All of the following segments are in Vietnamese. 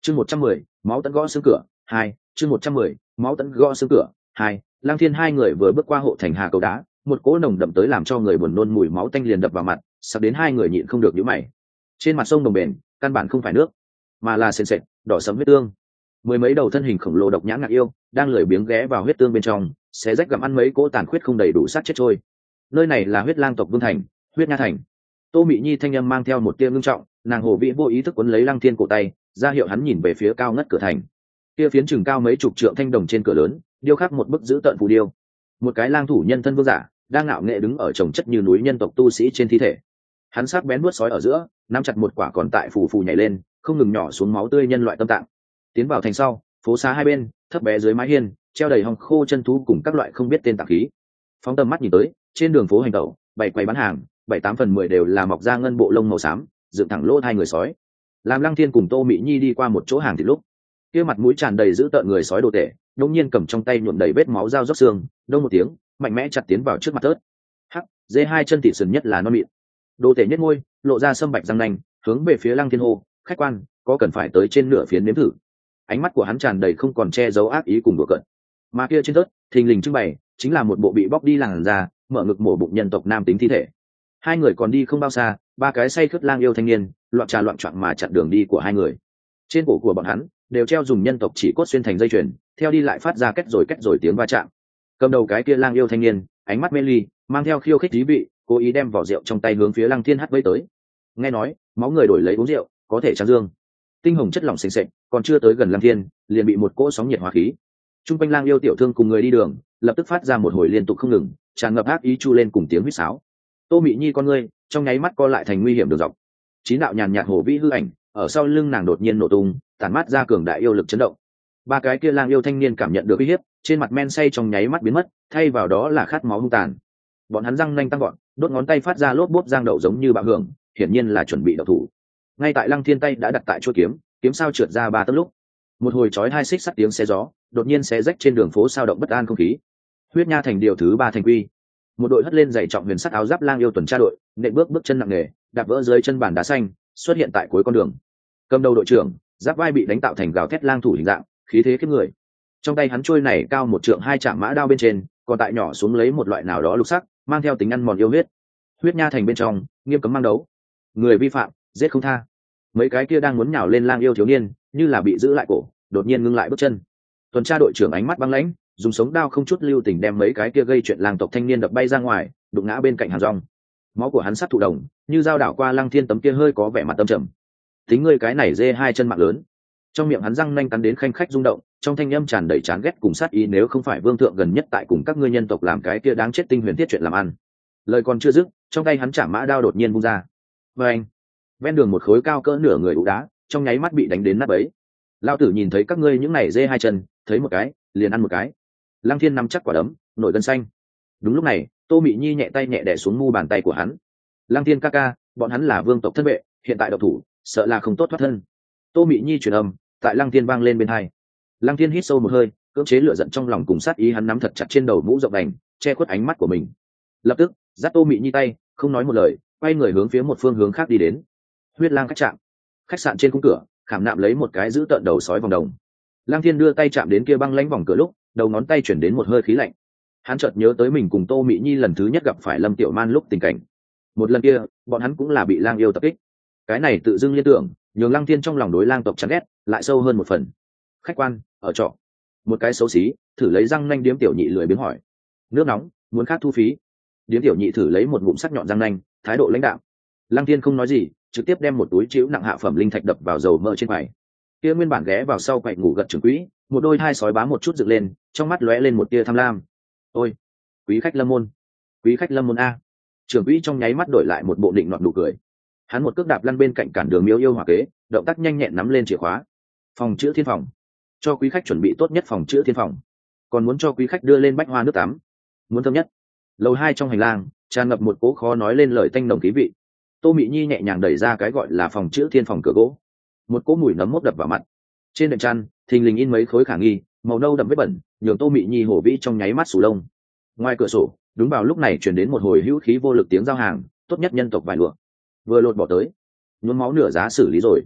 chương 110, máu tẫn gõ xương cửa 2. chương 110, máu tẫn gõ xương cửa 2. Lăng Thiên hai người vừa bước qua hộ thành hà cầu đá, một cỗ nồng đậm tới làm cho người buồn nôn mùi máu tanh liền đập vào mặt, sặc đến hai người nhịn không được nhíu mày. Trên mặt sông đồng bền, căn bản không phải nước, mà là sền sệt đỏ sẫm huyết tương. Mười mấy đầu thân hình khổng lồ độc nhãn ngạc yêu đang lười biếng ghé vào huyết tương bên trong, xé rách gặm ăn mấy cỗ tàn khuyết không đầy đủ sát chết trôi. Nơi này là huyết lang tộc vương thành, huyết nha thành. Tô Mị Nhi thanh âm mang theo một tia ngưng trọng, nàng hồ vĩ vô ý thức quấn lấy Lăng Thiên cổ tay, ra hiệu hắn nhìn về phía cao ngất cửa thành. Kia phiến chừng cao mấy chục trượng thanh đồng trên cửa lớn, điêu khắc một bức dữ tợn phù điêu. Một cái lang thủ nhân thân vương giả, đang ngạo nghệ đứng ở chồng chất như núi nhân tộc tu sĩ trên thi thể. Hắn sắc bén vuốt sói ở giữa, nắm chặt một quả còn tại phù phù nhảy lên, không ngừng nhỏ xuống máu tươi nhân loại tâm tạng. Tiến vào thành sau, phố xá hai bên, thấp bé dưới mái hiên, treo đầy hong khô chân thú cùng các loại không biết tên tạp khí. Phóng tầm mắt nhìn tới, trên đường phố hành tẩu, bày quầy bán hàng, 7-8/10 đều là mọc ra ngân bộ lông màu xám, dựng thẳng lỗ hai người sói. Làm Lăng Thiên cùng Tô Mị Nhi đi qua một chỗ hàng thì lúc, kia mặt mũi tràn đầy dữ tợn người sói đồ tể, đột nhiên cầm trong tay nhuộm đầy vết máu dao róc xương, đông một tiếng, mạnh mẽ chặt tiến vào trước mặt tớt. Hắc, dê hai chân thịt sườn nhất là non mịn. Đồ tể nhất môi, lộ ra sâm bạch răng nanh, hướng về phía Lăng Thiên hô, khách quan, có cần phải tới trên nửa phiến nếm thử. Ánh mắt của hắn tràn đầy không còn che giấu ác ý cùng đùa cợt. Mà kia trên tớt, thình lình trưng bày, chính là một bộ bị bóc đi làn da, mở ngực mổ bụng nhân tộc nam tính thi thể. Hai người còn đi không bao xa, ba cái say khướt lang yêu thanh niên loạn trà loạn choạng mà chặn đường đi của hai người. Trên cổ của bọn hắn đều treo dùng nhân tộc chỉ cốt xuyên thành dây chuyền, theo đi lại phát ra kết rồi tiếng va chạm. Cầm đầu cái kia lang yêu thanh niên, ánh mắt mê ly, mang theo khiêu khích thí vị, cố ý đem vỏ rượu trong tay hướng phía Lăng Thiên hắt vây tới. Nghe nói máu người đổi lấy uống rượu có thể tráng dương. Tinh hồng chất lỏng sền sệt, còn chưa tới gần Lăng Thiên liền bị một cỗ sóng nhiệt hóa khí. Trung quanh lang yêu tiểu thương cùng người đi đường lập tức phát ra một hồi liên tục không ngừng, tràn ngập ác ý chu lên cùng tiếng huýt sáo. Tô Mị Nhi con ngươi trong nháy mắt co lại thành nguy hiểm đường dọc. Chín đạo nhàn nhạt hổ vĩ hư ảnh ở sau lưng nàng đột nhiên nổ tung, tản mát ra cường đại yêu lực chấn động. Ba cái kia lang yêu thanh niên cảm nhận được uy hiếp, trên mặt men say trong nháy mắt biến mất, thay vào đó là khát máu hung tàn. Bọn hắn răng nanh tăng gọn, đốt ngón tay phát ra lốp bốp giang đậu giống như bạo hưởng, hiển nhiên là chuẩn bị đậu thủ. Ngay tại Lăng Thiên tay đã đặt tại chuôi kiếm, kiếm sao trượt ra 3 tấc lúc, một hồi chói hai xích sắt tiếng xé gió, đột nhiên xé rách trên đường phố sao động bất an không khí. Huyết Nha thành điều thứ 3 thành quy. Một đội hất lên giày trọng huyền sắt áo giáp lang yêu tuần tra đội, nện bước chân nặng nề, đạp vỡ dưới chân bàn đá xanh, xuất hiện tại cuối con đường. Cầm đầu đội trưởng, giáp vai bị đánh tạo thành gào thét lang thủ hình dạng, khí thế khiếp người. Trong tay hắn trôi này cao 1 trượng 2 trạm mã đao bên trên, còn tại nhỏ xuống lấy một loại nào đó lục sắc, mang theo tính ăn mòn yêu huyết. Huyết Nha thành bên trong, nghiêm cấm mang đấu, người vi phạm giết không tha. Mấy cái kia đang muốn nhào lên lang yêu thiếu niên, như là bị giữ lại cổ, đột nhiên ngưng lại bước chân. Tuần tra đội trưởng ánh mắt băng lãnh, dùng sống đao không chút lưu tình đem mấy cái kia gây chuyện lang tộc thanh niên đập bay ra ngoài, đụng ngã bên cạnh Hàn Dung. Máu của hắn sắt thụ đồng, như dao đảo qua Lăng Thiên tấm kia hơi có vẻ mặt tâm trầm. Tính ngươi cái này dê hai chân mạng lớn. Trong miệng hắn răng nanh cắn đến khanh khách rung động, trong thanh âm tràn đầy chán ghét cùng sát ý, nếu không phải vương thượng gần nhất tại cùng các ngươi nhân tộc làm cái kia đáng chết tinh huyền thiết chuyện làm ăn. Lời còn chưa dứt, trong tay hắn chạm mã đao đột nhiên vung ra. Và anh, ven đường một khối cao cỡ nửa người ụ đá, trong nháy mắt bị đánh đến nát bấy. Lão tử nhìn thấy các ngươi những này dê hai chân, thấy một cái, liền ăn một cái. Lăng Thiên nắm chắc quả đấm, nổi gân xanh. Đúng lúc này, Tô Mị Nhi nhẹ tay nhẹ đè xuống mu bàn tay của hắn. Lăng Thiên ca ca, bọn hắn là vương tộc thân vệ, hiện tại độc thủ, sợ là không tốt thoát thân. Tô Mị Nhi truyền âm, tại Lăng Thiên vang lên bên tai. Lăng Thiên hít sâu một hơi, cưỡng chế lửa giận trong lòng cùng sát ý hắn nắm thật chặt trên đầu mũ rộng đành, che khuất ánh mắt của mình. Lập tức, dắt Tô Mị Nhi tay, không nói một lời, quay người hướng phía một phương hướng khác đi đến. Huyết Lang khách sạn. Khách sạn trên khung cửa, khảm nạm lấy một cái giữ tợn đầu sói vòng đồng. Lăng Thiên đưa tay chạm đến kia băng lãnh vòng cửa lúc, đầu ngón tay chuyển đến một hơi khí lạnh. Hắn chợt nhớ tới mình cùng Tô Mị Nhi lần thứ nhất gặp phải Lâm Tiểu Man lúc tình cảnh. Một lần kia, bọn hắn cũng là bị lang yêu tập kích. Cái này tự dưng liên tưởng, nhường Lăng Thiên trong lòng đối lang tộc chán ghét lại sâu hơn một phần. Khách quan, ở trọ. Một cái xấu xí, thử lấy răng nanh điếm tiểu nhị lười biếng hỏi. Nước nóng, muốn khác thu phí. Điếm tiểu nhị thử lấy một ngụm sắc nhọn răng nanh, thái độ lãnh đạm. Lăng Thiên không nói gì, trực tiếp đem một túi trĩu nặng hạ phẩm linh thạch đập vào dầu mỡ trên quầy. Kia nguyên bản ghé vào sau quầy ngủ gật trưởng quỹ, một đôi hai sói bám một chút dựng lên, trong mắt lóe lên một tia tham lam. Ôi, quý khách Lâm môn, quý khách Lâm môn a. Trưởng quỹ trong nháy mắt đổi lại một bộ định nọt nụ cười. Hắn một cước đạp lăn bên cạnh cản đường miêu yêu hỏa kế, động tác nhanh nhẹn nắm lên chìa khóa. Phòng chữa thiên phòng, cho quý khách chuẩn bị tốt nhất phòng chữa thiên phòng, còn muốn cho quý khách đưa lên bách hoa nước tắm, muốn thơm nhất. Lầu 2 trong hành lang tràn ngập một cỗ khó nói lên lời tanh nồng khí vị. Tô Mị Nhi nhẹ nhàng đẩy ra cái gọi là phòng chữa thiên phòng cửa gỗ, một cỗ mùi nấm mốc đập vào mặt. Trên đệm chăn thình lình in mấy khối khả nghi màu nâu đậm vết bẩn, nhường Tô Mị Nhi hổ vĩ trong nháy mắt sù lông. Ngoài cửa sổ, đúng vào lúc này truyền đến một hồi hữu khí vô lực tiếng giao hàng, tốt nhất nhân tộc vài lụa vừa lột bỏ tới, nhuốm máu nửa giá xử lý rồi.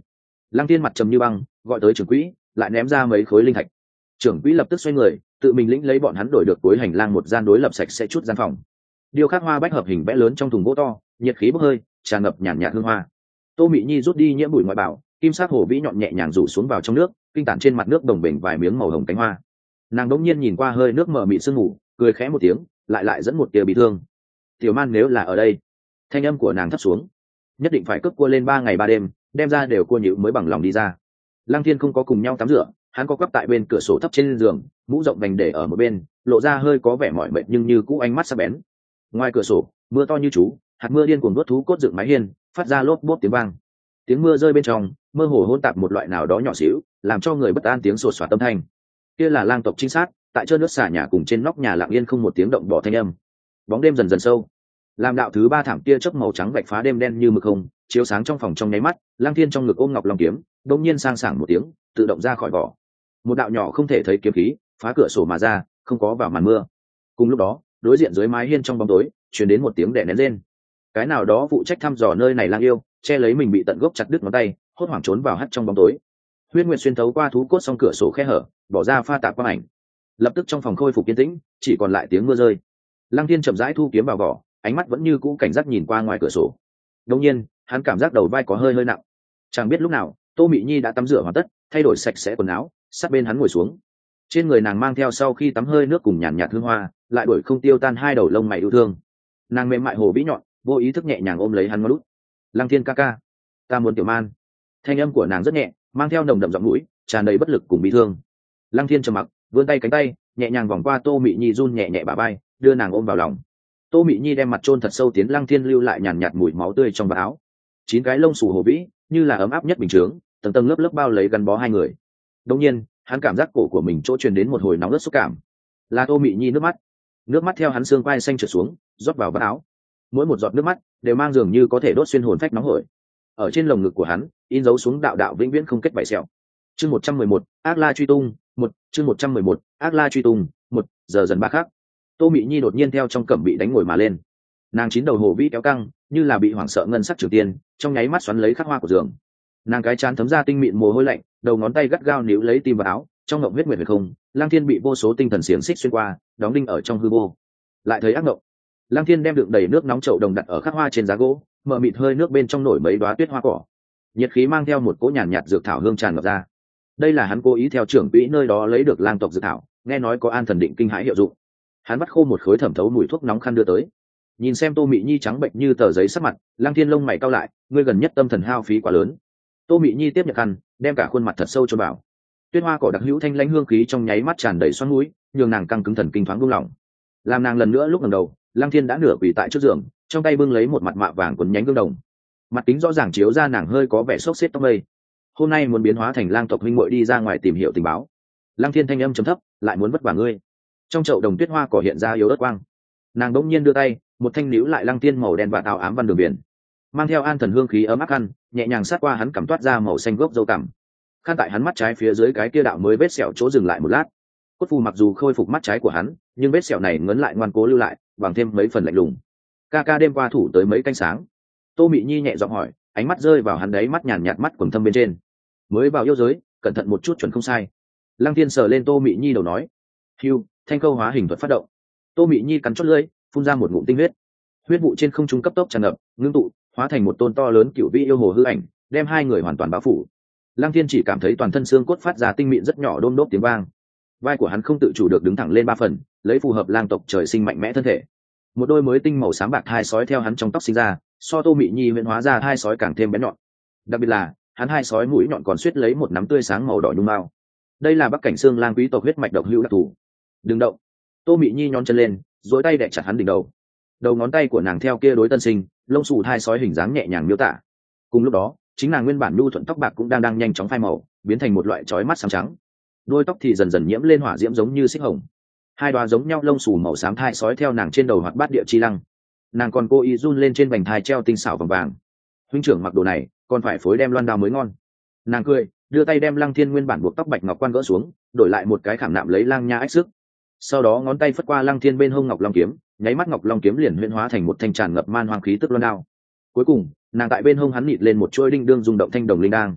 Lăng Thiên mặt trầm như băng, gọi tới trưởng quỹ, lại ném ra mấy khối linh thạch. Trưởng quỹ lập tức xoay người, tự mình lĩnh lấy bọn hắn đổi được cuối hành lang một gian đối lập sạch sẽ chút gian phòng. Điêu khắc hoa bách hợp hình vẽ lớn trong thùng gỗ to, nhiệt khí bốc hơi, tràn ngập nhàn nhạt hương hoa. Tô Mị Nhi rút đi nhiễm bụi ngoại bảo, kim sắc hồ vĩ nhọn nhẹ nhàng rủ xuống vào trong nước, kinh tản trên mặt nước đồng bình vài miếng màu hồng cánh hoa. Nàng đống nhiên nhìn qua hơi nước mờ mịt sương mù, cười khẽ một tiếng, lại dẫn một tia bị thương. Tiểu Man nếu là ở đây, thanh âm của nàng thấp xuống, nhất định phải cướp cua lên 3 ngày 3 đêm, đem ra đều cua nhữ mới bằng lòng đi ra. Lăng Thiên không có cùng nhau tắm rửa, hắn có quắp tại bên cửa sổ thấp trên giường, mũ rộng vành để ở một bên, lộ ra hơi có vẻ mỏi mệt nhưng như cũ ánh mắt sắc bén. Ngoài cửa sổ, mưa to như chú, hạt mưa điên cuồng đốt thú cốt dựng mái hiên, phát ra lốp bốp tiếng vang. Tiếng mưa rơi bên trong, mơ hồ hỗn tạp một loại nào đó nhỏ xíu, làm cho người bất an tiếng sột soạt tâm thanh. Kia là lang tộc trinh sát, tại trơn nước xả nhà cùng trên nóc nhà lặng yên không một tiếng động bỏ thanh âm. Bóng đêm dần dần sâu, làm đạo thứ 3 thảm tia chớp màu trắng vạch phá đêm đen như mực không, chiếu sáng trong phòng trong nháy mắt. Lang Thiên trong ngực ôm ngọc long kiếm, đột nhiên sang sảng một tiếng, tự động ra khỏi vỏ. Một đạo nhỏ không thể thấy kiếm khí phá cửa sổ mà ra, không có vào màn mưa. Cùng lúc đó, đối diện dưới mái hiên trong bóng tối truyền đến một tiếng đẻ nén rên. Cái nào đó phụ trách thăm dò nơi này lang yêu, che lấy mình bị tận gốc chặt đứt ngón tay, hốt hoảng trốn vào hắt trong bóng tối. Huyết Nguyệt xuyên thấu qua thú cốt song cửa sổ khe hở, bỏ ra pha tạp quang ảnh. Lập tức trong phòng khôi phục yên tĩnh, chỉ còn lại tiếng mưa rơi. Lăng Thiên chậm rãi thu kiếm vào vỏ, ánh mắt vẫn như cũ cảnh giác nhìn qua ngoài cửa sổ. Đột nhiên, hắn cảm giác đầu vai có hơi nặng. Chẳng biết lúc nào, Tô Mị Nhi đã tắm rửa hoàn tất, thay đổi sạch sẽ quần áo, sát bên hắn ngồi xuống. Trên người nàng mang theo sau khi tắm hơi nước cùng nhàn nhạt hương hoa, lại đuổi không tiêu tan hai đầu lông mày yêu thương. Nàng mềm mại hồ vĩ nhọn, vô ý thức nhẹ nhàng ôm lấy hắn ngón lút. Lăng Thiên ca ca, ta muốn Tiểu Man. Thanh âm của nàng rất nhẹ, mang theo nồng đậm giọng mũi, tràn đầy bất lực cùng bi thương. Lăng Thiên trầm mặc, vươn tay cánh tay, nhẹ nhàng vòng qua Tô Mị Nhi run nhẹ nhẹ bả vai, đưa nàng ôm vào lòng. Tô Mị Nhi đem mặt chôn thật sâu tiến Lăng Thiên lưu lại nhàn nhạt mùi máu tươi trong vạt áo. 9 cái lông xù hồ vĩ, như là ấm áp nhất bình thường, tầng tầng lớp lớp bao lấy gắn bó hai người. Đột nhiên, hắn cảm giác cổ của mình chỗ truyền đến một hồi nóng rất xúc cảm. Là Tô Mị Nhi nước mắt theo hắn xương quai xanh trượt xuống, rót vào vạt áo. Mỗi một giọt nước mắt đều mang dường như có thể đốt xuyên hồn phách nóng hổi. Ở trên lồng ngực của hắn, in dấu xuống đạo đạo vĩnh viễn không kết vảy sẹo. Chương 111, Ác La truy tung, 1, chương 111, Ác La truy tung, 1, giờ dần ba khắc. Tô Mị Nhi đột nhiên theo trong cẩm bị đánh ngồi mà lên. Nàng 9 đầu hồ vĩ kéo căng, như là bị hoảng sợ ngân sắc trường tiên, trong nháy mắt xoắn lấy khắc hoa của giường. Nàng cái trán thấm ra tinh mịn mồ hôi lạnh, đầu ngón tay gắt gao níu lấy tim vào áo, trong ngộng huyết nguyệt không, Lang Thiên bị vô số tinh thần xiềng xích xuyên qua, đóng đinh ở trong hư vô. Lại thấy ác ngộng. Lang Thiên đem đựng đầy nước nóng chậu đồng đặt ở khắc hoa trên giá gỗ, mở mịt hơi nước bên trong nổi mấy đóa tuyết hoa cỏ. Nhiệt khí mang theo một cỗ nhàn nhạt dược thảo hương tràn ngập ra. Đây là hắn cố ý theo trưởng quỹ nơi đó lấy được lang tộc dược thảo, nghe nói có an thần định kinh hãi hiệu dụng. Hắn bắt khô một khối thẩm thấu mùi thuốc nóng khăn đưa tới. Nhìn xem Tô Mị Nhi trắng bệnh như tờ giấy sắc mặt, Lang Thiên lông mày cau lại, ngươi gần nhất tâm thần hao phí quá lớn. Tô Mị Nhi tiếp nhận khăn, đem cả khuôn mặt thật sâu chôn vào. Tuyết hoa cỏ đặc hữu thanh lãnh hương khí trong nháy mắt tràn đầy xoắn mũi, nhường nàng căng cứng thần kinh thoáng buông lỏng. Làm nàng lần nữa lúc ngẩng đầu, Lang Thiên đã nửa quỳ tại trước giường, trong tay bưng lấy một mặt mạ vàng quấn nhánh gương đồng. Mặt kính rõ ràng chiếu ra nàng hơi có vẻ sốt xếp tóc mây. Hôm nay muốn biến hóa thành lang tộc huynh muội đi ra ngoài tìm hiểu tình báo. Lang Thiên thanh âm trầm thấp, lại muốn vất vả ngươi. Trong chậu đồng tuyết hoa cỏ hiện ra yếu ớt quang. Nàng đống nhiên đưa tay, một thanh níu lại Lang Thiên màu đen và áo ám văn đường biển, mang theo an thần hương khí ấm áp khăn, nhẹ nhàng sát qua hắn, cảm toát ra màu xanh gốc dâu tằm. Khăn tại hắn mắt trái phía dưới cái kia đạo mới vết sẹo chỗ dừng lại một lát. Cốt phù mặc dù khôi phục mắt trái của hắn, nhưng vết sẹo này ngấn lại ngoan cố lưu lại, bằng thêm mấy phần lạnh lùng. Ca ca đêm qua thủ tới mấy canh sáng. Tô Mị Nhi nhẹ giọng hỏi, ánh mắt rơi vào hắn đấy mắt nhàn nhạt mắt quầng thâm bên trên. Mới vào yêu giới, cẩn thận một chút chuẩn không sai. Lăng Thiên sờ lên Tô Mị Nhi đầu nói. Hưu, thanh câu hóa hình thuật phát động. Tô Mị Nhi cắn chót lưỡi, phun ra một ngụm tinh huyết. Huyết vụ trên không trung cấp tốc tràn ngập, ngưng tụ, hóa thành một tôn to lớn cựu vĩ yêu hồ hư ảnh, đem hai người hoàn toàn bao phủ. Lăng Thiên chỉ cảm thấy toàn thân xương cốt phát ra tinh mịn rất nhỏ đôm đốp tiếng vang. Vai của hắn không tự chủ được đứng thẳng lên 3 phần, lấy phù hợp lang tộc trời sinh mạnh mẽ thân thể. Một đôi mới tinh màu xám bạc hai sói theo hắn trong tóc sinh ra, so Tô Mị Nhi huyễn hóa ra hai sói càng thêm bén nhọn. Đặc biệt là, hắn hai sói mũi nhọn còn suýt lấy một nắm tươi sáng màu đỏ nhung mao. Đây là Bắc Cảnh Xương Lang quý tộc huyết mạch độc hữu đặc thù. Đừng động. Tô Mị Nhi nhón chân lên, duỗi tay đè chặt hắn đỉnh đầu. Đầu ngón tay của nàng theo kia đối tân sinh, lông xù hai sói hình dáng nhẹ nhàng miêu tả. Cùng lúc đó, chính nàng nguyên bản nhu thuận tóc bạc cũng đang nhanh chóng phai màu, biến thành một loại chói mắt xám trắng. Đôi tóc thì dần dần nhiễm lên hỏa diễm giống như xích hồng. Hai đoá giống nhau lông xù màu xám thai sói theo nàng trên đầu hoạt bát địa chi lăng. Nàng còn cố ý run lên trên vành thai treo tinh xảo vàng vàng. Huynh trưởng mặc đồ này, còn phải phối đem loan đao mới ngon. Nàng cười, đưa tay đem Lăng Thiên nguyên bản buộc tóc bạch ngọc quan gỡ xuống, đổi lại một cái khảm nạm lấy lang nha ách sức. Sau đó ngón tay phất qua Lăng Thiên bên hông ngọc long kiếm, nháy mắt ngọc long kiếm liền huyễn hóa thành một thanh tràn ngập man hoang khí tức loan đao. Cuối cùng, nàng tại bên hông hắn nịt lên một chuôi đinh đương rung động thanh đồng linh đang.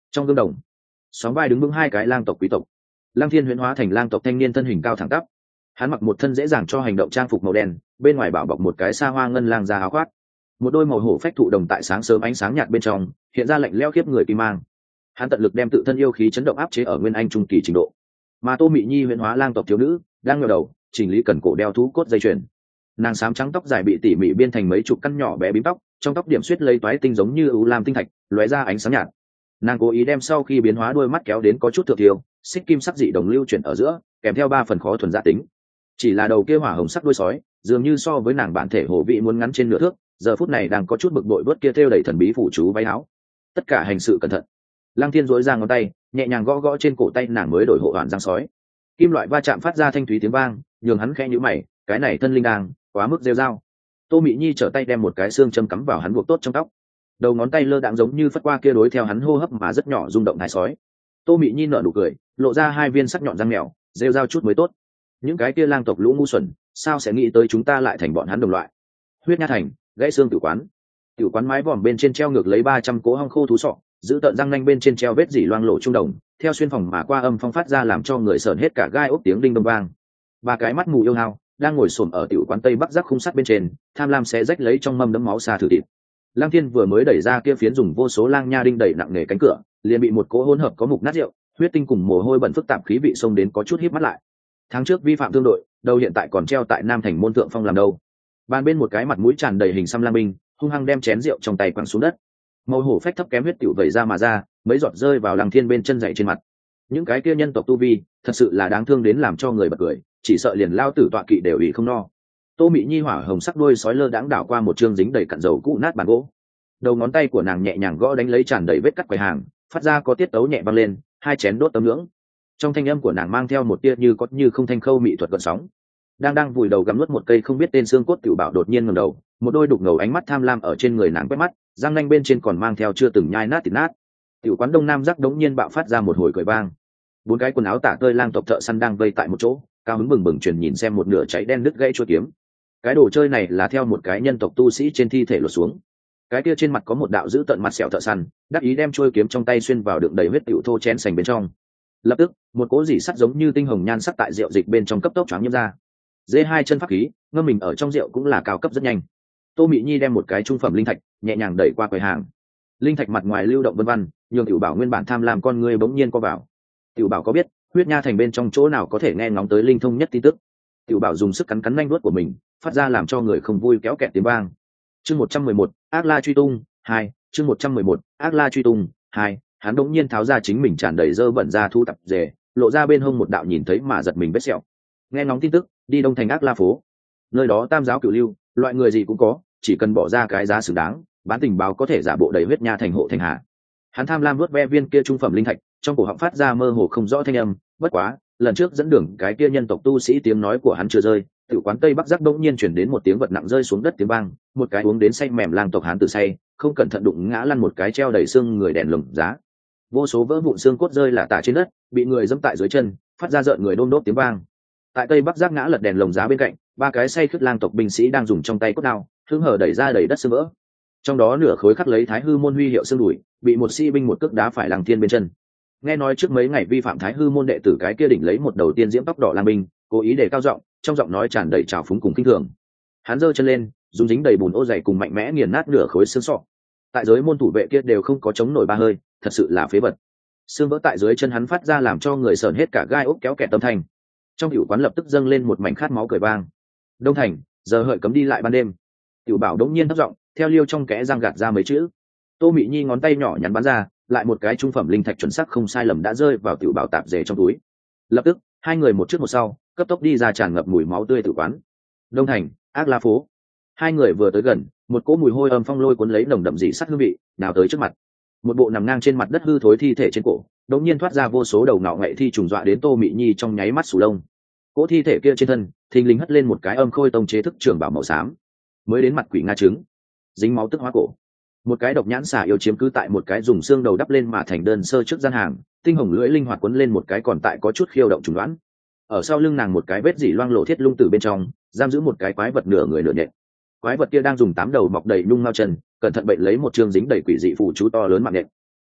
Trong gương đồng, sóng vai đứng vững hai cái lang tộc quý tộc. Lăng Thiên huyễn hóa thành lang tộc thanh niên thân hình cao thẳng tắp, hắn mặc một thân dễ dàng cho hành động trang phục màu đen, bên ngoài bảo bọc một cái xa hoa ngân lang da áo khoác, một đôi màu hổ phách thụ đồng tại sáng sớm ánh sáng nhạt bên trong hiện ra lạnh lẽo khiếp người kim mang. Hắn tận lực đem tự thân yêu khí chấn động áp chế ở nguyên anh trung kỳ trình độ. Mà Tô Mị Nhi huyễn hóa lang tộc thiếu nữ đang ngẩng đầu, chỉnh lý cần cổ đeo thú cốt dây chuyền. Nàng xám trắng tóc dài bị tỉ mỉ biên thành mấy chục căn nhỏ bé bím tóc, trong tóc điểm xuyết lấy toái tinh giống như ưu lam tinh thạch, lóe ra ánh sáng nhạt. Nàng cố ý đem sau khi biến hóa đôi mắt kéo đến có chút thượng thiêu, xích kim sắc dị đồng lưu chuyển ở giữa, kèm theo 3 phần khó thuần gia tính. Chỉ là đầu kia hỏa hồng sắc đuôi sói, dường như so với nàng bản thể hổ vị muốn ngắn trên nửa thước, giờ phút này đang có chút bực bội vớt kia thêu đầy thần bí phủ chú váy áo. Tất cả hành sự cẩn thận. Lăng Thiên duỗi ra ngón tay, nhẹ nhàng gõ gõ trên cổ tay nàng mới đổi hộ hoàn răng sói. Kim loại va chạm phát ra thanh thúy tiếng vang, nhường hắn khẽ nhíu mày, cái này thân linh đang quá mức rêu rao. Tô Mị Nhi trở tay đem một cái xương châm cắm vào hắn buộc tốt trong tóc, đầu ngón tay lơ đãng giống như phất qua kia đối theo hắn hô hấp mà rất nhỏ rung động thái sói. Tô Mị Nhi nở nụ cười, lộ ra 2 viên sắc nhọn răng mèo, rêu rao chút mới tốt. Những cái kia lang tộc lũ ngu xuẩn, sao sẽ nghĩ tới chúng ta lại thành bọn hắn đồng loại? Huyết Nha Thành, gãy xương tử quán. Tiểu quán mái vòm bên trên treo ngược lấy 300 cố hong khô thú sọ, giữ tợn răng nanh bên trên treo vết dỉ loang lổ trung đồng, theo xuyên phòng mà qua âm phong phát ra làm cho người sởn hết cả gai ốc tiếng đinh đông vang. Ba cái mắt mù yêu hao đang ngồi xổm ở tiểu quán tây bắc giác khung sắt bên trên, tham lam xé rách lấy trong mâm đấm máu xa thử thịt. Lăng Thiên vừa mới đẩy ra kia phiến dùng vô số lang nha đinh đẩy nặng nề cánh cửa, liền bị một cỗ hỗn hợp có mục nát rượu, huyết tinh cùng mồ hôi bẩn phức tạp khí vị xông đến có chút híp mắt lại. Tháng trước vi phạm thương đội, đâu hiện tại còn treo tại Nam Thành môn thượng phong làm đâu. Bàn bên một cái mặt mũi tràn đầy hình xăm lang binh, hung hăng đem chén rượu trong tay quẳng xuống đất. Màu hổ phách thấp kém huyết tiểu vẩy ra mà ra, mấy giọt rơi vào Lăng Thiên bên chân dậy trên mặt. Những cái kia nhân tộc tu vi, thật sự là đáng thương đến làm cho người bật cười, chỉ sợ liền lao tử tọa kỵ đều ủy không no. Tô Mị Nhi hỏa hồng sắc đuôi sói lơ đãng đảo qua một chương dính đầy cặn dầu cũ nát bàn gỗ. Đầu ngón tay của nàng nhẹ nhàng gõ đánh lấy tràn đầy vết cắt quầy hàng, phát ra có tiết tấu nhẹ vang lên, 2 chén đốt tấm nhưỡng. Trong thanh âm của nàng mang theo một tia như có như không thanh khâu mỹ thuật gợn sóng. Đang vùi đầu gặm nuốt một cây không biết tên xương cốt tiểu bảo đột nhiên ngẩng đầu, một đôi đục ngầu ánh mắt tham lam ở trên người nàng quét mắt, răng nanh bên trên còn mang theo chưa từng nhai nát thịt nát. Tiểu quán Đông Nam giác đống nhiên bạo phát ra một hồi cười vang. 4 cái quần áo tả tơi lang tộc thợ săn đang vây tại một chỗ, cao hứng bừng bừng truyền nhìn xem một nửa cháy đen đứt gãy chuôi kiếm. Cái đồ chơi này là theo một cái nhân tộc tu sĩ trên thi thể lột xuống. Cái kia trên mặt có một đạo giữ tận mặt sẹo thợ săn, đắc ý đem chuôi kiếm trong tay xuyên vào đựng đầy huyết tiểu thô chén sành bên trong. Lập tức, một cỗ dỉ sắt giống như tinh hồng nhan sắc tại rượu dịch bên trong cấp tốc choáng nhiễm ra. Dê 2 chân pháp khí, ngâm mình ở trong rượu cũng là cao cấp rất nhanh. Tô Mị Nhi đem một cái trung phẩm linh thạch nhẹ nhàng đẩy qua quầy hàng. Linh thạch mặt ngoài lưu động vân vân, nhường Tiểu Bảo nguyên bản tham lam con người bỗng nhiên co vào. Tiểu Bảo có biết, Huyết Nha Thành bên trong chỗ nào có thể nghe ngóng tới linh thông nhất tin tức. Tiểu Bảo dùng sức cắn cắn nanh đuốt của mình, phát ra làm cho người không vui kéo kẹt tiếng vang. Chương 111, Ác La truy tung 2, chương 111, Ác La truy tung 2, hắn đột nhiên tháo ra chính mình tràn đầy dơ bẩn ra thu tập rể, lộ ra bên hông một đạo nhìn thấy mà giật mình vết sẹo. Nghe ngóng tin tức, đi Đông Thành Ác La phố. Nơi đó tam giáo cửu lưu, loại người gì cũng có, chỉ cần bỏ ra cái giá xứng đáng, bán tình báo có thể giả bộ đầy Huyết Nha Thành hộ thành hạ. Hắn tham lam vớt ve viên kia trung phẩm linh thạch, trong cổ họng phát ra mơ hồ không rõ thanh âm, bất quá, lần trước dẫn đường cái kia nhân tộc tu sĩ tiếng nói của hắn chưa rơi, tiểu quán tây bắc giác bỗng nhiên chuyển đến một tiếng vật nặng rơi xuống đất tiếng vang, một cái uống đến say mềm lang tộc hán tử say, không cẩn thận đụng ngã lăn một cái treo đầy xương người đèn lồng giá. Vô số vỡ vụn xương cốt rơi lả tả trên đất, bị người dẫm tại dưới chân, phát ra rợn người đôm đốp tiếng vang. Tại tây bắc giác ngã lật đèn lồng giá bên cạnh, 3 cái say khướt lang tộc binh sĩ đang dùng trong tay cốt đao, hứng hở đẩy ra đầy đất xương vỡ. Trong đó nửa khối khắc lấy Thái Hư môn huy hiệu xương đùi, bị một sĩ binh một cước đá phải Lăng Thiên bên chân. Nghe nói trước mấy ngày vi phạm Thái Hư môn đệ tử cái kia đỉnh lấy một đầu tiên diễm tóc đỏ lang binh, cố ý để cao giọng, trong giọng nói tràn đầy trào phúng cùng khinh thường. Hắn giơ chân lên, dùng dính đầy bùn ô dày cùng mạnh mẽ nghiền nát nửa khối xương sọ. Tại giới môn thủ vệ kia đều không có chống nổi ba hơi, thật sự là phế vật. Xương vỡ tại dưới chân hắn phát ra làm cho người sờn hết cả gai ốc kéo kẹt tâm thành. Trong tiểu quán lập tức dâng lên một mảnh khát máu cười vang. Đông Thành, giờ hợi cấm đi lại ban đêm. Tiểu Bảo đống nhiên thấp giọng, theo liêu trong kẽ răng gạt ra mấy chữ. Tô Mị Nhi ngón tay nhỏ nhắn bắn ra, lại một cái trung phẩm linh thạch chuẩn xác không sai lầm đã rơi vào Tiểu Bảo tạp dề trong túi. Lập tức, 2 người một trước một sau, cấp tốc đi ra tràn ngập mùi máu tươi tử quán. Đông Thành, Ác La phố. 2 người vừa tới gần, một cỗ mùi hôi âm phong lôi cuốn lấy nồng đậm dị sắt hương vị, nào tới trước mặt. Một bộ nằm ngang trên mặt đất hư thối thi thể trên cổ, đột nhiên thoát ra vô số đầu nọ ngậy thi trùng dọa đến Tô Mị Nhi trong nháy mắt sù lông. Cỗ thi thể kia trên thân, thình lình hất lên một cái âm khôi tông chế thức trường bảo màu xám, mới đến mặt quỷ nga trứng, dính máu tức hóa cổ. Một cái độc nhãn xà yêu chiếm cứ tại một cái dùng xương đầu đắp lên mà thành đơn sơ trước gian hàng, tinh hồng lưỡi linh hoạt quấn lên một cái còn tại có chút khiêu động trùng đoán. Ở sau lưng nàng một cái vết dỉ loang lổ thiết lung từ bên trong, giam giữ một cái quái vật nửa người nửa nhện. Quái vật kia đang dùng 8 đầu mọc đầy nhung mao chân, cẩn thận bệnh lấy một chương dính đầy quỷ dị phù chú to lớn mạng nhện.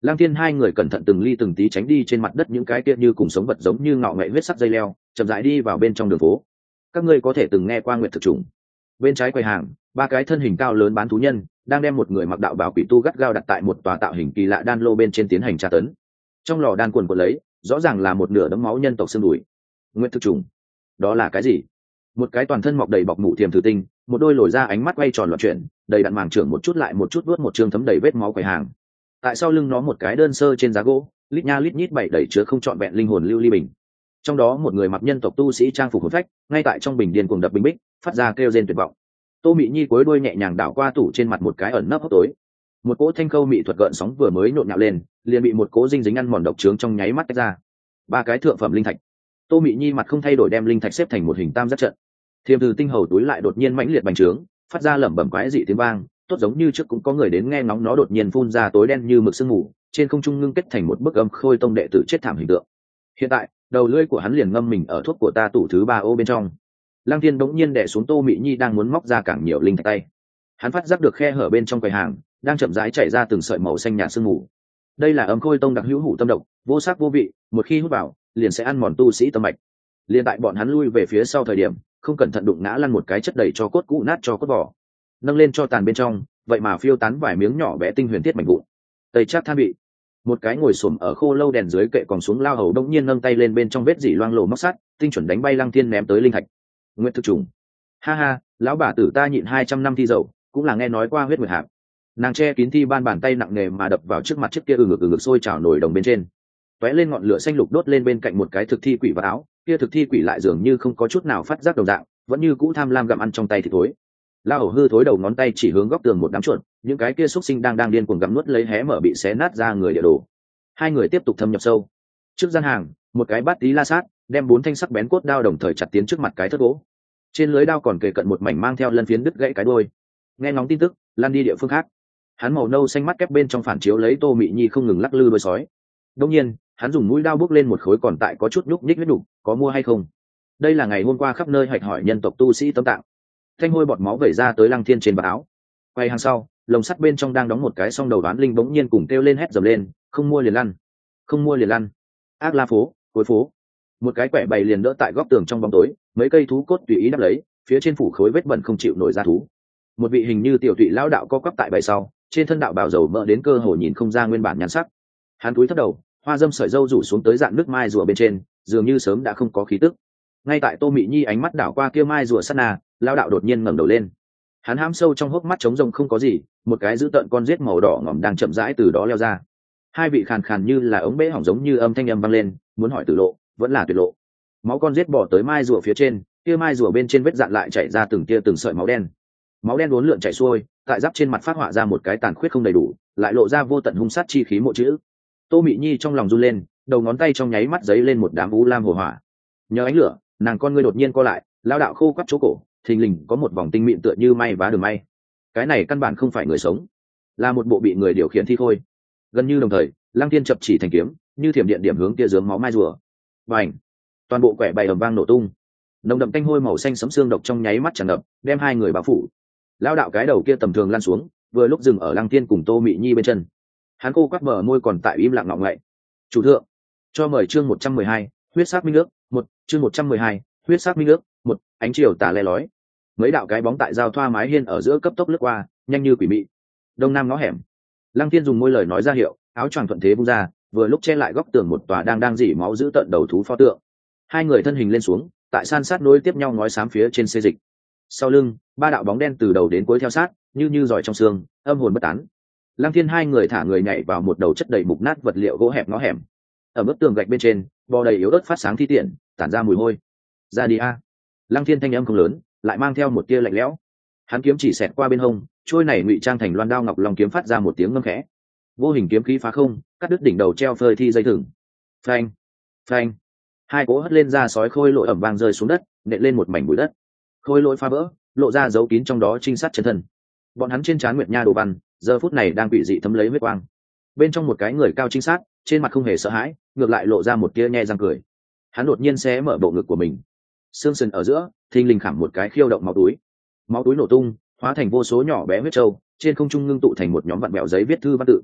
Lăng Thiên hai người cẩn thận từng ly từng tí tránh đi trên mặt đất những cái kia như cùng sống vật giống như ngạo nghệ huyết sắc dây leo, chậm rãi đi vào bên trong đường phố. Các ngươi có thể từng nghe qua nguyệt thực trùng. Bên trái quầy hàng, ba cái thân hình cao lớn bán thú nhân đang đem một người mặc đạo bào quỷ tu gắt gao đặt tại một tòa tạo hình kỳ lạ đan lô bên trên tiến hành tra tấn. Trong lò đan quần của lấy, rõ ràng là một nửa đấm máu nhân tộc xương đùi. Nguyệt thực trùng, đó là cái gì? Một cái toàn thân mọc đầy bọc mủ thiềm thử tinh, một đôi lồi ra ánh mắt quay tròn loạn chuyển, đầy đặn màng trưởng một chút lại một chút vuốt một trường thấm đầy vết máu quầy hàng. Tại sau lưng nó một cái đơn sơ trên giá gỗ, lít nha lít nhít bảy đầy chứa không trọn vẹn linh hồn lưu ly bình. Trong đó một người mặc nhân tộc tu sĩ trang phục hồn phách, ngay tại trong bình điên cuồng đập bình bích, phát ra kêu rên tuyệt vọng. Tô Mị Nhi cối đuôi nhẹ nhàng đảo qua tủ trên mặt một cái ẩn nấp hốc tối. Một cỗ thanh khâu mỹ thuật gợn sóng vừa mới nhộn nhạo lên, liền bị một cỗ dinh dính ăn mòn độc trướng trong nháy mắt tách ra. Ba cái thượng phẩm linh thạch. Tô Mị Nhi mặt không thay đổi đem linh thạch xếp thành một hình tam giác trận. Thiềm từ tinh hầu túi lại đột nhiên mãnh liệt bành trướng, phát ra lẩm bẩm quái dị tiếng vang, tốt giống như trước cũng có người đến nghe ngóng nó đột nhiên phun ra tối đen như mực sương mù, trên không trung ngưng kết thành một bức âm khôi tông đệ tử chết thảm hình tượng. Hiện tại, đầu lưỡi của hắn liền ngâm mình ở thuốc của ta tủ thứ ba ô bên trong. Lăng Thiên bỗng nhiên đè xuống Tô Mị Nhi đang muốn móc ra càng nhiều linh thạch tay. Hắn phát giác được khe hở bên trong quầy hàng đang chậm rãi chảy ra từng sợi màu xanh nhạt sương mù. Đây là âm khôi tông đặc hữu hủ tâm độc, vô sắc vô vị, một khi hút vào, liền sẽ ăn mòn tu sĩ tâm mạch. Liên tại bọn hắn lui về phía sau thời điểm, không cẩn thận đụng ngã lăn một cái chất đầy cho cốt cũ nát cho cốt vỏ. Nâng lên cho tàn bên trong, vậy mà phiêu tán vài miếng nhỏ bé tinh huyền thiết mảnh vụn. Tây Trác than bị. Một cái ngồi xổm ở khô lâu đèn dưới kệ còn xuống lao hầu đông nhiên nâng tay lên bên trong vết dỉ loang lổ móc sắt, tinh chuẩn đánh bay Lăng Thiên ném tới linh thạch. Nguyệt thực trùng. Ha ha, lão bà tử ta nhịn 200 năm thi dầu, cũng là nghe nói qua huyết nguyệt hạp. Nàng che kín thi ban bàn tay nặng nề mà đập vào trước mặt chiếc kia ngực sôi trào nổi đồng bên trên. Tóe lên ngọn lửa xanh lục đốt lên bên cạnh một cái thực thi quỷ vào áo, kia thực thi quỷ lại dường như không có chút nào phát giác đồng dạng, vẫn như cũ tham lam gặm ăn trong tay thì thối. La hầu hư thối đầu ngón tay chỉ hướng góc tường một đám chuột, những cái kia xúc sinh đang điên cuồng gặm nuốt lấy hé mở bị xé nát ra người địa đồ. Hai người tiếp tục thâm nhập sâu. Trước gian hàng, một cái bát tí la sát đem 4 thanh sắc bén cốt đao đồng thời chặt tiến trước mặt cái thất gỗ. Trên lưới đao còn kề cận một mảnh mang theo lân phiến đứt gãy cái đuôi. Nghe ngóng tin tức, lan đi địa phương khác. Hắn màu nâu xanh mắt kép bên trong phản chiếu lấy Tô Mị Nhi không ngừng lắc lư đuôi sói. Đương nhiên, hắn dùng mũi đao bước lên một khối còn tại có chút nhúc nhích huyết đủ, có mua hay không? Đây là ngày hôm qua khắp nơi hạch hỏi nhân tộc tu sĩ tâm tạng. Thanh hôi bọt máu vẩy ra tới Lăng Thiên trên bờ áo. Quay hàng sau, lồng sắt bên trong đang đóng một cái song đầu đoán linh bỗng nhiên cùng kêu lên hét dầm lên, không mua liền lăn, không mua liền lăn. Ác La phố, cuối phố. Một cái quẻ bày liền đỡ tại góc tường trong bóng tối, mấy cây thú cốt tùy ý đắp lấy, phía trên phủ khối vết bẩn không chịu nổi ra thú. Một vị hình như tiểu tụy lão đạo co quắp tại bày sau, trên thân đạo bào dầu mỡ đến cơ hồ nhìn không ra nguyên bản nhan sắc. Hắn cúi thấp đầu, hoa dâm sợi râu rủ xuống tới dạng nước mai rùa bên trên, dường như sớm đã không có khí tức. Ngay tại Tô Mị Nhi ánh mắt đảo qua kia mai rùa sát na, lão đạo đột nhiên ngẩng đầu lên. Hắn hám sâu trong hốc mắt trống rỗng không có gì, một cái dữ tợn con rết màu đỏ ngỏm đang chậm rãi từ đó leo ra. Hai vị khàn khàn như là ống bể hỏng giống như âm thanh âm vang lên, muốn hỏi tử lộ, vẫn là tuyệt lộ. Máu con rết bỏ tới mai rùa phía trên, kia mai rùa bên trên vết dạn lại chảy ra từng tia từng sợi máu đen. Máu đen uốn lượn chảy xuôi, tại giáp trên mặt phát họa ra một cái tàn khuyết không đầy đủ, lại lộ ra vô tận hung sát chi khí mộ chữ. Tô Mị Nhi trong lòng run lên, đầu ngón tay trong nháy mắt giấy lên một đám u lam hồ hỏa. Nhờ ánh lửa, nàng con ngươi đột nhiên co lại, lão đạo khô quắt chỗ cổ, thình lình có một vòng tinh mịn tựa như may vá đường may. Cái này căn bản không phải người sống, là một bộ bị người điều khiển thi khôi. Gần như đồng thời, Lăng Thiên chập chỉ thành kiếm, như thiểm điện điểm hướng kia dướng máu mai rùa. Bành! Toàn bộ quẻ bày ầm vang nổ tung. Nồng đậm tanh hôi màu xanh sẫm xương độc trong nháy mắt tràn ngập, đem hai người bao phủ. Lão đạo cái đầu kia tầm thường lăn xuống, vừa lúc dừng ở Lăng Thiên cùng Tô Mị Nhi bên chân. Hắn cô quắt bờ môi còn tại im lặng ngọng ngậy. Chủ thượng, cho mời chương 112, huyết sắc minh ước, một chương 112, huyết sắc minh ước, một ánh chiều tà le lói. Mấy đạo cái bóng tại giao thoa mái hiên ở giữa cấp tốc lướt qua, nhanh như quỷ mị. Đông nam ngõ hẻm. Lăng Thiên dùng môi lời nói ra hiệu, áo choàng thuận thế vung ra, vừa lúc che lại góc tường một tòa đang rỉ máu giữ tận đầu thú pho tượng. Hai người thân hình lên xuống, tại san sát nối tiếp nhau ngói xám phía trên xê dịch. Sau lưng, ba đạo bóng đen từ đầu đến cuối theo sát, như giỏi trong xương, âm hồn bất tán. Lăng Thiên hai người thả người nhảy vào một đầu chất đầy mục nát vật liệu gỗ hẹp ngõ hẻm. Ở bức tường gạch bên trên, bò đầy yếu ớt phát sáng thi tiện, tản ra mùi hôi. Ra đi a! Lăng Thiên thanh âm không lớn, lại mang theo một tia lạnh lẽo. Hắn kiếm chỉ xẹt qua bên hông, trôi này ngụy trang thành loan đao ngọc long kiếm phát ra một tiếng ngâm khẽ. Vô hình kiếm khí phá không, cắt đứt đỉnh đầu treo phơi thi dây thừng. Phanh! Phanh! Hai cỗ hất lên ra sói khôi lội ẩm vang rơi xuống đất, nện lên một mảnh bụi đất. Khôi lội phá vỡ, lộ ra dấu kín trong đó trinh sát chân thân. Bọn hắn trên trán nguyệt nha đồ văn, giờ phút này đang bị dị thấm lấy huyết quang. Bên trong một cái người cao trinh sát, trên mặt không hề sợ hãi, ngược lại lộ ra một tia nhe răng cười. Hắn đột nhiên xé mở bộ ngực của mình, xương sườn ở giữa thình lình khảm một cái khiêu động máu túi nổ tung, hóa thành vô số nhỏ bé huyết trâu, trên không trung ngưng tụ thành một nhóm vặn bẹo giấy viết thư văn tự.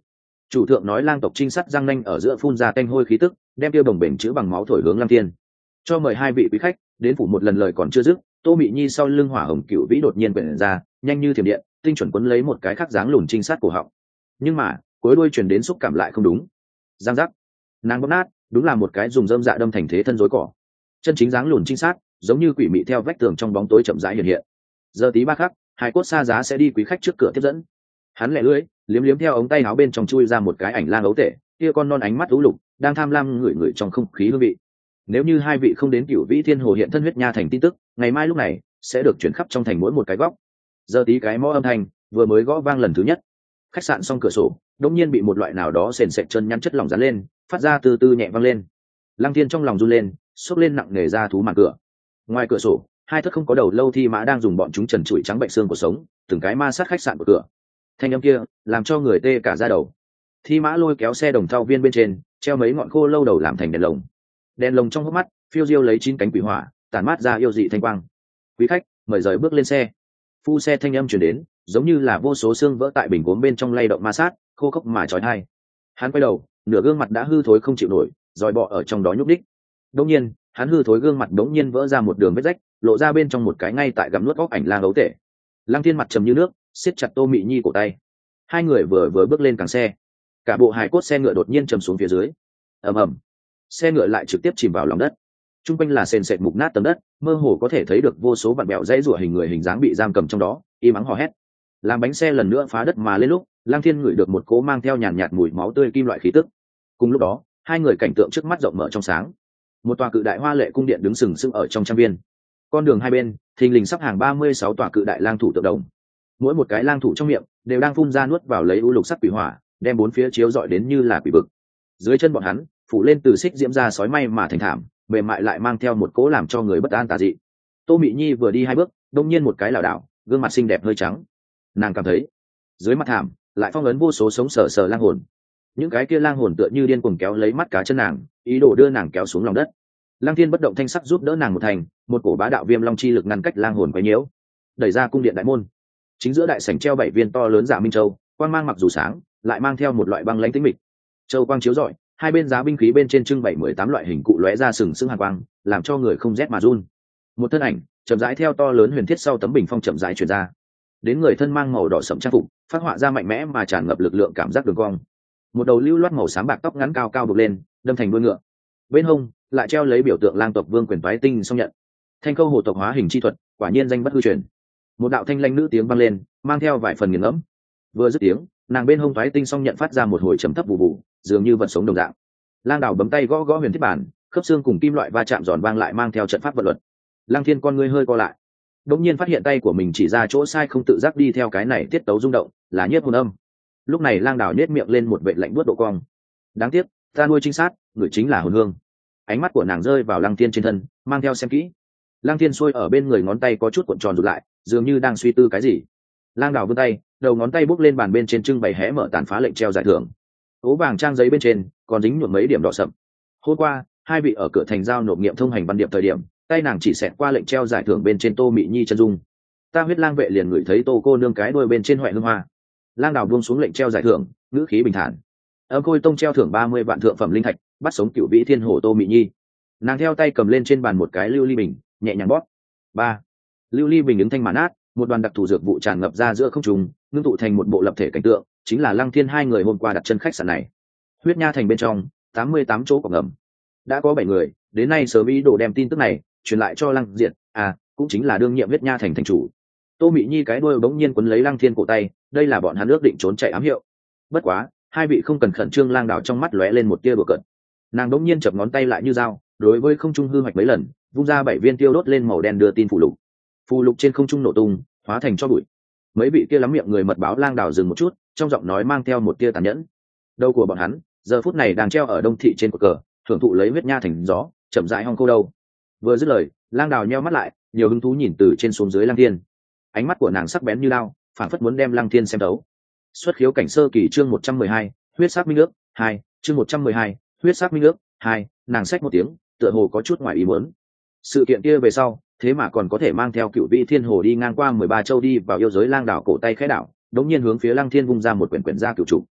Chủ thượng nói lang tộc trinh sát răng nanh ở giữa phun ra tanh hôi khí tức, đem tiêu bồng bềnh chữ bằng máu thổi hướng Lăng Thiên. Cho mời hai vị quý khách đến phủ một lần lời còn chưa dứt, Tô Mị Nhi sau lưng hỏa hồng cựu vĩ đột nhiên quyển ra, nhanh như thiểm điện, tinh chuẩn quấn lấy một cái khắc dáng lùn trinh sát cổ họng. Nhưng mà cuối đuôi truyền đến xúc cảm lại không đúng. Giang giác, nàng bóp nát, đúng là một cái dùng dơm dạ đâm thành thế thân rối cỏ. Chân chính dáng lùn trinh sát, giống như quỷ mị theo vách tường trong bóng tối chậm rãi hiện hiện. Giờ tí ba khắc, hai cốt xa giá sẽ đi quý khách trước cửa tiếp dẫn. Hắn lẹ lưỡi, liếm liếm theo ống tay áo bên trong chui ra một cái ảnh lang ấu tể, kia con non ánh mắt lũ lục, đang tham lam ngửi ngửi trong không khí hương vị. Nếu như hai vị không đến Cửu Vĩ Thiên Hồ hiện thân huyết nha thành tin tức, ngày mai lúc này sẽ được chuyển khắp trong thành mỗi một cái góc. Giờ tí cái mõ âm thanh vừa mới gõ vang lần thứ nhất, khách sạn xong cửa sổ đột nhiên bị một loại nào đó sền sệt chân nhăn chất lỏng dán lên, phát ra từ từ nhẹ vang lên. Lăng Thiên trong lòng run lên, xốc lên nặng nề ra thú màn cửa. Ngoài cửa sổ, hai thất không có đầu lâu thi mã đang dùng bọn chúng trần trụi trắng bệnh xương của sống, từng cái ma sát khách sạn của cửa. Thanh âm kia làm cho người tê cả da đầu. Thi mã lôi kéo xe đồng thau viên bên trên treo mấy ngọn khô lâu đầu làm thành đèn lồng. Đèn lồng trong hốc mắt phiêu diêu lấy 9 cánh quỷ hỏa, tản mát ra yêu dị thanh quang. Quý khách mời rời bước lên xe. Phu xe thanh âm truyền đến, giống như là vô số xương vỡ tại bình gốm bên trong lay động ma sát, khô khốc mà chói tai. Hắn quay đầu, nửa gương mặt đã hư thối không chịu nổi, dòi bọ ở trong đó nhúc đích. Đột nhiên, hắn hư thối gương mặt đống nhiên vỡ ra một đường vết rách, lộ ra bên trong một cái ngay tại gặm nuốt góc ảnh lang ấu tể. Lăng Thiên mặt trầm như nước, siết chặt Tô Mị Nhi cổ tay. Hai người vừa bước lên càng xe, cả bộ hài cốt xe ngựa đột nhiên trầm xuống phía dưới. Ầm ầm, xe ngựa lại trực tiếp chìm vào lòng đất. Trung quanh là sền sệt mục nát tấm đất, mơ hồ có thể thấy được vô số vặn bẹo dãy rủa hình người hình dáng bị giam cầm trong đó, im ắng hò hét. Làm bánh xe lần nữa phá đất mà lên lúc, Lăng Thiên ngửi được một cỗ mang theo nhàn nhạt mùi máu tươi kim loại khí tức. Cùng lúc đó, hai người cảnh tượng trước mắt rộng mở trong sáng. Một tòa cự đại hoa lệ cung điện đứng sừng sững ở trong trang viên. Con đường hai bên, thình lình sắp hàng 36 tòa cự đại lang thủ tượng đồng. Mỗi một cái lang thủ trong miệng đều đang phun ra nuốt vào lấy u lục sắc quỷ hỏa, đem bốn phía chiếu rọi đến như là quỷ vực. Dưới chân bọn hắn, phủ lên từ xích diễm ra sói may mà thành thảm, mềm mại lại mang theo một cỗ làm cho người bất an tà dị. Tô Mị Nhi vừa đi hai bước, đột nhiên một cái lảo đảo, gương mặt xinh đẹp hơi trắng. Nàng cảm thấy dưới mặt thảm lại phong ấn vô số sống sờ sờ lang hồn. Những cái kia lang hồn tựa như điên cuồng kéo lấy mắt cá chân nàng, ý đồ đưa nàng kéo xuống lòng đất. Lăng Thiên bất động thanh sắc giúp đỡ nàng một thành, một cổ bá đạo viêm long chi lực ngăn cách lang hồn quấy nhiễu, đẩy ra cung điện đại môn. Chính giữa đại sảnh treo 7 viên to lớn Dạ Minh Châu, quang mang mặc dù sáng, lại mang theo một loại băng lãnh tĩnh mịch. Châu quang chiếu rọi, hai bên giá binh khí bên trên trưng bày 18 loại hình cụ lóe ra sừng sững hàn quang, làm cho người không rét mà run. Một thân ảnh chậm rãi theo to lớn huyền thiết sau tấm bình phong chậm rãi truyền ra. Đến người thân mang màu đỏ sẫm trang phục, phát họa ra mạnh mẽ mà tràn ngập lực lượng cảm giác đường cong. Một đầu lưu loát màu xám bạc tóc ngắn cao cao buộc lên, đâm thành đuôi ngựa. Bên hông lại treo lấy biểu tượng lang tộc vương quyền toái tinh song nhận. Thanh câu hồ tộc hóa hình chi thuật, quả nhiên danh bất hư truyền. Một đạo thanh lãnh nữ tiếng vang lên, mang theo vài phần nghiền ngẫm. Vừa dứt tiếng, nàng bên hông toái tinh song nhận phát ra một hồi trầm thấp vụ vụ, dường như vật sống đồng dạng. Lang đảo bấm tay gõ gõ huyền thiết bản, khớp xương cùng kim loại va chạm giòn vang lại mang theo trận pháp vật luật. Lăng Thiên con ngươi hơi co lại, đột nhiên phát hiện tay của mình chỉ ra chỗ sai không tự giác đi theo cái này tiết tấu rung động, là nhiếp hồn âm. Lúc này lang đảo nhếch miệng lên một vệt lạnh buốt độ cong. Đáng tiếc, ta nuôi trinh sát, người chính là hồn hương. Ánh mắt của nàng rơi vào Lăng Thiên trên thân, mang theo xem kỹ. Lăng Thiên xuôi ở bên người ngón tay có chút cuộn tròn rụt lại, dường như đang suy tư cái gì. Lang đảo vươn tay, đầu ngón tay bốc lên bàn bên trên trưng bày hé mở tàn phá lệnh treo giải thưởng. Ố vàng trang giấy bên trên còn dính nhuộm mấy điểm đỏ sậm. Hôm qua, hai vị ở cửa thành giao nộp nghiệm thông hành văn điệp thời điểm, tay nàng chỉ xẹt qua lệnh treo giải thưởng bên trên Tô Mị Nhi chân dung. Ta huyết lang vệ liền ngửi thấy Tô cô nương cái đuôi bên trên hoại hương hoa. Lang đảo buông xuống lệnh treo giải thưởng, ngữ khí bình thản. Âm Khôi tông treo thưởng 30 vạn thượng phẩm linh thạch, bắt sống Cửu Vĩ Thiên Hồ Tô Mị Nhi. Nàng theo tay cầm lên trên bàn một cái lưu ly bình, nhẹ nhàng bóp. Ba, lưu ly bình ứng thanh màn át, một đoàn đặc thù dược vụ tràn ngập ra giữa không trung, ngưng tụ thành một bộ lập thể cảnh tượng, chính là Lăng Thiên hai người hôm qua đặt chân khách sạn này. Huyết Nha thành bên trong 88 chỗ cổng ngầm, đã có 7 người đến nay sớm ý đồ đem tin tức này truyền lại cho Lăng Diệt, cũng chính là đương nhiệm Huyết Nha thành thành chủ. Tô Mị Nhi cái đuôi bỗng nhiên quấn lấy Lăng Thiên cổ tay, đây là bọn hắn ước định trốn chạy ám hiệu. Bất quá, hai vị không cần khẩn trương. Lang đảo trong mắt lóe lên một tia đùa cợt. Nàng bỗng nhiên chập ngón tay lại như dao, đối với không trung hư hoạch mấy lần, vung ra 7 viên tiêu đốt lên màu đen đưa tin phù lục. Phù lục trên không trung nổ tung, hóa thành cho bụi. Mấy vị kia lắm miệng người mật báo Lang đảo dừng một chút, trong giọng nói mang theo một tia tàn nhẫn. Đầu của bọn hắn giờ phút này đang treo ở đông thị trên cột cờ, thưởng thụ lấy Huyết Nha thành gió, chậm rãi hong cô đâu. Vừa dứt lời, Lang đảo nheo mắt lại, nhiều hứng thú nhìn từ trên xuống dưới Lăng Thiên. Ánh mắt của nàng sắc bén như lao, phảng phất muốn đem Lăng Thiên xem đấu. Xuất khiếu cảnh sơ kỳ chương 112, huyết sắc minh ước 2, chương 112, huyết sắc minh ước 2, nàng xách một tiếng, tựa hồ có chút ngoài ý muốn. Sự kiện kia về sau, thế mà còn có thể mang theo Cửu Vĩ Thiên Hồ đi ngang qua 13 châu đi vào yêu giới. Lang đảo cổ tay khẽ đảo, đống nhiên hướng phía Lăng Thiên vung ra một quyển quyển ra cửu trụ.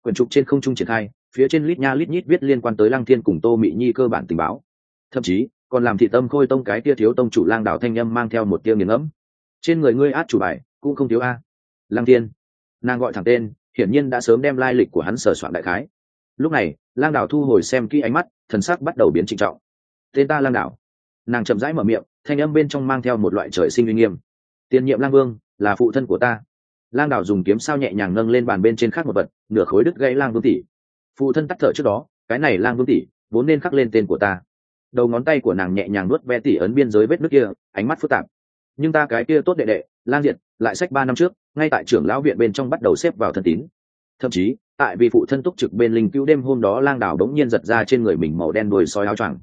quyển trục trên không trung triển khai, phía trên lít nha lít nhít viết liên quan tới Lăng Thiên cùng Tô Mị Nhi cơ bản tình báo, thậm chí còn làm thị tâm khôi tông cái tia thiếu tông chủ Lang Đảo thanh âm mang theo một tia nghiền ngẫm. Trên người ngươi át chủ bài cũng không thiếu a. Lăng Thiên, nàng gọi thẳng tên, hiển nhiên đã sớm đem lai lịch của hắn sờ soạn đại khái. Lúc này Lang Đảo thu hồi xem kỹ ánh mắt, thần sắc bắt đầu biến trịnh trọng. Tên ta Lang Đảo. Nàng chậm rãi mở miệng, thanh âm bên trong mang theo một loại trời sinh uy nghiêm. Tiền nhiệm Lang Vương là phụ thân của ta. Lang Đảo dùng kiếm sao nhẹ nhàng nâng lên bàn bên trên khác một vật, nửa khối đứt gãy Lang Vương tỷ. Phụ thân tắt thở trước đó, cái này Lang Vương tỷ vốn nên khắc lên tên của ta. Đầu ngón tay của nàng nhẹ nhàng nuốt ve tỷ ấn biên giới vết nước kia, ánh mắt phức tạp. Nhưng ta cái kia tốt đệ đệ Lang Diệt lại sách 3 năm trước ngay tại trưởng lão viện bên trong bắt đầu xếp vào thân tín. Thậm chí tại vì phụ thân túc trực bên linh cứu đêm hôm đó, Lang Đảo đống nhiên giật ra trên người mình màu đen đồi sói áo choàng,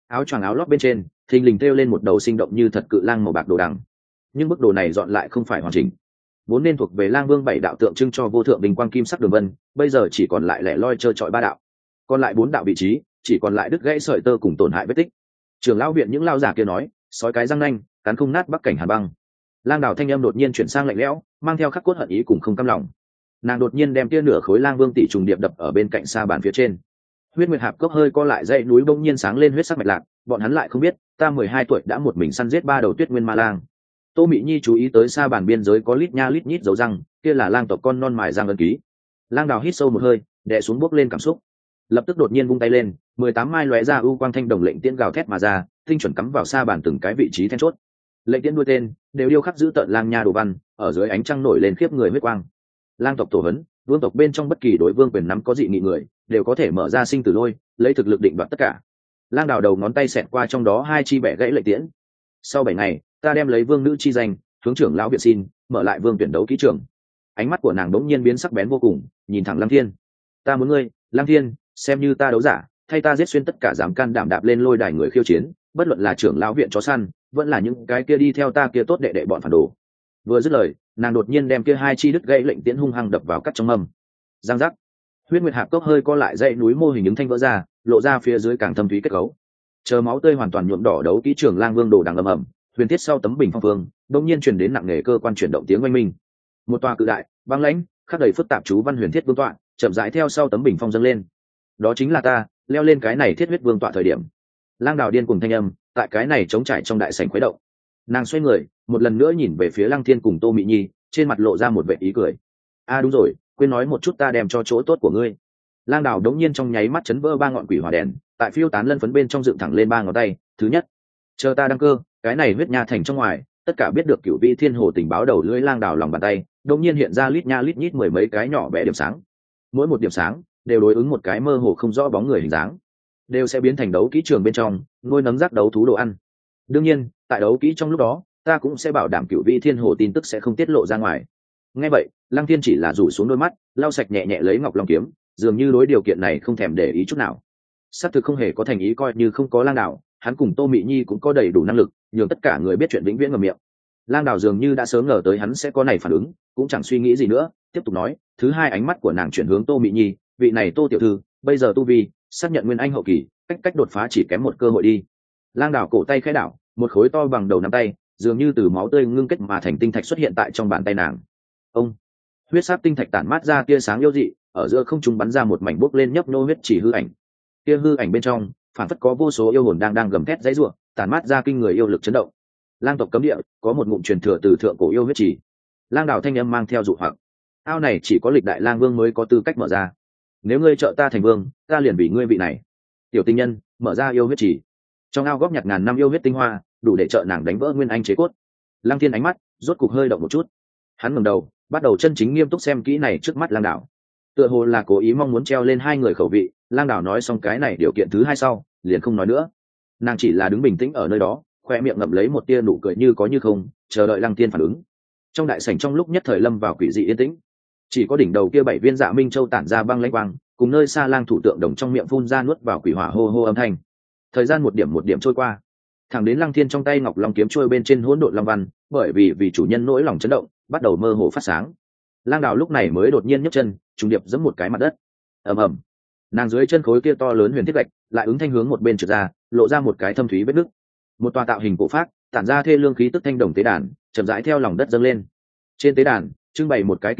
áo lót bên trên thình lình thêu lên một đầu sinh động như thật cự lang màu bạc đồ đằng. Nhưng bức đồ này dọn lại không phải hoàn chỉnh, vốn nên thuộc về Lang Vương 7 đạo tượng trưng cho vô thượng bình quang kim sắc đường vân, bây giờ chỉ còn lại lẻ loi trơ trọi 3 đạo, còn lại 4 đạo vị trí chỉ còn lại đứt gãy sợi tơ cùng tổn hại vết tích. Trưởng lão viện những lao giả kia nói, sói cái răng nanh cắn không nát bắc cảnh hàn băng. Lang Đảo thanh âm đột nhiên chuyển sang lạnh lẽo, mang theo khắc cốt hận ý cùng không cam lòng. Nàng đột nhiên đem tia nửa khối Lang Vương tỷ trùng điệp đập ở bên cạnh sa bàn phía trên. Huyết Nguyệt Hạp cốc hơi co lại, dãy núi bỗng nhiên sáng lên huyết sắc mạch lạc, bọn hắn lại không biết ta 12 tuổi đã một mình săn giết 3 đầu Tuyết Nguyên Ma Lang. Tô Mị Nhi chú ý tới sa bàn biên giới có lít nha lít nhít dấu răng, kia là lang tộc con non mài răng ấn ký. Lang Đảo hít sâu một hơi, đè xuống bốc lên cảm xúc, lập tức đột nhiên vung tay lên, 18 mai lóe ra ưu quang thanh đồng lệnh tiễn gào thét mà ra, tinh chuẩn cắm vào sa bàn từng cái vị trí then chốt. Lệnh tiễn đuôi tên đều điêu khắc giữ tợn lang nha đồ văn, ở dưới ánh trăng nổi lên khiếp người huyết quang. Lang tộc tổ hấn, vương tộc bên trong bất kỳ đối vương quyền nắm có dị nghị người đều có thể mở ra sinh tử lôi, lấy thực lực định đoạt tất cả. Lang Đảo đầu ngón tay xẹt qua trong đó 2 chi bẻ gãy lệnh tiễn. Sau 7 ngày ta đem lấy vương nữ chi danh hướng trưởng lão viện xin mở lại vương tuyển đấu kỹ trường. Ánh mắt của nàng đống nhiên biến sắc bén vô cùng, nhìn thẳng Lăng Thiên. Ta muốn ngươi, Lăng Thiên, xem như ta đấu giả, thay ta giết xuyên tất cả dám can đảm đạp lên lôi đài người khiêu chiến, bất luận là trưởng lão viện chó săn vẫn là những cái kia đi theo ta kia tốt đệ đệ bọn phản đồ. Vừa dứt lời, nàng đột nhiên đem kia 2 chi đứt gãy lệnh tiễn hung hăng đập vào cắt trong mâm. Giang giác. Huyết Nguyệt Hạp cốc hơi co lại, dãy núi mô hình những thanh vỡ ra, lộ ra phía dưới càng thâm thúy kết cấu. Chờ máu tươi hoàn toàn nhuộm đỏ đấu kỹ trường Lang Vương đồ đằng ầm ầm, huyền thiết sau tấm bình phong phương đột nhiên truyền đến nặng nề cơ quan chuyển động tiếng oanh minh. Một tòa cự đại, băng lãnh, khắc đầy phức tạp chú văn huyền thiết vương tọa chậm rãi theo sau tấm bình phong dâng lên. Đó chính là ta leo lên cái này thiết huyết vương tọa thời điểm. Lang Đảo điên cùng thanh âm tại cái này trống trải trong đại sảnh khuấy động. Nàng xoay người một lần nữa nhìn về phía Lăng Thiên cùng Tô Mị Nhi, trên mặt lộ ra một vẻ ý cười. Đúng rồi, quên nói một chút, ta đem cho chỗ tốt của ngươi. Lang Đảo đống nhiên trong nháy mắt chấn vỡ 3 ngọn quỷ hỏa đèn, tại phiêu tán lân phấn bên trong dựng thẳng lên 3 ngón tay. Thứ nhất, chờ ta đăng cơ, cái này huyết nha thành trong ngoài tất cả biết được Cửu Vĩ Thiên Hồ tình báo đầu lưỡi Lang Đảo lòng bàn tay đột nhiên hiện ra lít nha lít nhít 10 mấy cái nhỏ bé điểm sáng. Mỗi một điểm sáng đều đối ứng một cái mơ hồ không rõ bóng người hình dáng, đều sẽ biến thành đấu kỹ trường bên trong nuôi nấng rác đấu thú đồ ăn. Đương nhiên tại đấu kỹ trong lúc đó ta cũng sẽ bảo đảm Cửu Vĩ Thiên Hồ tin tức sẽ không tiết lộ ra ngoài. Nghe vậy Lăng Thiên chỉ là rủ xuống đôi mắt, lau sạch nhẹ nhẹ lấy ngọc long kiếm, dường như đối điều kiện này không thèm để ý chút nào. Xác thực không hề có thành ý, coi như không có Lang Đảo, hắn cùng Tô Mị Nhi cũng có đầy đủ năng lực nhường tất cả người biết chuyện vĩnh viễn ngậm miệng. Lang Đảo dường như đã sớm ngờ tới hắn sẽ có này phản ứng, cũng chẳng suy nghĩ gì nữa, tiếp tục nói. Thứ hai, ánh mắt của nàng chuyển hướng Tô Mị Nhi, vị này Tô tiểu thư bây giờ tu vi xác nhận nguyên anh hậu kỳ, cách đột phá chỉ kém một cơ hội đi. Lang Đảo cổ tay khẽ đảo, một khối to bằng đầu nắm tay dường như từ máu tươi ngưng kết mà thành tinh thạch xuất hiện tại trong bàn tay nàng. Ông huyết sắc tinh thạch tản mát ra tia sáng yêu dị, ở giữa không trung bắn ra một mảnh bốc lên nhấp nô huyết chỉ hư ảnh. Tia hư ảnh bên trong phản phất có vô số yêu hồn đang gầm thét dãy rủa, tản mát ra kinh người yêu lực chấn động. Lang tộc cấm địa có một ngụm truyền thừa từ thượng cổ yêu huyết chỉ. Lang Đảo thanh âm mang theo dụ hoặc. Ao này chỉ có lịch đại lang vương mới có tư cách mở ra. Nếu ngươi trợ ta thành vương, ta liền vì ngươi vị này tiểu tinh nhân mở ra yêu huyết chỉ. Trong ao góp nhặt ngàn năm yêu huyết tinh hoa, đủ để trợ nàng đánh vỡ nguyên anh chế cốt. Lăng Thiên ánh mắt rốt cục hơi động một chút, hắn ngẩng đầu bắt đầu chân chính nghiêm túc xem kỹ này trước mắt Lang Đảo, tựa hồ là cố ý mong muốn treo lên hai người khẩu vị. Lang Đảo nói xong cái này điều kiện thứ hai sau liền không nói nữa, nàng chỉ là đứng bình tĩnh ở nơi đó, khoe miệng ngậm lấy một tia nụ cười như có như không, chờ đợi Lăng Thiên phản ứng. Trong đại sảnh trong lúc nhất thời lâm vào quỷ dị yên tĩnh, chỉ có đỉnh đầu kia 7 viên Dạ Minh Châu tản ra băng lãnh quang, cùng nơi xa Lang thủ tượng đồng trong miệng phun ra nuốt vào quỷ hỏa hô hô âm thanh. Thời gian một điểm trôi qua, thẳng đến Lăng Thiên trong tay ngọc long kiếm trôi bên trên hỗn độn long văn, bởi vì chủ nhân nỗi lòng chấn động bắt đầu mơ hồ phát sáng. Lang Đảo lúc này mới đột nhiên nhấc chân trùng điệp giẫm một cái mặt đất, ầm ầm, nàng dưới chân khối kia to lớn huyền thiết gạch lại ứng thanh hướng một bên trượt ra, lộ ra một cái thâm thúy vết nứt. Một tòa tạo hình cổ phác tản ra thê lương khí tức thanh đồng tế đàn chậm rãi theo lòng đất dâng lên. Trên tế đàn trưng bày một cái kỳ dị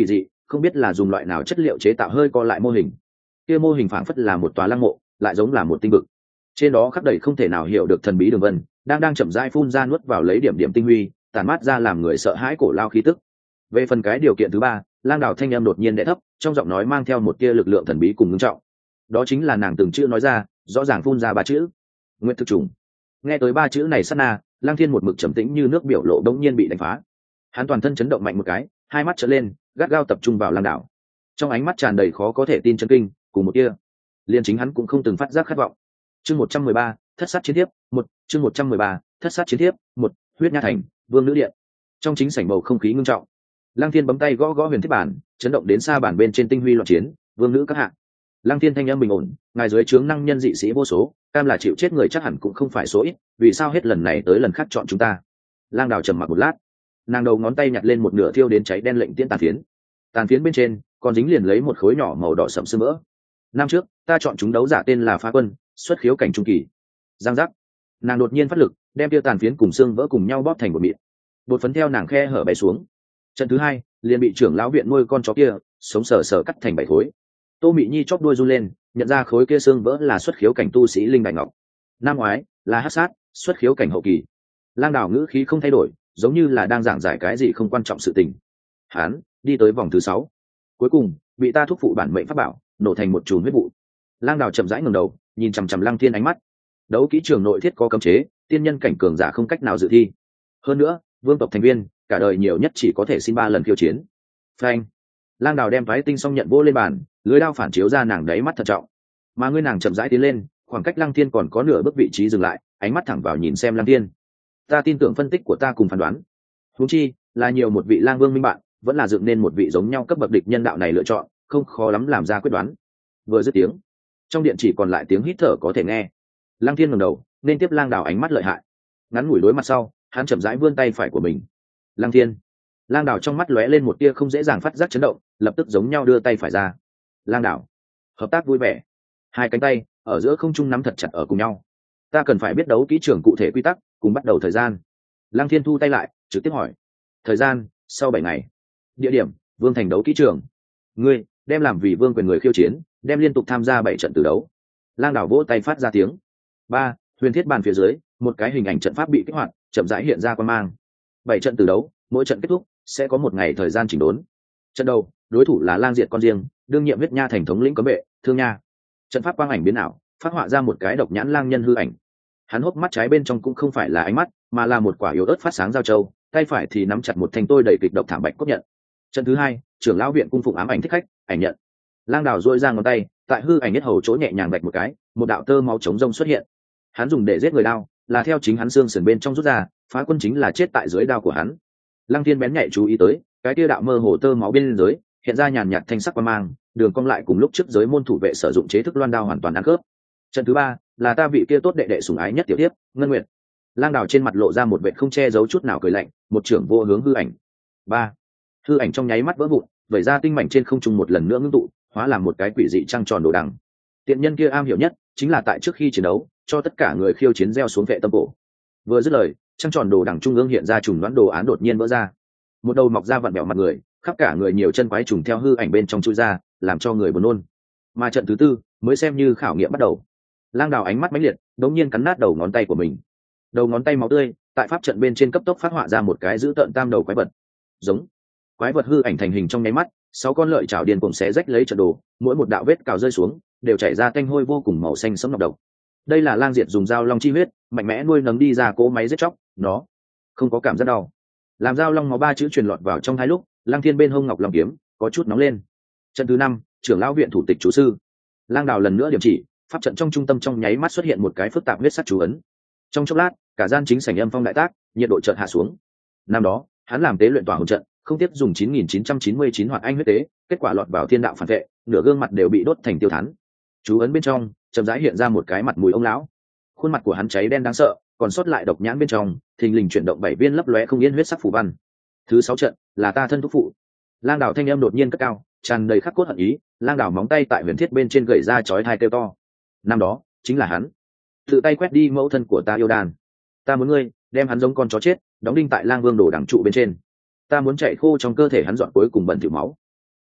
không biết là dùng loại nào chất liệu chế tạo hơi co lại mô hình. Kia mô hình phảng phất là một tòa lăng mộ, lại giống là một tinh vực. Trên đó khắc đầy không thể nào hiểu được thần bí đường vân, đang chậm rãi phun ra nuốt vào lấy điểm điểm tinh huy, tàn mát ra làm người sợ hãi cổ lao khí tức. Về phần cái điều kiện thứ ba, Lang Đào thanh âm đột nhiên đẽ thấp, trong giọng nói mang theo một tia lực lượng thần bí cùng ngưng trọng. Đó chính là nàng từng chữ nói ra, rõ ràng phun ra ba chữ: Nguyệt thực trùng. Nghe tới ba chữ này sát na, Lang Thiên một mực trầm tĩnh như nước biểu lộ đống nhiên bị đánh phá. Hắn toàn thân chấn động mạnh một cái, hai mắt trợn lên, gắt gao tập trung vào Lang Đào. Trong ánh mắt tràn đầy khó có thể tin chấn kinh, cùng một tia liền chính hắn cũng không từng phát giác khát vọng. Chương 113, thất sát chiến thiếp, một. Chương 113, thất sát chiến thiếp, một. Huyết Nha Thành, Vương Nữ Điện. Trong chính sảnh bầu không khí ngưng trọng, Lăng Thiên bấm tay gõ gõ huyền thiết bản, chấn động đến xa bản bên trên tinh huy loạn chiến, vương nữ các hạ. Lăng Thiên thanh âm bình ổn, ngài dưới trướng năng nhân dị sĩ vô số, cam là chịu chết người chắc hẳn cũng không phải số ít, vì sao hết lần này tới lần khác chọn chúng ta? Lang Đào trầm mặc một lát, nàng đầu ngón tay nhặt lên một nửa thiêu đến cháy đen lệnh tiễn tàn phiến bên trên còn dính liền lấy một khối nhỏ màu đỏ sẫm sương mỡ. Năm trước ta chọn chúng đấu giả tên là Phá Quân, xuất khiếu cảnh trung kỳ. Giang giác, nàng đột nhiên phát lực, đem tiêu tàn phiến cùng xương vỡ cùng nhau bóp thành một mịn, bột phấn theo nàng khe hở bay xuống. Trận thứ hai liền bị trưởng lão viện nuôi con chó kia sống sờ sờ cắt thành 7 khối. Tô Mị Nhi chóp đuôi run lên, nhận ra khối kia xương vỡ là xuất khiếu cảnh tu sĩ linh đại ngọc. Năm ngoái là hắc sát, xuất khiếu cảnh hậu kỳ. Lang Đào ngữ khí không thay đổi, giống như là đang giảng giải cái gì không quan trọng sự tình. Hán đi tới vòng thứ 6, cuối cùng bị ta thúc phụ bản mệnh pháp bảo nổ thành một chùm huyết vụ. Lang Đào chậm rãi ngẩng đầu, nhìn chằm chằm Lăng Thiên ánh mắt. Đấu kỹ trường nội thiết có cấm chế, tiên nhân cảnh cường giả không cách nào dự thi. Hơn nữa, vương tộc thành viên cả đời nhiều nhất chỉ có thể xin 3 lần khiêu chiến. Phanh! Lang Đào đem phái tinh xong nhận vô lên bàn, lưới đao phản chiếu ra nàng đáy mắt thận trọng. Mà ngươi nàng chậm rãi tiến lên, khoảng cách Lăng Thiên còn có nửa bước vị trí dừng lại, ánh mắt thẳng vào nhìn xem Lăng Thiên. Ta tin tưởng phân tích của ta cùng phán đoán. Huống chi là nhiều một vị Lang Vương minh bạn, vẫn là dựng nên một vị giống nhau cấp bậc địch nhân đạo này lựa chọn, không khó lắm làm ra quyết đoán. Vừa dứt tiếng, trong điện chỉ còn lại tiếng hít thở có thể nghe. Lăng Thiên ngẩng đầu, nên tiếp Lang Đào ánh mắt lợi hại. Ngắn ngủi đối mặt sau, hắn chậm rãi vươn tay phải của mình. Lăng Thiên. Lang Đào trong mắt lóe lên một tia không dễ dàng phát giác chấn động, lập tức giống nhau đưa tay phải ra. Lang Đào, hợp tác vui vẻ. Hai cánh tay ở giữa không trung nắm thật chặt ở cùng nhau. Ta cần phải biết đấu kỹ trường cụ thể quy tắc, cùng bắt đầu thời gian. Lăng Thiên thu tay lại, trực tiếp hỏi. Thời gian sau 7 ngày. Địa điểm Vương thành đấu kỹ trường. Ngươi đem làm vì vương quyền người khiêu chiến, đem liên tục tham gia 7 trận tử đấu. Lang Đào vỗ tay phát ra tiếng. 3. Huyền thiết bàn phía dưới, một cái hình ảnh trận pháp bị kích hoạt, chậm rãi hiện ra quan mang. 7 trận tử đấu, mỗi trận kết thúc sẽ có 1 ngày thời gian chỉnh đốn. Trận đầu, đối thủ là Lang Diệt con riêng, đương nhiệm Huyết Nha thành thống lĩnh cấm vệ Thương Nha. Trận pháp quang ảnh biến ảo, phát họa ra một cái độc nhãn lang nhân hư ảnh. Hắn hốc mắt trái bên trong cũng không phải là ánh mắt, mà là một quả yếu ớt phát sáng giao châu, tay phải thì nắm chặt một thanh tôi đầy kịch độc thảm bạch cốt nhận. Trận thứ hai, trưởng lão viện cung phụng ám ảnh thích khách, ảnh nhận. Lang Đào duỗi ra ngón tay, tại hư ảnh nhất hầu chỗ nhẹ nhàng vạch một cái, một đạo tơ máu chống rông xuất hiện. Hắn dùng để giết người đao, là theo chính hắn xương sườn bên trong rút ra, Phá Quân chính là chết tại dưới đao của hắn. Lăng Thiên bén nhạy chú ý tới, cái kia đạo mơ hồ tơ máu bên dưới, hiện ra nhàn nhạt thanh sắc quang mang, đường cong lại cùng lúc trước giới môn thủ vệ sử dụng chế thức loan đao hoàn toàn ăn khớp. Trận thứ ba, là ta vị kia tốt đệ đệ sủng ái nhất tiểu tiếp, Ngân Nguyệt. Lang Đào trên mặt lộ ra một vẻ không che giấu chút nào cười lạnh, một trưởng vô hướng hư ảnh. 3. Hư ảnh trong nháy mắt vỡ vụn, vẩy ra tinh mảnh trên không trung một lần nữa ngưng tụ, hóa làm một cái quỷ dị trăng tròn đồ đằng. Tiện nhân kia am hiểu nhất chính là tại trước khi chiến đấu, cho tất cả người khiêu chiến gieo xuống vệ tâm cổ. Vừa dứt lời, trăng tròn đồ đằng trung ương hiện ra trùng đoán đồ án đột nhiên vỡ ra. Một đầu mọc ra vặn bẹo mặt người, khắp cả người nhiều chân quái trùng theo hư ảnh bên trong chui ra, làm cho người buồn nôn. Mà trận thứ tư mới xem như khảo nghiệm bắt đầu. Lang Đào ánh mắt mãnh liệt, đống nhiên cắn nát đầu ngón tay của mình. Đầu ngón tay máu tươi, tại pháp trận bên trên cấp tốc phát họa ra một cái dữ tợn tam đầu quái vật. Giống. Quái vật hư ảnh thành hình trong nháy mắt, 6 con lợi chảo điên cuồng xé rách lấy trận đồ, mỗi một đạo vết cào rơi xuống, đều chảy ra tanh hôi vô cùng màu xanh sẫm nọc độc. Đây là Lang Diệt dùng dao long chi huyết, mạnh mẽ nuôi nấng đi ra cỗ máy giết chóc, nó không có cảm giác đau. Làm dao long máu 3 chữ truyền lọt vào trong hai lúc, Lang Thiên bên hông ngọc long kiếm có chút nóng lên. Trận thứ 5, trưởng lão viện thủ tịch chủ sư. Lang Đào lần nữa điểm chỉ, pháp trận trong trung tâm trong nháy mắt xuất hiện một cái phức tạp huyết sắc chú ấn. Trong chốc lát, cả gian chính sảnh âm phong đại tác, nhiệt độ chợt hạ xuống. Năm đó, hắn làm tế luyện tỏa hồn trận, không tiếp dùng 9999 hoạt anh huyết tế, kết quả lọt vào thiên đạo phản vệ, nửa gương mặt đều bị đốt thành tiêu thán. Chú ấn bên trong, chậm rãi hiện ra một cái mặt mùi ông lão. Khuôn mặt của hắn cháy đen đáng sợ, còn sót lại độc nhãn bên trong, thình lình chuyển động 7 viên lấp lóe không yên huyết sắc phù văn. Thứ 6 trận, là ta thân thúc phụ. Lang Đào thanh âm đột nhiên cất cao, tràn đầy khắc cốt hận ý. Lang Đào móng tay tại huyền thiết bên trên gậy ra chói tai kêu to. Năm đó, chính là hắn, tự tay quét đi mẫu thân của ta yêu đàn. Ta muốn ngươi đem hắn giống con chó chết, đóng đinh tại Lang Vương đồ đẳng trụ bên trên. Ta muốn chạy khô trong cơ thể hắn dọn cuối cùng bẩn thỉu máu.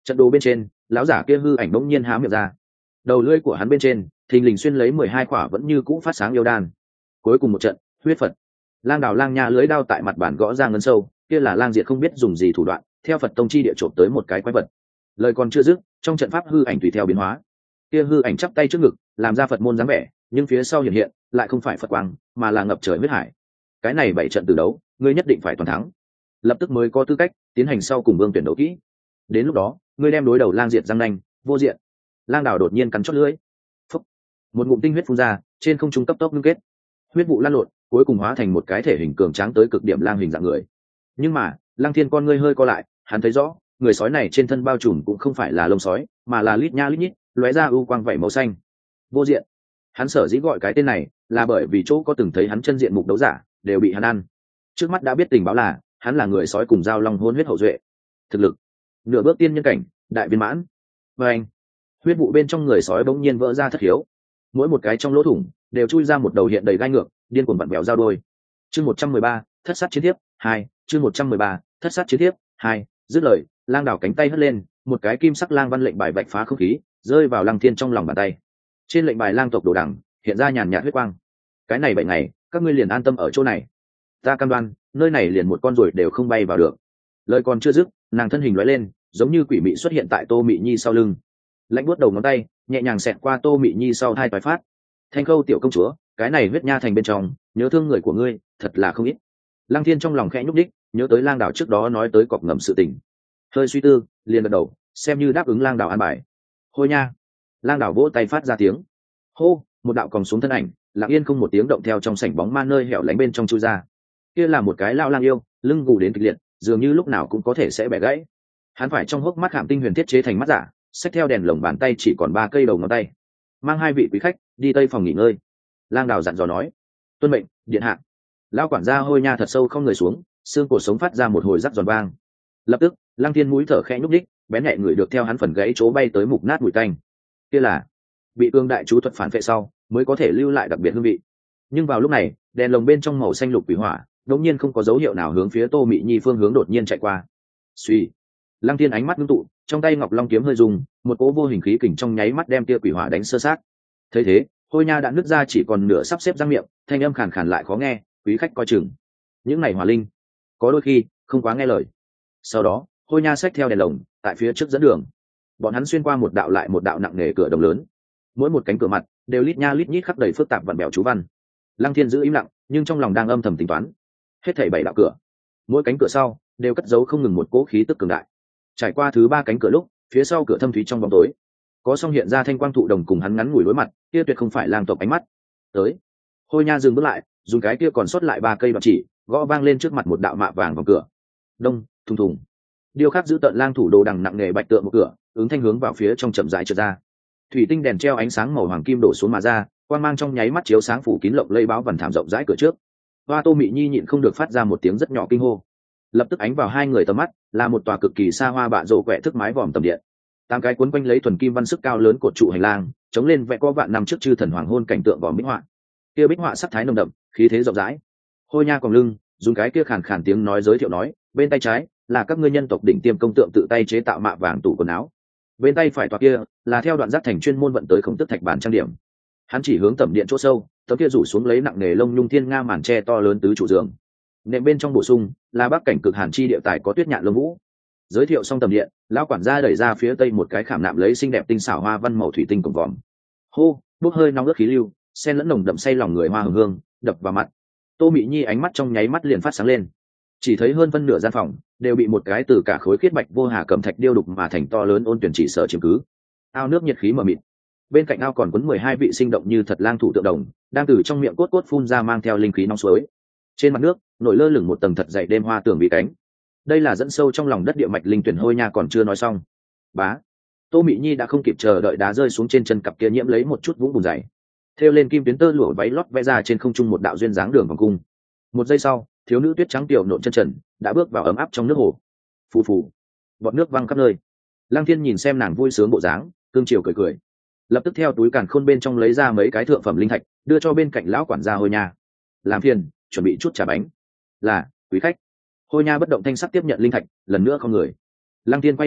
trận đồ bên trên lão giả kia hư ảnh bỗng nhiên há miệng ra, đầu lưỡi của hắn bên trên thình lình xuyên lấy 12 quả vẫn như cũ phát sáng yêu đan. Cuối cùng một trận huyết phật, lang đảo lang nha lưới đao tại mặt bản gõ ra ngấn sâu, kia là lang diệt không biết dùng gì thủ đoạn theo Phật tông chi địa trộm tới một cái quái vật. Lời còn chưa dứt, trong trận pháp hư ảnh tùy theo biến hóa, kia hư ảnh chắp tay trước ngực làm ra Phật môn dáng vẻ, nhưng phía sau hiện hiện lại không phải Phật quang mà là ngập trời huyết hải. Cái này 7 trận từ đấu ngươi nhất định phải toàn thắng, lập tức mới có tư cách tiến hành sau cùng vương tuyển đấu kỹ. Đến lúc đó ngươi đem đối đầu lang diệt răng nanh vô diện. Lang đảo đột nhiên cắn chót lưỡi, phúc, một ngụm tinh huyết phun ra, trên không trung cấp tốc ngưng kết, huyết vụ lan lộn, cuối cùng hóa thành một cái thể hình cường tráng tới cực điểm lang hình dạng người. Nhưng mà Lăng Thiên con ngươi hơi co lại, hắn thấy rõ người sói này trên thân bao trùm cũng không phải là lông sói, mà là lít nha lít nhít lóe ra ưu quang vảy màu xanh. Vô diện. Hắn sở dĩ gọi cái tên này là bởi vì chỗ có từng thấy hắn chân diện mục đấu giả đều bị hắn ăn. Trước mắt đã biết tình báo là hắn là người sói cùng giao long hôn huyết hậu duệ. Thực lực nửa bước tiên nhân cảnh đại viên mãn. Và anh, huyết vụ bên trong người sói bỗng nhiên vỡ ra thất hiếu, mỗi một cái trong lỗ thủng đều chui ra một đầu hiện đầy gai ngược điên cuồng vặn vẹo giao đôi. Chương 113, thất sát chiến thiếp 2, chương 113, thất sát chiến thiếp 2. Dứt lời, lang đảo cánh tay hất lên, một cái kim sắc lang văn lệnh bài vạch phá không khí rơi vào Lăng Thiên trong lòng bàn tay. Trên lệnh bài lang tộc đồ đằng hiện ra nhàn nhạt huyết quang. Cái này 7 ngày các ngươi liền an tâm ở chỗ này, ta cam đoan nơi này liền một con ruồi đều không bay vào được. Lời còn chưa dứt, nàng thân hình lóe lên, giống như quỷ mị xuất hiện tại Tô Mị Nhi sau lưng, lạnh buốt đầu ngón tay nhẹ nhàng xẹt qua Tô Mị Nhi sau hai toái phát. Thanh Khâu tiểu công chúa, cái này huyết nha thành bên trong nhớ thương người của ngươi thật là không ít. Lăng Thiên trong lòng khẽ nhúc đích, nhớ tới lang đảo trước đó nói tới cọp ngầm sự tình, hơi suy tư liền gật đầu, xem như đáp ứng lang đảo an bài. Hôi nha. Lang đảo vỗ tay phát ra tiếng hô, một đạo còn xuống thân ảnh lặng yên không một tiếng động theo trong sảnh bóng ma nơi hẻo lánh bên trong chui ra. Kia là một cái lao lang yêu, lưng gù đến kịch liệt, dường như lúc nào cũng có thể sẽ bẻ gãy. Hắn phải trong hốc mắt hàm tinh huyền thiết chế thành mắt giả, xách theo đèn lồng bàn tay chỉ còn 3 cây đầu ngón tay, mang 2 vị quý khách đi tây phòng nghỉ ngơi. Lang đảo dặn dò nói, tuân mệnh điện hạ. Lao quản gia Hôi nha thật sâu không người xuống, xương cổ sống phát ra một hồi rắc giòn vang. Lập tức Lăng Thiên mũi thở khẽ nhúc đích, bén nhẹ người được theo hắn phần gãy chỗ bay tới mục nát mùi tanh. Kia là bị cương đại chú thuật phản vệ sau mới có thể lưu lại đặc biệt hương vị. Nhưng vào lúc này, đèn lồng bên trong màu xanh lục quỷ hỏa đột nhiên không có dấu hiệu nào hướng phía Tô Mị Nhi phương hướng đột nhiên chạy qua. Suy, Lăng Thiên ánh mắt ngưng tụ, trong tay ngọc long kiếm hơi dùng, một cỗ vô hình khí kình trong nháy mắt đem tia quỷ hỏa đánh sơ sát. Thấy thế, Hôi nha đã nứt ra chỉ còn nửa sắp xếp răng miệng, thanh âm khàn khàn lại khó nghe, quý khách coi chừng. Những này hỏa linh có đôi khi không quá nghe lời. Sau đó Hôi nha xách theo đèn lồng tại phía trước dẫn đường. Bọn hắn xuyên qua một đạo lại một đạo nặng nề cửa đồng lớn, mỗi một cánh cửa mặt đều lít nha lít nhít khắc đầy phức tạp vặn bèo chú văn. Lăng Thiên giữ im lặng, nhưng trong lòng đang âm thầm tính toán. Hết thảy 7 đạo cửa, mỗi cánh cửa sau đều cất giấu không ngừng một cỗ khí tức cường đại. Trải qua thứ 3 cánh cửa lúc, phía sau cửa thâm thúy trong bóng tối có song hiện ra thanh quang thụ đồng cùng hắn ngắn ngủi đối mặt, kia tuyệt không phải lang tộc ánh mắt. Tới. Hôi nha dừng bước lại, dùng cái kia còn sót lại 3 cây đoạn chỉ gõ vang lên trước mặt một đạo mạ vàng vào cửa. Đông, thùng thùng. Điêu khắc giữ tận lang thủ đồ đằng nặng nề bạch tượng một cửa, ứng thanh hướng vào phía trong chậm rãi trượt ra. Thủy tinh đèn treo ánh sáng màu hoàng kim đổ xuống mà ra, quang mang trong nháy mắt chiếu sáng phủ kín lộng lây báo vằn thảm rộng rãi cửa trước. Hoa Tô Mị Nhi nhịn không được phát ra một tiếng rất nhỏ kinh hô. Lập tức ánh vào hai người tầm mắt là một tòa cực kỳ xa hoa bạ rộ quẹ thức mái vòm tầm điện. 8 cái cuốn quanh lấy thuần kim văn sức cao lớn cột trụ hành lang, chống lên vẽ có vạn năm trước chư thần hoàng hôn cảnh tượng vòm bích họa. Kia bích họa sắc thái nồng đậm, khí thế rộng rãi. Hôi nha còng lưng, dùng cái kia khàn khàn tiếng nói giới thiệu nói, bên tay trái là các ngươi nhân tộc đỉnh tiêm công tượng tự tay chế tạo mạ vàng tủ quần áo, bên tay phải tòa kia là theo đoạn giác thành chuyên môn vận tới khổng tức thạch bản trang điểm. Hắn chỉ hướng tầm điện chỗ sâu, tấm kia rủ xuống lấy nặng nề lông nhung thiên nga màn tre to lớn tứ trụ giường. Nệm bên trong bổ sung là bắc cảnh cực hàn chi địa tài có tuyết nhạn lông vũ. Giới thiệu xong tầm điện, lão quản gia đẩy ra phía tây một cái khảm nạm lấy xinh đẹp tinh xảo hoa văn màu thủy tinh cổng vòm. Hô, bốc hơi nóng ướt khí lưu, xen lẫn nồng đậm say lòng người hoa hương hương, đập vào mặt. Tô Mị Nhi ánh mắt trong nháy mắt liền phát sáng lên. Chỉ thấy hơn phân nửa gian phòng đều bị một cái từ cả khối khiết bạch vô hà cẩm thạch điêu đục mà thành to lớn ôn tuyển chỉ sở chiếm cứ. Ao nước nhiệt khí mờ mịt, bên cạnh ao còn quấn 12 vị sinh động như thật lang thủ tượng đồng đang từ trong miệng cốt cốt phun ra mang theo linh khí nóng suối. Trên mặt nước nổi lơ lửng một tầng thật dày đêm hoa tường bị cánh. Đây là dẫn sâu trong lòng đất địa mạch linh tuyển. Hôi nha còn chưa nói xong, bá, Tô Mị Nhi đã không kịp chờ đợi đá rơi xuống trên chân cặp kia nhiễm lấy một chút vũng bùn dày, thêu lên kim tuyến tơ lụa váy lót vẽ ra trên không trung một đạo duyên dáng đường vòng cung. Một giây sau, thiếu nữ tuyết trắng tiểu nộn chân trần đã bước vào ấm áp trong nước hồ. Phù phù, bọt nước văng khắp nơi. Lăng Thiên nhìn xem nàng vui sướng bộ dáng, cương chiều cười cười, lập tức theo túi càn khôn bên trong lấy ra mấy cái thượng phẩm linh thạch đưa cho bên cạnh lão quản gia Hôi nha. Làm phiền chuẩn bị chút trà bánh. Là quý khách. Hôi nha bất động thanh sắc tiếp nhận linh thạch, lần nữa không người. Lăng Thiên quay người lúc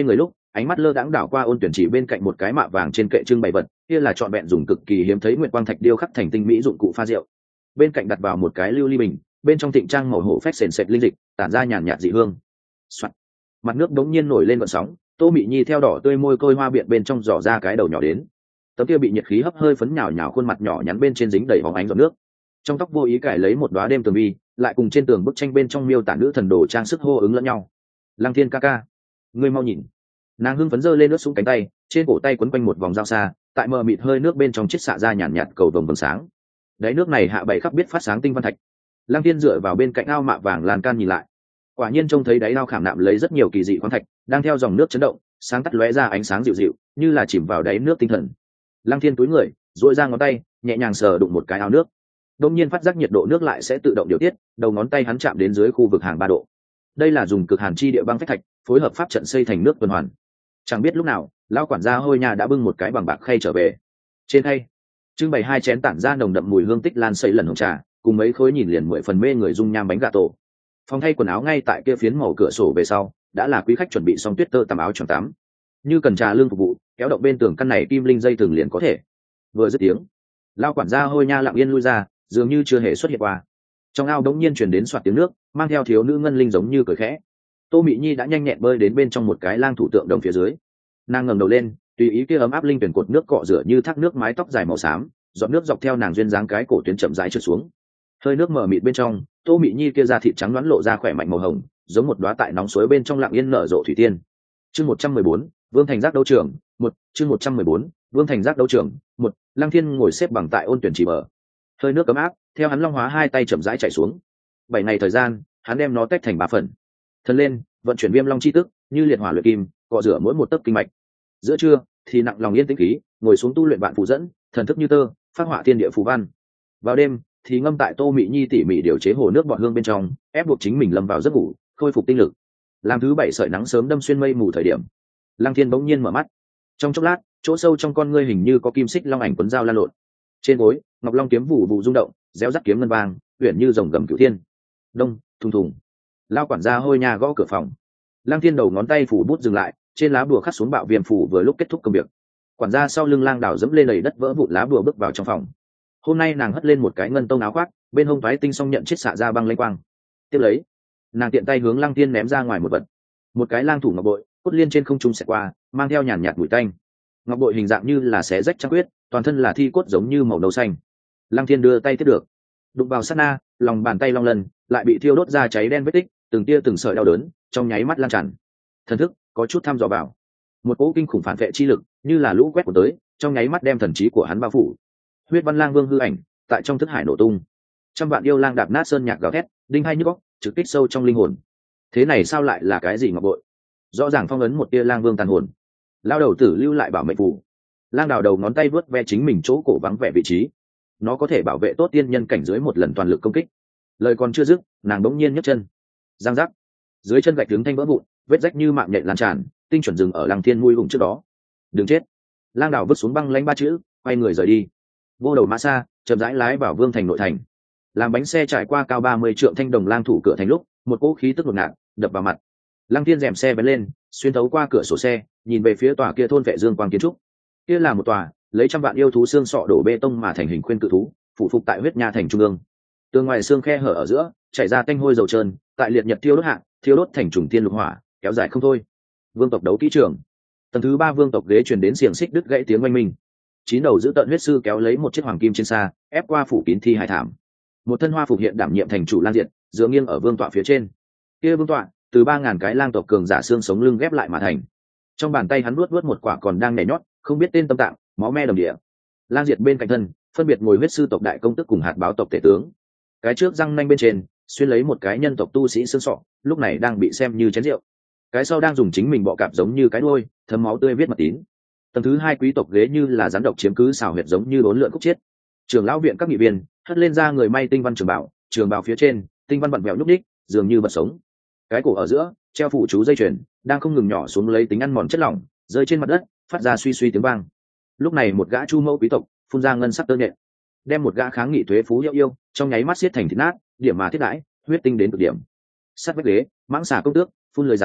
ánh mắt lơ đãng đảo qua Ôn Tuyển Chỉ bên cạnh một cái mạ vàng trên kệ trưng bày vật, kia là trọn vẹn dùng cực kỳ hiếm thấy nguyệt quang thạch điêu khắc thành tinh mỹ dụng cụ pha rượu. Bên cạnh đặt vào một cái lưu ly bình, bên trong thịnh trang màu hổ phách sền sệt linh dịch, tản ra nhàn nhạt dị hương. Soạt. Mặt nước đống nhiên nổi lên gợn sóng, Tô Mị Nhi theo đỏ tươi môi côi hoa biện bên trong dò ra cái đầu nhỏ đến. Tấm kia bị nhiệt khí hấp hơi phấn nhào nhào khuôn mặt nhỏ nhắn bên trên dính đầy bóng ánh giọt nước. Trong tóc vô ý cải lấy một đóa đêm tường vi, lại cùng trên tường bức tranh bên trong miêu tả nữ thần đồ trang sức hô ứng lẫn nhau. Lăng Thiên ca ca, ngươi mau nhìn. Nàng hưng phấn giơ lên lướt xuống cánh tay, trên cổ tay quấn quanh một vòng dao xa, tại mờ mịt hơi nước bên trong chiết xạ ra nhàn nhạt cầu vồng vầng sáng. Đáy nước này hạ bảy khắp biết phát sáng tinh văn thạch. Lăng Thiên dựa vào bên cạnh ao mạ vàng lan can nhìn lại, quả nhiên trông thấy đáy ao khảm nạm lấy rất nhiều kỳ dị khoáng thạch, đang theo dòng nước chấn động, sáng tắt lóe ra ánh sáng dịu dịu, như là chìm vào đáy nước tinh thần. Lăng Thiên túi người, duỗi ra ngón tay, nhẹ nhàng sờ đụng một cái ao nước. Đột nhiên phát giác nhiệt độ nước lại sẽ tự động điều tiết, đầu ngón tay hắn chạm đến dưới khu vực hàng 3 độ. Đây là dùng cực hàn chi địa băng phách thạch phối hợp pháp trận xây thành nước tuần hoàn. Chẳng biết lúc nào, lão quản gia Hôi Nha đã bưng một cái bằng bạc khay trở về. Trên khay trưng bày 2 chén tản ra nồng đậm mùi hương tích lan sấy lần hồng trà, cùng mấy khối nhìn liền 10 phần mê người dung nham bánh gà tổ. Phòng thay quần áo ngay tại kia phiến màu cửa sổ về sau, đã là quý khách chuẩn bị xong tuyết tơ tằm áo choàng tắm. Như cần trà lương phục vụ, kéo động bên tường căn này kim linh dây thường liền có thể. Vừa dứt tiếng, lão quản gia Hôi Nha lặng yên lui ra, dường như chưa hề xuất hiện qua. Trong ao đống nhiên truyền đến xoạt tiếng nước, mang theo thiếu nữ ngân linh giống như cười khẽ. Tô Mị Nhi đã nhanh nhẹn bơi đến bên trong một cái lang thủ tượng đồng phía dưới. Nàng ngẩng đầu lên, tùy ý kia ấm áp linh tuyển cột nước cọ rửa như thác nước mái tóc dài màu xám, giọt nước dọc theo nàng duyên dáng cái cổ tuyến chậm rãi trượt xuống. Hơi nước mờ mịt bên trong, Tô Mị Nhi kia da thịt trắng nõn lộ ra khỏe mạnh màu hồng, giống một đóa tại nóng suối bên trong lặng yên nở rộ thủy tiên. Chương 114, Vương Thành Giác đấu trường, 1, chương 114, Vương Thành Giác đấu trường, 1, Lăng Thiên ngồi xếp bằng tại Ôn Tuyển Chỉ bờ. Hơi nước ấm áp, theo hắn long hóa 2 tay chậm rãi chảy xuống. 7 ngày thời gian, hắn đem nó tách thành 3 phần. Thân lên, vận chuyển Viêm Long chi tức, như liệt hỏa luyện kim, cọ rửa mỗi một tấc kinh mạch. Giữa trưa, thì nặng lòng yên tĩnh khí, ngồi xuống tu luyện vạn phù dẫn, thần thức như tơ, phát họa thiên địa phù văn. Vào đêm, thì ngâm tại Tô Mị Nhi tỉ mỉ điều chế hồ nước bọt hương bên trong, ép buộc chính mình lâm vào giấc ngủ, khôi phục tinh lực. Làm thứ 7 sợi nắng sớm đâm xuyên mây mù thời điểm, Lăng Thiên bỗng nhiên mở mắt. Trong chốc lát, chỗ sâu trong con ngươi hình như có kim xích long ảnh cuốn dao lan lộn. Trên gối, ngọc long kiếm vụ vụ rung động, réo rắt kiếm ngân vang, uyển như rồng gầm cửu thiên. Đông, thùng thùng. Lao quản gia Hôi Nha gõ cửa phòng. Lăng Thiên đầu ngón tay phủ bút dừng lại, trên lá bùa khắc xuống bạo viêm phủ vừa lúc kết thúc công việc. Quản gia sau lưng Lang Đảo dẫm lên đầy đất vỡ vụn lá bùa bước vào trong phòng. Hôm nay nàng hất lên một cái ngân tông áo khoác, bên hông phái tinh song nhận chiết xạ ra băng lênh quang. Tiếp lấy, nàng tiện tay hướng Lăng Thiên ném ra ngoài một vật. Một cái lang thủ ngọc bội, cốt liên trên không trung xẹt qua, mang theo nhàn nhạt mùi tanh. Ngọc bội hình dạng như là xé rách trăng quyết, toàn thân là thi cốt giống như màu nâu xanh. Lăng Thiên đưa tay tiếp được, đụng vào sát na, lòng bàn tay long lần lại bị thiêu đốt ra cháy đen vết tích, từng tia từng sợi đau đớn trong nháy mắt lan tràn. Thần thức có chút thăm dò vào, một cỗ kinh khủng phản vệ chi lực như là lũ quét của tới, trong nháy mắt đem thần trí của hắn bao phủ. Huyết Văn Lang Vương hư ảnh tại trong thức hải nổ tung, trăm vạn yêu lang đạp nát sơn nhạc gào thét, đinh hai nhức óc, trực kích sâu trong linh hồn. Thế này sao lại là cái gì ngọc bội? Rõ ràng phong ấn một tia lang vương tàn hồn. Lao đầu tử lưu lại bảo mệnh phù. Lang Đào đầu ngón tay vớt ve chính mình chỗ cổ vắng vẻ vị trí. Nó có thể bảo vệ tốt tiên nhân cảnh dưới một lần toàn lực công kích. Lời còn chưa dứt, nàng bỗng nhiên nhấc chân, giang giác, dưới chân gạch đứng thanh vỡ vụn, vết rách như mạng nhện lan tràn, tinh chuẩn dừng ở Lăng Thiên mũi hùng trước đó. Đừng chết! Lang Đào vứt xuống băng lãnh 3 chữ, quay người rời đi. Vô đầu mã xa chậm rãi lái vào Vương thành nội thành. Làm bánh xe trải qua cao 30 trượng thanh đồng lang thủ cửa thành lúc, một cỗ khí tức ngột ngạt đập vào mặt. Lăng Thiên rèm xe bén lên, xuyên thấu qua cửa sổ xe, nhìn về phía tòa kia thôn vệ dương quang kiến trúc. Kia là một tòa lấy trăm vạn yêu thú xương sọ đổ bê tông mà thành hình khuyên cự thú, phụ phục tại huyết nha thành trung ương. Tường ngoài xương khe hở ở giữa, chảy ra tanh hôi dầu trơn, tại liệt nhật thiêu đốt hạ, thiêu đốt thành trùng tiên lục hỏa, kéo dài không thôi. Vương tộc đấu kỹ trường. Tầng thứ 3 vương tộc ghế truyền đến xiềng xích đứt gãy tiếng oanh minh. 9 đầu giữ tận huyết sư kéo lấy một chiếc hoàng kim trên xa, ép qua phủ kín thi hải thảm. Một thân hoa phục hiện đảm nhiệm thành chủ lang diện, dựa nghiêng ở vương tọa phía trên. Kia vương tọa từ 3000 cái lang tộc cường giả xương sống lưng ghép lại mà thành. Trong bàn tay hắn nuốt một quả còn đang nhảy nhót, không biết tên tâm tạng, máu me đầm địa. Lang diệt bên cạnh thân, phân biệt ngồi huyết sư tộc đại công tức cùng hạt báo tộc tể tướng. Cái trước răng nanh bên trên xuyên lấy một cái nhân tộc tu sĩ xương sọ, lúc này đang bị xem như chén rượu. Cái sau đang dùng chính mình bọ cạp giống như cái đuôi, thấm máu tươi viết mật tín. Tầng thứ 2 quý tộc ghế như là rắn độc chiếm cứ xào huyệt giống như bốn lượn khúc chết. Trưởng lão viện các nghị viên hất lên ra người may tinh văn trường bào phía trên tinh văn vặn vẹo nhúc đích, dường như vật sống. Cái cổ ở giữa treo phụ chú dây chuyền đang không ngừng nhỏ xuống lấy tính ăn mòn chất lỏng, rơi trên mặt đất phát ra suy suy tiếng vang. Lúc này một gã chu mẫu quý tộc phun ra ngân sắc tơ nhện, đem một gã kháng nghị thuế phú yêu trong nháy mắt xiết thành thịt nát, điểm mà thiết đãi huyết tinh đến cực điểm. Sát vách ghế mãng xà công tước phun lưới rắn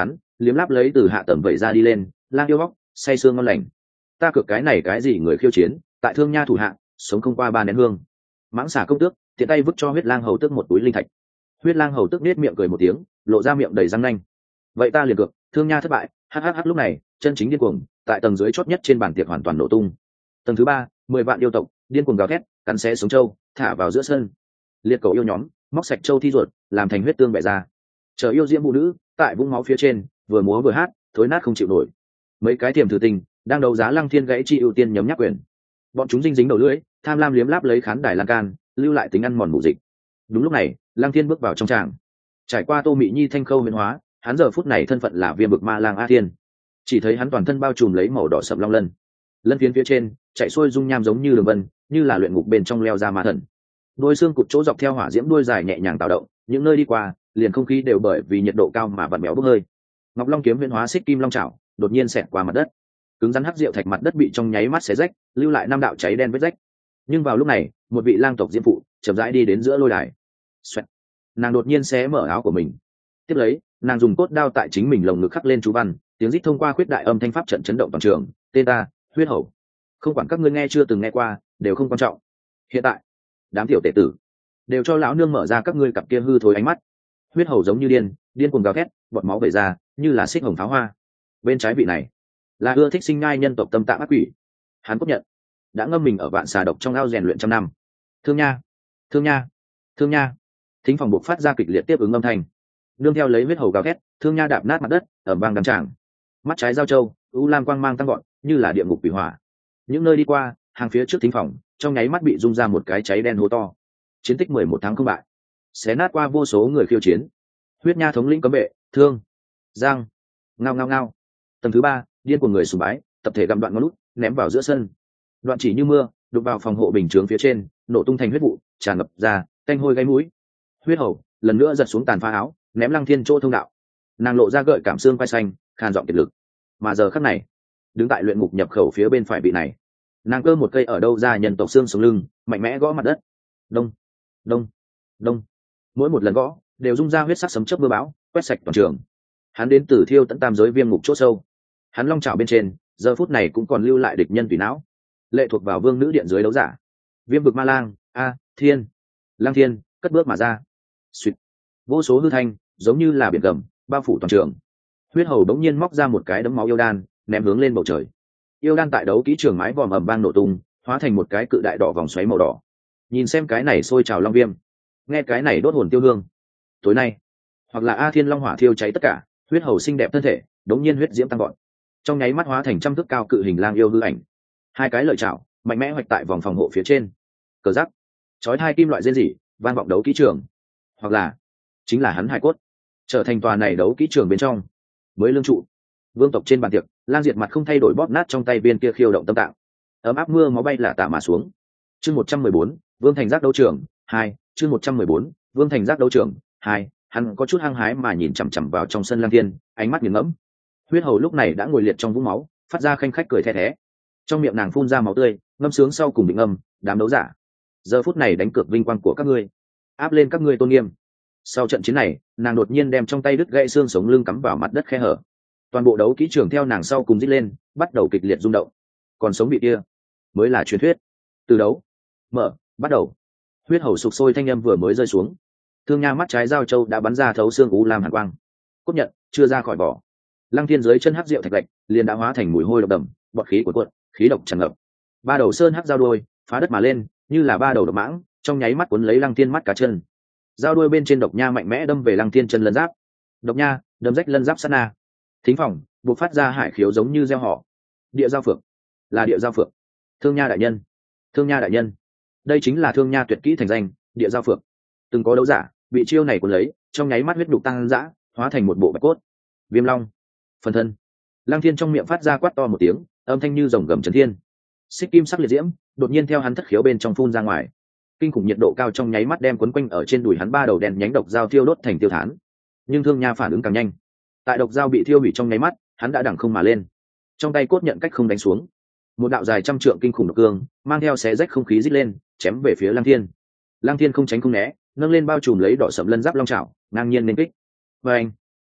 liếm láp lấy từ hạ tầm vẩy ra đi lên, lang yêu bóc say sương ngon lành. Ta cược cái này cái gì người khiêu chiến, tại Thương Nha thủ hạ sống không qua 3 nén hương. Mãng xà công tước tiện tay vứt cho huyết lang hầu tước một túi linh thạch. Huyết lang hầu tước nết miệng cười một tiếng, lộ ra miệng đầy răng nanh. Vậy ta liền cược Thương Nha thất bại. Hắc lúc này chân chính điên cuồng tại tầng dưới chót nhất trên bàn tiệc hoàn toàn nổ tung. Tầng thứ 3, 10 vạn yêu tộc điên cuồng gào thét, cắn xé sống trâu thả vào giữa sân. Liệt cầu yêu nhóm móc sạch trâu thi ruột làm thành huyết tương bẻ ra. Chờ yêu diễm phụ nữ tại vũng máu phía trên vừa múa vừa hát, thối nát không chịu nổi. Mấy cái tiềm thử tình đang đấu giá Lăng Thiên gãy chi ưu tiên nhấm nháp quyền. Bọn chúng dinh dính đầu lưỡi, tham lam liếm láp lấy khán đài lan can, lưu lại tính ăn mòn mù dịch. Đúng lúc này, Lăng Thiên bước vào trong tràng. Trải qua Tô Mị Nhi thanh khâu biến hóa, hắn giờ phút này thân phận là Viêm Bực Ma Lang A Thiên. Chỉ thấy hắn toàn thân bao trùm lấy màu đỏ sậm long lân, lân phiến phía trên chạy xuôi dung nham giống như đường vân, như là luyện ngục bên trong leo ra ma thần. Đôi xương cụt chỗ dọc theo hỏa diễm đuôi dài nhẹ nhàng tạo động, những nơi đi qua, liền không khí đều bởi vì nhiệt độ cao mà vặn béo bốc hơi. Ngọc Long kiếm huyễn hóa xích kim long chảo, đột nhiên xẹt qua mặt đất. Cứng rắn hắc rượu thạch mặt đất bị trong nháy mắt xé rách, lưu lại 5 đạo cháy đen vết rách. Nhưng vào lúc này, một vị lang tộc diễm phụ chậm rãi đi đến giữa lôi đài. Xoẹt. Nàng đột nhiên xé mở áo của mình. Tiếp lấy, nàng dùng cốt đao tại chính mình lồng ngực khắc lên chú văn, tiếng rít thông qua khuyết đại âm thanh pháp trận chấn động toàn trường. Tên ta, Huyết Hầu. Không quản các ngươi nghe chưa từng nghe qua, đều không quan trọng. Hiện tại, đám tiểu tể tử đều cho lão nương mở ra các ngươi cặp kia hư thối ánh mắt. Huyết Hầu giống như điên cuồng gào thét, bọt máu vẩy ra, như là xích hồng pháo hoa. Bên trái vị này là ưa thích sinh nhai nhân tộc tâm tạng ác quỷ. Hắn chấp nhận đã ngâm mình ở vạn xà độc trong ao rèn luyện trăm năm. Thương Nha, Thương Nha, Thương Nha. Thính phòng buộc phát ra kịch liệt tiếp ứng âm thanh. Nương theo lấy Huyết Hầu gào thét, Thương Nha đạp nát mặt đất, ầm vang đắm tràng. Mắt trái giao châu u lam quang mang tăng gọn, như là địa ngục quỷ hỏa. Những nơi đi qua, hàng phía trước thính phòng trong nháy mắt bị rung ra một cái cháy đen hố to. Chiến tích 11 tháng không bại, xé nát qua vô số người khiêu chiến. Huyết Nha thống lĩnh cấm vệ Thương Giang ngao ngao ngao. Tầng thứ 3, điên của người sùng bái tập thể gặm đoạn ngón lút ném vào giữa sân. Đoạn chỉ như mưa đục vào phòng hộ bình chướng phía trên, nổ tung thành huyết vụ tràn ngập ra, tanh hôi gáy mũi. Huyết Hầu lần nữa giật xuống tàn phá áo, ném Lăng Thiên chỗ thông đạo. Nàng lộ ra gợi cảm xương quai xanh, khan giọng kiệt lực. Mà giờ khắc này, đứng tại luyện ngục nhập khẩu phía bên phải vị này, nàng cơ một cây ở đâu ra nhân tộc xương sống lưng, mạnh mẽ gõ mặt đất. Đông đông đông. Mỗi một lần gõ đều rung ra huyết sắc sấm chớp mưa bão, quét sạch toàn trường. Hắn đến từ Thiêu Tận Tam giới viêm ngục chỗ sâu. Hắn long chảo bên trên giờ phút này cũng còn lưu lại địch nhân tùy não, lệ thuộc vào vương nữ điện dưới đấu giả. Viêm Bực Ma Lang A Thiên. Lăng Thiên cất bước mà ra. Xuyệt. Vô số hư thanh giống như là biển gầm bao phủ toàn trường. Huyết Hầu đống nhiên móc ra một cái đấm máu yêu đan, ném hướng lên bầu trời. Yêu đan tại đấu kỹ trường mái vòm ầm vang nổ tung, hóa thành một cái cự đại đỏ vòng xoáy màu đỏ. Nhìn xem cái này sôi trào long viêm, nghe cái này đốt hồn tiêu hương. Tối nay, hoặc là A Thiên long hỏa thiêu cháy tất cả. Huyết Hầu xinh đẹp thân thể đống nhiên huyết diễm tăng gọn, trong nháy mắt hóa thành trăm thước cao cự hình lang yêu hư ảnh. Hai cái lợi chảo mạnh mẽ hoạch tại vòng phòng hộ phía trên. Cờ giắc chói hai kim loại rên rỉ vang vọng đấu kỹ trường, hoặc là chính là hắn hải cốt trở thành tòa này đấu kỹ trường bên trong mới lương trụ. Vương tộc trên bàn tiệc, Lang Diệt mặt không thay đổi bóp nát trong tay viên kia khiêu động tâm tạng. Ấm áp mưa máu bay là tả mà xuống. Chương 114, Vương Thành Giác đấu trường 2, chương 114, Vương Thành Giác đấu trường 2. Hắn có chút hăng hái mà nhìn chằm chằm vào trong sân Lang Thiên, ánh mắt nghiền ngẫm. Huyết Hầu lúc này đã ngồi liệt trong vũng máu, phát ra khanh khách cười the thé. Trong miệng nàng phun ra máu tươi, ngâm sướng sau cùng định âm, đám đấu giả. Giờ phút này đánh cược vinh quang của các ngươi, áp lên các ngươi tôn nghiêm. Sau trận chiến này, nàng đột nhiên đem trong tay đứt gãy xương sống lưng cắm vào mặt đất khe hở. Toàn bộ đấu kỹ trường theo nàng sau cùng rít lên, bắt đầu kịch liệt rung động. Còn sống bị kia mới là truyền thuyết. Từ đấu mở bắt đầu. Huyết Hầu sục sôi thanh âm vừa mới rơi xuống, Thương Nha mắt trái giao châu đã bắn ra thấu xương u lam hàn quang. Cốt nhận chưa ra khỏi vỏ. Lăng Thiên dưới chân hắc rượu thạch lạch liền đã hóa thành mùi hôi độc đậm, bọt khí của cuộn, khí độc tràn ngập. Ba đầu sơn hắc giao đuôi phá đất mà lên, như là ba đầu độc mãng, trong nháy mắt cuốn lấy Lăng Thiên mắt cá chân. Giao đuôi bên trên độc nha mạnh mẽ đâm về Lăng Thiên chân lân giáp. Độc nha đâm rách lân giáp sát na. Thính phòng buộc phát ra hải khiếu giống như gieo họ. Địa giao phượng, là địa giao phượng. Thương Nha đại nhân, Thương Nha đại nhân. Đây chính là Thương Nha tuyệt kỹ thành danh, địa giao phượng. Từng có đấu giả bị chiêu này cuốn lấy, trong nháy mắt huyết đục tăng dã, hóa thành một bộ bạch cốt. Viêm long phần thân. Lăng Thiên trong miệng phát ra quát to một tiếng, âm thanh như rồng gầm chấn thiên. Xích kim sắc liệt diễm đột nhiên theo hắn thất khiếu bên trong phun ra ngoài. Kinh khủng nhiệt độ cao trong nháy mắt đem quấn quanh ở trên đùi hắn ba đầu đèn nhánh độc dao thiêu đốt thành tiêu thán. Nhưng Thương Nha phản ứng càng nhanh. Tại độc dao bị thiêu hủy trong nháy mắt, hắn đã đằng không mà lên. Trong tay cốt nhận cách không đánh xuống. Một đạo dài trăm trượng kinh khủng độc cương, mang theo xé rách không khí rít lên, chém về phía Lăng Thiên. Lăng Thiên không tránh không né, nâng lên bao trùm lấy đỏ sẫm lân giáp long chảo, ngang nhiên nên kích. Và anh,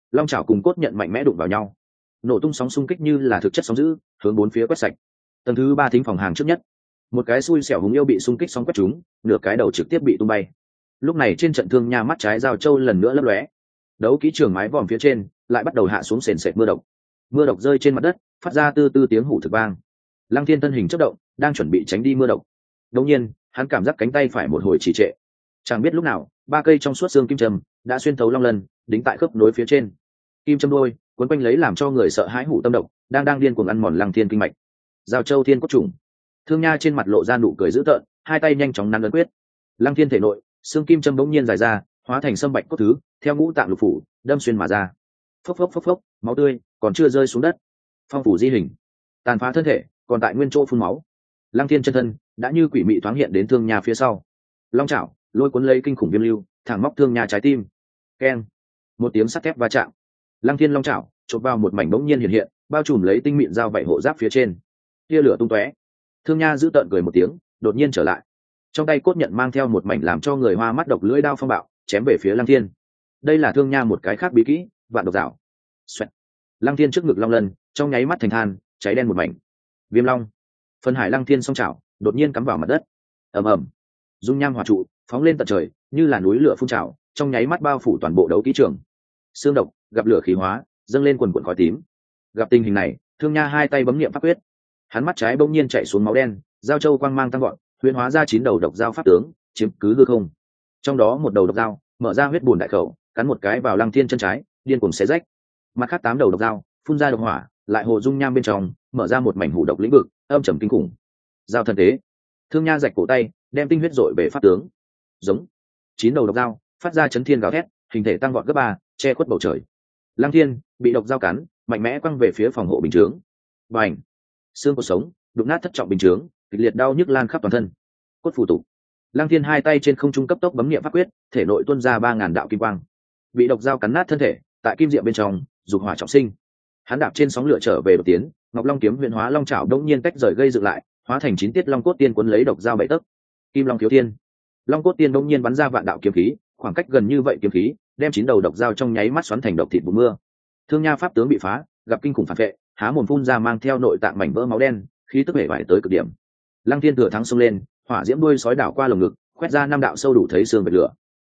long chảo cùng cốt nhận mạnh mẽ đụng vào nhau, nổ tung sóng xung kích như là thực chất sóng dữ, hướng bốn phía quét sạch. Tầng thứ 3 thính phòng hàng trước nhất, một cái xui xẻo hùng yêu bị xung kích sóng quét trúng, nửa cái đầu trực tiếp bị tung bay. Lúc này trên trận Thương Nha mắt trái Giao Châu lần nữa lấp lóe. Đấu kỹ trường mái vòm phía trên lại bắt đầu hạ xuống sền sệt mưa độc rơi trên mặt đất, phát ra tư tư tiếng hủ thực vang. Lăng Thiên thân hình chớp động, đang chuẩn bị tránh đi mưa độc. Đột nhiên, hắn cảm giác cánh tay phải một hồi trì trệ. Chẳng biết lúc nào, 3 cây trong suốt xương kim châm đã xuyên thấu long lân, đính tại khớp nối phía trên. Kim châm đôi cuốn quanh lấy làm cho người sợ hãi hủ tâm độc, đang điên cuồng ăn mòn Lăng Thiên kinh mạch. Giao Châu Thiên Cốt Trùng. Thương Nha trên mặt lộ ra nụ cười dữ tợn, hai tay nhanh chóng nắn ấn quyết. Lăng Thiên thể nội, xương kim châm bỗng nhiên dài ra, hóa thành sâm bạch cốt thứ, theo ngũ tạng lục phủ đâm xuyên mà ra. Phốc phốc, máu tươi còn chưa rơi xuống đất. Phong phủ di hình, tàn phá thân thể, còn tại nguyên chỗ phun máu. Lăng Thiên chân thân đã như quỷ mị thoáng hiện đến Thương Nha phía sau. Long chảo lôi cuốn lấy kinh khủng viêm lưu, thẳng móc Thương Nha trái tim. Keng, một tiếng sắt thép va chạm. Lăng Thiên long chảo chộp vào một mảnh bỗng nhiên hiện, bao trùm lấy tinh mịn dao vảy hộ giáp phía trên. Tia lửa tung tóe. Thương Nha giữ tợn cười một tiếng, đột nhiên trở lại. Trong tay cốt nhận mang theo một mảnh làm cho người hoa mắt độc lưỡi đao phong bạo, chém về phía Lăng Thiên. Đây là Thương Nha một cái khác bí kỹ, vạn độc rào. Xoẹt. Lăng Thiên trước ngực long lân, trong nháy mắt thành than, cháy đen một mảnh. Viêm long. Phân hải Lăng Thiên song chảo, đột nhiên cắm vào mặt đất. Ầm ầm. Dung nham hỏa trụ phóng lên tận trời, như là núi lửa phun trào, trong nháy mắt bao phủ toàn bộ đấu kỹ trường. Xương độc gặp lửa khí hóa, dâng lên quần quần khói tím. Gặp tình hình này, Thương Nha hai tay bấm niệm pháp quyết. Hắn mắt trái bỗng nhiên chạy xuống máu đen, giao châu quang mang tăng gọn, huyễn hóa ra 9 đầu độc dao pháp tướng, chiếm cứ hư không. Trong đó một đầu độc dao mở ra huyết bùn đại khẩu, cắn một cái vào Lăng Thiên chân trái, điên cuồng xé rách. Mặt khác 8 đầu độc dao phun ra độc hỏa, lại hồ dung nham bên trong mở ra một mảnh hủ độc lĩnh vực, âm trầm kinh khủng. Dao thân tế. Thương Nha rạch cổ tay, đem tinh huyết dội về pháp tướng. Giống. 9 đầu độc dao phát ra chấn thiên gào thét, hình thể tăng vọt gấp 3, che khuất bầu trời. Lăng Thiên bị độc dao cắn, mạnh mẽ quăng về phía phòng hộ bình chướng. Bành. Xương cốt sống đụng nát thất trọng bình chướng, kịch liệt đau nhức lan khắp toàn thân. Cốt phù tục. Lăng Thiên hai tay trên không trung cấp tốc bấm niệm pháp quyết, thể nội tuôn ra 3000 đạo kim quang. Bị độc dao cắn nát thân thể, tại kim diệm bên trong, dục hỏa trọng sinh. Hắn đạp trên sóng lửa trở về đột tiến, Ngọc Long kiếm huyền hóa long chảo đống nhiên tách rời gây dựng lại, hóa thành 9 tiết long cốt tiên cuốn lấy độc dao bảy tấc. Kim Long Thiếu Thiên. Long cốt tiên đống nhiên bắn ra vạn đạo kiếm khí, khoảng cách gần như vậy kiếm khí, đem 9 đầu độc dao trong nháy mắt xoắn thành độc thịt vụ mưa. Thương Nha pháp tướng bị phá, gặp kinh khủng phản vệ, há mồm phun ra mang theo nội tạng mảnh vỡ máu đen, khí tức bể bại tới cực điểm. Lăng Thiên thừa thắng xông lên, hỏa diễm đuôi sói đảo qua lồng ngực, quét ra 5 đạo sâu đủ thấy xương vệt lửa.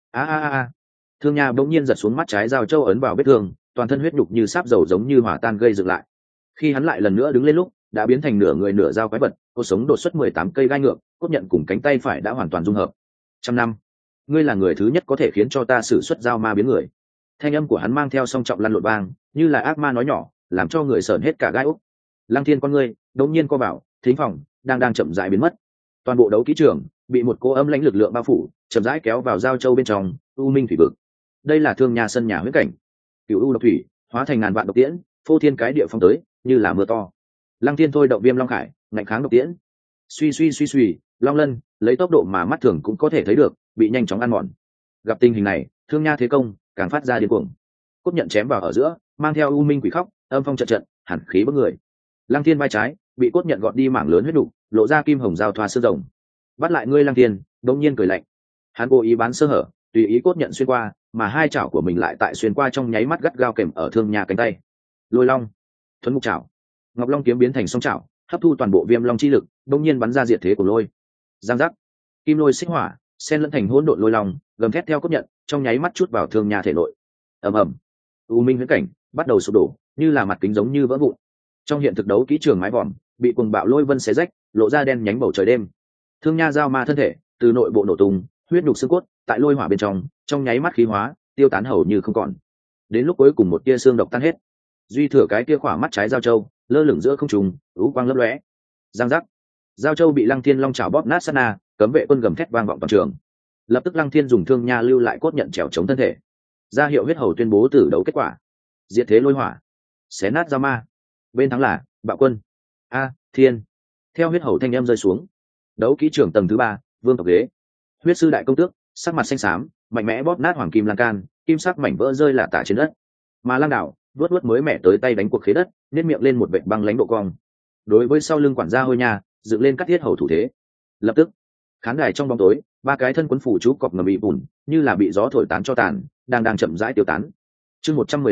A. Thương Nha bỗng nhiên giật xuống mắt trái Giao Châu ấn vào vết thương, toàn thân huyết nhục như sáp dầu giống như hỏa tan gây dựng lại. Khi hắn lại lần nữa đứng lên lúc, đã biến thành nửa người nửa dao quái vật, cốt sống đột xuất 18 cây gai ngược, cốt nhận cùng cánh tay phải đã hoàn toàn dung hợp. 100 năm, ngươi là người thứ nhất có thể khiến cho ta sử xuất dao ma biến người. Thanh âm của hắn mang theo song trọng lăn lộn vang, như là ác ma nói nhỏ, làm cho người sởn hết cả gai ốc. Lăng Thiên con ngươi đột nhiên co vào, thính phòng đang chậm rãi biến mất. Toàn bộ đấu kỹ trường bị một cỗ âm lãnh lực lượng bao phủ, chậm rãi kéo vào Giao Châu bên trong u minh thủy vực. Đây là Thương Nha sân nhà huyết cảnh. Cửu u độc thủy hóa thành ngàn vạn độc tiễn, phô thiên cái địa phong tới, như là mưa to. Lăng Thiên thôi động viêm long khải, ngạnh kháng độc tiễn. Suy, long lân lấy tốc độ mà mắt thường cũng có thể thấy được, bị nhanh chóng ăn mòn. Gặp tình hình này, Thương Nha thế công càng phát ra điên cuồng. Cốt nhận chém vào ở giữa, mang theo u minh quỷ khóc, âm phong trận, hàn khí bức người. Lăng Thiên vai trái bị cốt nhận gọt đi mảng lớn huyết đục, lộ ra kim hồng giao thoa xương rồng. Bắt lại ngươi Lăng Thiên, đột nhiên cười lạnh. Hắn cố ý bán sơ hở, tùy ý cốt nhận xuyên qua, mà hai chảo của mình lại tại xuyên qua trong nháy mắt gắt gao kèm ở Thương Nha cánh tay. Lôi long, thuấn mục chảo. Ngọc Long kiếm biến thành song chảo, hấp thu toàn bộ viêm long chi lực, đột nhiên bắn ra diệt thế của lôi. Giang giác, kim lôi xích hỏa, xen lẫn thành hỗn độn lôi long, gầm thét theo cốt nhận, trong nháy mắt chút vào Thương Nha thể nội. Ầm ầm, u minh huyễn cảnh bắt đầu sụp đổ, như là mặt kính giống như vỡ vụn. Trong hiện thực đấu kỹ trường mái vòm bị cuồng bạo lôi vân xé rách, lộ ra đen nhánh bầu trời đêm. Thương Nha giao ma thân thể từ nội bộ nổ tung, huyết nhục xương cốt tại lôi hỏa bên trong nháy mắt khí hóa, tiêu tán hầu như không còn. Đến lúc cuối cùng một tia xương độc tan hết, duy thừa cái tia khỏa mắt trái Giao Châu lơ lửng giữa không trung, ú quang lấp lóe. Giang giác, Giao Châu bị Lăng Thiên long chảo bóp nát sát na, cấm vệ quân gầm thét vang vọng toàn trường. Lập tức Lăng Thiên dùng Thương Nha lưu lại cốt nhận trèo chống thân thể, ra hiệu huyết hầu tuyên bố tử đấu kết quả. Diệt thế lôi hỏa, xé nát giao ma, bên thắng là Bạo Quân. Thiên. Theo huyết hầu thanh em rơi xuống, đấu kỹ trường tầng thứ 3, vương tộc ghế. Huyết sư đại công tước sắc mặt xanh xám, mạnh mẽ bóp nát hoàng kim lan can, kim sắc mảnh vỡ rơi lả tả trên đất. Mà Lang Đảo vuốt mới mẹ tới tay đánh cuộc khế đất, nét miệng lên một vệt băng lãnh độ cong. Đối với sau lưng quản gia Hôi Nha, dựng lên cắt thiết hầu thủ thế. Lập tức, khán đài trong bóng tối, 3 cái thân quấn phủ chú cọc ngầm bị bùn, như là bị gió thổi tán cho tàn, đang chậm rãi tiêu tán. Chương 115,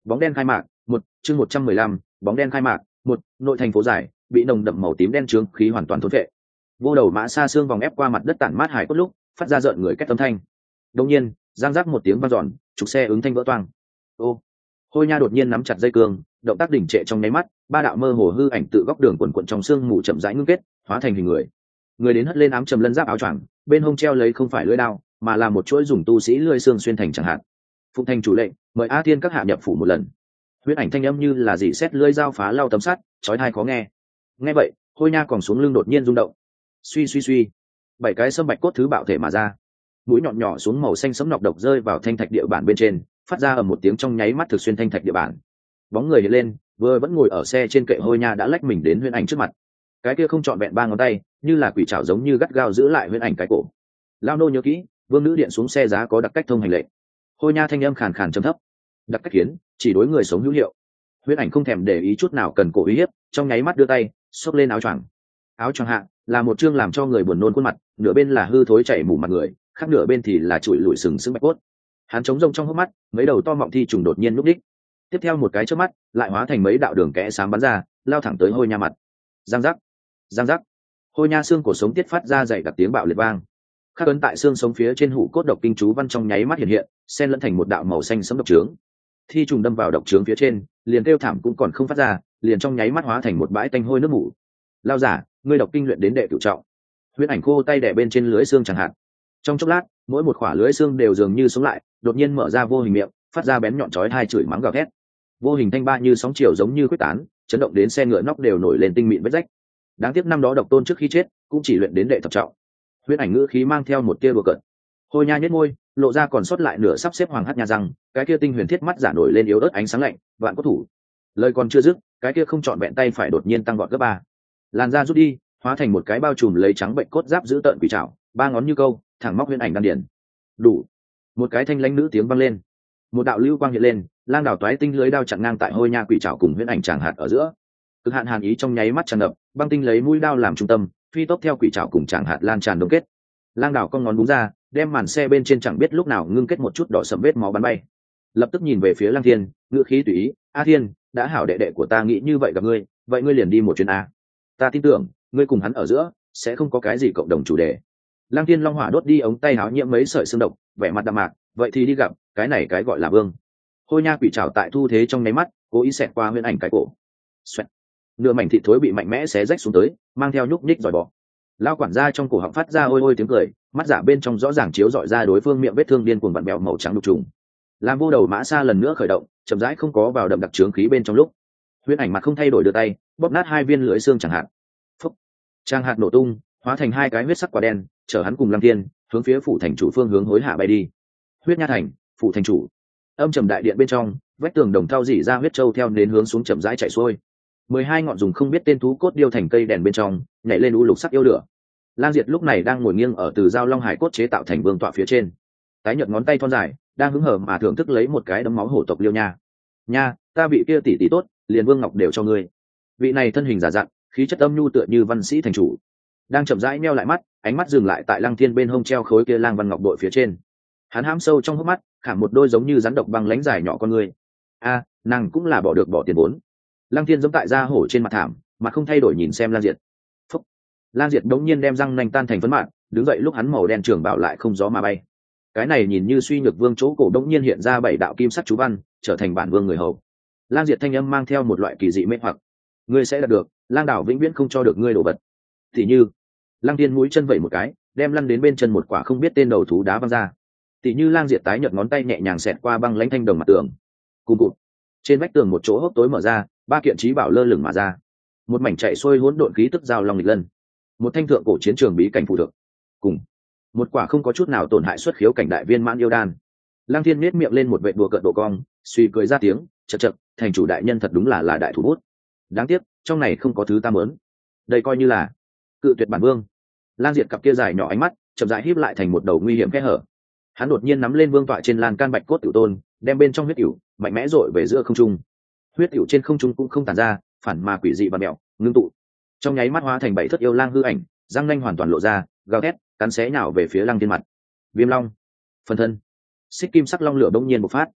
Bóng đen khai mạc, một chương 115, bóng đen khai mạc, một nội thành phố dài, bị nồng đậm màu tím đen trướng khí hoàn toàn thôn phệ. Vô đầu mã xa xương vòng ép qua mặt đất tản mát hải cốt lúc, phát ra rợn người két âm thanh. Đột nhiên, giang rắc một tiếng vang dọn, trục xe ứng thanh vỡ toang. Ô, Hôi Nha đột nhiên nắm chặt dây cương, động tác đỉnh trệ trong nháy mắt, ba đạo mơ hồ hư ảnh tự góc đường quần quần trong xương mù chậm rãi ngưng kết, hóa thành hình người. Người đến hất lên ám trầm lân giáp áo choàng, bên hông treo lấy không phải lưỡi đao, mà là một chuỗi dùng tu sĩ lưỡi xương xuyên thành chẳng hạn. Phụng thành chủ lệnh, mời A Thiên các hạ nhập phủ một lần. Huyết ảnh thanh âm như là dỉ sét lưỡi dao phá lau tấm sắt, chói tai khó nghe. Nghe vậy, Hôi Nha còn xuống lưng đột nhiên rung động. Suy suy suy, bảy cái sâm bạch cốt thứ bạo thể mà ra, mũi nhọn nhỏ xuống màu xanh sẫm nọc độc rơi vào thanh thạch địa bản bên trên, phát ra ở một tiếng trong nháy mắt thực xuyên thanh thạch địa bản. Bóng người hiện lên, vừa vẫn ngồi ở xe trên kệ Hôi Nha đã lách mình đến Huyễn ảnh trước mặt. Cái kia không trọn vẹn ba ngón tay, như là quỷ trảo giống như gắt gao giữ lại Huyễn ảnh cái cổ. Lao nô nhớ kỹ, vương nữ điện xuống xe giá có đặc cách thông hành lệnh. Hôi Nha thanh âm khàn khàn trầm thấp. Đặc cách khiến chỉ đối người sống hữu hiệu. Huyễn ảnh không thèm để ý chút nào cần cổ uy hiếp, trong nháy mắt đưa tay xốc lên áo choàng. Áo choàng hạ là một chương làm cho người buồn nôn khuôn mặt, nửa bên là hư thối chảy mủ mặt người, khác nửa bên thì là chuỗi lùi sừng sững bạch cốt. Hắn trống rông trong hốc mắt, mấy đầu to mọng thi trùng đột nhiên núp đích. Tiếp theo một cái chớp mắt, lại hóa thành mấy đạo đường kẽ xám bắn ra, lao thẳng tới Hôi Nha mặt. Giang giác, giang giác. Hôi Nha xương cổ sống tiết phát ra dày đặc tiếng bạo liệt vang. Khắc ấn tại xương sống phía trên hủ cốt độc kinh chú văn trong nháy mắt hiện hiện, xen lẫn thành một đạo màu xanh sẫm độc trướng. Thi trùng đâm vào độc trướng phía trên, liền kêu thảm cũng còn không phát ra, liền trong nháy mắt hóa thành một bãi tanh hôi nước mủ. Lao giả, ngươi độc kinh luyện đến đệ cửu trọng. Huyễn ảnh khô tay đè bên trên lưới xương chẳng hạn. Trong chốc lát, mỗi một khỏa lưới xương đều dường như sống lại, đột nhiên mở ra vô hình miệng, phát ra bén nhọn chói tai chửi mắng gào thét. Vô hình thanh ba như sóng chiều giống như quyết tán, chấn động đến xe ngựa nóc đều nổi lên tinh mịn vết rách. Đáng tiếc năm đó độc tôn trước khi chết cũng chỉ luyện đến đệ thập trọng. Huyễn ảnh ngữ khí mang theo một tia đùa cợt. Hôi Nha nhếch môi, lộ ra còn sót lại nửa sắp xếp hoàng hắt nha răng, cái kia tinh huyền thiết mắt giả nổi lên yếu ớt ánh sáng lạnh, vạn có thủ. Lời còn chưa dứt, cái kia không trọn vẹn tay phải đột nhiên tăng vọt gấp ba. Làn da rút đi, hóa thành một cái bao trùm lấy trắng bệnh cốt giáp giữ tợn quỷ trảo, ba ngón như câu, thẳng móc Huyễn ảnh đan điền. Đủ. Một cái thanh lãnh nữ tiếng vang lên. Một đạo lưu quang hiện lên, lang đảo toái tinh lưới đao chặn ngang tại Hôi Nha quỷ trảo cùng Huyễn ảnh tràng hạt ở giữa. Cực hạn hàn ý trong nháy mắt tràn ngập, băng tinh lấy mũi đao làm trung tâm, phi tốc theo quỷ trảo cùng tràng hạt lan tràn đông kết. Lang đảo con ngón búng ra, đem màn xe bên trên chẳng biết lúc nào ngưng kết một chút đỏ sẫm vết máu bắn bay. Lập tức nhìn về phía Lang Thiên, ngữ khí tùy ý, "A Thiên, đã hảo đệ đệ của ta nghĩ như vậy gặp ngươi, vậy ngươi liền đi một chuyến a. Ta tin tưởng, ngươi cùng hắn ở giữa sẽ không có cái gì cộng đồng chủ đề." Lang Thiên long hỏa đốt đi ống tay áo nhiễm mấy sợi xương độc, vẻ mặt đạm mạc, "Vậy thì đi gặp, cái này cái gọi là vương." Hôi Nha quỷ trảo tại thu thế trong nháy mắt, cố ý xẹt qua Huyễn ảnh cái cổ. Xoẹt. Nửa mảnh thịt thối bị mạnh mẽ xé rách xuống tới, mang theo nhúc nhích giòi bọ. Lao quản gia trong cổ họng phát ra ôi ôi tiếng cười, mắt giả bên trong rõ ràng chiếu dọi ra đối phương miệng vết thương điên cuồng vặn bèo màu trắng đục trùng. Làm vô đầu mã xa lần nữa khởi động, chậm rãi không có vào đậm đặc trướng khí bên trong lúc. Huyễn ảnh mặt không thay đổi đưa tay, bóp nát hai viên lưỡi xương chẳng hạn. Phúc. Trang hạt nổ tung, hóa thành hai cái huyết sắc quả đen, chở hắn cùng Lăng Thiên, hướng phía phủ thành chủ phương hướng hối hạ bay đi. Huyết Nha thành, phủ thành chủ. Âm trầm đại điện bên trong, vách tường đồng thau dỉ ra huyết châu theo nến hướng xuống chậm rãi chạy xuôi. 12 ngọn dùng không biết tên thú cốt điêu thành cây đèn bên trong, nhảy lên u lục sắc yêu lửa. Lang Diệt lúc này đang ngồi nghiêng ở từ dao long hải cốt chế tạo thành vương tọa phía trên, tái nhợt ngón tay thon dài, đang hứng hở mà thưởng thức lấy một cái đấm máu hổ tộc Liêu Nha. "Nha, ta vị kia tỷ tỷ tốt, liền vương ngọc đều cho ngươi." Vị này thân hình giả dặn, khí chất âm nhu tựa như văn sĩ thành chủ, đang chậm rãi meo lại mắt, ánh mắt dừng lại tại Lăng Thiên bên hông treo khối kia lang văn ngọc đội phía trên. Hắn hãm sâu trong hốc mắt, khảm một đôi giống như rắn độc băng lánh dài nhỏ con người. A, nàng cũng là bỏ được bỏ tiền vốn. Lăng Thiên giống tại da hổ trên mặt thảm, mặt không thay đổi nhìn xem Lang Diệt. Phúc. Lang Diệt đống nhiên đem răng nanh tan thành phấn mạn, đứng dậy lúc hắn màu đen trường bảo lại không gió mà bay. Cái này nhìn như suy nhược vương chỗ cổ đống nhiên hiện ra bảy đạo kim sắc chú văn, trở thành bản vương người hầu. Lang Diệt thanh âm mang theo một loại kỳ dị mê hoặc. Ngươi sẽ đạt được, Lang đảo vĩnh viễn không cho được ngươi đổ vật. Thì như, Lăng Thiên mũi chân vẩy một cái, đem lăn đến bên chân một quả không biết tên đầu thú đá văng ra. Tỷ như Lang Diệt tái nhợt ngón tay nhẹ nhàng xẹt qua băng lãnh thanh đồng mặt tường. Cùng cụt. Trên vách tường một chỗ hốc tối mở ra, ba kiện trí bảo lơ lửng mà ra. Một mảnh chạy xuôi hỗn độn khí tức giao long nghịch lân. Một thanh thượng cổ chiến trường bí cảnh phù được. Cùng một quả không có chút nào tổn hại xuất khiếu cảnh đại viên mãn yêu đan. Lăng Thiên nhếch miệng lên một vệt đùa cợt độ cong, suy cười ra tiếng, chậc chậc, thành chủ đại nhân thật đúng là đại thủ bút. Đáng tiếc, trong này không có thứ ta muốn. Đây coi như là cự tuyệt bản vương. Lang Diệt cặp kia dài nhỏ ánh mắt, chậm rãi híp lại thành một đầu nguy hiểm kẽ hở. Hắn đột nhiên nắm lên vương tọa trên lan can bạch cốt tiểu tôn, đem bên trong huyết tiểu mạnh mẽ dội về giữa không trung. Huyết tiểu trên không trung cũng không tản ra, phản mà quỷ dị và mèo, ngưng tụ. Trong nháy mắt hóa thành bảy thất yêu lang hư ảnh, răng nanh hoàn toàn lộ ra, gào thét, cắn xé nhào về phía Lăng Thiên mặt. Viêm long, phân thân, xích kim sắc long lửa bỗng nhiên bộc phát.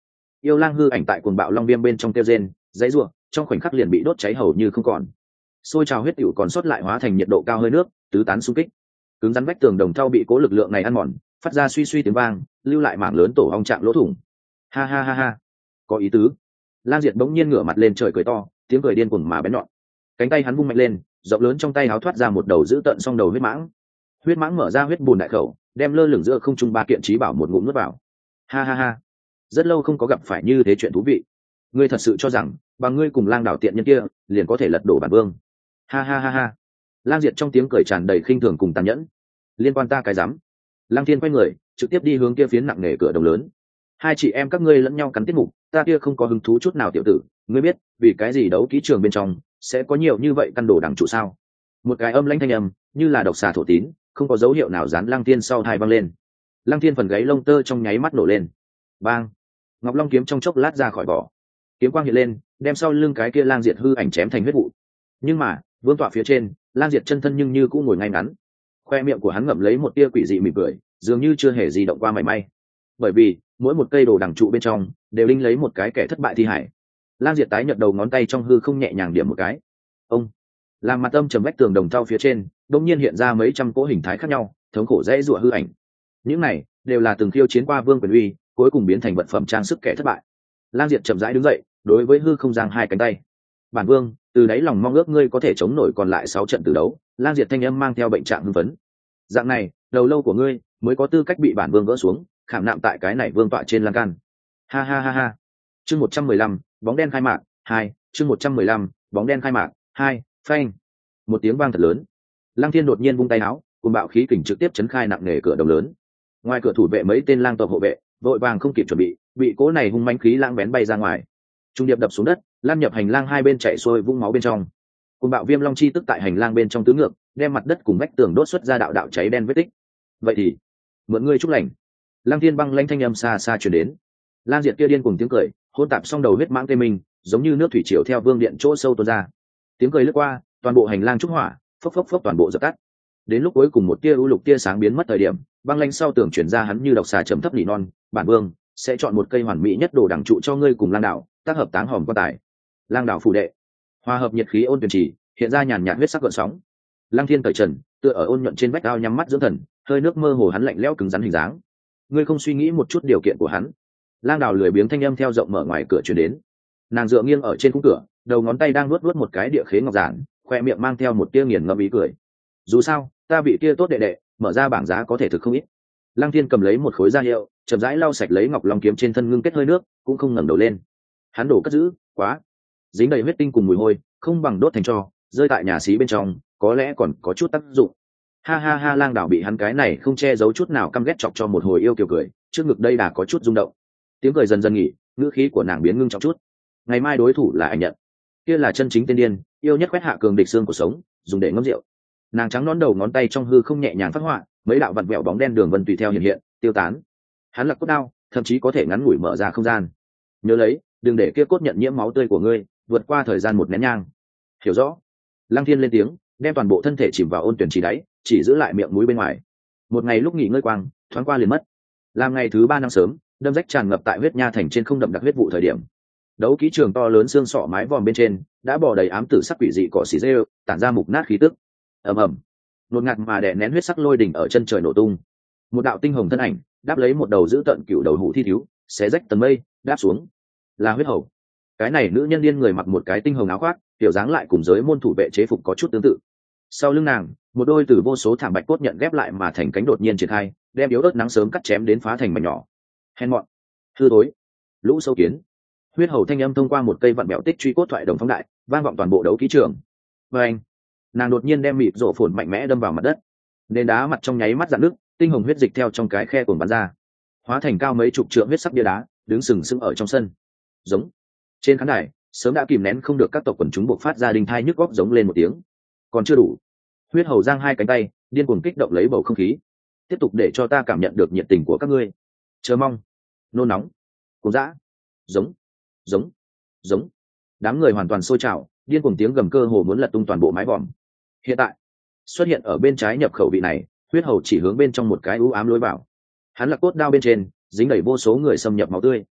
Yêu lang hư ảnh tại cuồng bạo long viêm bên trong tiêu rên dãy ruộng trong khoảnh khắc liền bị đốt cháy hầu như không còn. Xôi trào huyết tiểu còn sót lại hóa thành nhiệt độ cao hơi nước tứ tán xung kích, cứng rắn vách tường đồng thau bị cố lực lượng này ăn mòn, phát ra suy suy tiếng vang, lưu lại mảng lớn tổ ong trạng lỗ thủng. Ha ha ha ha, có ý tứ. Lang Diệt bỗng nhiên ngửa mặt lên trời cười to, tiếng cười điên cuồng mà bén nhọn. Cánh tay hắn vung mạnh lên, rộng lớn trong tay áo thoát ra một đầu giữ tận song đầu huyết mãng. Huyết mãng mở ra huyết bùn đại khẩu, đem lơ lửng giữa không trung ba kiện trí bảo một ngụm nuốt vào. Ha ha ha, rất lâu không có gặp phải như thế chuyện thú vị. Ngươi thật sự cho rằng bằng ngươi cùng Lang đảo tiện nhân kia liền có thể lật đổ bản vương? Ha ha ha ha. Lang Diệt trong tiếng cười tràn đầy khinh thường cùng tàn nhẫn. Liên quan ta cái rắm. Lang Thiên quay người trực tiếp đi hướng kia phiến nặng nề cửa đồng lớn. Hai chị em các ngươi lẫn nhau cắn tiết mục, ta kia không có hứng thú chút nào tiểu tử. Ngươi biết vì cái gì đấu kỹ trường bên trong sẽ có nhiều như vậy căn đồ đằng trụ sao? Một cái âm lãnh thanh âm như là độc xà thổ tín, không có dấu hiệu nào dán Lang Thiên sau thai văng lên. Lang Thiên phần gáy lông tơ trong nháy mắt nổ lên. Bang! Ngọc Long kiếm trong chốc lát ra khỏi vỏ, kiếm quang hiện lên, đem sau lưng cái kia Lang Diệt hư ảnh chém thành huyết vụ. Nhưng mà vương tọa phía trên, Lang Diệt chân thân nhưng như cũng ngồi ngay ngắn, khoe miệng của hắn ngậm lấy một tia quỷ dị mỉm cười, dường như chưa hề gì động qua mảy may. Bởi vì mỗi một cây đồ đằng trụ bên trong đều đinh lấy một cái kẻ thất bại thi hải. Lang Diệt tái nhợt đầu ngón tay trong hư không nhẹ nhàng điểm một cái. Ông làm mặt âm trầm vách tường đồng thau phía trên, đột nhiên hiện ra mấy trăm cỗ hình thái khác nhau, thống khổ dễ dụa hư ảnh. Những này đều là từng khiêu chiến qua vương quyền uy, cuối cùng biến thành vật phẩm trang sức kẻ thất bại. Lang Diệt chậm rãi đứng dậy, đối với hư không giang hai cánh tay. Bản vương từ đáy lòng mong ước ngươi có thể chống nổi còn lại 6 trận tử đấu. Lang Diệt thanh âm mang theo bệnh trạng hưng phấn. Dạng này đầu lâu của ngươi mới có tư cách bị bản vương gỡ xuống, khảm nạm tại cái này vương tọa trên lan can. Ha ha ha ha. Chương 115, bóng đen khai mạc 2. Chương 115, bóng đen khai mạc 2. Phanh. Một tiếng vang thật lớn. Lang Thiên đột nhiên vung tay áo, cùng bạo khí kình trực tiếp chấn khai nặng nề cửa đồng lớn. Ngoài cửa thủ vệ mấy tên lang tộc hộ vệ vội vàng không kịp chuẩn bị cỗ này hung mãnh khí lãng bén bay ra ngoài, trung điệp đập xuống đất, lan nhập hành lang hai bên chảy xuôi vũng máu bên trong. Cùng bạo viêm long chi tức tại hành lang bên trong tứ ngược, đem mặt đất cùng vách tường đốt xuất ra đạo đạo cháy đen vết tích. Vậy thì mượn ngươi chúc lành. Lang Thiên băng lãnh thanh âm xa xa truyền đến. Lang Diệt kia điên cùng tiếng cười hôn tạp xong đầu huyết mãng tê mình, giống như nước thủy triều theo vương điện chỗ sâu tuôn ra. Tiếng cười lướt qua toàn bộ hành lang trúc hỏa, phốc phốc phốc toàn bộ dập tắt. Đến lúc cuối cùng một tia u lục tia sáng biến mất thời điểm, băng lãnh sau tường chuyển ra hắn như độc xà trầm thấp nỉ non, bản vương sẽ chọn một cây hoàn mỹ nhất đồ đẳng trụ cho ngươi cùng Lang đạo tác hợp táng hòm quan tài. Lang đạo phủ đệ, hòa hợp nhiệt khí ôn tuyển trì hiện ra nhàn nhạt huyết sắc gợn sóng. Lang Thiên cởi trần tựa ở ôn nhuận trên vách ao nhắm mắt dưỡng thần, hơi nước mơ hồ hắn lạnh lẽo cứng rắn hình dáng. Ngươi không suy nghĩ một chút điều kiện của hắn? Lang đào lười biếng thanh âm theo rộng mở ngoài cửa truyền đến. Nàng dựa nghiêng ở trên khung cửa, đầu ngón tay đang luốt một cái địa khế ngọc giản, khoe miệng mang theo một tia nghiền ngẫm ý cười. Dù sao ta bị kia tốt đệ đệ mở ra bảng giá có thể thực không ít. Lang Thiên cầm lấy một khối da hiệu, chậm rãi lau sạch lấy ngọc long kiếm trên thân ngưng kết hơi nước, cũng không ngẩng đầu lên. Hắn đổ cất giữ quá dính đầy huyết tinh cùng mùi hôi, không bằng đốt thành tro, rơi tại nhà xí bên trong có lẽ còn có chút tác dụng. Ha ha ha. Lang đảo bị hắn cái này không che giấu chút nào căm ghét chọc cho một hồi yêu kiều cười, trước ngực đây đã có chút rung động. Tiếng cười dần dần nghỉ, ngữ khí của nàng biến ngưng trọng chút. Ngày mai đối thủ là ảnh nhận, kia là chân chính tên điên, yêu nhất quét hạ cường địch xương của sống, dùng để ngâm rượu. Nàng trắng nón đầu ngón tay trong hư không nhẹ nhàng phát họa, mấy đạo vặn vẹo bóng đen đường vân tùy theo hiện hiện tiêu tán. Hắn lật cốt đao, thậm chí có thể ngắn ngủi mở ra không gian. Nhớ lấy, đừng để kia cốt nhận nhiễm máu tươi của ngươi vượt qua thời gian một nén nhang. Hiểu rõ. Lăng Thiên lên tiếng, đem toàn bộ thân thể chìm vào ôn tuyển trì đáy, chỉ giữ lại miệng mũi bên ngoài. Một ngày lúc nghỉ ngơi quang thoáng qua liền mất. Làm ngày thứ 3 năm sớm, đâm rách tràn ngập tại huyết nha thành trên không đậm đặc huyết vụ thời điểm, đấu kỹ trường to lớn xương sọ mái vòm bên trên đã bò đầy ám tử sắc quỷ dị cỏ xì rêu, tản ra mục nát khí tức. Ầm ầm, nột ngạt mà đè nén huyết sắc lôi đỉnh ở chân trời nổ tung. Một đạo tinh hồng thân ảnh đáp lấy một đầu giữ tận cựu đầu hủ thi thiếu, xé rách tầng mây đáp xuống, là huyết hầu. Cái này nữ nhân điên người mặc một cái tinh hồng áo khoác, tiểu dáng lại cùng giới môn thủ vệ chế phục có chút tương tự. Sau lưng nàng, một đôi từ vô số thảm bạch cốt nhận ghép lại mà thành cánh đột nhiên triển khai, đem yếu ớt nắng sớm cắt chém đến phá thành mảnh nhỏ. Hèn mọn, hư tối, lũ sâu kiến. Huyết hầu thanh âm thông qua một cây vặn bẹo tích truy cốt thoại đồng phóng đại, vang vọng toàn bộ đấu kỹ trường. Và anh, nàng đột nhiên đem mịt rộ phồn mạnh mẽ đâm vào mặt đất, nền đá mặt trong nháy mắt dạn nước, tinh hồng huyết dịch theo trong cái khe cuồng bắn ra, hóa thành cao mấy chục trượng huyết sắc bia đá, đứng sừng sững ở trong sân. Giống. Trên khán đài, sớm đã kìm nén không được các tộc quần chúng buộc phát ra đinh thai nhức góc giống lên một tiếng. Còn chưa đủ. Huyết hầu giang hai cánh tay, điên cuồng kích động lấy bầu không khí. Tiếp tục để cho ta cảm nhận được nhiệt tình của các ngươi. Chờ mong, nôn nóng, cuồng dã, giống, giống, giống. Đám người hoàn toàn sôi trào, điên cuồng tiếng gầm cơ hồ muốn lật tung toàn bộ mái vòm. Hiện tại, xuất hiện ở bên trái nhập khẩu vị này, huyết hầu chỉ hướng bên trong một cái u ám lối vào. Hắn là cốt đao bên trên, dính đầy vô số người xâm nhập máu tươi.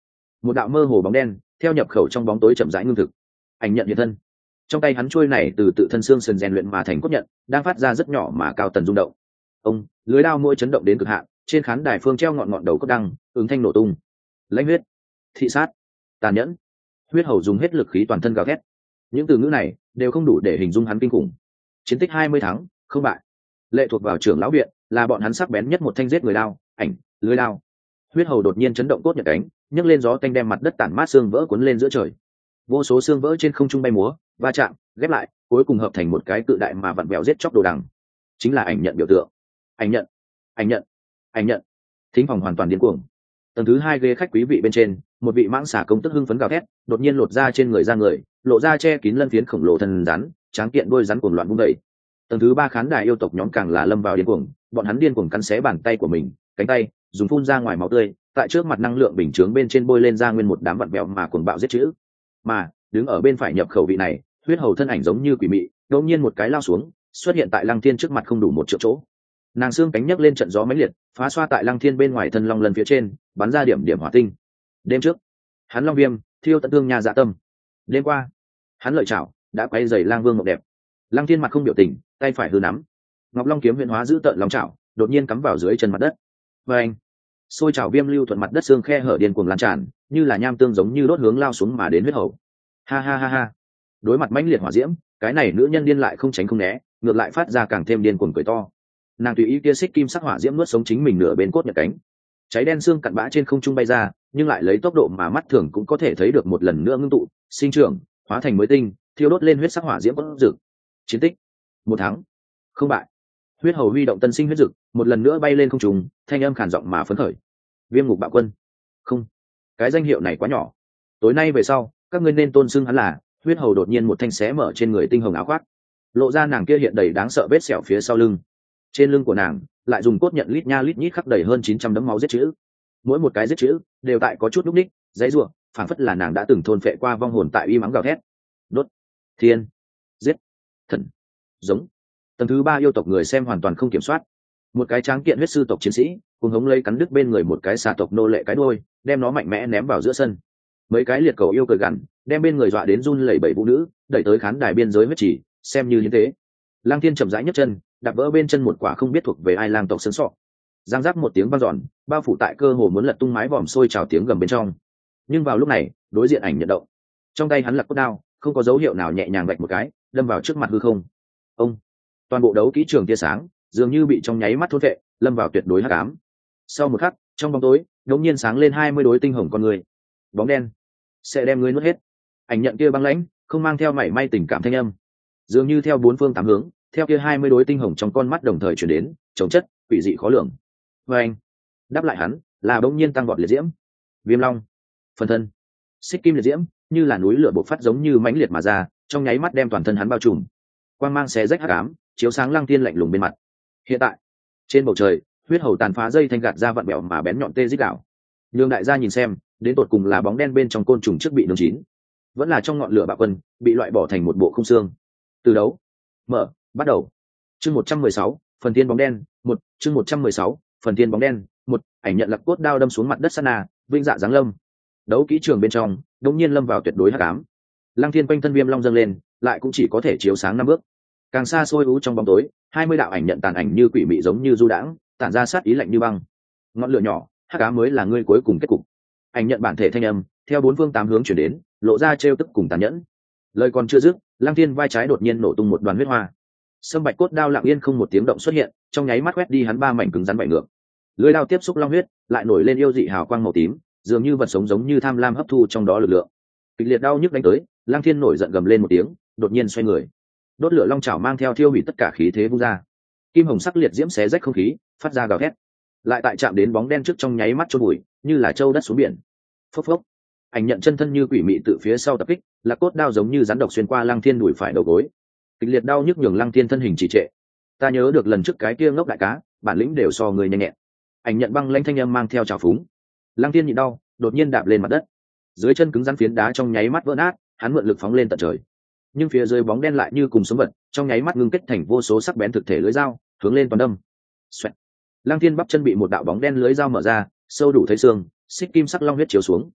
một đạo mơ hồ bóng đen theo nhập khẩu trong bóng tối chậm rãi ngưng thực. Ảnh nhận hiện thân, trong tay hắn chuôi này từ tự thân xương sườn rèn luyện mà thành cốt nhận đang phát ra rất nhỏ mà cao tần rung động. Ông lưới đao mỗi chấn động đến cực hạn, trên khán đài phương treo ngọn ngọn đầu cốt đăng ứng thanh nổ tung. Lãnh huyết, thị sát, tàn nhẫn. Huyết hầu dùng hết lực khí toàn thân gào thét, những từ ngữ này đều không đủ để hình dung hắn kinh khủng. Chiến tích 20 tháng không bại, lệ thuộc vào trưởng lão viện, là bọn hắn sắc bén nhất một thanh giết người đao, ảnh lưới đao. Huyết hầu đột nhiên chấn động cốt nhận cánh, nhấc lên gió tanh đem mặt đất tản mát xương vỡ cuốn lên giữa trời. Vô số xương vỡ trên không trung bay múa, va chạm, ghép lại, cuối cùng hợp thành một cái cự đại mà vặn vẹo giết chóc đồ đằng. Chính là ảnh nhận biểu tượng. Ảnh nhận, ảnh nhận, ảnh nhận. Thính phòng hoàn toàn điên cuồng. Tầng thứ 2 ghế khách quý vị bên trên, một vị mãng xà công tức hưng phấn gào thét, đột nhiên lột ra trên người ra người, lộ ra che kín lân phiến khổng lồ thân rắn, tráng kiện đôi rắn cuồng loạn vung dậy. Tầng thứ 3 khán đài yêu tộc nhóm càng là lâm vào điên cuồng, bọn hắn điên cuồng cắn xé bàn tay của mình, cánh tay, dùng phun ra ngoài máu tươi, tại trước mặt năng lượng bình chướng bên trên bôi lên ra nguyên một đám vặn vẹo mà cuồng bạo giết chữ. Mà đứng ở bên phải nhập khẩu vị này, huyết hầu thân ảnh giống như quỷ mị, đột nhiên một cái lao xuống, xuất hiện tại Lăng Thiên trước mặt không đủ một triệu chỗ. Nàng xương cánh nhấc lên trận gió mãnh liệt, phá xoa tại Lăng Thiên bên ngoài thân long lần phía trên, bắn ra điểm điểm hỏa tinh. Đêm trước, hắn long viêm thiêu tận thương nhà dạ tâm. Đêm qua, hắn lợi chảo đã quay dày lang vương ngọc đẹp. Lăng Thiên mặt không biểu tình, tay phải hư nắm, ngọc long kiếm huyền hóa giữ tận long chảo, đột nhiên cắm vào dưới chân mặt đất. Và anh, xôi chảo viêm lưu thuận mặt đất xương khe hở điên cuồng lan tràn, như là nham tương giống như đốt hướng lao xuống mà đến huyết hầu. Ha ha ha ha. Đối mặt mãnh liệt hỏa diễm, cái này nữ nhân điên lại không tránh không né, ngược lại phát ra càng thêm điên cuồng cười to. Nàng tùy ý kia xích kim sắc hỏa diễm nuốt sống chính mình nửa bên cốt nhật cánh, cháy đen xương cặn bã trên không trung bay ra, nhưng lại lấy tốc độ mà mắt thường cũng có thể thấy được một lần nữa ngưng tụ, sinh trưởng, hóa thành mới tinh, thiêu đốt lên huyết sắc hỏa diễm cốt rực. Chiến tích 1 tháng không bại. Huyết hầu huy động tân sinh huyết dực, một lần nữa bay lên không trung, thanh âm khàn giọng mà phấn khởi. Viêm ngục bạo quân. Không, cái danh hiệu này quá nhỏ. Tối nay về sau, các ngươi nên tôn xưng hắn là. Huyết hầu đột nhiên một thanh xé mở trên người tinh hồng áo khoác, lộ ra nàng kia hiện đầy đáng sợ vết sẹo phía sau lưng. Trên lưng của nàng lại dùng cốt nhận lít nha lít nhít khắc đầy hơn 900 đấm máu giết chữ, mỗi một cái giết chữ đều tại có chút núc ních dãy rủa, phảng phất là nàng đã từng thôn phệ qua vong hồn tại uy mắng gào thét. Đốt, thiên, giết, thần, giống. Tầng thứ 3 yêu tộc người xem hoàn toàn không kiểm soát. Một cái tráng kiện huyết sư tộc chiến sĩ cùng hống lấy cắn đứt bên người một cái xà tộc nô lệ cái đuôi, đem nó mạnh mẽ ném vào giữa sân. Mấy cái liệt cầu yêu cười gằn, đem bên người dọa đến run lẩy bẩy vũ nữ đẩy tới khán đài biên giới huyết chỉ, xem như như thế. Lăng Thiên chậm rãi nhấc chân, đạp vỡ bên chân một quả không biết thuộc về ai lang tộc xương sọ. Giang giáp một tiếng vang dọn, bao phủ tại cơ hồ muốn lật tung mái vòm sôi trào tiếng gầm bên trong. Nhưng vào lúc này, đối diện ảnh nhận động, trong tay hắn lật cốt đao, không có dấu hiệu nào nhẹ nhàng vạch một cái, đâm vào trước mặt hư không. Ông, toàn bộ đấu kỹ trường tia sáng, dường như bị trong nháy mắt thôn vệ, lâm vào tuyệt đối hắc ám. Sau một khắc, trong bóng tối, đột nhiên sáng lên 20 đối tinh hồng con người. Bóng đen sẽ đem ngươi nuốt hết. Ảnh nhận kia băng lãnh, không mang theo mảy may tình cảm thanh âm, dường như theo bốn phương tám hướng, theo kia 20 đối tinh hồng trong con mắt đồng thời chuyển đến, chống chất, quỷ dị khó lường. Và anh, đáp lại hắn, là bỗng nhiên tăng vọt liệt diễm, viêm long, phần thân, xích kim liệt diễm, như là núi lửa bộc phát giống như mãnh liệt mà ra, trong nháy mắt đem toàn thân hắn bao trùm. Quang mang xé rách hắc ám, chiếu sáng Lăng Thiên lạnh lùng bên mặt. Hiện tại, trên bầu trời, huyết hầu tàn phá dây thanh gạt ra vặn bẹo mà bén nhọn tê rít đảo. Nhường đại gia nhìn xem, đến tột cùng là bóng đen bên trong côn trùng trước bị nướng chín, vẫn là trong ngọn lửa bạo quân bị loại bỏ thành một bộ không xương. Từ đấu mở bắt đầu. Chương 116, phần tiên bóng đen, chương 116, phần tiên bóng đen, ảnh nhận lặc cốt đao đâm xuống mặt đất sát na, vinh dạ giáng lâm. Đấu kỹ trường bên trong, đột nhiên lâm vào tuyệt đối hắc ám. Lăng Thiên quanh thân viêm long dâng lên, lại cũng chỉ có thể chiếu sáng 5 bước. Càng xa xôi u trong bóng tối, 20 đạo ảnh nhận tàn ảnh như quỷ mị giống như du đãng, tản ra sát ý lạnh như băng. Ngọn lửa nhỏ, hắc ám mới là ngươi cuối cùng kết cục. Ảnh nhận bản thể thanh âm, theo bốn phương tám hướng chuyển đến, lộ ra trêu tức cùng tàn nhẫn. Lời còn chưa dứt, Lăng Thiên vai trái đột nhiên nổ tung một đoàn huyết hoa. Sâm bạch cốt đao lặng yên không một tiếng động xuất hiện, trong nháy mắt quét đi hắn 3 mảnh cứng rắn bại ngược. Lưỡi đao tiếp xúc long huyết, lại nổi lên yêu dị hào quang màu tím, dường như vật sống giống như tham lam hấp thu trong đó lực lượng. Kịch liệt đau nhức đánh tới, Lăng Thiên nổi giận gầm lên một tiếng, đột nhiên xoay người. Đốt lửa long chảo mang theo thiêu hủy tất cả khí thế vung ra. Kim hồng sắc liệt diễm xé rách không khí, phát ra gào thét. Lại tại chạm đến bóng đen trước trong nháy mắt chôn bụi, như là trâu đất xuống biển. Phốc phốc. Ảnh nhận chân thân như quỷ mị từ phía sau tập kích, là cốt đao giống như rắn độc xuyên qua Lăng Thiên đùi phải đầu gối. Kịch liệt đau nhức nhường Lăng Thiên thân hình trì trệ. Ta nhớ được lần trước cái kia ngốc đại cá, bản lĩnh đều so người nhanh nhẹn. Ảnh nhận băng lãnh thanh âm mang theo trào phúng. Lăng Thiên nhịn đau, đột nhiên đạp lên mặt đất. Dưới chân cứng rắn phiến đá trong nháy mắt vỡ nát, hắn mượn lực phóng lên tận trời. Nhưng phía dưới bóng đen lại như cùng sống vật, trong nháy mắt ngưng kết thành vô số sắc bén thực thể lưỡi dao, hướng lên toàn đâm. Xoẹt. Lăng Thiên bắp chân bị một đạo bóng đen lưới dao mở ra, sâu đủ thấy xương, xích kim sắc long huyết chiếu xuống.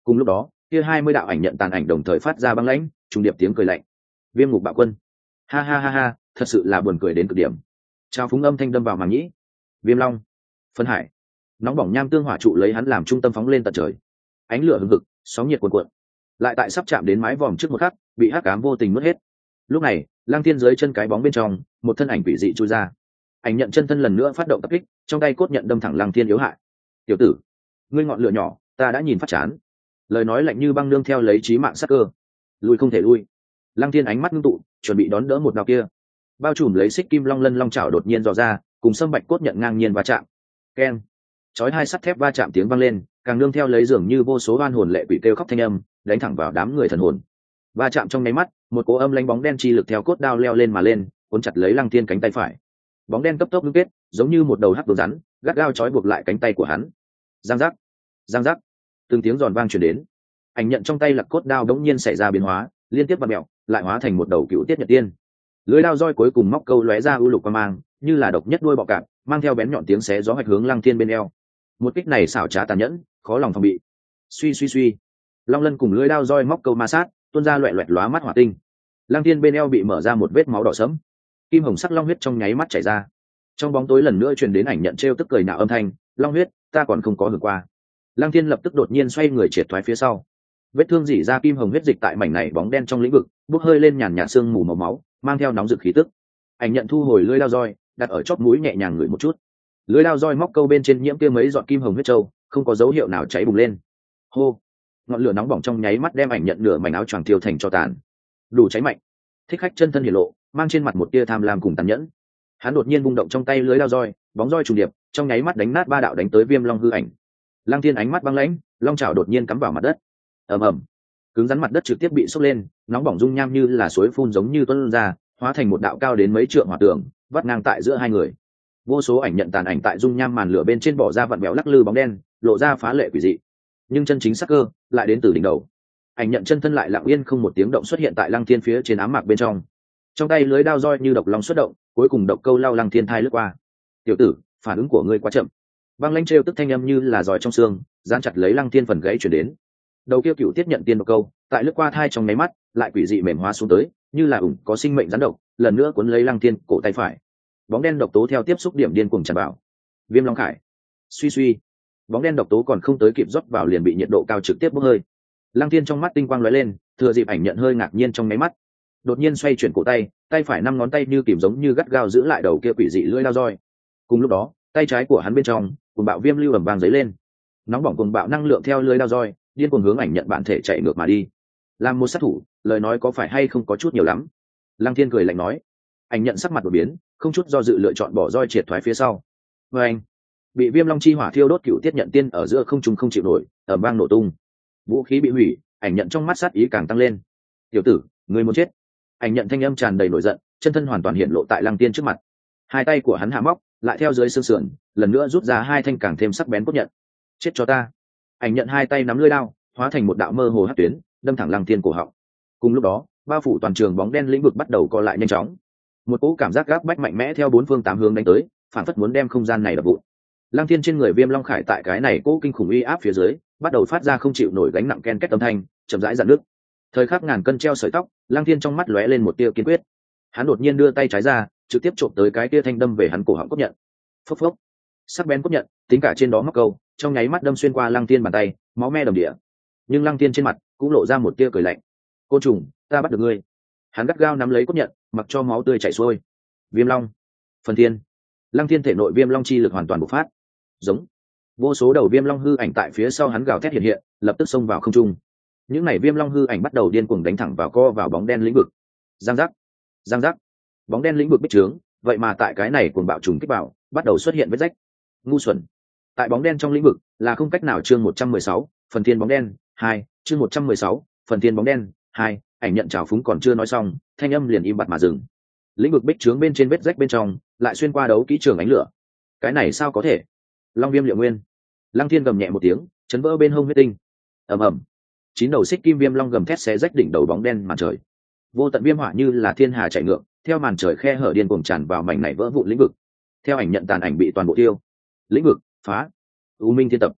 Cùng lúc đó kia 20 đạo ảnh nhận tàn ảnh đồng thời phát ra băng lãnh trùng điệp tiếng cười lạnh. Viêm ngục bạo quân, ha ha ha ha, thật sự là buồn cười đến cực điểm. Trao phúng âm thanh đâm vào màng nhĩ. Viêm long, phân hải, nóng bỏng nham tương hỏa trụ lấy hắn làm trung tâm phóng lên tận trời, ánh lửa hừng hực, sóng nhiệt cuồn cuộn, lại tại sắp chạm đến mái vòm trước một khắc bị hắc ám vô tình nuốt hết. Lúc này Lăng Thiên dưới chân cái bóng bên trong một thân ảnh quỷ dị chui ra, ảnh nhận chân thân lần nữa phát động tập kích, trong tay cốt nhận đâm thẳng Lăng Thiên yếu hại. Tiểu tử, ngươi ngọn lửa nhỏ ta đã nhìn phát chán. Lời nói lạnh như băng nương theo lấy chí mạng sát cơ. Lui không thể lui. Lăng Thiên ánh mắt ngưng tụ, chuẩn bị đón đỡ một đao kia. Bao trùm lấy xích kim long lân long chảo đột nhiên dò ra, cùng sâm bạch cốt nhận ngang nhiên va chạm. Keng. Chói hai sắt thép va chạm tiếng vang lên, càng nương theo lấy dường như vô số oan hồn lệ quỷ kêu khóc thanh âm, đánh thẳng vào đám người thần hồn. Va chạm trong nháy mắt, một cỗ âm lanh bóng đen chi lực theo cốt đao leo lên mà lên, cuốn chặt lấy Lăng Thiên cánh tay phải. Bóng đen cấp tốc ngưng kết, giống như một đầu hắc bướm rắn, gắt gao trói buộc lại cánh tay của hắn. Giang giác, giang giác, từng tiếng giòn vang truyền đến. Ảnh nhận trong tay lật cốt đao đống nhiên xảy ra biến hóa, liên tiếp vặn mèo, lại hóa thành một đầu cựu tiết nhật tiên. Lưỡi đao roi cuối cùng móc câu lóe ra ưu lục quang mang, như là độc nhất đuôi bọ cạp, mang theo bén nhọn tiếng xé gió hoạch hướng Lăng Thiên bên eo. Một kích này xảo trá tàn nhẫn, khó lòng phòng bị. Suy suy suy, long lân cùng lưỡi đao roi móc câu ma sát, tuôn ra loẹt loẹt lóa mắt hỏa tinh. Lăng Thiên bên eo bị mở ra một vết máu đỏ sẫm, kim hồng sắc long huyết trong nháy mắt chảy ra. Trong bóng tối lần nữa truyền đến ảnh nhận trêu tức cười nạo âm thanh, long huyết, ta còn không có hưởng qua. Lăng Thiên lập tức đột nhiên xoay người triệt thoái phía sau. Vết thương rỉ ra kim hồng huyết dịch tại mảnh này bóng đen trong lĩnh vực, bốc hơi lên nhàn nhạt sương mù màu máu, mang theo nóng rực khí tức. Ảnh nhận thu hồi lưỡi dao roi, đặt ở chóp mũi nhẹ nhàng ngửi một chút. Lưỡi dao roi móc câu bên trên nhiễm kia mấy giọt kim hồng huyết châu, không có dấu hiệu nào cháy bùng lên. Hô, ngọn lửa nóng bỏng trong nháy mắt đem ảnh nhận nửa mảnh áo choàng tiêu thành tro tàn. Đủ cháy mạnh. Thích khách chân thân hiển lộ, mang trên mặt một tia tham lam cùng tàn nhẫn. Hắn đột nhiên vung động trong tay lưỡi dao roi, bóng roi trùng điệp, trong nháy mắt đánh nát ba đạo đánh tới Viêm Long hư ảnh. Lăng Thiên ánh mắt băng lãnh, long chảo đột nhiên cắm vào mặt đất. Ầm ầm, cứng rắn mặt đất trực tiếp bị sốc lên, nóng bỏng dung nham như là suối phun giống như tuôn ra, hóa thành một đạo cao đến mấy trượng hỏa tường, vắt ngang tại giữa hai người. Vô số ảnh nhận tàn ảnh tại dung nham màn lửa bên trên bỏ ra vặn vẹo lắc lư bóng đen, lộ ra phá lệ quỷ dị. Nhưng chân chính sắc cơ lại đến từ đỉnh đầu. Ảnh nhận chân thân lại lặng yên không một tiếng động xuất hiện tại Lăng Thiên phía trên ám mạc bên trong. Trong tay lưới đao roi như độc long xuất động, cuối cùng độc câu lao Lăng Thiên thai lướt qua. Tiểu tử, phản ứng của ngươi quá chậm. Băng lãnh trêu tức thanh âm như là giỏi trong xương, dán chặt lấy Lăng Thiên phần gãy chuyển đến. Đầu kia cựu tiết nhận tiên độc câu, tại lướt qua thai trong nháy mắt, lại quỷ dị mềm hóa xuống tới, như là ủng có sinh mệnh rắn độc, lần nữa cuốn lấy Lăng Thiên cổ tay phải. Bóng đen độc tố theo tiếp xúc điểm điên cuồng tràn vào. Viêm Long Khải. Suy suy, bóng đen độc tố còn không tới kịp rót vào liền bị nhiệt độ cao trực tiếp bốc hơi. Lăng Thiên trong mắt tinh quang lóe lên, thừa dịp ảnh nhận hơi ngạc nhiên trong nháy mắt, đột nhiên xoay chuyển cổ tay, tay phải năm ngón tay như kìm giống như gắt gao giữ lại đầu kia quỷ dị lưỡi dao roi. Cùng lúc đó, tay trái của hắn bên trong, cuồng bạo viêm lưu ầm vang dấy lên. Nóng bỏng cuồng bạo năng lượng theo lưỡi dao roi, điên cuồng hướng ảnh nhận bản thể chạy ngược mà đi. Làm một sát thủ, lời nói có phải hay không có chút nhiều lắm. Lăng Thiên cười lạnh nói. Ảnh nhận sắc mặt đổi biến, không chút do dự lựa chọn bỏ roi triệt thoái phía sau. Và anh, bị viêm long chi hỏa thiêu đốt cựu tiết nhận tiên ở giữa không trung không chịu nổi, ầm vang nổ tung. Vũ khí bị hủy, ảnh nhận trong mắt sát ý càng tăng lên. Tiểu tử, ngươi muốn chết. Ảnh nhận thanh âm tràn đầy nổi giận, chân thân hoàn toàn hiện lộ tại Lăng Tiên trước mặt. Hai tay của hắn hạ móc, lại theo dưới xương sườn, lần nữa rút ra hai thanh càng thêm sắc bén cốt nhận. Chết cho ta. Ảnh nhận hai tay nắm lưỡi đao, hóa thành một đạo mơ hồ hắc tuyến, đâm thẳng Lăng Tiên cổ họng. Cùng lúc đó, bao phủ toàn trường bóng đen lĩnh vực bắt đầu co lại nhanh chóng. Một cỗ cảm giác gáp bách mạnh mẽ theo bốn phương tám hướng đánh tới, phản phất muốn đem không gian này đập vụn. Lăng Thiên trên người Viêm Long Khải tại cái này cỗ kinh khủng uy áp phía dưới, bắt đầu phát ra không chịu nổi gánh nặng ken két âm thanh, chậm rãi dạn nước. Thời khắc ngàn cân treo sợi tóc, Lăng Thiên trong mắt lóe lên một tia kiên quyết. Hắn đột nhiên đưa tay trái ra, trực tiếp trộm tới cái tia thanh đâm về hắn cổ họng cốt nhận. Phốc phốc, sắc bén cốt nhận, tính cả trên đó móc câu, trong nháy mắt đâm xuyên qua Lăng Thiên bàn tay, máu me đầm địa. Nhưng Lăng Thiên trên mặt cũng lộ ra một tia cười lạnh. Côn trùng, ta bắt được ngươi. Hắn gắt gao nắm lấy cốt nhận, mặc cho máu tươi chảy xuôi. Viêm long, phần thiên. Lăng Thiên thể nội viêm long chi lực hoàn toàn bộc phát. Giống. Vô số đầu viêm long hư ảnh tại phía sau hắn gào thét hiện hiện, lập tức xông vào không trung. Những này viêm long hư ảnh bắt đầu điên cuồng đánh thẳng vào vào bóng đen lĩnh vực. Giang giác, giang giác. Bóng đen lĩnh vực bích trướng, vậy mà tại cái này cuồng bạo trùng kích bảo, bắt đầu xuất hiện vết rách. Ngu xuẩn. Tại bóng đen trong lĩnh vực là không cách nào chương 116, phần thiên bóng đen 2, chương 116, phần thiên bóng đen 2, ảnh nhận trào phúng còn chưa nói xong, thanh âm liền im bặt mà dừng. Lĩnh vực bích trướng bên trên vết rách bên trong, lại xuyên qua đấu kỹ trường ánh lửa. Cái này sao có thể? Long viêm liệu nguyên. Lăng Thiên gầm nhẹ một tiếng, chấn vỡ bên hông huyết tinh. Ầm ầm. 9 đầu xích kim viêm long gầm thét xé rách đỉnh đầu bóng đen màn trời. Vô tận viêm hỏa như là thiên hà chảy ngược, theo màn trời khe hở điên cuồng tràn vào mảnh này vỡ vụn lĩnh vực. Theo ảnh nhận tàn ảnh bị toàn bộ tiêu. Lĩnh vực phá. U Minh thiên tập.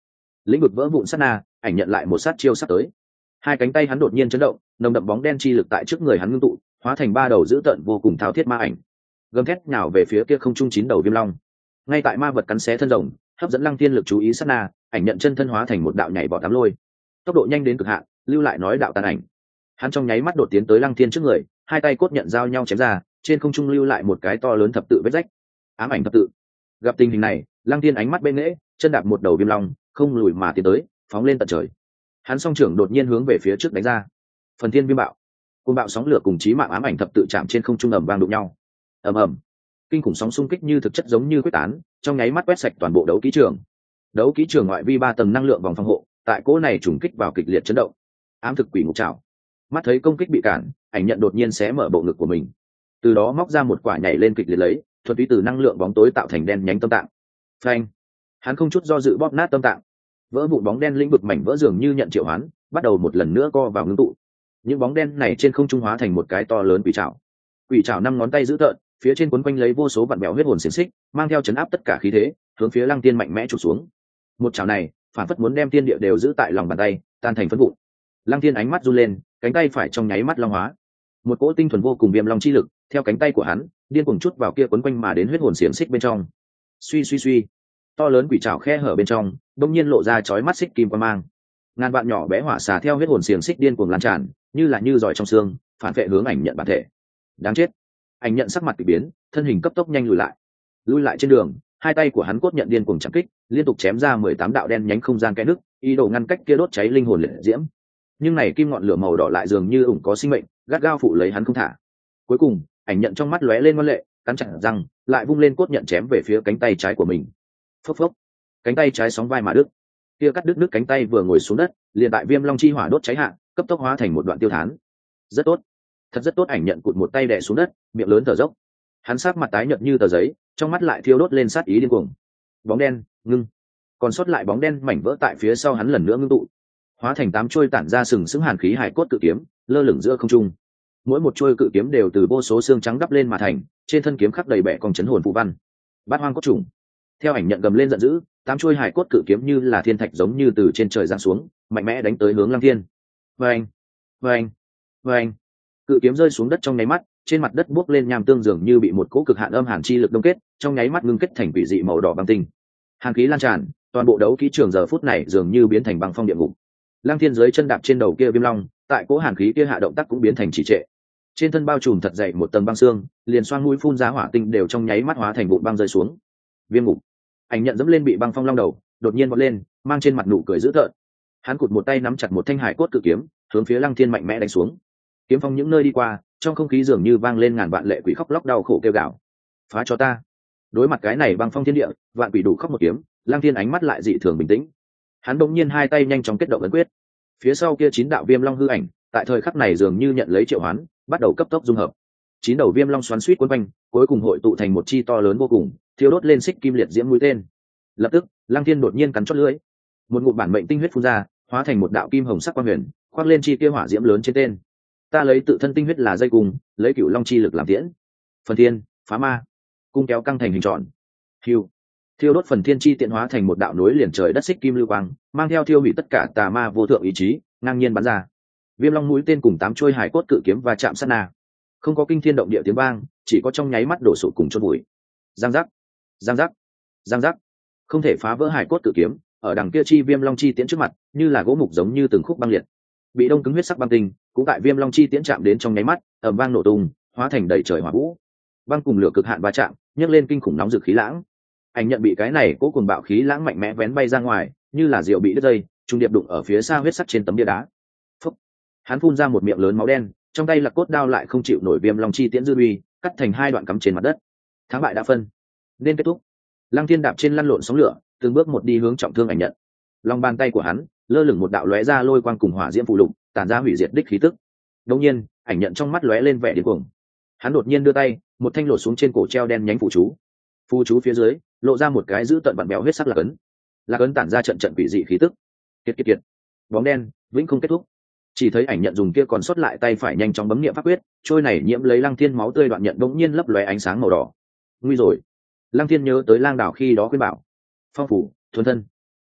lĩnh vực vỡ vụn sát na, ảnh nhận lại một sát chiêu sắp tới. Hai cánh tay hắn đột nhiên chấn động, nồng đậm bóng đen chi lực tại trước người hắn ngưng tụ, hóa thành ba đầu dữ tợn vô cùng thao thiết ma ảnh, gầm thét nhào về phía kia không trung chín đầu viêm long. Ngay tại ma vật cắn xé thân rồng, hấp dẫn Lăng Thiên lực chú ý sát na, ảnh nhận chân thân hóa thành một đạo nhảy vọt tám lôi, tốc độ nhanh đến cực hạn, lưu lại nói đạo tàn ảnh. Hắn trong nháy mắt đột tiến tới Lăng Thiên trước người, hai tay cốt nhận giao nhau chém ra, trên không trung lưu lại một cái to lớn thập tự vết rách. Ám ảnh thập tự. Gặp tình hình này, Lăng Thiên ánh mắt bên nễ, chân đạp một đầu viêm long, không lùi mà tiến tới, phóng lên tận trời. Hắn song trưởng đột nhiên hướng về phía trước đánh ra. Phần thiên viêm bạo. Cơn bạo sóng lửa cùng chí mạng ám ảnh thập tự chạm trên không trung ầm vang đụng nhau. Ầm ầm. Kinh khủng sóng xung kích như thực chất giống như quyết tán, trong nháy mắt quét sạch toàn bộ đấu kỹ trường. Đấu kỹ trường ngoại vi 3 tầng năng lượng vòng phòng hộ, tại cỗ này trùng kích vào kịch liệt chấn động. Ám thực quỷ ngục trảo. Mắt thấy công kích bị cản, ảnh nhận đột nhiên xé mở bộ ngực của mình, từ đó móc ra một quả nhảy lên kịch liệt lấy, thuần túy từ năng lượng bóng tối tạo thành đen nhánh tâm tạng. Phanh. Hắn không chút do dự bóp nát tâm tạng, vỡ vụn bóng đen lĩnh vực mảnh vỡ dường như nhận triệu hoán, bắt đầu một lần nữa co vào ngưng tụ. Những bóng đen này trên không trung hóa thành một cái to lớn quỷ trảo. Quỷ trảo 5 ngón tay giữ tợn, phía trên quấn quanh lấy vô số vặn bèo huyết hồn xiềng xích, mang theo chấn áp tất cả khí thế, hướng phía Lăng Tiên mạnh mẽ chụp xuống. Một chảo này, phản phất muốn đem tiên địa đều giữ tại lòng bàn tay, tan thành phấn vụn. Lăng Tiên ánh mắt run lên, cánh tay phải trong nháy mắt long hóa. Một cỗ tinh thuần vô cùng viêm long chi lực, theo cánh tay của hắn, điên cuồng chút vào kia quấn quanh mà đến huyết hồn xiềng xích bên trong. Suy suy suy, to lớn quỷ trảo khe hở bên trong, đột nhiên lộ ra chói mắt xích kim quang mang. Ngàn vạn nhỏ bé hỏa xà theo huyết hồn xiềng xích điên cuồng lan tràn, như là như giỏi trong xương, phản vệ hướng ảnh nhận bản thể. Đáng chết. Ảnh nhận sắc mặt kỳ biến, thân hình cấp tốc nhanh lùi lại trên đường, hai tay của hắn cốt nhận điên cuồng chạm kích, liên tục chém ra 18 đạo đen nhánh không gian kẽ nứt, ý đồ ngăn cách kia đốt cháy linh hồn liệt diễm. Nhưng này kim ngọn lửa màu đỏ lại dường như ủng có sinh mệnh, gắt gao phụ lấy hắn không thả. Cuối cùng, ảnh nhận trong mắt lóe lên ngoan lệ, cắn chặt răng, lại vung lên cốt nhận chém về phía cánh tay trái của mình. Phốc phốc, cánh tay trái sóng vai mà đứt. Kia cắt đứt cánh tay vừa ngồi xuống đất, liền tại viêm long chi hỏa đốt cháy hạ, cấp tốc hóa thành một đoạn tiêu thán. Rất tốt, thật rất tốt. Ảnh nhận cụt một tay đè xuống đất, miệng lớn thở dốc. Hắn sắc mặt tái nhợt như tờ giấy, trong mắt lại thiêu đốt lên sát ý điên cuồng. Bóng đen ngưng, còn sót lại bóng đen mảnh vỡ tại phía sau hắn lần nữa ngưng tụ, hóa thành 8 chuôi tản ra sừng sững hàn khí hải cốt cự kiếm, lơ lửng giữa không trung. Mỗi một chuôi cự kiếm đều từ vô số xương trắng đắp lên mà thành, trên thân kiếm khắc đầy bẻ cong chấn hồn phù văn. Bát hoang cốt trùng. Theo ảnh nhận gầm lên giận dữ, 8 chuôi hải cốt cự kiếm như là thiên thạch giống như từ trên trời giáng xuống, mạnh mẽ đánh tới hướng Lăng Thiên. Vâng, vâng, vâng. Cự kiếm rơi xuống đất trong nháy mắt, trên mặt đất buốc lên nham tương dường như bị một cỗ cực hạn âm hàn chi lực đông kết, trong nháy mắt ngưng kết thành quỷ dị màu đỏ băng tinh. Hàn khí lan tràn, toàn bộ đấu kỹ trường giờ phút này dường như biến thành băng phong địa ngục. Lăng Thiên dưới chân đạp trên đầu kia viêm long, tại cỗ hàn khí kia hạ động tác cũng biến thành trì trệ. Trên thân bao trùm thật dày một tầng băng xương, liền xoang mũi phun ra hỏa tinh đều trong nháy mắt hóa thành vụn băng rơi xuống. Viêm ngục. Ảnh nhận dẫm lên bị băng phong long đầu, đột nhiên vọt lên, mang trên mặt nụ cười dữ tợn. Hắn cụt một tay nắm chặt một thanh hải cốt cự kiếm, hướng phía Lăng Thiên mạnh mẽ đánh xuống. Kiếm phong những nơi đi qua, trong không khí dường như vang lên ngàn vạn lệ quỷ khóc lóc đau khổ kêu gào. Phá cho ta. Đối mặt cái này băng phong thiên địa, vạn quỷ đủ khóc một kiếm, Lăng Thiên ánh mắt lại dị thường bình tĩnh. Hắn bỗng nhiên hai tay nhanh chóng kết động ấn quyết. Phía sau kia 9 đạo viêm long hư ảnh, tại thời khắc này dường như nhận lấy triệu hoán, bắt đầu cấp tốc dung hợp. 9 đầu viêm long xoắn xuýt quấn quanh, cuối cùng hội tụ thành một chi to lớn vô cùng, thiêu đốt lên xích kim liệt diễm mũi tên. Lập tức, Lăng Thiên đột nhiên cắn chót lưỡi, một ngụm bản mệnh tinh huyết phun ra, hóa thành một đạo kim hồng sắc quang huyền, khoác lên chi kia hỏa diễm lớn trên tên. Ta lấy tự thân tinh huyết là dây cung, lấy cửu long chi lực làm tiễn. Phần thiên, phá ma, cung kéo căng thành hình tròn. Hưu, thiêu đốt phần thiên chi tiện hóa thành một đạo núi liền trời đất xích kim lưu quang, mang theo thiêu hủy tất cả tà ma vô thượng ý chí, ngang nhiên bắn ra. Viêm long mũi tên cùng 8 chuôi hải cốt cự kiếm và chạm sát na, không có kinh thiên động địa tiếng vang, chỉ có trong nháy mắt đổ sụp cùng chôn bụi. Giang giác, giang giác, giang giác, không thể phá vỡ hải cốt cự kiếm, ở đằng kia chi viêm long chi tiễn trước mặt, như là gỗ mục giống như từng khúc băng liệt. Bị đông cứng huyết sắc băng tinh, cũng tại viêm long chi tiễn chạm đến trong nháy mắt, ầm vang nổ tung, hóa thành đầy trời hỏa vũ. Băng cùng lửa cực hạn va chạm, nhấc lên kinh khủng nóng rực khí lãng. Ảnh nhận bị cái này cố cuồng bạo khí lãng mạnh mẽ vén bay ra ngoài, như là diều bị đứt dây, trung điệp đụng ở phía xa huyết sắc trên tấm bia đá. Phúc. Hắn phun ra một miệng lớn máu đen, trong tay là cốt đao lại không chịu nổi viêm long chi tiễn dư uy, cắt thành 2 đoạn cắm trên mặt đất. Thắng bại đã phân, nên kết thúc. Lăng Thiên đạp trên lăn lộn sóng lửa, từng bước một đi hướng trọng thương ảnh nhận. Lòng bàn tay của hắn lơ lửng một đạo lóe ra lôi quang cùng hỏa diễm phụ lục, tản ra hủy diệt đích khí tức. Đột nhiên, ảnh nhận trong mắt lóe lên vẻ điên cuồng. Hắn đột nhiên đưa tay, một thanh lột xuống trên cổ treo đen nhánh phù chú. Phù chú phía dưới lộ ra một cái giữ tận vặn bèo huyết sắc lạc ấn. Lạc ấn tản ra trận trận quỷ dị khí tức. Kiệt kiệt kiệt. Bóng đen vĩnh không kết thúc. Chỉ thấy ảnh nhận dùng kia còn sót lại tay phải nhanh chóng bấm niệm pháp quyết, trôi này nhiễm lấy Lăng Thiên máu tươi đoạn nhận bỗng nhiên lấp lóe ánh sáng màu đỏ. Nguy rồi. Lăng Thiên nhớ tới Lang Đảo khi đó khuyên bảo. Phong phủ, thuần thân.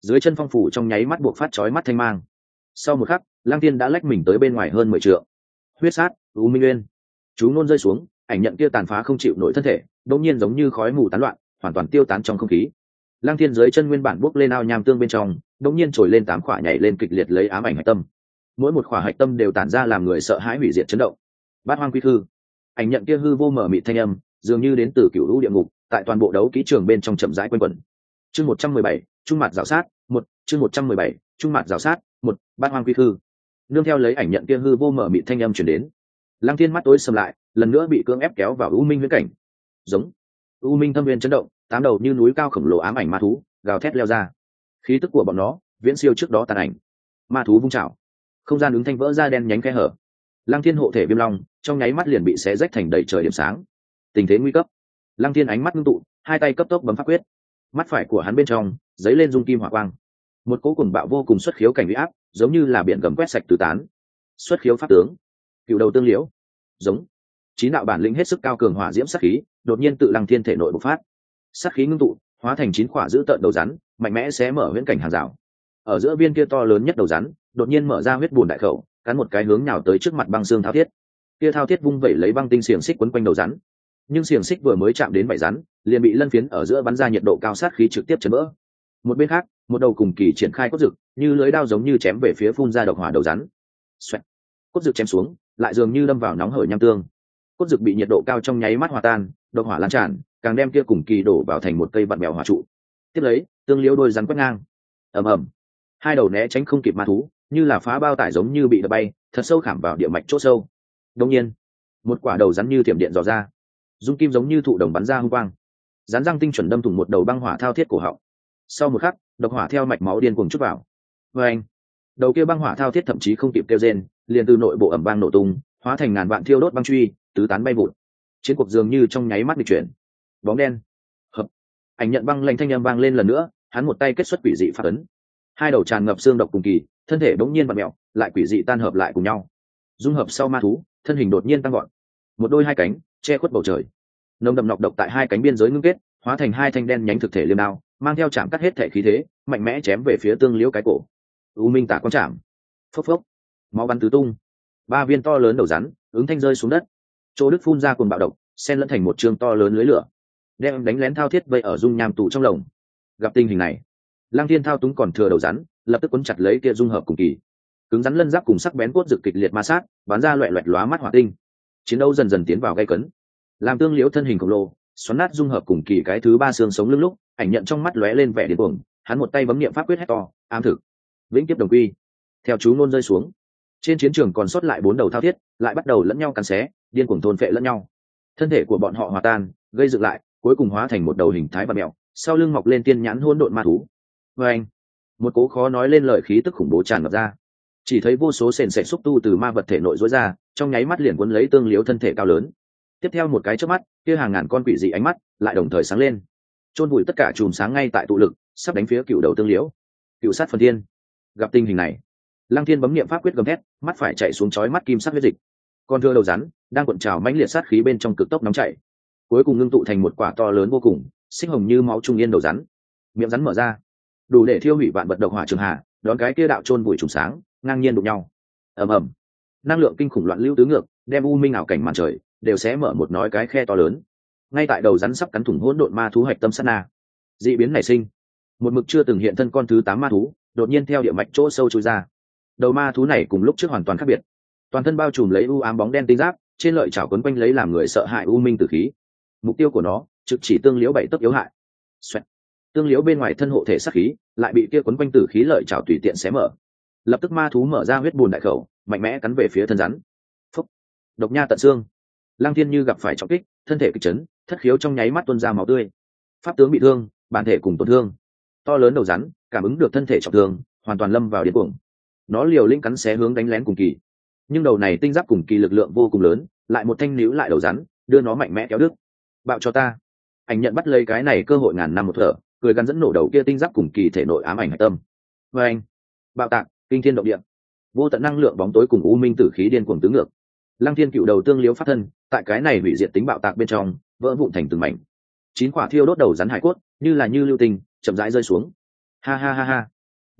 dưới chân phong phủ trong nháy mắt buộc phát chói mắt thanh mang. Sau một khắc, Lăng Thiên đã lách mình tới bên ngoài hơn 10 trượng. Huyết sát, U Minh Nguyên. Chú ngôn rơi xuống, ảnh nhận kia tàn phá không chịu nổi thân thể, đột nhiên giống như khói mù tán loạn, hoàn toàn tiêu tán trong không khí. Lăng Thiên dưới chân nguyên bản bước lên ao nham tương bên trong, đột nhiên trồi lên 8 khỏa nhảy lên kịch liệt lấy ám ảnh hạch tâm. Mỗi một khỏa hạch tâm đều tản ra làm người sợ hãi hủy diệt chấn động. Bát hoang quy khư. Ảnh nhận kia hư vô mở mịt thanh âm, dường như đến từ cựu lũ địa ngục, tại toàn bộ đấu kỹ trường bên trong chậm rãi quanh quẩn. Chương 117, trung mặt rào sát, 1, chương 117, trung mặt rào sát, 1, bát hoang quy khư. Nương theo lấy ảnh nhận kia hư vô mở mịt thanh âm truyền đến. Lăng Thiên mắt tối sầm lại, lần nữa bị cưỡng ép kéo vào u minh huyễn cảnh. Giống. U minh thâm viên chấn động, 8 đầu như núi cao khổng lồ ám ảnh ma thú gào thét leo ra. Khí tức của bọn nó viễn siêu trước đó tàn ảnh. Ma thú vung chảo, không gian ứng thanh vỡ ra đen nhánh khe hở. Lăng Thiên hộ thể viêm long trong nháy mắt liền bị xé rách thành đầy trời điểm sáng. Tình thế nguy cấp. Lăng Thiên ánh mắt ngưng tụ, hai tay cấp tốc bấm pháp quyết. Mắt phải của hắn bên trong giấy lên dung kim hỏa quang. Một cỗ cuồng bạo vô cùng xuất khiếu cảnh uy áp, giống như là biển gầm quét sạch tứ tán. Xuất khiếu pháp tướng, cựu đầu tương liễu. Giống. Chín đạo bản lĩnh hết sức cao cường hỏa diễm sát khí, đột nhiên tự Lăng Thiên thể nội bộc phát. Sát khí ngưng tụ, hóa thành 9 khỏa giữ tợn đầu rắn, mạnh mẽ xé mở huyễn cảnh hàng rào. Ở giữa viên kia to lớn nhất đầu rắn, đột nhiên mở ra huyết bùn đại khẩu, cắn một cái hướng nhào tới trước mặt băng xương thao thiết. Kia thao thiết vung vẩy lấy băng tinh xiềng xích quấn quanh đầu rắn, nhưng xiềng xích vừa mới chạm đến vảy rắn, liền bị lân phiến ở giữa bắn ra nhiệt độ cao sát khí trực tiếp chấn vỡ. Một bên khác, một đầu cùng kỳ triển khai cốt dực, như lưới đao giống như chém về phía phun ra độc hỏa đầu rắn. Xoẹt. Cốt dực chém xuống, lại dường như đâm vào nóng hởi nham tương. Cốt dực bị nhiệt độ cao trong nháy mắt hòa tan, độc hỏa lan tràn, càng đem kia cùng kỳ đổ vào thành một cây vặn mèo hỏa trụ. Tiếp lấy, tương liễu đôi rắn quét ngang. Ầm ầm. Hai đầu né tránh không kịp ma thú, như là phá bao tải giống như bị đập bay, thật sâu khảm vào địa mạch chỗ sâu. Đột nhiên, một quả đầu rắn như thiểm điện dò ra, dung kim giống như thụ đồng bắn ra hung quang, rắn răng tinh chuẩn đâm thủng một đầu băng hỏa thao thiết cổ họng. Sau một khắc, độc hỏa theo mạch máu điên cuồng chút vào. Và anh, đầu kia băng hỏa thao thiết thậm chí không kịp kêu rên, liền từ nội bộ ẩm vang nổ tung, hóa thành ngàn vạn thiêu đốt băng truy, tứ tán bay vụt. Chiến cuộc dường như trong nháy mắt bị chuyển. Bóng đen. Hợp. Ảnh nhận băng lạnh thanh âm vang lên lần nữa, hắn một tay kết xuất quỷ dị pháp ấn. Hai đầu tràn ngập xương độc cùng kỳ, thân thể bỗng nhiên vặn mèo, lại quỷ dị tan hợp lại cùng nhau. Dung hợp sau ma thú, thân hình đột nhiên tăng gọn. Một đôi hai cánh, che khuất bầu trời. Nồng đậm nọc độc tại hai cánh biên giới ngưng kết, hóa thành hai thanh đen nhánh thực thể liêm đao, mang theo chạm cắt hết thể khí thế, mạnh mẽ chém về phía tương liễu cái cổ. U minh tả quan chạm. Phốc phốc. Máu bắn tứ tung. 3 viên to lớn đầu rắn, ứng thanh rơi xuống đất. Chỗ đức phun ra cuồng bạo độc, xen lẫn thành một trường to lớn lưới lửa, đem đánh lén thao thiết vây ở dung nham tù trong lồng. Gặp tình hình này, Lăng Thiên thao túng còn thừa đầu rắn, lập tức cuốn chặt lấy kia dung hợp cùng kỳ. Cứng rắn lân giáp cùng sắc bén cốt dực kịch liệt ma sát, bắn ra loẹt loẹt lóa mắt hỏa tinh. Chiến đấu dần dần tiến vào gay cấn. Làm tương liễu thân hình khổng lồ, xoắn nát dung hợp cùng kỳ cái thứ 3 xương sống lưng lúc, ảnh nhận trong mắt lóe lên vẻ điên cuồng, hắn một tay bấm niệm pháp quyết hét to, ám thực, vĩnh kiếp đồng quy. Theo chú ngôn rơi xuống, trên chiến trường còn sót lại 4 đầu thao thiết, lại bắt đầu lẫn nhau cắn xé, điên cuồng thôn phệ lẫn nhau. Thân thể của bọn họ hòa tan, gây dựng lại, cuối cùng hóa thành một đầu hình thái vặn mèo, sau lưng mọc lên tiên nhãn hỗn độn ma thú. Và anh, một cố khó nói lên lời khí tức khủng bố tràn ngập ra. Chỉ thấy vô số sền sệt xúc tu từ ma vật thể nội rối ra, trong nháy mắt liền cuốn lấy tương liễu thân thể cao lớn. Tiếp theo một cái chớp mắt, kia hàng ngàn con quỷ dị ánh mắt lại đồng thời sáng lên, chôn vùi tất cả chùm sáng ngay tại tụ lực, sắp đánh phía cựu đầu tương liễu. Cựu sát phần thiên. Gặp tình hình này, Lăng Thiên bấm niệm pháp quyết gầm thét, mắt phải chạy xuống chói mắt kim sắc huyết dịch. Con thưa đầu rắn đang cuộn trào mãnh liệt sát khí bên trong cực tốc nóng chảy, cuối cùng ngưng tụ thành một quả to lớn vô cùng, xích hồng như máu trung yên đầu rắn. Miệng rắn mở ra, đủ để thiêu hủy vạn vật độc hỏa trường hà, đón cái kia đạo chôn vùi trùng sáng, ngang nhiên đụng nhau. Ầm ầm. Năng lượng kinh khủng loạn lưu tứ ngược, đem u minh ảo cảnh màn trời đều sẽ mở một nói cái khe to lớn. Ngay tại đầu rắn sắp cắn thủng hỗn độn ma thú hạch tâm sát na, dị biến nảy sinh. Một mực chưa từng hiện thân con thứ 8 ma thú, đột nhiên theo địa mạch chỗ sâu chui ra. Đầu ma thú này cùng lúc trước hoàn toàn khác biệt, toàn thân bao trùm lấy u ám bóng đen tinh giáp, trên lợi chảo quấn quanh lấy làm người sợ hãi u minh tử khí. Mục tiêu của nó trực chỉ tương liễu 7 tấc yếu hại. Xoẹt. Tương liễu bên ngoài thân hộ thể sát khí lại bị kia quấn quanh tử khí lợi chảo tùy tiện xé mở. Lập tức ma thú mở ra huyết bùn đại khẩu, mạnh mẽ cắn về phía thân rắn. Phốc. Độc nha tận xương. Lăng Thiên như gặp phải trọng kích, thân thể kịch chấn, thất khiếu trong nháy mắt tuôn ra máu tươi. Pháp tướng bị thương, bản thể cùng tổn thương. To lớn đầu rắn cảm ứng được thân thể trọng thương, hoàn toàn lâm vào điên cuồng. Nó liều lĩnh cắn xé hướng đánh lén cùng kỳ, nhưng đầu này tinh giáp cùng kỳ lực lượng vô cùng lớn, lại một thanh níu lại đầu rắn, đưa nó mạnh mẽ kéo đứt. Bạo cho ta. Ảnh nhận bắt lấy cái này cơ hội ngàn năm một thở, cười gắn dẫn nổ đầu kia tinh giáp cùng kỳ thể nội ám ảnh hạch tâm. Và anh, bạo tạc, kinh thiên động địa, vô tận năng lượng bóng tối cùng u minh tử khí điên cuồng tứ ngược. Lăng Thiên cựu đầu tương liếu phát thân, tại cái này hủy diệt tính bạo tạc bên trong, vỡ vụn thành từng mảnh. 9 quả thiêu đốt đầu rắn hải cốt, như là như lưu tinh, chậm rãi rơi xuống. Ha ha ha ha.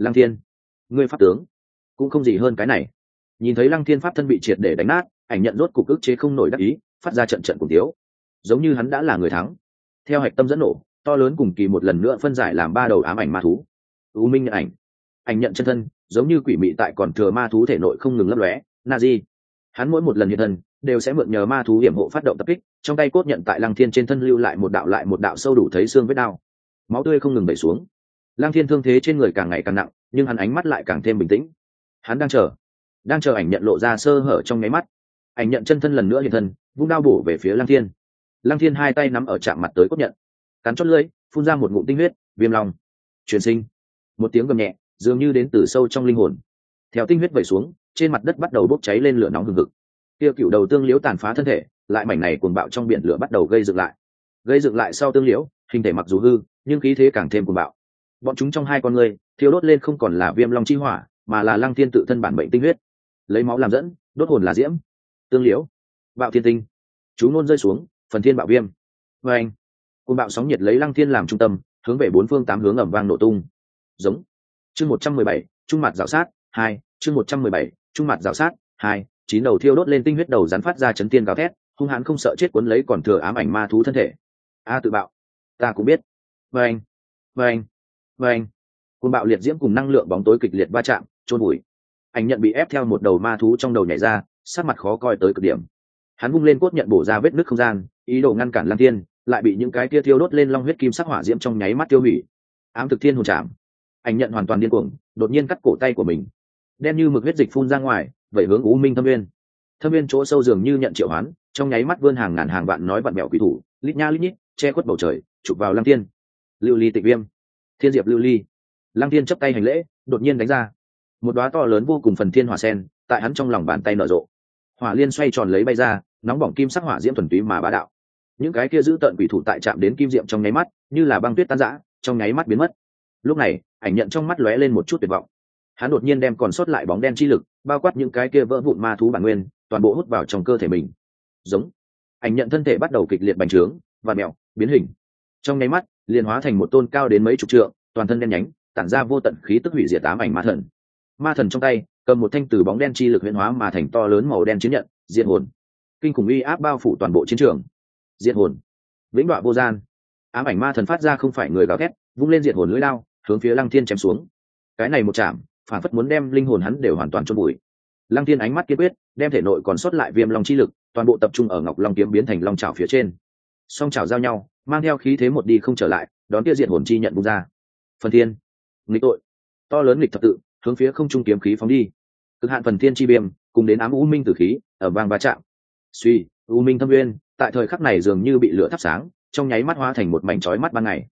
Lăng Thiên, ngươi pháp tướng cũng không gì hơn cái này. Nhìn thấy Lăng Thiên pháp thân bị triệt để đánh nát, ảnh nhận rốt cục ức chế không nổi đắc ý, phát ra trận trận cùng tiếu, giống như hắn đã là người thắng. Theo hạch tâm dẫn nổ, to lớn cùng kỳ một lần nữa phân giải làm ba đầu ám ảnh ma thú. U Minh nhận ảnh, ảnh nhận chân thân, giống như quỷ mị tại còn thừa ma thú thể nội không ngừng lấp lóe. Nazi, hắn mỗi một lần hiện thân đều sẽ mượn nhờ ma thú hiểm hộ phát động tập kích, trong tay cốt nhận tại Lăng Thiên trên thân lưu lại một đạo sâu đủ thấy xương vết đao, máu tươi không ngừng vẩy xuống. Lăng Thiên thương thế trên người càng ngày càng nặng, nhưng hắn ánh mắt lại càng thêm bình tĩnh. Hắn đang chờ ảnh nhận lộ ra sơ hở trong nháy mắt. Ảnh nhận chân thân lần nữa hiện thân, vung đao bổ về phía Lăng Thiên. Lăng Thiên hai tay nắm ở chạm mặt tới cốt nhận, cắn chót lưỡi, phun ra một ngụm tinh huyết. Viêm long truyền sinh. Một tiếng gầm nhẹ, dường như đến từ sâu trong linh hồn. Theo tinh huyết vẩy xuống, trên mặt đất bắt đầu bốc cháy lên lửa nóng hừng hực. Tiêu cựu đầu tương liễu tàn phá thân thể, lại mảnh này cuồng bạo trong biển lửa bắt đầu gây dựng lại sau tương liễu, hình thể mặc dù hư, nhưng khí thế càng thêm cuồng bạo. Bọn chúng trong hai con người thiêu đốt lên không còn là viêm long chi hỏa, mà là Lăng Thiên tự thân bản mệnh tinh huyết, lấy máu làm dẫn, đốt hồn là diễm. Tương liễu, bạo thiên tinh, chú ngôn rơi xuống, phần thiên bạo viêm. Và anh, cuồng bạo sóng nhiệt lấy Lăng Thiên làm trung tâm, hướng về bốn phương tám hướng ầm vang nổ tung. Giống. Chương 117, trung mặt rào sát 2, chương 117, trung mặt rào sát 2, chín đầu thiêu đốt lên tinh huyết đầu rắn phát ra chấn tiên gào thét, hung hãn không sợ chết cuốn lấy còn thừa ám ảnh ma thú thân thể. A tự bạo, ta cũng biết. Vâng, vâng, vâng. Cuồng bạo liệt diễm cùng năng lượng bóng tối kịch liệt va chạm, chôn bụi. Ảnh nhận bị ép theo một đầu ma thú trong đầu nhảy ra, sắc mặt khó coi tới cực điểm. Hắn vung lên cốt nhận bổ ra vết nứt không gian, ý đồ ngăn cản Lăng Thiên, lại bị những cái kia thiêu đốt lên long huyết kim sắc hỏa diễm trong nháy mắt tiêu hủy. Ám thực thiên hồn chạm. Ảnh nhận hoàn toàn điên cuồng, đột nhiên cắt cổ tay của mình, đen như mực huyết dịch phun ra ngoài, vậy hướng U Minh Thâm Nguyên. Thâm Nguyên chỗ sâu dường như nhận triệu hoán, trong nháy mắt vươn hàng ngàn hàng vạn nói vặn mẹo quỷ thủ, lít nha lít nhít, che khuất bầu trời, chụp vào Lăng Thiên. Lưu ly tịch viêm, thiên diệp lưu ly. Lăng Thiên chấp tay hành lễ, đột nhiên đánh ra một đóa to lớn vô cùng phần thiên hỏa sen, tại hắn trong lòng bàn tay nở rộ. Hỏa liên xoay tròn lấy bay ra, nóng bỏng kim sắc hỏa diễm thuần túy mà bá đạo. Những cái kia giữ tận quỷ thủ tại chạm đến kim diệm trong nháy mắt, như là băng tuyết tan rã, trong nháy mắt biến mất. Lúc này, ảnh nhận trong mắt lóe lên một chút tuyệt vọng. Hắn đột nhiên đem còn sót lại bóng đen chi lực, bao quát những cái kia vỡ vụn ma thú bản nguyên, toàn bộ hút vào trong cơ thể mình. Giống. Ảnh nhận thân thể bắt đầu kịch liệt bành trướng, và mèo, biến hình. Trong nháy mắt, liền hóa thành một tôn cao đến mấy chục trượng, toàn thân đen nhánh, tản ra vô tận khí tức hủy diệt ám ảnh ma thần. Ma thần trong tay cầm một thanh từ bóng đen chi lực huyễn hóa mà thành to lớn màu đen chiến nhận, diệt hồn. Kinh khủng uy áp bao phủ toàn bộ chiến trường. Diệt hồn, vĩnh đoạn vô gian. Ám ảnh ma thần phát ra không phải người gào thét, vung lên diệt hồn lưỡi lao, hướng phía Lăng Thiên chém xuống. Cái này một chạm, phản phất muốn đem linh hồn hắn đều hoàn toàn chôn bụi. Lăng Thiên ánh mắt kiên quyết, đem thể nội còn sót lại viêm long chi lực, toàn bộ tập trung ở Ngọc Long kiếm biến thành long chảo phía trên. Song chảo giao nhau, mang theo khí thế một đi không trở lại, đón kia diệt hồn chi nhận bung ra. Phần thiên, nghịch tội, to lớn nghịch thập tự, hướng phía không trung kiếm khí phóng đi. Cực hạn phần thiên chi viêm, cùng đến ám u minh tử khí, ở vang va chạm. Suy, u minh thâm nguyên, tại thời khắc này dường như bị lửa thắp sáng, trong nháy mắt hóa thành một mảnh chói mắt ban ngày.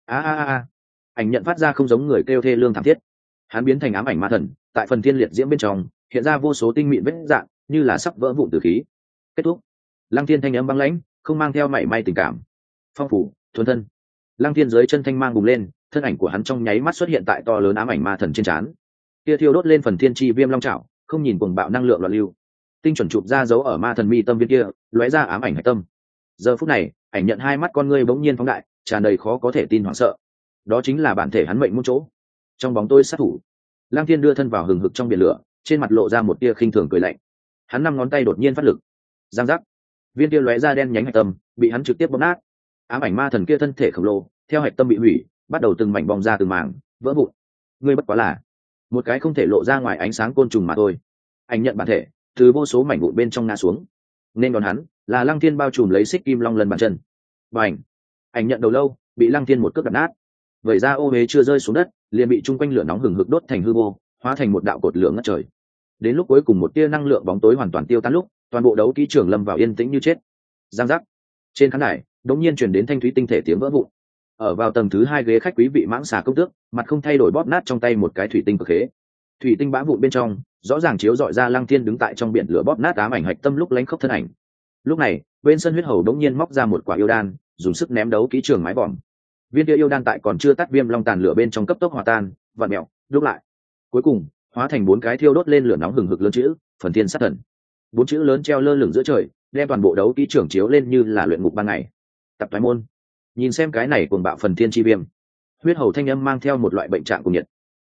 A. Ảnh nhận phát ra không giống người kêu thê lương thảm thiết. Hắn biến thành ám ảnh ma thần, tại phần thiên liệt diễm bên trong hiện ra vô số tinh mịn vết dạng, như là sắp vỡ vụn tử khí. Kết thúc. Lăng Thiên thanh âm băng lãnh, không mang theo mảy may tình cảm. Phong phủ, thuần thân. Lăng Thiên dưới chân thanh mang bùng lên, thân ảnh của hắn trong nháy mắt xuất hiện tại to lớn ám ảnh ma thần trên trán. Kia thiêu đốt lên phần thiên chi viêm long trảo, không nhìn cuồng bạo năng lượng loạn lưu. Tinh chuẩn chụp ra dấu ở ma thần mi tâm viên kia, lóe ra ám ảnh hạch tâm. Giờ phút này, ảnh nhận hai mắt con ngươi bỗng nhiên phóng đại, tràn đầy khó có thể tin hoảng sợ. Đó chính là bản thể hắn mệnh môn chỗ. Trong bóng tối sát thủ, Lăng Thiên đưa thân vào hừng hực trong biển lửa, trên mặt lộ ra một tia khinh thường cười lạnh. Hắn năm ngón tay đột nhiên phát lực, giang giác, viên kia lóe ra đen nhánh hạch tâm bị hắn trực tiếp bóp nát. Ám ảnh ma thần kia thân thể khổng lồ theo hạch tâm bị hủy, bắt đầu từng mảnh bong ra từng mảng, vỡ vụn. Ngươi bất quá là một cái không thể lộ ra ngoài ánh sáng côn trùng mà thôi. Ảnh nhận bản thể từ vô số mảnh vụn bên trong ngã xuống, nên còn hắn là Lăng Thiên bao trùm lấy xích kim long lần bàn chân. Bành! Ảnh nhận đầu lâu bị Lăng Thiên một cước đập nát, vẩy ra ô huế chưa rơi xuống đất, liền bị chung quanh lửa nóng hừng hực đốt thành hư vô, hóa thành một đạo cột lửa ngất trời. Đến lúc cuối cùng một tia năng lượng bóng tối hoàn toàn tiêu tan lúc, toàn bộ đấu kỹ trường lâm vào yên tĩnh như chết. Giang giác. Trên khán đài đột nhiên truyền đến thanh thúy tinh thể tiếng vỡ vụn. Ở vào tầng thứ 2 ghế khách quý vị mãng xà công tước, mặt không thay đổi bóp nát trong tay một cái thủy tinh cực khế. Thủy tinh bã vụn bên trong, rõ ràng chiếu rọi ra Lăng Thiên đứng tại trong biển lửa bóp nát ám ảnh hạch tâm lúc lánh khốc thân ảnh. Lúc này, bên sân huyết hầu đột nhiên móc ra một quả yêu đan, dùng sức ném đấu kỹ trường mái vòm. Viên kia yêu đan tại còn chưa tắt viêm long tàn lửa bên trong cấp tốc hòa tan, vặn mèo, lúc lại. Cuối cùng, hóa thành 4 cái thiêu đốt lên lửa nóng hừng hực lớn chữ, phần thiên sát thần. 4 chữ lớn treo lơ lửng giữa trời, đem toàn bộ đấu kỹ trường chiếu lên như là luyện ngục ban ngày. Tập thoái môn. Nhìn xem cái này cuồng bạo phần thiên chi viêm. Huyết hầu thanh âm mang theo một loại bệnh trạng cùng nhiệt.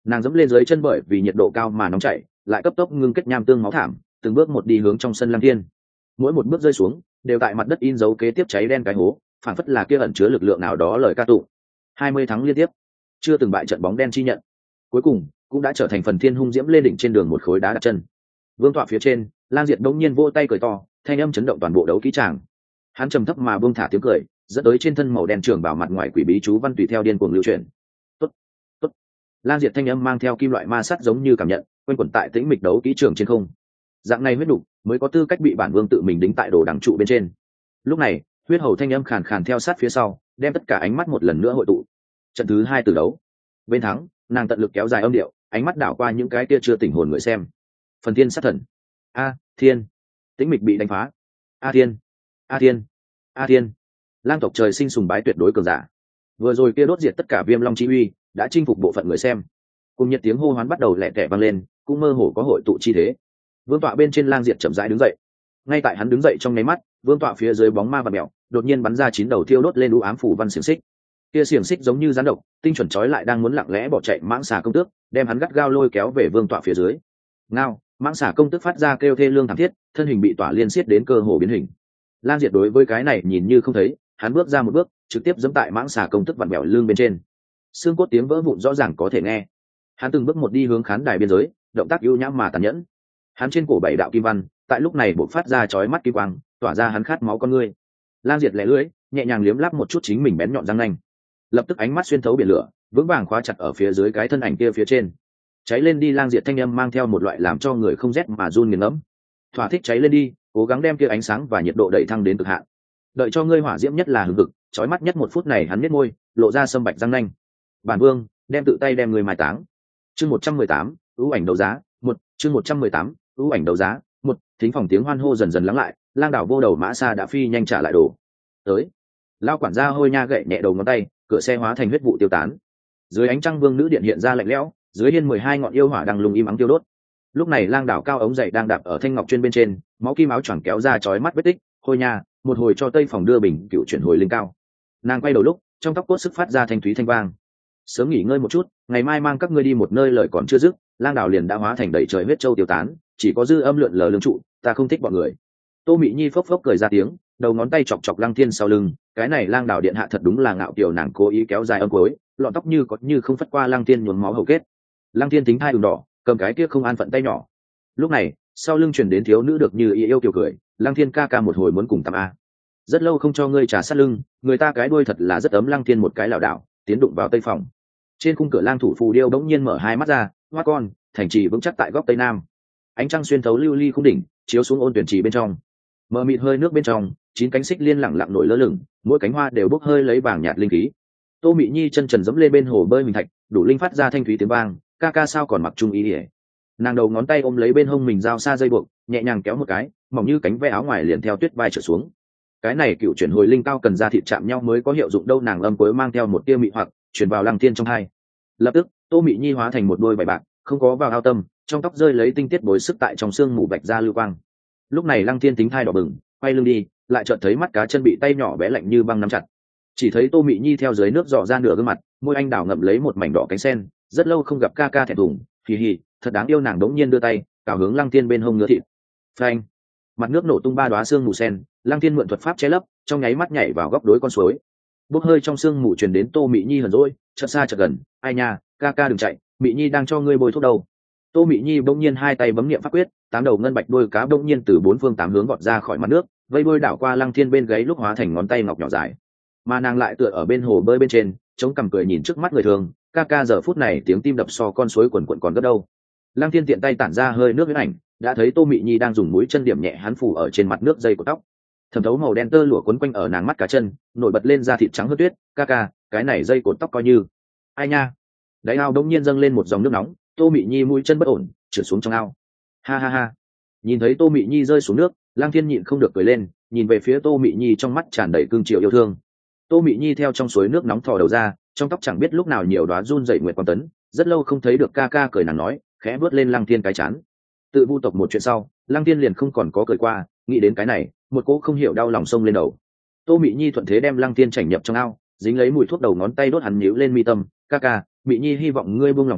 nàng dẫm lên dưới chân bởi vì nhiệt độ cao mà nóng chảy, lại cấp tốc ngưng kết nham tương máu thảm, từng bước một đi hướng trong sân Lăng Thiên. Mỗi một bước rơi xuống đều tại mặt đất in dấu kế tiếp cháy đen cái hố, phản phất là kia ẩn chứa lực lượng nào đó lời ca tụng. 20 tháng liên tiếp, chưa từng bại trận bóng đen chi nhận, cuối cùng cũng đã trở thành phần thiên hung diễm lên đỉnh trên đường một khối đá đặt chân. Vương tọa phía trên, Lang Diệt đống nhiên vỗ tay cười to, thanh âm chấn động toàn bộ đấu kỹ tràng. Hắn trầm thấp mà buông thả tiếng cười, dẫn tới trên thân màu đen trường bảo mặt ngoài quỷ bí chú văn tùy theo điên cuồng lưu chuyển. Tốt, tốt. Lang Diệt thanh âm mang theo kim loại ma sắt giống như cảm nhận, quanh quẩn tại tĩnh mịch đấu kỹ trường trên không. Dạng này huyết đủ mới có tư cách bị bản vương tự mình đính tại đồ đằng trụ bên trên. Lúc này, huyết hầu thanh âm khàn khàn theo sát phía sau, đem tất cả ánh mắt một lần nữa hội tụ. Trận thứ 2 từ đấu, bên thắng, nàng tận lực kéo dài âm điệu, ánh mắt đảo qua những cái kia chưa tỉnh hồn người xem. Phần thiên sát thần. A thiên. Tĩnh mịch bị đánh phá. A thiên. A thiên. A thiên. Lang tộc trời sinh sùng bái tuyệt đối cường giả. Vừa rồi kia đốt diệt tất cả viêm long chi uy, đã chinh phục bộ phận người xem. Cùng nhiệt tiếng hô hoán bắt đầu lẻ tẻ vang lên, cũng mơ hồ có hội tụ chi thế. Vương tọa bên trên Lang Diệt chậm rãi đứng dậy. Ngay tại hắn đứng dậy trong nháy mắt, vương tọa phía dưới bóng ma và mèo đột nhiên bắn ra 9 đầu thiêu đốt lên u ám phủ văn xiềng xích. Kia xiềng xích giống như rắn độc, tinh chuẩn chói lại đang muốn lặng lẽ bỏ chạy mãng xà công tước, đem hắn gắt gao lôi kéo về vương tọa phía dưới. Ngao, mãng xà công tước phát ra kêu thê lương thảm thiết, thân hình bị tỏa liên xiết đến cơ hồ biến hình. Lang Diệt đối với cái này nhìn như không thấy, hắn bước ra một bước, trực tiếp giẫm tại mãng xà công tước vặn vẹo lưng bên trên. Xương cốt tiếng vỡ vụn rõ ràng có thể nghe. Hắn từng bước một đi hướng khán đài biên giới, động tác ưu nhã mà tàn nhẫn. Hắn trên cổ 7 đạo kim văn, tại lúc này bộc phát ra chói mắt kim quang, tỏa ra hắn khát máu con ngươi. Lang Diệt lẻ lưỡi, nhẹ nhàng liếm láp một chút chính mình bén nhọn răng nanh, lập tức ánh mắt xuyên thấu biển lửa, vững vàng khóa chặt ở phía dưới cái thân ảnh kia phía trên. Cháy lên đi. Lang Diệt thanh âm mang theo một loại làm cho người không rét mà run nghiền ngẫm. Thỏa thích cháy lên đi, cố gắng đem kia ánh sáng và nhiệt độ đẩy thăng đến cực hạn. Đợi cho ngươi hỏa diễm nhất là hừng hực, chói mắt nhất 1 phút này hắn nhếch môi, lộ ra sâm bạch răng nanh. Bản vương đem tự tay đem người mai táng. Chương 118, ưu ảnh đấu giá, 1, chương 118, ưu ảnh đấu giá, 1, thính phòng tiếng hoan hô dần dần lắng lại, Lang đảo vô đầu mã xa đã phi nhanh trả lại đồ. Tới. Lao quản gia hôi nha gậy nhẹ đầu ngón tay, cửa xe hóa thành huyết vụ tiêu tán. Dưới ánh trăng vương nữ điện hiện ra lạnh lẽo, dưới hiên 12 ngọn yêu hỏa đang lùng im ắng tiêu đốt. Lúc này Lang đảo cao ống dậy đang đạp ở thanh ngọc chuyên bên trên, máu kim áo choàng kéo ra chói mắt vết tích. Hôi nha, một hồi cho tây phòng đưa bình cựu chuyển hồi linh cao. Nàng quay đầu lúc, trong tóc cốt sức phát ra thanh thúy thanh vang. Sớm nghỉ ngơi một chút, ngày mai mang các ngươi đi một nơi lời còn chưa dứt. Lang đảo liền đã hóa thành đầy trời huyết châu tiêu tán, chỉ có dư âm lượn lờ lương trụ. Ta không thích bọn người. Tô Mị Nhi phốc phốc cười ra tiếng, đầu ngón tay chọc chọc Lăng Thiên sau lưng. Cái này Lang đảo điện hạ thật đúng là ngạo kiều, nàng cố ý kéo dài âm cuối, lọn tóc như có như không phất qua Lăng Thiên nhuốm máu hầu kết. Lăng Thiên tính thai ửng đỏ, cầm cái kia không an phận tay nhỏ. Lúc này, sau lưng truyền đến thiếu nữ được như ý yêu kiều cười. Lăng Thiên ca ca một hồi muốn cùng tắm a. Rất lâu không cho ngươi trà sát lưng, người ta cái đuôi thật là rất ấm. Lăng Thiên một cái lảo đảo, tiến đụng vào tây phòng. Trên khung cửa lang thủ phù điêu bỗng nhiên mở hai mắt ra, hoa con, thành trì vững chắc tại góc tây nam. Ánh trăng xuyên thấu lưu ly khung đỉnh, chiếu xuống ôn tuyển trì bên trong. Mờ mịt hơi nước bên trong, 9 cánh xích liên lẳng lặng nổi lơ lửng, mỗi cánh hoa đều bốc hơi lấy vàng nhạt linh khí. Tô Mị Nhi chân trần dẫm lên bên hồ bơi mình thạch, đủ linh phát ra thanh thúy tiếng vang. Ca ca sao còn mặc trung ý ỉa. Nàng đầu ngón tay ôm lấy bên hông mình dao xa dây buộc, nhẹ nhàng kéo một cái, mỏng như cánh ve áo ngoài liền theo tuyết vai trở xuống. Cái này cựu chuyển hồi linh cao cần ra thịt chạm nhau mới có hiệu dụng đâu. Nàng âm cuối mang theo một tia mị hoặc truyền vào Lăng Thiên trong hai. Lập tức Tô Mị Nhi hóa thành một đôi bảy bạc, không có vào ao tâm, trong tóc rơi lấy tinh tiết bối sức tại trong xương mù bạch ra lưu quang. Lúc này Lăng Thiên tính thai đỏ bừng, quay lưng đi, lại chợt thấy mắt cá chân bị tay nhỏ bé lạnh như băng nắm chặt. Chỉ thấy Tô Mị Nhi theo dưới nước dò ra nửa gương mặt, môi anh đào ngậm lấy một mảnh đỏ cánh sen. Rất lâu không gặp ca ca thẹn thùng, hì hì, thật đáng yêu. Nàng đống nhiên đưa tay cào hướng Lăng Thiên bên hông ngứa thịt. Phanh! Mặt nước nổ tung 3 đóa xương mù sen. Lăng Thiên mượn thuật pháp che lấp, trong nháy mắt nhảy vào góc đối con suối. Bốc hơi trong xương mù truyền đến Tô Mị Nhi hờn dỗi, chợt xa chợt gần. Ai nha, ca ca đừng chạy, Mị Nhi đang cho ngươi bôi thuốc đâu. Tô Mị Nhi bỗng nhiên hai tay bấm niệm pháp quyết, 8 đầu ngân bạch đuôi cá bỗng nhiên từ 4 phương 8 hướng vọt ra khỏi mặt nước, vây đuôi đảo qua Lăng Thiên bên gáy lúc hóa thành ngón tay ngọc nhỏ dài. Mà nàng lại tựa ở bên hồ bơi bên trên, chống cằm cười nhìn trước mắt người thường. Ca ca giờ phút này tiếng tim đập so con suối quần quần còn gấp đâu. Lăng Thiên tiện tay tản ra hơi nước huyễn ảnh, đã thấy Tô Mị Nhi đang dùng mũi chân điểm nhẹ hắn phủ ở trên mặt nước dây của tóc. Thẩm thấu màu đen tơ lụa quấn quanh ở nàng mắt cá chân, nổi bật lên da thịt trắng hơn tuyết. Ca ca, cái này dây cột tóc coi như. Ai nha. Đáy ao đống nhiên dâng lên một dòng nước nóng, Tô Mị Nhi mũi chân bất ổn, trượt xuống trong ao. Ha ha ha. Nhìn thấy Tô Mị Nhi rơi xuống nước, Lang Thiên nhịn không được cười lên, nhìn về phía Tô Mị Nhi trong mắt tràn đầy cương triều yêu thương. Tô Mị Nhi theo trong suối nước nóng thò đầu ra, trong tóc chẳng biết lúc nào nhiều đóa run rẩy nguyệt quang tấn. Rất lâu không thấy được ca ca cười, nàng nói, khẽ bước lên Lang Thiên cái chán. Tự vu tộc một chuyện sau, Lang Thiên liền không còn có cười qua, nghĩ đến cái này, một cỗ không hiểu đau lòng xông lên đầu. Tô Mị Nhi thuận thế đem Lang Thiên chảnh nhập trong ao, dính lấy mùi thuốc đầu ngón tay đốt hắn nhíu lên mi tâm. Ca ca, Mị Nhi hy vọng ngươi buông lòng chút,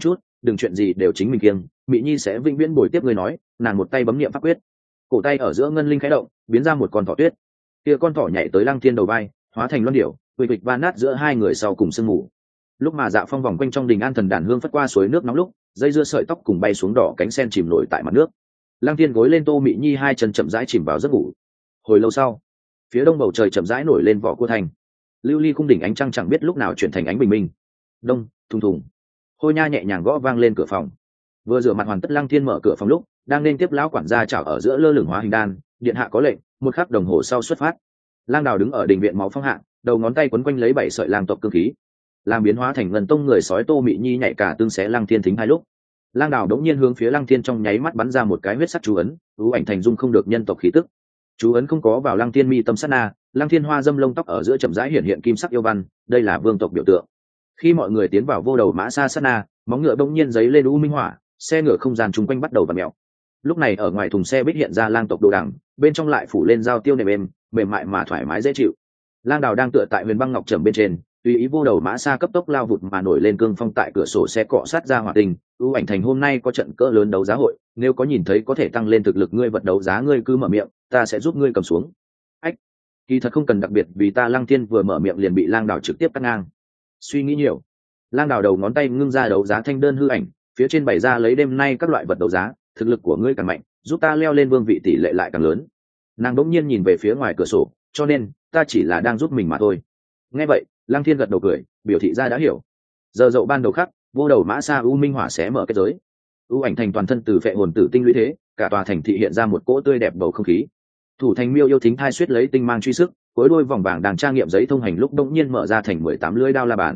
đừng chuyện gì đều chính mình kiêng, Mị Nhi sẽ vĩnh viễn bồi tiếp ngươi nói. Nàng một tay bấm niệm pháp quyết, cổ tay ở giữa ngân linh khẽ động, biến ra một con thỏ tuyết. Kia con thỏ nhảy tới Lăng Thiên đầu vai, hóa thành loan điểu, vịch vịch va nát giữa hai người sau cùng sương mù. Lúc mà Dạ Phong vòng quanh trong đình an thần đàn hương phất qua suối nước nóng lúc, dây dưa sợi tóc cùng bay xuống đỏ cánh sen chìm nổi tại mặt nước. Lăng Thiên gối lên Tô Mị Nhi, hai chân chậm rãi chìm vào giấc ngủ. Hồi lâu sau, phía đông bầu trời chậm rãi nổi lên vỏ cua thành. Lưu ly cung đỉnh ánh trăng chẳng biết lúc nào chuyển thành ánh bình minh. Đông, thùng thùng. Hôi Nha nhẹ nhàng gõ vang lên cửa phòng. Vừa rửa mặt hoàn tất, Lăng Thiên mở cửa phòng lúc đang nên tiếp lão quản gia chào ở giữa lơ lửng hóa hình đan, điện hạ có lệnh, một khắc đồng hồ sau xuất phát. Lang Đào đứng ở đình viện máu phong hạ, đầu ngón tay quấn quanh lấy 7 sợi lang tộc cương khí, làm biến hóa thành ngân tông người sói Tô Mị Nhi nhảy cả tương xé Lăng Thiên thính hai lúc. Lang Đào đống nhiên hướng phía Lăng Thiên trong nháy mắt bắn ra một cái huyết sắc chú ấn, ưu ảnh thành dung không được nhân tộc khí tức. Chú ấn không có vào Lăng Thiên mi tâm sát na, Lăng Thiên hoa dâm lông tóc ở giữa chậm rãi hiện hiện kim sắc yêu văn, đây là vương tộc biểu tượng. Khi mọi người tiến vào vô đầu mã xa sát na, móng ngựa bỗng nhiên giấy lên u minh hỏa, xe ngựa không gian chung quanh bắt đầu vặn mèo. Lúc này ở ngoài thùng xe bích hiện ra lang tộc đồ đằng, bên trong lại phủ lên dao tiêu nệm êm, mềm mại mà thoải mái dễ chịu. Lang Đào đang tựa tại huyền băng ngọc trầm bên trên, tùy ý vô đầu mã xa cấp tốc lao vụt mà nổi lên cương phong tại cửa sổ xe cọ sát ra hỏa tình. ưu ảnh thành hôm nay có trận cỡ lớn đấu giá hội, nếu có nhìn thấy có thể tăng lên thực lực ngươi vật đấu giá, ngươi cứ mở miệng, ta sẽ giúp ngươi cầm xuống. Ách, kỳ thật không cần đặc biệt, vì ta Lăng Thiên vừa mở miệng liền bị Lang Đào trực tiếp cắt ngang. Suy nghĩ nhiều. Lang Đào đầu ngón tay ngưng ra đấu giá thanh đơn hư ảnh, phía trên bày ra lấy đêm nay các loại vật đấu giá, thực lực của ngươi càng mạnh, giúp ta leo lên vương vị tỷ lệ lại càng lớn. Nàng đỗng nhiên nhìn về phía ngoài cửa sổ, cho nên ta chỉ là đang giúp mình mà thôi. Nghe vậy, Lăng Thiên gật đầu cười, biểu thị ra đã hiểu. Giờ dậu ban đầu khắc, vô đầu mã xa u minh hỏa xé mở kết giới, u ảnh thành toàn thân từ phệ hồn tử tinh lũy thế, cả tòa thành thị hiện ra một cỗ tươi đẹp bầu không khí. Thủ thành miêu yêu thính thai suýt lấy tinh mang truy sức, cuối đôi vòng vàng đang tra nghiệm giấy thông hành lúc đỗng nhiên mở ra thành 18 lưỡi đao la bàn.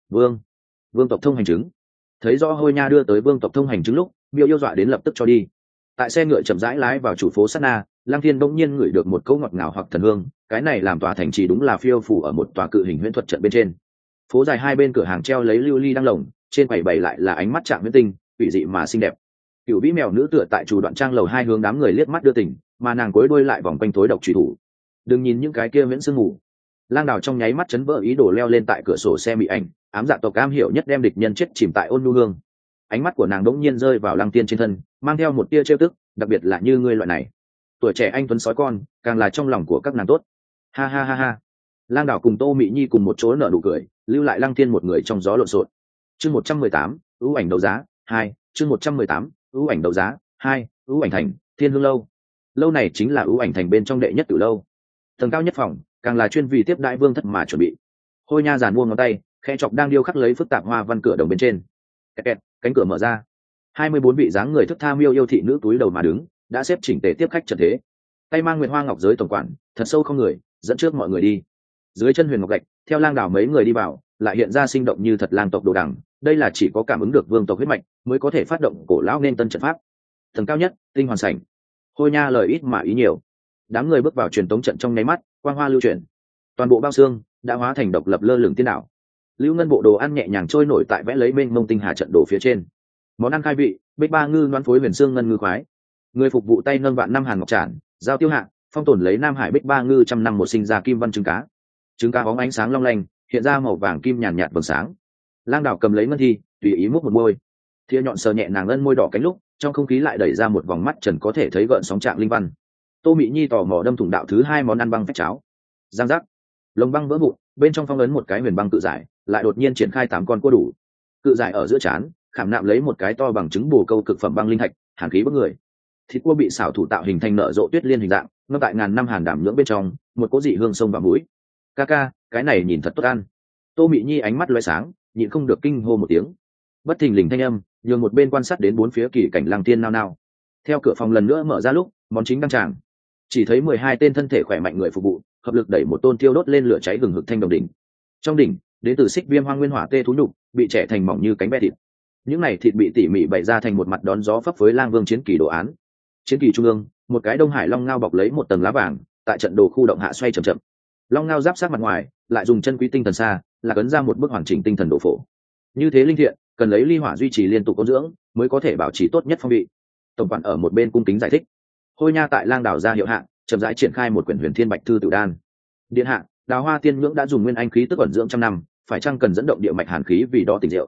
Vương tộc thông hành chứng. Thấy rõ Hôi Nha đưa tới vương tộc thông hành chứng lúc, miêu yêu dọa đến lập tức cho đi. Tại xe ngựa chậm rãi lái vào chủ phố sát na, Lăng Thiên bỗng nhiên ngửi được một cỗ ngọt ngào hoặc thần hương, cái này làm tòa thành trì đúng là phiêu phủ ở một tòa cự hình huyễn thuật trận bên trên. Phố dài hai bên cửa hàng treo lấy lưu ly đăng lồng, trên quầy bày lại là ánh mắt chạm huyễn tinh, ủy dị mà xinh đẹp. Cửu vĩ mèo nữ tựa tại chủ đoạn trang lầu hai hướng đám người liếc mắt đưa tình, mà nàng cối đuôi lại vòng quanh tối độc truy thủ. Đừng nhìn những cái kia viễn sương ngủ. Lang Đào trong nháy mắt chấn vỡ ý đồ leo lên tại cửa sổ xe mị ảnh, ám dạ tộc cam hiểu nhất đem địch nhân chết chìm tại ôn nhu hương. Ánh mắt của nàng đống nhiên rơi vào Lăng Tiên trên thân, mang theo một tia trêu tức, đặc biệt là như ngươi loại này tuổi trẻ anh tuấn sói con, càng là trong lòng của các nàng tốt. Ha ha ha ha. Lang Đào cùng Tô Mị Nhi cùng một chỗ nở nụ cười, lưu lại Lăng Thiên một người trong gió lộn xộn. Chương 118, ưu ảnh đấu giá 2, chương 118, ưu ảnh đấu giá 2, ưu ảnh thành, Thiên Hương lâu. Lâu này chính là ưu ảnh thành bên trong đệ nhất tử lâu. Tầng cao nhất phòng, càng là chuyên vì tiếp đại vương thất mà chuẩn bị. Hôi Nha giàn buông ngón tay, khẽ chọc đang điêu khắc lấy phức tạp hoa văn cửa đồng bên trên. Kẹt kẹt, cánh cửa mở ra. 24 vị dáng người thức tha miêu yêu thị nữ túi đầu mà đứng, đã xếp chỉnh tề tiếp khách trận thế. Tay mang nguyệt hoa ngọc giới tổng quản, thật sâu không người, dẫn trước mọi người đi. Dưới chân huyền ngọc gạch, theo Lang Đào mấy người đi vào, lại hiện ra sinh động như thật lang tộc đồ đằng. Đây là chỉ có cảm ứng được vương tộc huyết mạch mới có thể phát động cổ lão nên tân trận pháp. Tầng cao nhất, tinh hoàn sảnh. Hôi Nha lời ít mà ý nhiều. Đám người bước vào truyền tống trận trong nháy mắt, quang hoa lưu chuyển, toàn bộ bao xương đã hóa thành độc lập lơ lửng tiên đảo. Lưu ngân bộ đồ ăn nhẹ nhàng trôi nổi tại vẽ lấy bên mông tinh hà trận đồ phía trên. Món ăn khai vị, bích ba ngư đoán phối huyền xương ngân ngư khoái. Người phục vụ tay nâng vạn năm hàn ngọc tràn, giao tiêu hạ, phong tồn lấy Nam Hải bích ba ngư trăm năm một sinh ra kim văn trứng cá. Trứng cá bóng ánh sáng long lanh, hiện ra màu vàng kim nhàn nhạt vầng sáng. Lang Đào cầm lấy ngân thi, tùy ý múc một môi. Thìa nhọn sờ nhẹ nàng ngân môi đỏ cánh lúc, trong không khí lại đẩy ra một vòng mắt trần có thể thấy gợn sóng trạng linh văn. Tô Mị Nhi tò mò đâm thủng đạo thứ hai món ăn băng phách cháo. Giang giác, lồng băng vỡ vụn, bên trong phong ấn một cái huyền băng cự giải, lại đột nhiên triển khai 8 con cua đủ. Cự giải ở giữa trán, khảm nạm lấy một cái to bằng trứng bồ câu cực phẩm băng linh thạch, hàn khí bức người. Thịt cua bị xảo thủ tạo hình thành nở rộ tuyết liên hình dạng, ngâm tại ngàn năm hàn đảm nhưỡng bên trong, một cỗ dị hương sông vào mũi. Ca ca, cái này nhìn thật tốt ăn. Tô Mị Nhi ánh mắt lóe sáng, nhịn không được kinh hô một tiếng. Bất thình lình thanh âm, nhường một bên quan sát đến bốn phía kỳ cảnh Lăng Tiên nao nao. Theo cửa phòng lần nữa mở ra lúc, món chính đăng tràng. Chỉ thấy 12 tên thân thể khỏe mạnh người phục vụ, hợp lực đẩy một tôn tiêu đốt lên lửa cháy gừng hực thanh đồng đỉnh. Trong đỉnh, đến từ xích viêm hoang nguyên hỏa tê thú nhục, bị trẻ thành mỏng như cánh ve thịt. Những này thịt bị tỉ mỉ bày ra thành một mặt đón gió phấp với lang vương chiến kỳ đồ án. Chiến kỳ trung ương, một cái đông hải long ngao bọc lấy một tầng lá vàng, tại trận đồ khu động hạ xoay chậm chậm. Long ngao giáp sát mặt ngoài, lại dùng chân quý tinh thần xa, là cấn ra một bức hoàn chỉnh tinh thần đồ phổ. Như thế linh thiện, cần lấy ly hỏa duy trì liên tục ôn dưỡng, mới có thể bảo trì tốt nhất phong vị. Tổng quản ở một bên cung kính giải thích. Hôi Nha tại Lang Đào ra hiệu hạ, chậm rãi triển khai một quyển huyền thiên bạch thư tự đan. Điện hạ, Đào Hoa tiên nhưỡng đã dùng nguyên anh khí tức ẩn dưỡng trăm năm, phải chăng cần dẫn động địa mạch hàn khí vì đó tỉnh rượu.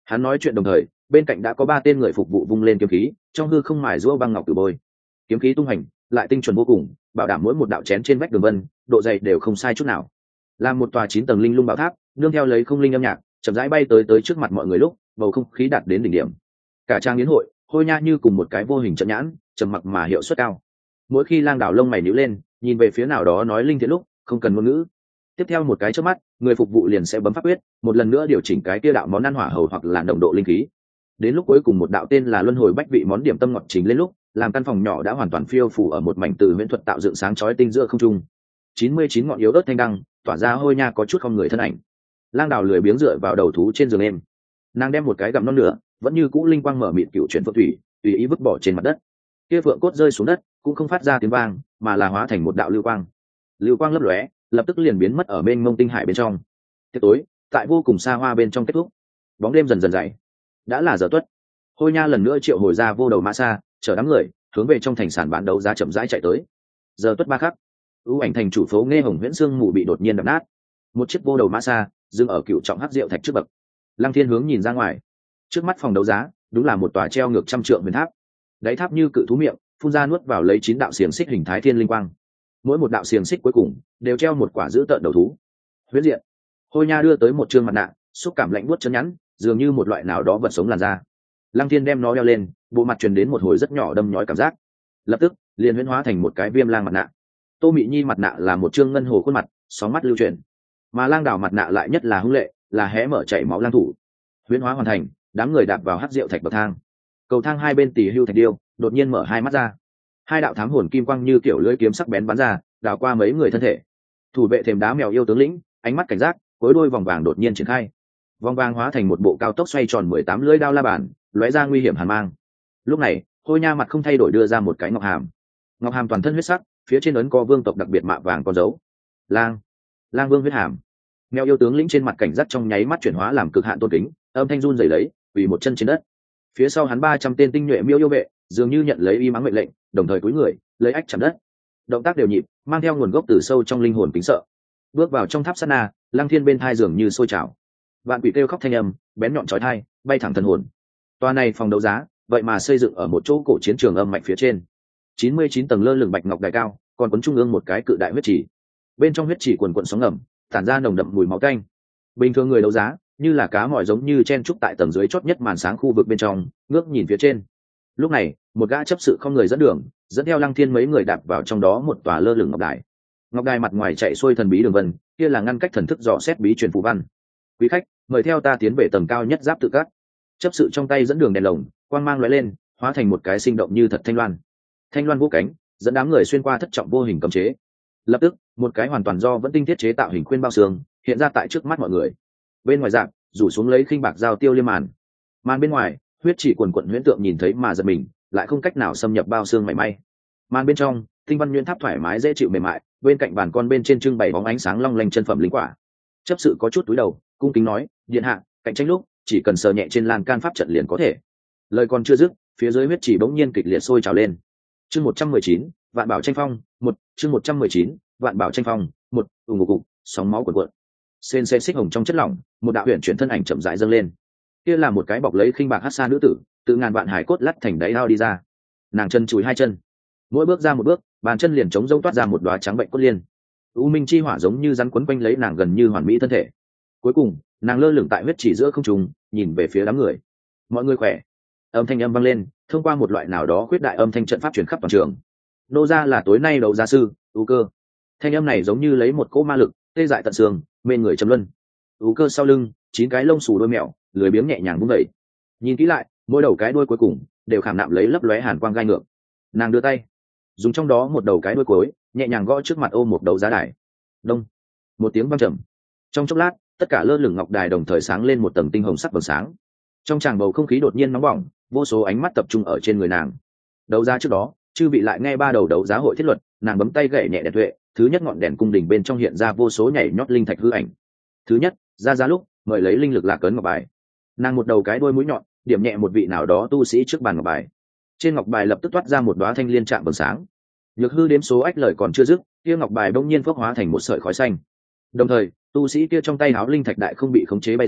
Hắn nói chuyện đồng thời, bên cạnh đã có 3 tên người phục vụ vung lên kiếm khí, trong hư không mài giũa băng ngọc từ bôi. Kiếm khí tung hành, lại tinh chuẩn vô cùng, bảo đảm mỗi một đạo chén trên vách đường vân, độ dày đều không sai chút nào. Làm một tòa 9 tầng linh lung bảo tháp, nương theo lấy không linh âm nhạc, chậm rãi bay tới trước mặt mọi người lúc, bầu không khí đạt đến đỉnh điểm. Cả trang yến hội, Hôi Nha như cùng một cái vô hình trận nhãn, trầm mặc mà hiệu suất cao. Mỗi khi Lang Đảo lông mày nhíu lên, nhìn về phía nào đó nói linh thiện lúc, không cần ngôn ngữ. Tiếp theo một cái chớp mắt, người phục vụ liền sẽ bấm pháp quyết, một lần nữa điều chỉnh cái kia đạo món ăn hỏa hầu hoặc là nồng độ linh khí. Đến lúc cuối cùng một đạo tên là luân hồi bách vị món điểm tâm ngọt trình lên lúc, làm căn phòng nhỏ đã hoàn toàn phiêu phủ ở một mảnh từ huyễn thuật tạo dựng sáng chói tinh giữa không trung. 99 ngọn yếu ớt thanh đăng tỏa ra Hôi Nha có chút không người thân ảnh. Lang Đào lười biếng dựa vào đầu thú trên giường em, nàng đem một cái gặm non nửa, vẫn như cũ linh quang mở mịt cựu chuyển phượng thủy, tùy ý vứt bỏ trên mặt đất. Kia phượng cốt rơi xuống đất, cũng không phát ra tiếng vang, mà là hóa thành một đạo lưu quang. Lưu quang lấp lóe, lập tức liền biến mất ở bên mông tinh hải bên trong. Tiệc tối tại vô cùng xa hoa bên trong kết thúc, bóng đêm dần dần dày, đã là giờ tuất. Hôi Nha lần nữa triệu hồi ra vô đầu mã xa, chở đám người hướng về trong thành sản bán đấu giá chậm rãi chạy tới. Giờ tuất 3 khắc, ưu ảnh thành chủ phố nghe hồng huyễn xương mù bị đột nhiên đập nát, một chiếc vô đầu mã xa dừng ở cựu trọng hắc diệu thạch trước bậc. Lăng Thiên hướng nhìn ra ngoài, trước mắt phòng đấu giá đúng là một tòa treo ngược 100 trượng huyền tháp, đáy tháp như cự thú miệng phun ra nuốt vào lấy 9 đạo xiềng xích hình thái thiên linh quang, mỗi một đạo xiềng xích cuối cùng đều treo một quả dữ tợn đầu thú. Huyễn diện. Hôi Nha đưa tới một trương mặt nạ, xúc cảm lạnh buốt chân nhẵn, dường như một loại nào đó vật sống làn da. Lăng Thiên đem nó đeo lên, bộ mặt truyền đến một hồi rất nhỏ đâm nhói cảm giác, lập tức liền huyễn hóa thành một cái viêm lang mặt nạ. Tô Mị Nhi mặt nạ là một trương ngân hồ khuôn mặt, sóng mắt lưu chuyển, mà Lang Đào mặt nạ lại nhất là hung lệ, là hé mở chảy máu lang thủ. Huyễn hóa hoàn thành, đám người đạp vào hắc diệu thạch bậc thang. Cầu thang hai bên tỉ hưu thạch điêu đột nhiên mở hai mắt ra, hai đạo thám hồn kim quang như kiểu lưỡi kiếm sắc bén bắn ra, đào qua mấy người thân thể. Thủ vệ thềm đá mèo yêu tướng lĩnh ánh mắt cảnh giác, cối đuôi vòng vàng đột nhiên triển khai, vòng vàng hóa thành một bộ cao tốc xoay tròn 18 lưỡi đao la bàn, lóe ra nguy hiểm hàn mang. Lúc này Hôi Nha mặt không thay đổi đưa ra một cái ngọc hàm, ngọc hàm toàn thân huyết sắc, phía trên ấn có vương tộc đặc biệt mạ vàng con dấu lang vương huyết hàm. Mèo yêu tướng lĩnh trên mặt cảnh giác trong nháy mắt chuyển hóa làm cực hạn tôn kính, âm thanh run rẩy lấy quỳ một chân trên đất. Phía sau hắn 300 tên tinh nhuệ miêu yêu vệ dường như nhận lấy y mắng mệnh lệnh, đồng thời cúi người lấy ách chạm đất, động tác đều nhịp, mang theo nguồn gốc từ sâu trong linh hồn kính sợ. Bước vào trong tháp sát na, Lăng Thiên bên thai dường như sôi trào, vạn quỷ kêu khóc thanh âm bén nhọn chói tai, bay thẳng thần hồn. Tòa này phòng đấu giá vậy mà xây dựng ở một chỗ cổ chiến trường âm mạnh phía trên, 99 tầng lơ lửng bạch ngọc đài cao, còn quấn trung ương một cái cự đại huyết chỉ, bên trong huyết chỉ quần quần sóng ngầm tản ra nồng đậm mùi máu tanh. Bình thường người đấu giá như là cá mỏi giống như chen trúc tại tầng dưới chót nhất màn sáng khu vực bên trong, ngước nhìn phía trên. Lúc này một gã chấp sự không người dẫn đường, dẫn theo Lăng Thiên mấy người đạp vào trong đó một tòa lơ lửng ngọc đài. Ngọc đài mặt ngoài chạy xuôi thần bí đường vân, kia là ngăn cách thần thức dò xét bí truyền phù văn. Quý khách mời theo ta tiến về tầng cao nhất giáp tự các. Chấp sự trong tay dẫn đường đèn lồng quang mang lóe lên, hóa thành một cái sinh động như thật thanh loan. Thanh loan vỗ cánh dẫn đám người xuyên qua thất trọng vô hình cấm chế. Lập tức một cái hoàn toàn do vẫn tinh thiết chế tạo hình khuyên bao xương hiện ra tại trước mắt mọi người. Bên ngoài dạng rủ xuống lấy khinh bạc giao tiêu liêm màn bên ngoài huyết chỉ quần quận huyễn tượng nhìn thấy mà giật mình, lại không cách nào xâm nhập bao xương mảy may. Màn bên trong tinh văn nguyên tháp thoải mái dễ chịu mềm mại, bên cạnh bàn con bên trên trưng bày bóng ánh sáng long lanh chân phẩm linh quả. Chấp sự có chút túi đầu cung kính nói, điện hạ cạnh tranh lúc chỉ cần sờ nhẹ trên lan can pháp trận liền có thể. Lời còn chưa dứt, phía dưới huyết chỉ bỗng nhiên kịch liệt sôi trào lên. Chương 119, vạn bảo tranh phong một. Chương 119, vạn bảo tranh phong một. Ùng ục, sóng máu cuộn cuộn, sên xe xích hồng trong chất lỏng, một đạo huyền chuyển thân ảnh chậm rãi dâng lên. Kia là một cái bọc lấy khinh bạc hắc sa nữ tử, từ ngàn vạn hải cốt lắt thành đáy ao đi ra. Nàng chân chùi hai chân, mỗi bước ra một bước, bàn chân liền chống rông toát ra một đóa trắng bệnh cốt liên. U minh chi hỏa giống như rắn quấn quanh lấy nàng gần như hoàn mỹ thân thể. Cuối cùng nàng lơ lửng tại huyết chỉ giữa không trung, nhìn về phía đám người. Mọi người khỏe. Âm thanh âm vang lên, thông qua một loại nào đó khuyết đại âm thanh trận pháp truyền khắp toàn trường. Nô gia là tối nay đấu giá sư U Cơ. Thanh âm này giống như lấy một cỗ ma lực tê dại tận xương, mê người trầm luân. U Cơ sau lưng 9 cái lông xù đôi mèo lười biếng nhẹ nhàng vung vẩy. Nhìn kỹ lại, mỗi đầu cái đuôi cuối cùng đều khảm nạm lấy lấp lóe hàn quang gai ngược. Nàng đưa tay dùng trong đó một đầu cái đuôi cuối nhẹ nhàng gõ trước mặt ô một đấu giá đài. Đông, một tiếng vang trầm. Trong chốc lát, tất cả lơ lửng ngọc đài đồng thời sáng lên một tầng tinh hồng sắc vầng sáng. Trong tràng bầu không khí đột nhiên nóng bỏng, vô số ánh mắt tập trung ở trên người nàng. Đấu giá trước đó, chư vị lại nghe 3 đầu đấu giá hội thiết luật, nàng bấm tay gảy nhẹ đèn tuệ, thứ nhất ngọn đèn cung đình bên trong hiện ra vô số nhảy nhót linh thạch hư ảnh. Thứ nhất, ra giá lúc mời lấy linh lực lạc cấn ngọc bài. Nàng một đầu cái đuôi mũi nhọn điểm nhẹ một vị nào đó tu sĩ trước bàn ngọc bài. Trên ngọc bài lập tức toát ra một đóa thanh liên trạng vầng sáng. Nhược hư đếm số ách lời còn chưa dứt, kia ngọc bài bỗng nhiên phước hóa thành một sợi khói xanh. Đồng thời tu sĩ kia trong tay háo linh thạch đại không bị khống chế bay ra,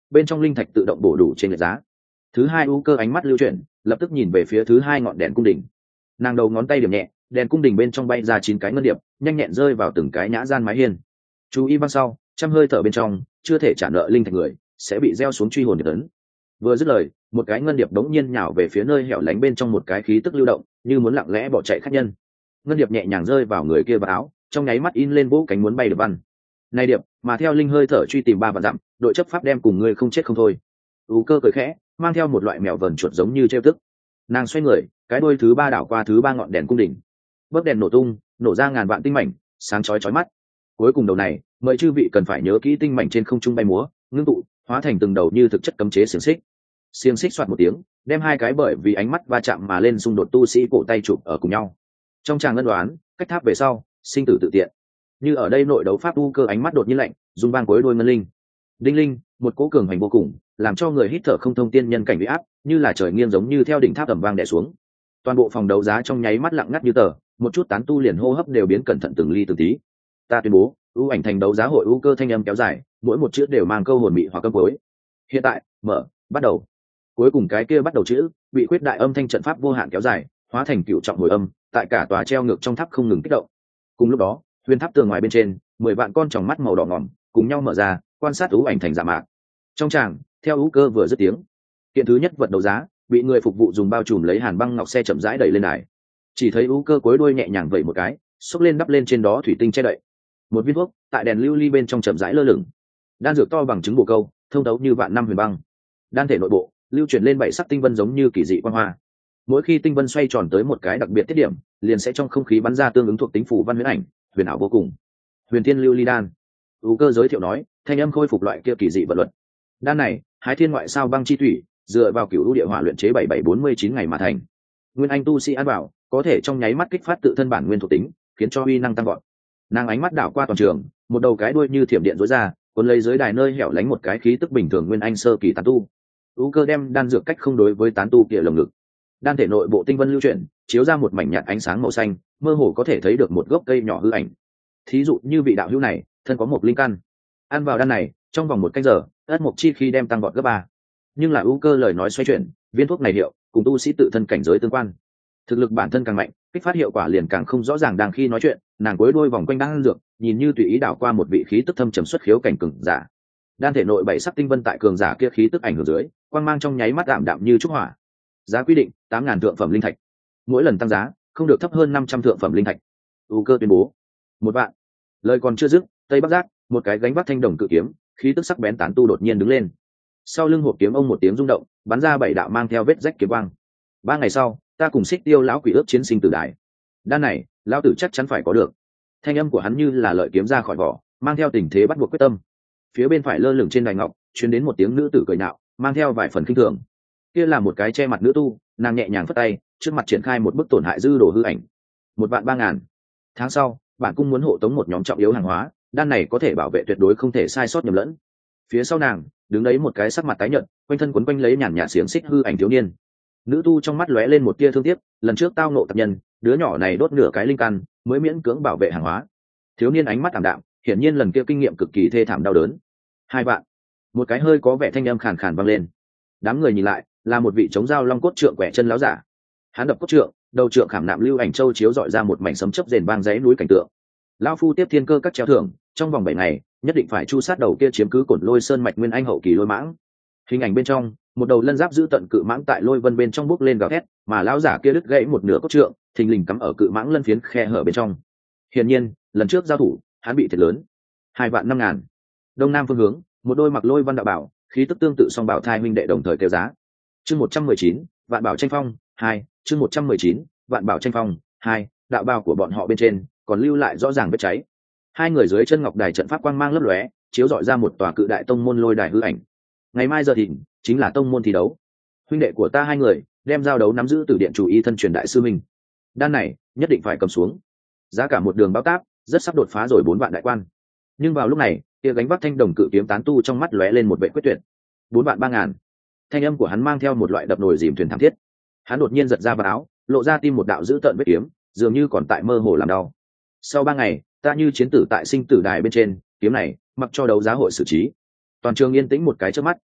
bên trong linh thạch tự động bổ đủ trên lệch giá. Thứ hai U Cơ ánh mắt lưu chuyển, lập tức nhìn về phía thứ hai ngọn đèn cung đình. Nàng đầu ngón tay điểm nhẹ, đèn cung đình bên trong bay ra 9 cái ngân điệp, nhanh nhẹn rơi vào từng cái nhã gian mái hiên. Chú ý văn sau, trăm hơi thở bên trong, chưa thể trả nợ linh thạch người, sẽ bị gieo xuống truy hồn điệp ấn. Vừa dứt lời, một cái ngân điệp đống nhiên nhào về phía nơi hẻo lánh bên trong một cái khí tức lưu động, như muốn lặng lẽ bỏ chạy khách nhân. Ngân điệp nhẹ nhàng rơi vào người kia vào áo, trong nháy mắt in lên vỗ cánh muốn bay được văn. Này điệp, mà theo linh hơi thở truy tìm 3 vạn dặm, đội chấp pháp đem cùng ngươi không chết không thôi. U Cơ cười khẽ, mang theo một loại mèo vờn chuột giống như trêu tức. Nàng xoay người, cái đuôi thứ 3 đảo qua thứ 3 ngọn đèn cung đình. Bấc đèn nổ tung, nổ ra ngàn vạn tinh mảnh, sáng chói chói mắt. Cuối cùng đầu này, mời chư vị cần phải nhớ kỹ tinh mảnh trên không trung bay múa, ngưng tụ, hóa thành từng đầu như thực chất cấm chế xiềng xích. Xiềng xích xoạt một tiếng, đem hai cái bởi vì ánh mắt va chạm mà lên xung đột tu sĩ cổ tay chụp ở cùng nhau. Trong tràng ân đoán, cách tháp về sau, sinh tử tự tiện. Như ở đây nội đấu pháp U Cơ ánh mắt đột nhiên lạnh, rung vang cuối đuôi ngân linh. Đinh linh, một cỗ cường hành vô cùng, làm cho người hít thở không thông tiên nhân cảnh bị áp, như là trời nghiêng giống như theo đỉnh tháp tầm vang đè xuống. Toàn bộ phòng đấu giá trong nháy mắt lặng ngắt như tờ, một chút tán tu liền hô hấp đều biến cẩn thận từng ly từng tí. Ta tuyên bố, ưu ảnh thành đấu giá hội U Cơ thanh âm kéo dài, mỗi một chữ đều mang câu hồn mị hoặc âm cuối. Hiện tại, mở, bắt đầu. Cuối cùng cái kia bắt đầu chữ, bị khuyết đại âm thanh trận pháp vô hạn kéo dài, hóa thành cựu trọng hồi âm, tại cả tòa treo ngược trong tháp không ngừng kích động. Cùng lúc đó, huyền tháp tường ngoài bên trên, 10 vạn con tròng mắt màu đỏ ngòm cùng nhau mở ra, quan sát ưu ảnh thành giả mạc. Trong tràng, theo U Cơ vừa dứt tiếng, kiện thứ nhất vật đấu giá bị người phục vụ dùng bao trùm lấy hàn băng ngọc xe chậm rãi đẩy lên đài. Chỉ thấy U Cơ cuối đuôi nhẹ nhàng vẩy một cái, xốc lên đắp lên trên đó thủy tinh che đậy. Một viên thuốc tại đèn lưu ly bên trong chậm rãi lơ lửng. Đan dược to bằng trứng bồ câu, thông thấu như vạn năm huyền băng. Đan thể nội bộ lưu chuyển lên 7 sắc tinh vân giống như kỳ dị quang hoa. Mỗi khi tinh vân xoay tròn tới một cái đặc biệt tiết điểm, liền sẽ trong không khí bắn ra tương ứng thuộc tính phù văn huyễn ảnh, huyền ảo vô cùng. Huyền Thiên Lưu Ly Đan. U Cơ giới thiệu nói, thanh âm khôi phục loại kia kỳ dị vật luật. Đan này, hái thiên ngoại sao băng chi thủy, dựa vào cửu u địa hỏa luyện chế 7749 ngày mà thành. Nguyên anh tu sĩ ăn vào, có thể trong nháy mắt kích phát tự thân bản nguyên thuộc tính, khiến cho uy năng tăng vọt. Nàng ánh mắt đảo qua toàn trường, một đầu cái đuôi như thiểm điện rối ra, cuốn lấy dưới đài nơi hẻo lánh một cái khí tức bình thường nguyên anh sơ kỳ tán tu. U Cơ đem đan dược cách không đối với tán tu kia lồng ngực. Đan thể nội bộ tinh vân lưu chuyển, chiếu ra một mảnh nhạt ánh sáng màu xanh, mơ hồ có thể thấy được một gốc cây nhỏ hư ảnh. Thí dụ như vị đạo hữu này, thân có một linh căn, ăn vào đan này, trong vòng 1 canh giờ, ất mộc chi khi đem tăng vọt gấp 3. Nhưng là U Cơ lời nói xoay chuyển, viên thuốc này hiệu cùng tu sĩ tự thân cảnh giới tương quan. Thực lực bản thân càng mạnh, kích phát hiệu quả liền càng không rõ ràng. Đang khi nói chuyện, nàng cối đuôi vòng quanh đan dược, nhìn như tùy ý đảo qua một vị khí tức thâm trầm xuất khiếu cảnh cường giả. Đan thể nội 7 sắc tinh vân tại cường giả kia khí tức ảnh hưởng dưới, quang mang trong nháy mắt đạm đạm như trúc hỏa. Giá quy định 8.000 thượng phẩm linh thạch, mỗi lần tăng giá không được thấp hơn 500 thượng phẩm linh thạch. U Cơ tuyên bố 1 vạn. Lời còn chưa dứt, tây bắc giác một cái gánh vác thanh đồng cự kiếm, khí tức sắc bén tán tu đột nhiên đứng lên. Sau lưng hộp kiếm ông một tiếng rung động, bắn ra 7 đạo mang theo vết rách kiếm quang. 3 ngày sau, ta cùng Xích Tiêu lão quỷ ước chiến sinh tử đài. Đan này, lão tử chắc chắn phải có được. Thanh âm của hắn như là lợi kiếm ra khỏi vỏ, mang theo tình thế bắt buộc quyết tâm. Phía bên phải lơ lửng trên đài ngọc, truyền đến một tiếng nữ tử cười nhạo, mang theo vài phần khinh thường. Kia là một cái che mặt nữ tu, nàng nhẹ nhàng phất tay, trước mặt triển khai một bức tổn hại dư đồ hư ảnh. 1.300.000. Tháng sau, bản cung muốn hộ tống một nhóm trọng yếu hàng hóa, đan này có thể bảo vệ tuyệt đối không thể sai sót nhầm lẫn. Phía sau nàng, đứng đấy một cái sắc mặt tái nhợt, quanh thân quấn quanh lấy nhàn nhạt xiềng xích hư ảnh thiếu niên. Nữ tu trong mắt lóe lên một tia thương tiếc, lần trước tao nộ tập nhân, đứa nhỏ này đốt nửa cái linh căn, mới miễn cưỡng bảo vệ hàng hóa. Thiếu niên ánh mắt ảm đạm, hiển nhiên lần kia kinh nghiệm cực kỳ thê thảm đau đớn. 2 vạn. Một cái hơi có vẻ thanh âm khàn khàn vang lên. Đám người nhìn lại, là một vị chống dao long cốt trượng quẻ chân láo giả. Hắn đập cốt trượng, đầu trượng khảm nạm lưu ảnh châu chiếu dọi ra một mảnh sấm chớp rền vang dãy núi cảnh tượng. Lão phu tiếp thiên cơ các treo thưởng, trong vòng 7 ngày, nhất định phải chu sát đầu kia chiếm cứ Cổn Lôi Sơn mạch nguyên anh hậu kỳ lôi mãng. Hình ảnh bên trong, một đầu lân giáp giữ tận cự mãng tại lôi vân bên trong bốc lên gào thét, mà lão giả kia đứt gãy một nửa cốt trượng, thình lình cắm ở cự mãng lân phiến khe hở bên trong. Hiển nhiên, lần trước giao thủ, hắn bị thiệt lớn. 2.500.000. Đông nam phương hướng, một đôi mặc lôi văn đạo bảo, khí tức tương tự song bảo thai huynh đệ đồng thời kêu giá. Chương 119, Vạn Bảo tranh phong 2, chương 119, Vạn Bảo tranh phong 2, đạo bào của bọn họ bên trên còn lưu lại rõ ràng vết cháy. Hai người dưới chân ngọc đài trận pháp quang mang lấp lóe, chiếu rọi ra một tòa cự đại tông môn lôi đài hư ảnh. Ngày mai giờ thịnh chính là tông môn thi đấu. Huynh đệ của ta hai người đem giao đấu nắm giữ từ điện chủ y thân truyền đại sư minh. Đan này nhất định phải cầm xuống. Giá cả một đường báo táp, rất sắp đột phá rồi 4 vạn đại quan. Nhưng vào lúc này, kia gánh vác thanh đồng cự kiếm tán tu trong mắt lóe lên một vẻ quyết tuyệt. 4.300.000. Thanh âm của hắn mang theo một loại đập nồi dìm thuyền thảm thiết. Hắn đột nhiên giật ra vào áo, lộ ra tim một đạo dữ tợn vết kiếm, dường như còn tại mơ hồ làm đau. Sau 3 ngày, ta như chiến tử tại sinh tử đài bên trên, kiếm này mặc cho đấu giá hội xử trí. Toàn trường yên tĩnh một cái trước mắt.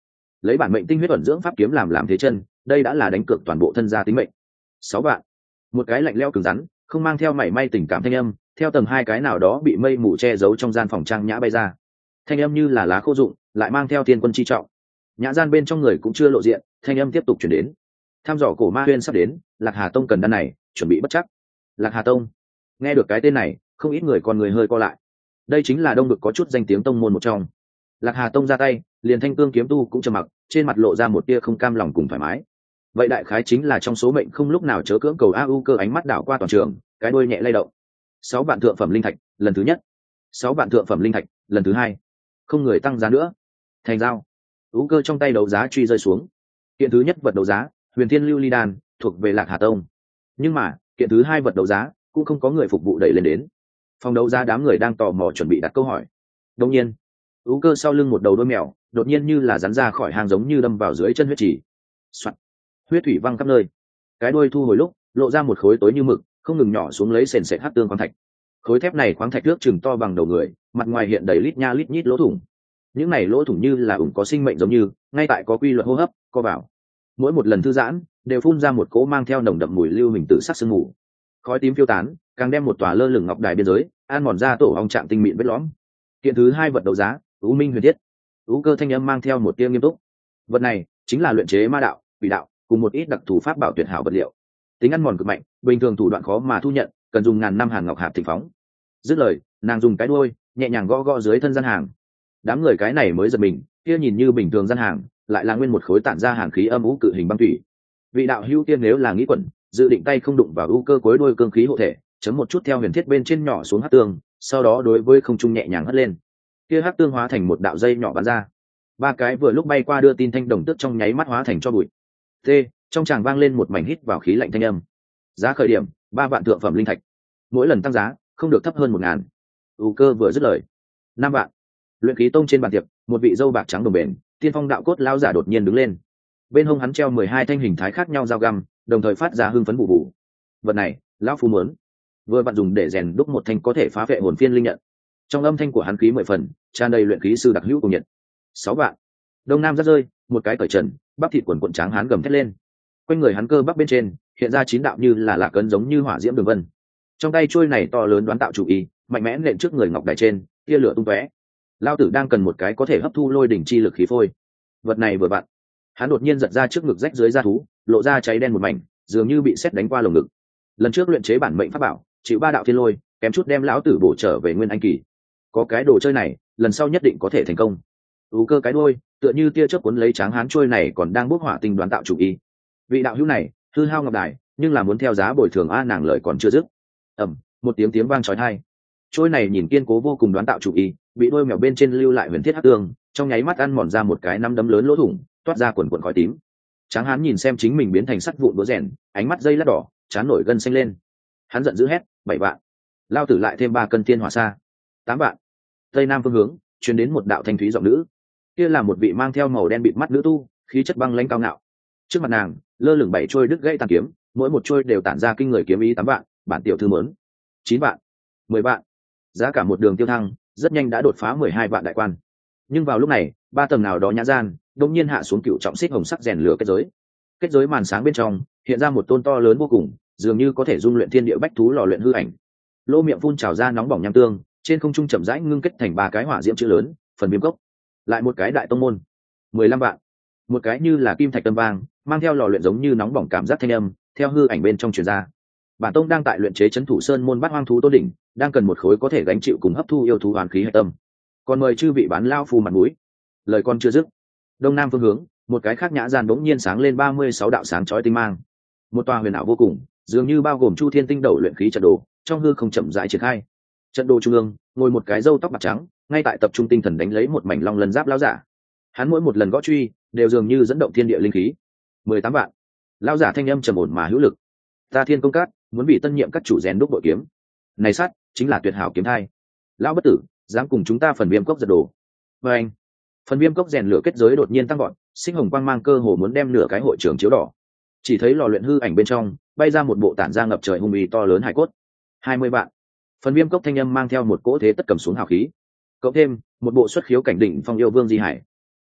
lấy bản mệnh tinh huyết ẩn dưỡng pháp kiếm làm thế chân, đây đã là đánh cược toàn bộ thân gia tính mệnh. 6 vạn. Một cái lạnh lẽo cứng rắn, không mang theo mảy may tình cảm thanh âm, theo tầng 2 cái nào đó bị mây mù che giấu trong gian phòng trang nhã bay ra. Thanh âm như là lá khô rụng, lại mang theo thiên quân chi trọng. Nhã gian bên trong người cũng chưa lộ diện, thanh âm tiếp tục truyền đến. Tham dò cổ ma huyên sắp đến, Lạc Hà Tông cần đan này, chuẩn bị bất chắc. Lạc Hà Tông. Nghe được cái tên này, không ít người còn người hơi co lại. Đây chính là đông vực có chút danh tiếng tông môn một trong. Lạc Hà Tông ra tay, liền Thanh Cương kiếm tu cũng trầm mặc, trên mặt lộ ra một tia không cam lòng cùng thoải mái. Vậy đại khái chính là trong số mệnh không lúc nào chớ cưỡng cầu AU cơ ánh mắt đảo qua toàn trường, cái đuôi nhẹ lay động. 6 vạn thượng phẩm linh thạch, lần thứ nhất. 6 vạn thượng phẩm linh thạch, lần thứ hai. Không người tăng giá nữa. Thành giao. U cơ trong tay đấu giá truy rơi xuống. Kiện thứ nhất vật đấu giá, Huyền Thiên Lưu Ly Đan, thuộc về Lạc Hà Tông. Nhưng mà, kiện thứ hai vật đấu giá cũng không có người phục vụ đẩy lên đến. Phòng đấu giá đám người đang tò mò chuẩn bị đặt câu hỏi. Đột nhiên, U cơ sau lưng một đầu đôi mèo, đột nhiên như là rắn ra khỏi hang giống như đâm vào dưới chân huyết trì. Soạt. Huyết thủy văng khắp nơi. Cái đuôi thu hồi lúc, lộ ra một khối tối như mực, không ngừng nhỏ xuống lấy sền sệt hắc tương khoáng thạch. Khối thép này khoáng thạch nước chừng to bằng đầu người, mặt ngoài hiện đầy lít nha lít nhít lỗ thủng. Những này lỗ thủng như là ủng có sinh mệnh giống như, ngay tại có quy luật hô hấp, co vào. Mỗi một lần thư giãn, đều phun ra một cỗ mang theo nồng đậm mùi lưu hình tự sắc sương mù. Khói tím phiêu tán, càng đem một tòa lơ lửng ngọc đài biên giới, an mòn ra tổ ong trạng tinh mịn vết lõm. Kiện thứ hai vật đấu giá, U Minh Huyền Thiết. U cơ thanh âm mang theo một tia nghiêm túc. Vật này chính là luyện chế ma đạo, quỷ đạo, cùng một ít đặc thù pháp bảo tuyệt hảo vật liệu. Tính ăn mòn cực mạnh, bình thường thủ đoạn khó mà thu nhận, cần dùng ngàn năm hàn ngọc hạp thịnh phóng. Dứt lời, nàng dùng cái đuôi nhẹ nhàng gõ gõ dưới thân gian hàng. Đám người cái này mới giật mình, kia nhìn như bình thường gian hàng, lại là nguyên một khối tản ra hàn khí âm u cự hình băng thủy. Vị đạo hữu tiên nếu là nghĩ quẩn, dự định tay không đụng vào u cơ cuối đuôi cương khí hộ thể, chấm một chút theo huyền thiết bên trên nhỏ xuống hắc tương, sau đó đối với không trung nhẹ nhàng hất lên. Kia hắc tương hóa thành một đạo dây nhỏ bắn ra. Ba cái vừa lúc bay qua đưa tin thanh đồng tức trong nháy mắt hóa thành cho bụi. T, trong tràng vang lên một mảnh hít vào khí lạnh thanh âm. Giá khởi điểm 3 vạn thượng phẩm linh thạch, mỗi lần tăng giá không được thấp hơn 1.000. U cơ vừa dứt lời, 5 vạn. Luyện khí tông trên bàn tiệc, một vị dâu bạc trắng đồng bền, tiên phong đạo cốt lão giả đột nhiên đứng lên. Bên hông hắn treo 12 thanh hình thái khác nhau dao găm, đồng thời phát ra hưng phấn vụ vụ. Vật này, lão phu muốn. Vừa vặn dùng để rèn đúc một thanh có thể phá vệ hồn phiên linh nhận. Trong âm thanh của hắn khí 10 phần, tràn đầy luyện khí sư đặc hữu của nhiệt. 6 vạn. Đông Nam rất rơi, một cái cởi trần, bắp thịt quần cuộn tráng hán gầm thét lên. Quanh người hắn cơ bắp bên trên, hiện ra 9 đạo như là lạc ấn giống như hỏa diễm đường vân. Trong tay chuôi này to lớn đoán tạo chủ ý, mạnh mẽ nện trước người ngọc đài trên, tia lửa tung tóe. Lao tử đang cần một cái có thể hấp thu lôi đỉnh chi lực khí phôi. Vật này vừa vặn. Hắn đột nhiên giật ra trước ngực rách dưới da thú, lộ ra cháy đen một mảnh, dường như bị sét đánh qua lồng ngực. Lần trước luyện chế bản mệnh pháp bảo, chịu 3 đạo thiên lôi, kém chút đem lão tử bổ trở về nguyên anh kỳ. Có cái đồ chơi này, lần sau nhất định có thể thành công. U cơ cái đuôi, tựa như tia chớp cuốn lấy tráng hán chuôi này còn đang bốc hỏa tinh đoán tạo chủ ý. Vị đạo hữu này, hư hao ngọc đài, nhưng là muốn theo giá bồi thường a, nàng lời còn chưa dứt. Một tiếng vang chói tai. Trôi này nhìn kiên cố vô cùng đoán tạo chủ ý, bị đôi mèo bên trên lưu lại huyền thiết hắc tương, trong nháy mắt ăn mòn ra một cái nắm đấm lớn lỗ thủng, toát ra quần quần khói tím. Tráng hán nhìn xem chính mình biến thành sắt vụn đũa rèn, ánh mắt dây lát đỏ, trán nổi gân xanh lên. Hắn giận dữ hét, 7 vạn. Lao tử lại thêm 3 cân tiên hỏa sa. 8 vạn. Tây nam phương hướng, truyền đến một đạo thanh thúy giọng nữ. Kia là một vị mang theo màu đen bịt mắt nữ tu, khí chất băng lãnh cao ngạo. Trước mặt nàng, lơ lửng 7 trôi đứt gãy tàn kiếm, mỗi một trôi đều tản ra kinh người kiếm ý. 8 vạn, bản tiểu thư muốn. 9 vạn. 10 vạn. Giá cả một đường tiêu thăng, rất nhanh đã đột phá 12 vạn đại quan. Nhưng vào lúc này, 3 tầng nào đó nhã gian, đột nhiên hạ xuống cựu trọng xích hồng sắc rèn lửa kết giới. Kết giới màn sáng bên trong, hiện ra một tôn to lớn vô cùng, dường như có thể dung luyện thiên địa bách thú lò luyện hư ảnh. Lỗ miệng phun trào ra nóng bỏng nham tương, trên không trung chậm rãi ngưng kết thành 3 cái hỏa diễm chữ lớn, phần viêm cốc. Lại một cái đại tông môn. 15 vạn. Một cái như là kim thạch tâm vang, mang theo lò luyện giống như nóng bỏng cảm giác thanh âm, theo hư ảnh bên trong truyền ra. Bản tông đang tại luyện chế trấn thủ sơn môn bát hoang thú tô đỉnh, đang cần một khối có thể gánh chịu cùng hấp thu yêu thú hoàn khí hạch tâm. Còn mời chư vị bán lao phu mặt mũi. Lời con chưa dứt, đông nam phương hướng, một cái khác nhã gian bỗng nhiên sáng lên 36 đạo sáng chói tinh mang. Một tòa huyền ảo vô cùng, dường như bao gồm chu thiên tinh đầu luyện khí trận đồ, trong hư không chậm rãi triển khai. Trận đồ trung ương, ngồi một cái râu tóc bạc trắng, ngay tại tập trung tinh thần đánh lấy một mảnh long lân giáp lão giả. Hắn mỗi một lần gõ truy, đều dường như dẫn động thiên địa linh khí. 18 vạn. Lão giả thanh âm trầm ổn mà hữu lực. Ta Thiên Công Cát muốn bị tân nhiệm các chủ rèn đúc bội kiếm. Này sát, chính là tuyệt hảo kiếm thai. Lão bất tử, dám cùng chúng ta phần viêm cốc giật đồ. Và anh, phần viêm cốc rèn lửa kết giới đột nhiên tăng vọt, sinh hồng quang mang cơ hồ muốn đem nửa cái hội trường chiếu đỏ. Chỉ thấy lò luyện hư ảnh bên trong bay ra một bộ tản ra ngập trời hung uy to lớn hải cốt. 20 vạn. Phần viêm cốc thanh âm mang theo một cỗ thế tất cầm xuống hào khí, cộng thêm một bộ xuất khiếu cảnh đỉnh phong yêu vương di hải.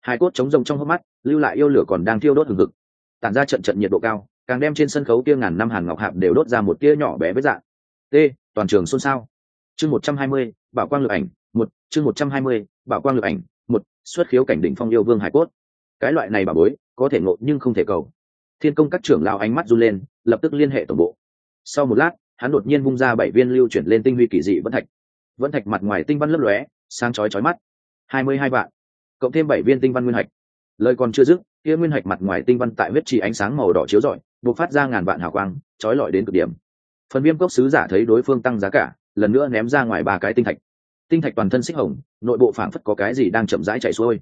Hài cốt chống rồng trong hốc mắt lưu lại yêu lửa còn đang thiêu đốt hừng hực, tản ra trận trận nhiệt độ cao, càng đem trên sân khấu kia ngàn năm hàn ngọc hạp đều đốt ra một tia nhỏ bé với dạng. T, toàn trường xôn xao. Chương 120, bảo quang lực ảnh, một chương 120, bảo quang lực ảnh, một xuất khiếu cảnh đỉnh phong yêu vương hải cốt. Cái loại này bảo bối, có thể ngộ nhưng không thể cầu. Thiên công các trưởng lão ánh mắt run lên, lập tức liên hệ tổng bộ. Sau một lát, hắn đột nhiên vung ra 7 viên lưu chuyển lên tinh huy kỳ dị vẫn thạch. Vẫn thạch mặt ngoài tinh văn lấp lóe, sáng chói chói mắt. 22 vạn, cộng thêm 7 viên tinh văn nguyên hạch. Lời còn chưa dứt, kia nguyên hạch mặt ngoài tinh văn tại huyết trì ánh sáng màu đỏ chiếu rọi, bộc phát ra ngàn vạn hào quang, chói lọi đến cực điểm. Phần Viêm cốc sứ giả thấy đối phương tăng giá cả, lần nữa ném ra ngoài 3 cái tinh thạch. Tinh thạch toàn thân xích hồng, nội bộ phảng phất có cái gì đang chậm rãi chảy xuôi.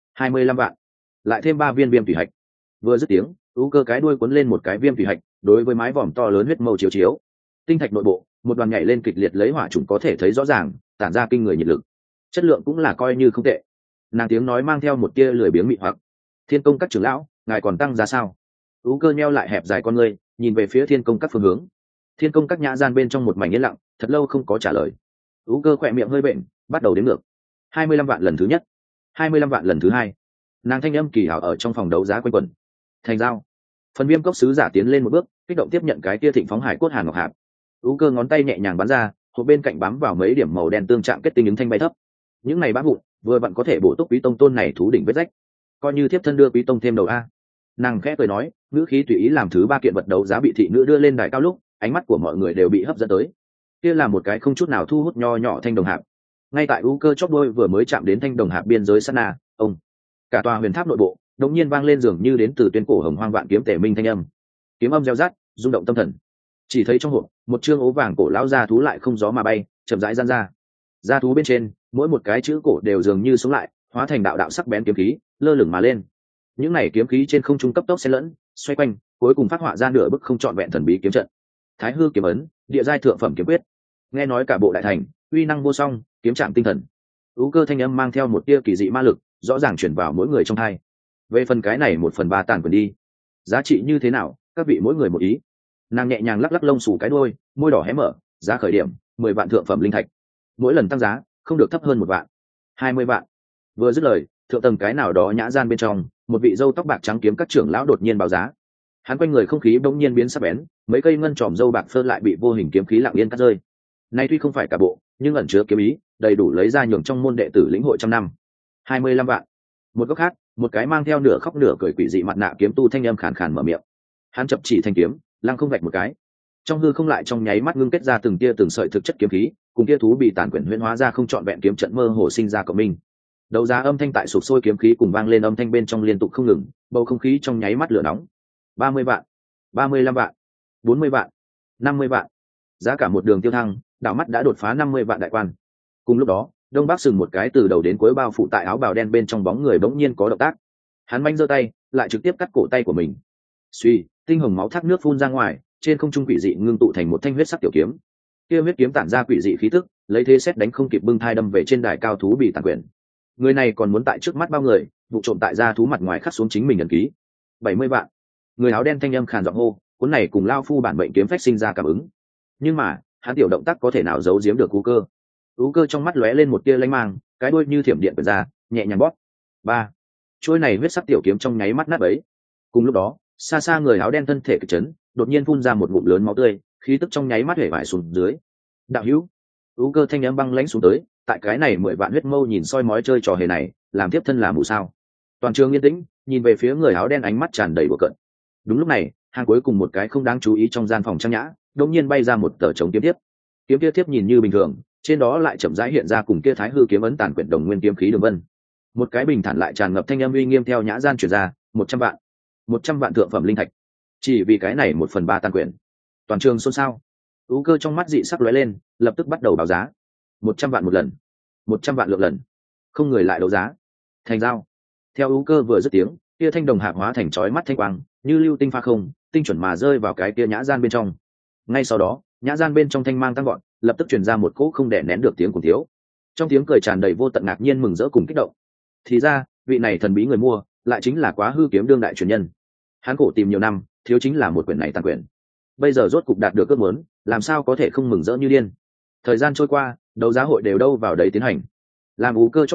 25 vạn, lại thêm 3 viên viêm thủy hạch. Vừa dứt tiếng, u cơ cái đuôi cuốn lên một cái viêm thủy hạch, đối với mái vòm to lớn huyết mâu chiếu chiếu. Tinh thạch nội bộ, một đoàn nhảy lên kịch liệt lấy hỏa trùng có thể thấy rõ ràng, tản ra kinh người nhiệt lực. Chất lượng cũng là coi như không tệ. Nàng tiếng nói mang theo một tia lười biếng mị hoặc. Thiên công các trưởng lão, ngài còn tăng giá sao? U cơ nheo lại hẹp dài con ngươi, nhìn về phía thiên công các phương hướng. Thiên công các nhã gian bên trong một mảnh yên lặng, thật lâu không có trả lời. U cơ khỏe miệng hơi bệnh, bắt đầu đếm ngược. 25 vạn lần thứ nhất, 25 vạn lần thứ hai. Nàng thanh âm kỳ hảo ở trong phòng đấu giá quanh quẩn. Thành giao. Phần Viêm cốc sứ giả tiến lên một bước, kích động tiếp nhận cái tia thịnh phóng hải cốt hàn ngọc hạp. U cơ ngón tay nhẹ nhàng bắn ra, hộp bên cạnh bám vào mấy điểm màu đen tương trạng kết tinh ứng thanh bay thấp. Những này bá vụn, vừa vặn có thể bổ túc quý tông tôn này thú đỉnh vết rách, coi như thiếp thân đưa quý tông thêm đầu a. Nàng khẽ cười nói, ngữ khí tùy ý làm thứ 3 kiện vật đấu giá bị thị nữ đưa lên đài cao lúc, ánh mắt của mọi người đều bị hấp dẫn tới. Kia là một cái không chút nào thu hút nho nhỏ thanh đồng hạp. Ngay tại u cơ chóp đôi vừa mới chạm đến thanh đồng hạp biên giới sát na, ông, cả tòa huyền tháp nội bộ đột nhiên vang lên dường như đến từ tuyên cổ hồng hoang vạn kiếm tể minh thanh âm. Kiếm âm reo rát, rung động tâm thần. Chỉ thấy trong hộp, một chương ố vàng cổ lão gia thú lại không gió mà bay, chậm rãi giãn ra. Gia thú bên trên, mỗi một cái chữ cổ đều dường như sống lại, hóa thành đạo đạo sắc bén kiếm khí, lơ lửng mà lên. Những này kiếm khí trên không trung cấp tốc xen lẫn, xoay quanh, cuối cùng phát họa ra nửa bức không trọn vẹn thần bí kiếm trận. Thái hư kiếm ấn, địa giai thượng phẩm kiếm quyết. Nghe nói cả bộ đại thành, uy năng vô song, kiếm trạng tinh thần. U cơ thanh âm mang theo một tia kỳ dị ma lực, rõ ràng chuyển vào mỗi người trong hai. Về phần cái này 1/3 tàn quyền đi, giá trị như thế nào, các vị mỗi người một ý. Nàng nhẹ nhàng lắc lắc lông xù cái đuôi, môi đỏ hé mở, giá khởi điểm 10 vạn thượng phẩm linh thạch, mỗi lần tăng giá không được thấp hơn 1 vạn. 20 vạn. Vừa dứt lời, thượng tầng cái nào đó nhã gian bên trong, một vị râu tóc bạc trắng kiếm các trưởng lão đột nhiên báo giá. Hắn quanh người không khí bỗng nhiên biến sắc bén, mấy cây ngân tròm râu bạc phơ lại bị vô hình kiếm khí lặng yên cắt rơi. Nay tuy không phải cả bộ, nhưng ẩn chứa kiếm ý, đầy đủ lấy ra nhường trong môn đệ tử lĩnh hội trăm năm. 25 vạn. Một góc khác, một cái mang theo nửa khóc nửa cười quỷ dị mặt nạ kiếm tu thanh âm khàn khàn mở miệng. Hắn chập chỉ thanh kiếm, lăng không vạch một cái. Trong hư không lại trong nháy mắt ngưng kết ra từng tia từng sợi thực chất kiếm khí, cùng tia thú bị tàn quyển huyễn hóa ra không trọn vẹn kiếm trận mơ hồ sinh ra cộng minh. Đấu giá âm thanh tại sụp sôi kiếm khí cùng vang lên âm thanh bên trong liên tục không ngừng, bầu không khí trong nháy mắt lửa nóng. 30 vạn, 35 vạn, 40 vạn, 50 vạn. Giá cả một đường tiêu thăng, đảo mắt đã đột phá 50 vạn đại quan. Cùng lúc đó, Đông Bắc Sừng một cái từ đầu đến cuối bao phủ tại áo bào đen bên trong bóng người bỗng nhiên có động tác. Hắn manh giơ tay, lại trực tiếp cắt cổ tay của mình. Suy, tinh hồng máu thác nước phun ra ngoài, trên không trung quỷ dị ngưng tụ thành một thanh huyết sắc tiểu kiếm. Kia huyết kiếm tản ra quỷ dị khí tức, lấy thế xét đánh không kịp bưng thai đâm về trên đài cao thú bị tàn quyển. Người này còn muốn tại trước mắt bao người, vụ trộm tại gia thú mặt ngoài khắc xuống chính mình ấn ký. 70 vạn. Người áo đen thanh âm khàn giọng hô, cuốn này cùng lao phu bản mệnh kiếm phách sinh ra cảm ứng. Nhưng mà, hắn tiểu động tác có thể nào giấu giếm được U cơ? U cơ trong mắt lóe lên một tia lanh mang, cái đuôi như thiểm điện vượt ra, nhẹ nhàng bóp. 3. Chuôi này huyết sắc tiểu kiếm trong nháy mắt nát bấy. Cùng lúc đó, xa xa người áo đen thân thể kịch chấn, đột nhiên phun ra một ngụm lớn máu tươi, khí tức trong nháy mắt hể vải xuống dưới. Đạo hữu. U cơ thanh âm băng lãnh xuống tới, tại cái này 10 vạn huyết mâu nhìn soi mói chơi trò hề này, làm tiếp thân là mù sao? Toàn trường yên tĩnh, nhìn về phía người áo đen ánh mắt tràn đầy bừa cợt. Đúng lúc này, hàng cuối cùng một cái không đáng chú ý trong gian phòng trang nhã, đột nhiên bay ra một tờ chống kiếm tiếp. Kiếm kia tiếp nhìn như bình thường, trên đó lại chậm rãi hiện ra cùng kia thái hư kiếm ấn tàn quyển đồng nguyên kiếm khí đường vân. Một cái bình thản lại tràn ngập thanh âm uy nghiêm theo nhã gian truyền ra, 100 vạn. 100 vạn thượng phẩm linh thạch. Chỉ vì cái này 1/3 tàn quyển. Toàn trường xôn xao. U cơ trong mắt dị sắc lóe lên, lập tức bắt đầu báo giá. 100 vạn một lần, 100 vạn lượng lần. Không người lại đấu giá. Thành giao. Theo U cơ vừa dứt tiếng, kia thanh đồng hạc hóa thành chói mắt thanh quang, như lưu tinh pha không, tinh chuẩn mà rơi vào cái kia nhã gian bên trong. Ngay sau đó, nhã gian bên trong thanh mang tăng gọn, lập tức truyền ra một cỗ không đè nén được tiếng cùng thiếu. Trong tiếng cười tràn đầy vô tận ngạc nhiên mừng rỡ cùng kích động. Thì ra, vị này thần bí người mua, lại chính là Quá Hư kiếm đương đại truyền nhân. Hắn cổ tìm nhiều năm, thiếu chính là một quyển này tàn quyển. Bây giờ rốt cục đạt được ước muốn, làm sao có thể không mừng rỡ như điên. Thời gian trôi qua, đấu giá hội đều đâu vào đấy tiến hành. Làm U cơ chót đuôi,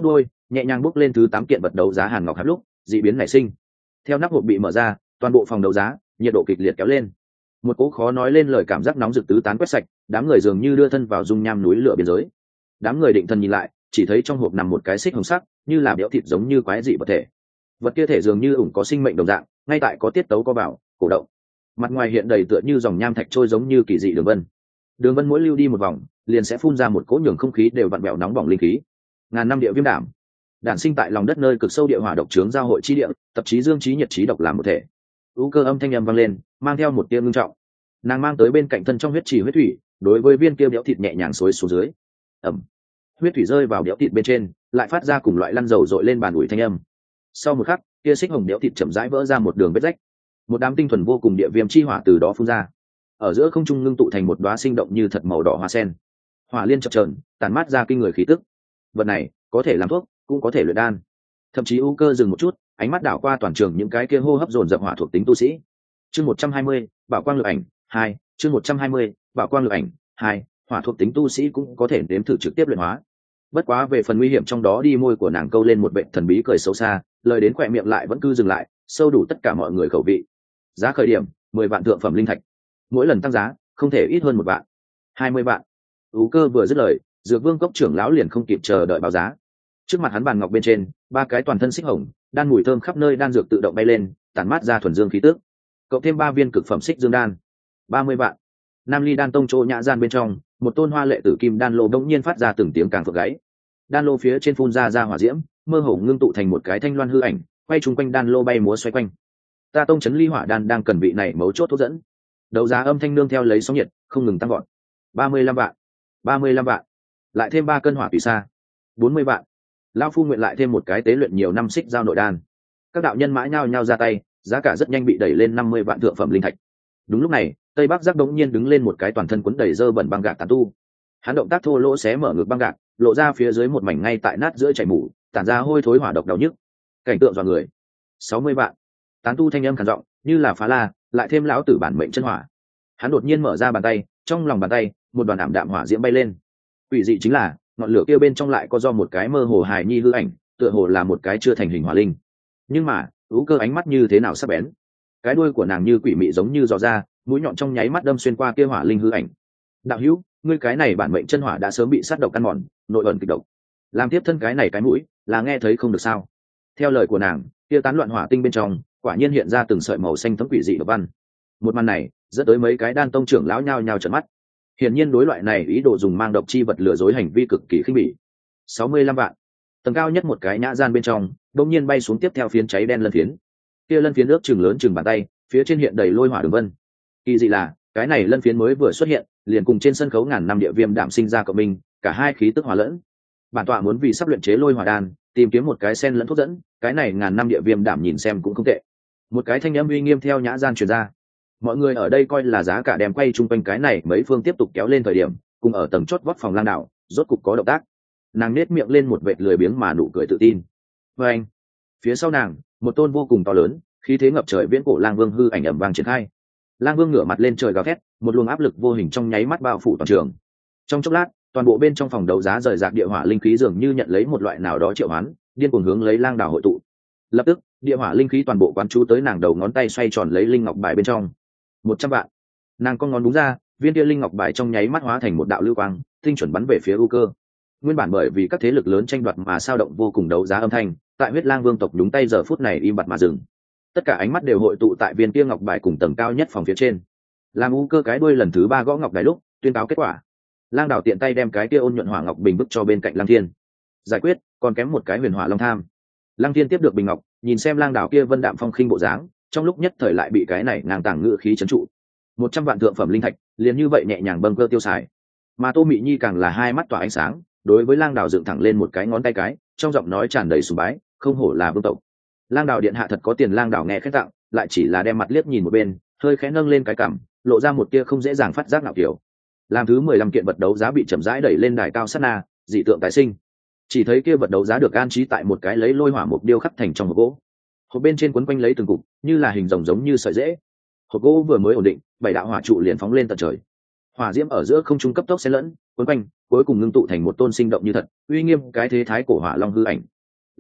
nhẹ nhàng bước lên thứ 8 kiện vật đấu giá hàn ngọc hạp lúc dị biến nảy sinh. Theo nắp hộp bị mở ra, toàn bộ phòng đấu giá nhiệt độ kịch liệt kéo lên, một cỗ khó nói lên lời cảm giác nóng rực tứ tán quét sạch, đám người dường như đưa thân vào dung nham núi lửa biên giới. Đám người định thần nhìn lại, chỉ thấy trong hộp nằm một cái xích hồng sắc, như là béo thịt giống như quái dị vật thể. Vật kia thể dường như ủng có sinh mệnh đồng dạng, ngay tại có tiết tấu co vào, cổ động. Mặt ngoài hiện đầy tựa như dòng nham thạch trôi giống như kỳ dị đường vân. Đường vân mỗi lưu đi một vòng, liền sẽ phun ra một cỗ nhường không khí đều vặn vẹo nóng bỏng linh khí. Ngàn năm địa viêm đảm, đản sinh tại lòng đất nơi cực sâu địa hỏa độc trướng giao hội chi địa, tập chí dương trí nhiệt trí độc làm một thể. U Cơ âm thanh âm vang lên, mang theo một tia ngưng trọng. Nàng mang tới bên cạnh thân trong huyết trì huyết thủy, đối với viên kia béo thịt nhẹ nhàng xối xuống dưới. Ẩm, huyết thủy rơi vào béo thịt bên trên, lại phát ra cùng loại lăn dầu dội lên bàn ủi thanh âm. Sau một khắc, kia xích hồng béo thịt chậm rãi vỡ ra một đường vết rách, một đám tinh thuần vô cùng địa viêm chi hỏa từ đó phun ra, ở giữa không trung ngưng tụ thành một đóa sinh động như thật màu đỏ hoa sen. Hỏa liên chập chờn, tản mát ra kinh người khí tức. Vật này có thể làm thuốc, cũng có thể luyện đan. Thậm chí U Cơ dừng một chút, ánh mắt đảo qua toàn trường những cái kia hô hấp dồn dập hỏa thuộc tính tu sĩ. Chương 120, Bảo quang lực ảnh 2, chương 120, Bảo quang lực ảnh 2, hỏa thuộc tính tu sĩ cũng có thể nếm thử trực tiếp luyện hóa. Bất quá về phần nguy hiểm trong đó đi, môi của nàng câu lên một vệt thần bí cười xấu xa, lời đến khỏe miệng lại vẫn cứ dừng lại, sâu đủ tất cả mọi người khẩu vị. Giá khởi điểm 10 vạn thượng phẩm linh thạch, mỗi lần tăng giá không thể ít hơn 1 vạn. 20 vạn. U Cơ vừa dứt lời, Dược Vương cốc trưởng lão liền không kịp chờ đợi báo giá. Trước mặt hắn bàn ngọc bên trên, 3 cái toàn thân xích hồng, đan mùi thơm khắp nơi đan dược tự động bay lên, tản mát ra thuần dương khí tức. Cộng thêm 3 viên cực phẩm xích dương đan, 30 vạn. Nam Ly đan tông chỗ nhã gian bên trong, một tôn hoa lệ tử kim đan lô bỗng nhiên phát ra từng tiếng càng phượng gáy. Đan lô phía trên phun ra hỏa diễm, mơ hồ ngưng tụ thành một cái thanh loan hư ảnh, quay chung quanh đan lô bay múa xoay quanh. Ta tông chấn ly hỏa đan đang cần vị này mấu chốt thuốc dẫn. Đấu giá âm thanh nương theo lấy sóng nhiệt không ngừng tăng vọt. 35 vạn, 35 vạn, lại thêm 3 cân hỏa tùy sa, 40 vạn. Lão phu nguyện lại thêm một cái tế luyện nhiều năm xích giao nội đan. Các đạo nhân mã nhao nhao ra tay, giá cả rất nhanh bị đẩy lên 50 vạn thượng phẩm linh thạch. Đúng lúc này, Tây Bắc Giác đống nhiên đứng lên một cái toàn thân quấn đầy dơ bẩn băng gạc tán tu. Hắn động tác thô lỗ xé mở ngực băng gạc, lộ ra phía dưới một mảnh ngay tại nát giữa chảy mủ, tản ra hôi thối hỏa độc đau nhức. Cảnh tượng dọa người. 60 vạn. Tán tu thanh âm khàn giọng, như là phá la, lại thêm lão tử bản mệnh chân hỏa. Hắn đột nhiên mở ra bàn tay, trong lòng bàn tay, một đoàn ảm đạm hỏa diễm bay lên. Quỷ dị chính là, ngọn lửa kia bên trong lại có do một cái mơ hồ hài nhi hư ảnh, tựa hồ là một cái chưa thành hình hỏa linh. Nhưng mà, U Cơ ánh mắt như thế nào sắc bén. Cái đuôi của nàng như quỷ mị giống như giò ra, mũi nhọn trong nháy mắt đâm xuyên qua kia hỏa linh hư ảnh. Đạo hữu, ngươi cái này bản mệnh chân hỏa đã sớm bị sát độc ăn mòn, nội ẩn kịch độc. Làm tiếp thân cái này cái mũi, là nghe thấy không được sao? Theo lời của nàng, kia tán loạn hỏa tinh bên trong, quả nhiên hiện ra từng sợi màu xanh thấm quỷ dị độc văn. Một màn này, dẫn tới mấy cái đan tông trưởng lão nhao nhao trợn mắt. Hiển nhiên đối loại này ý đồ dùng mang độc chi vật lừa dối hành vi cực kỳ khinh bỉ. 65 vạn. Tầng cao nhất một cái nhã gian bên trong, đột nhiên bay xuống tiếp theo phiến cháy đen lân phiến. Kia lân phiến ước chừng lớn chừng bàn tay, phía trên hiện đầy lôi hỏa đường vân. Kỳ dị là, cái này lân phiến mới vừa xuất hiện, liền cùng trên sân khấu ngàn năm địa viêm đạm sinh ra cộng minh, cả hai khí tức hòa lẫn. Bản tọa muốn vì sắp luyện chế lôi hỏa đan, tìm kiếm một cái sen lẫn thuốc dẫn, cái này ngàn năm địa viêm đạm nhìn xem cũng không tệ. Một cái thanh âm uy nghiêm theo nhã gian truyền ra. Mọi người ở đây coi là giá cả đem quay chung quanh cái này mấy phương tiếp tục kéo lên thời điểm, cùng ở tầng chót vót phòng lang đảo, rốt cục có động tác. Nàng nết miệng lên một vệt lười biếng mà nụ cười tự tin. Và anh, phía sau nàng, một tôn vô cùng to lớn, khí thế ngập trời viễn cổ lang vương hư ảnh ầm vang triển khai. Lang vương ngửa mặt lên trời gào thét, một luồng áp lực vô hình trong nháy mắt bao phủ toàn trường. Trong chốc lát, toàn bộ bên trong phòng đấu giá rời rạc địa hỏa linh khí dường như nhận lấy một loại nào đó triệu hoán, điên cuồng hướng lấy lang đảo hội tụ. Lập tức, địa hỏa linh khí toàn bộ quán chú tới nàng đầu ngón tay xoay tròn lấy linh ngọc bài bên trong. 100 vạn. Nàng con ngón đúng ra, viên kia linh ngọc bài trong nháy mắt hóa thành một đạo lưu quang, tinh chuẩn bắn về phía U Cơ. Nguyên bản bởi vì các thế lực lớn tranh đoạt mà sao động vô cùng đấu giá âm thanh, tại huyết lang vương tộc đúng tay giờ phút này im bặt mà dừng. Tất cả ánh mắt đều hội tụ tại viên kia ngọc bài cùng tầng cao nhất phòng phía trên. Làm U Cơ cái đuôi lần thứ 3 gõ ngọc đài lúc, tuyên cáo kết quả. Lang đảo tiện tay đem cái kia ôn nhuận hỏa ngọc bình bức cho bên cạnh Lang Thiên. Giải quyết, còn kém một cái huyền hỏa long tham. Lang Thiên tiếp được bình ngọc, nhìn xem lang đảo kia vân đạm phong khinh bộ dáng, trong lúc nhất thời lại bị cái này ngang tàng ngự khí trấn trụ. 100 vạn thượng phẩm linh thạch, liền như vậy nhẹ nhàng bâng cơ tiêu xài. Mà Tô Mị Nhi càng là hai mắt tỏa ánh sáng, đối với lang đảo dựng thẳng lên một cái ngón tay cái, trong giọng nói tràn đầy sùng bái, không hổ là vương tộc. Lang đảo điện hạ thật có tiền. Lang đảo nghe khét tặng, lại chỉ là đem mặt liếc nhìn một bên, hơi khẽ nâng lên cái cằm, lộ ra một tia không dễ dàng phát giác nào kiểu. Làm thứ 15 kiện vật đấu giá bị chậm rãi đẩy lên đài cao sát na, dị tượng tái sinh. Chỉ thấy kia vật đấu giá được an trí tại một cái lấy lôi hỏa mục điêu khắc thành trong hộp gỗ. Hộp bên trên quấn quanh lấy từng cục, như là hình rồng giống như sợi rễ. Hộp gỗ vừa mới ổn định, 7 đạo hỏa trụ liền phóng lên tận trời. Hỏa diễm ở giữa không trung cấp tốc xen lẫn, quấn quanh, cuối cùng ngưng tụ thành một tôn sinh động như thật, uy nghiêm cái thế thái cổ hỏa long hư ảnh.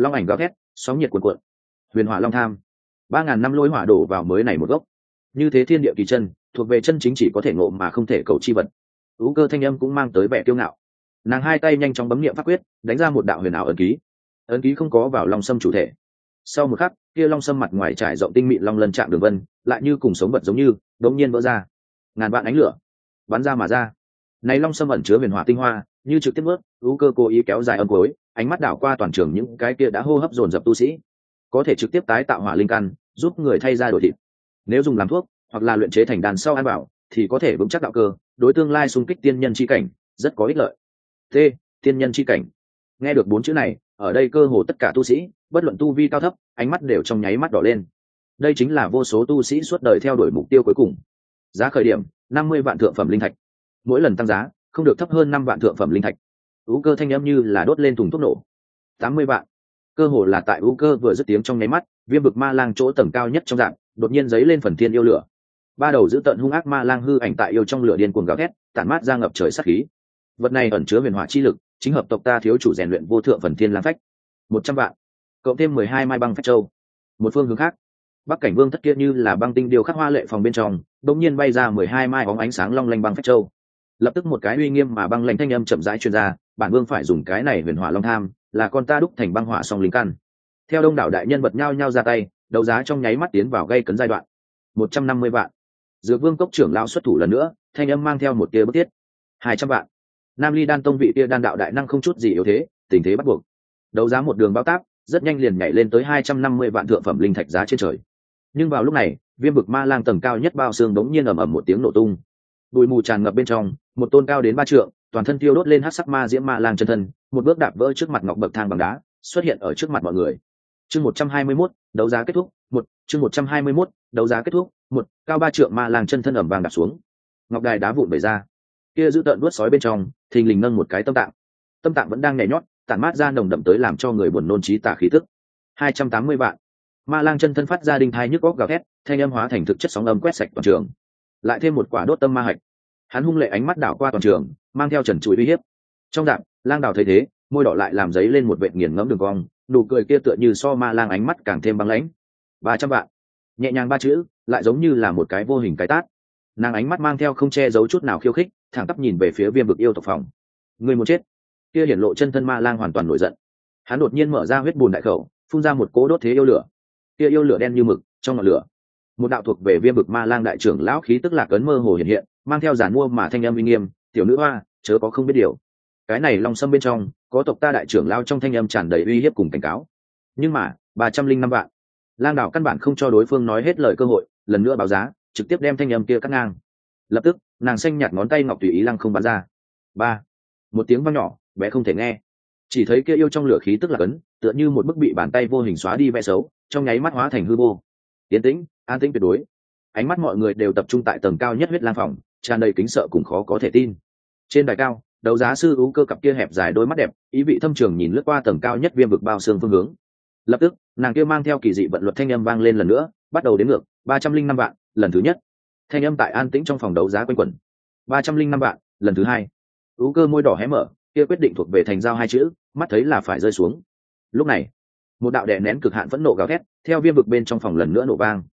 long ảnh gào thét, sóng nhiệt cuồn cuộn. Huyền hỏa long tham, 3.000 năm lôi hỏa đổ vào mới này một gốc. Như thế thiên địa kỳ chân, thuộc về chân chính chỉ có thể ngộ mà không thể cầu chi vật. Ú Cơ thanh âm cũng mang tới vẻ kiêu ngạo. Nàng hai tay nhanh chóng bấm niệm pháp quyết, đánh ra một đạo huyền ảo ấn ký. Ấn ký không có vào long sâm chủ thể. Sau một khắc, kia long sâm mặt ngoài trải rộng tinh mịn long lân trạng đường vân, lại như cùng sống vật giống như đống nhiên vỡ ra. Ngàn vạn ánh lửa bắn ra mà ra. Này long sâm ẩn chứa huyền hỏa tinh hoa, như trực tiếp bước, Ú Cơ cố ý kéo dài âm cuối, ánh mắt đảo qua toàn trường những cái kia đã hô hấp dồn dập tu sĩ, có thể trực tiếp tái tạo hỏa linh căn, giúp người thay ra đổi thịt. Nếu dùng làm thuốc hoặc là luyện chế thành đan sau ăn bảo, thì có thể vững chắc đạo cơ, đối tương lai xung kích tiên nhân chi cảnh rất có ích lợi. T, tiên nhân chi cảnh. Nghe được 4 chữ này, ở đây cơ hồ tất cả tu sĩ, bất luận tu vi cao thấp, ánh mắt đều trong nháy mắt đỏ lên. Đây chính là vô số tu sĩ suốt đời theo đuổi mục tiêu cuối cùng. Giá khởi điểm 50 vạn thượng phẩm linh thạch, mỗi lần tăng giá không được thấp hơn 5 vạn thượng phẩm linh thạch. Ú Cơ thanh âm như là đốt lên thùng thuốc nổ. 80 vạn. Cơ hồ là tại Ú Cơ vừa dứt tiếng trong nháy mắt, Viêm vực ma lang chỗ tầng cao nhất trong dạng đột nhiên giấy lên phần thiên yêu lửa. Ba đầu giữ tận hung ác ma lang hư ảnh tại yêu trong lửa điên cuồng gào thét, tản mát ra ngập trời sát khí. Vật này ẩn chứa huyền hỏa chi lực, chính hợp tộc ta thiếu chủ rèn luyện vô thượng phần thiên lang phách. 100 vạn, cộng thêm 12 mai băng phách châu. Một phương hướng khác, Bắc Cảnh Vương thất kia như là băng tinh điều khắc hoa lệ phòng bên trong, đột nhiên bay ra 12 mai bóng ánh sáng long lanh băng phách châu. Lập tức một cái uy nghiêm mà băng lãnh thanh âm chậm rãi truyền ra, bản vương phải dùng cái này huyền hỏa long tham, là con ta đúc thành băng hỏa song linh căn. Theo đông đảo đại nhân vật nhao nhao ra tay, đấu giá trong nháy mắt tiến vào gây cấn giai đoạn. 150 vạn. Dược Vương cốc trưởng lão xuất thủ lần nữa, thanh âm mang theo một tia bức thiết. 200 vạn. Nam Ly Đan tông vị tia đan đạo đại năng không chút gì yếu thế, tình thế bắt buộc. Đấu giá một đường bao táp, rất nhanh liền nhảy lên tới 250 vạn thượng phẩm linh thạch giá trên trời. Nhưng vào lúc này, Viêm vực ma lang tầng cao nhất bao xương đống nhiên ầm ầm một tiếng nổ tung. Bụi mù tràn ngập bên trong, một tôn cao đến 3 trượng, toàn thân tiêu đốt lên hắc sắc ma diễm ma lang chân thân, một bước đạp vỡ trước mặt ngọc bậc thang bằng đá, xuất hiện ở trước mặt mọi người. Chương 121, đấu giá kết thúc. Chương 121, đấu giá kết thúc. Cao 3 trượng ma lang chân thân ầm vang đạp xuống. Ngọc đài đá vụn bể ra. Kia giữ tợn nuốt sói bên trong, thình lình nâng một cái tâm tạng. Tâm tạng vẫn đang nhảy nhót, tản mát ra nồng đậm tới làm cho người buồn nôn trí tà khí tức. 280 vạn. Ma lang chân thân phát ra đinh thai nhức óc gào thét, thanh âm hóa thành thực chất sóng âm quét sạch toàn trường. Lại thêm một quả đốt tâm ma hạch. Hắn hung lệ ánh mắt đảo qua toàn trường, mang theo trần trụi uy hiếp. Trong dạng, lang đảo thấy thế, môi đỏ lại làm giấy lên một vệt nghiền ngẫm đường cong, nụ cười kia tựa như so ma lang ánh mắt càng thêm băng lãnh. 300 vạn. Nhẹ nhàng 3 chữ, lại giống như là một cái vô hình cái tát. Nàng ánh mắt mang theo không che giấu chút nào khiêu khích, thẳng tắp nhìn về phía Viêm vực yêu tộc phòng. Người muốn chết. Kia hiển lộ chân thân ma lang hoàn toàn nổi giận. Hắn đột nhiên mở ra huyết bùn đại khẩu, phun ra một cỗ đốt thế yêu lửa. Kia yêu lửa đen như mực, trong ngọn lửa, một đạo thuộc về Viêm vực ma lang đại trưởng lão khí tức lạc ấn mơ hồ hiện hiện, mang theo giản mua mà thanh âm uy nghiêm, "Tiểu nữ hoa, chớ có không biết điều." Cái này long sâm bên trong, có tộc ta đại trưởng lão trong thanh âm tràn đầy uy hiếp cùng cảnh cáo. Nhưng mà, 305 vạn. Lang đảo căn bản không cho đối phương nói hết lời cơ hội, lần nữa báo giá, trực tiếp đem thanh âm kia cắt ngang. Lập tức, nàng xanh nhạt ngón tay ngọc tùy ý lăng không bắn ra. Ba. Một tiếng vang nhỏ, bé không thể nghe. Chỉ thấy kia yêu trong lửa khí tức là cấn, tựa như một bức bị bàn tay vô hình xóa đi vẽ xấu, trong nháy mắt hóa thành hư vô. Yên tĩnh, an tĩnh tuyệt đối. Ánh mắt mọi người đều tập trung tại tầng cao nhất huyết lang phòng, tràn đầy kính sợ cùng khó có thể tin. Trên đài cao, đấu giá sư Ú Cơ cặp kia hẹp dài đôi mắt đẹp, ý vị thâm trường nhìn lướt qua tầng cao nhất Viêm vực bao xương phương hướng. Lập tức, nàng kia mang theo kỳ dị vận luật thanh âm vang lên lần nữa, bắt đầu đếm ngược, 305 vạn, lần thứ nhất. Thanh âm tại an tĩnh trong phòng đấu giá quanh quẩn. 305 vạn, lần thứ hai. Ú Cơ môi đỏ hé mở, kia quyết định thuộc về thành giao hai chữ, mắt thấy là phải rơi xuống. Lúc này, một đạo đè nén cực hạn phẫn nộ gào thét, theo Viêm vực bên trong phòng lần nữa nổ vang.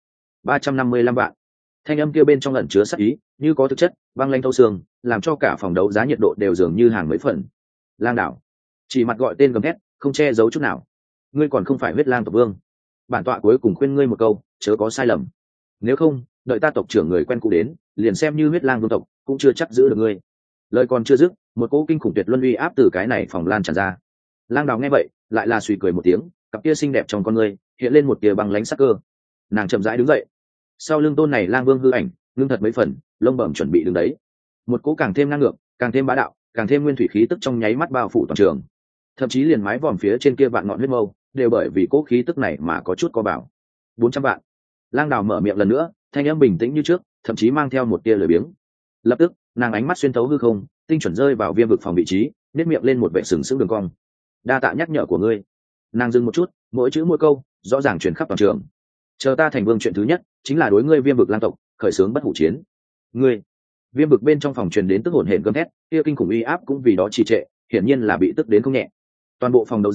355 vạn. Thanh âm kia bên trong ẩn chứa sát ý, như có thực chất, băng lanh thấu xương, làm cho cả phòng đấu giá nhiệt độ đều dường như hàng mấy phần. Lang đảo, chỉ mặt gọi tên gầm thét, không che giấu chút nào. Ngươi còn không phải huyết lang tộc vương. Bản tọa cuối cùng khuyên ngươi một câu, chớ có sai lầm. Nếu không, đợi ta tộc trưởng người quen cũ đến, liền xem như huyết lang vương tộc, cũng chưa chắc giữ được ngươi. Lời còn chưa dứt, một cỗ kinh khủng tuyệt luân uy áp từ cái này phòng lan tràn ra. Lang đảo nghe vậy, lại là suy cười một tiếng, cặp kia xinh đẹp trong con ngươi hiện lên một tia băng lãnh sắc cơ. Nàng chậm rãi đứng dậy. Sau lưng tôn này lang vương hư ảnh ngưng thật mấy phần, lông bẩm chuẩn bị đứng đấy. Một cỗ càng thêm ngang ngược, càng thêm bá đạo, càng thêm nguyên thủy khí tức trong nháy mắt bao phủ toàn trường. Thậm chí liền mái vòm phía trên kia vạn ngọn huyết mâu đều bởi vì cỗ khí tức này mà có chút co bảo. 400 vạn. Lang đào mở miệng lần nữa, thanh âm bình tĩnh như trước, thậm chí mang theo một tia lười biếng. Lập tức, nàng ánh mắt xuyên thấu hư không, tinh chuẩn rơi vào Viêm vực phòng vị trí, nét miệng lên một vẻ sừng sững đường cong. Đa tạ nhắc nhở của ngươi. Nàng dừng một chút, mỗi chữ mỗi câu rõ ràng truyền khắp toàn trường. Chờ ta thành vương chuyện thứ nhất chính là đối ngươi Viêm vực lang tộc khởi xướng bất hủ chiến. Ngươi. Viêm vực bên trong phòng truyền đến tức hổn hển gầm thét, kia kinh khủng uy áp cũng vì đó trì trệ, hiển nhiên là bị tức đến không nhẹ. Toàn bộ phòng đấu giá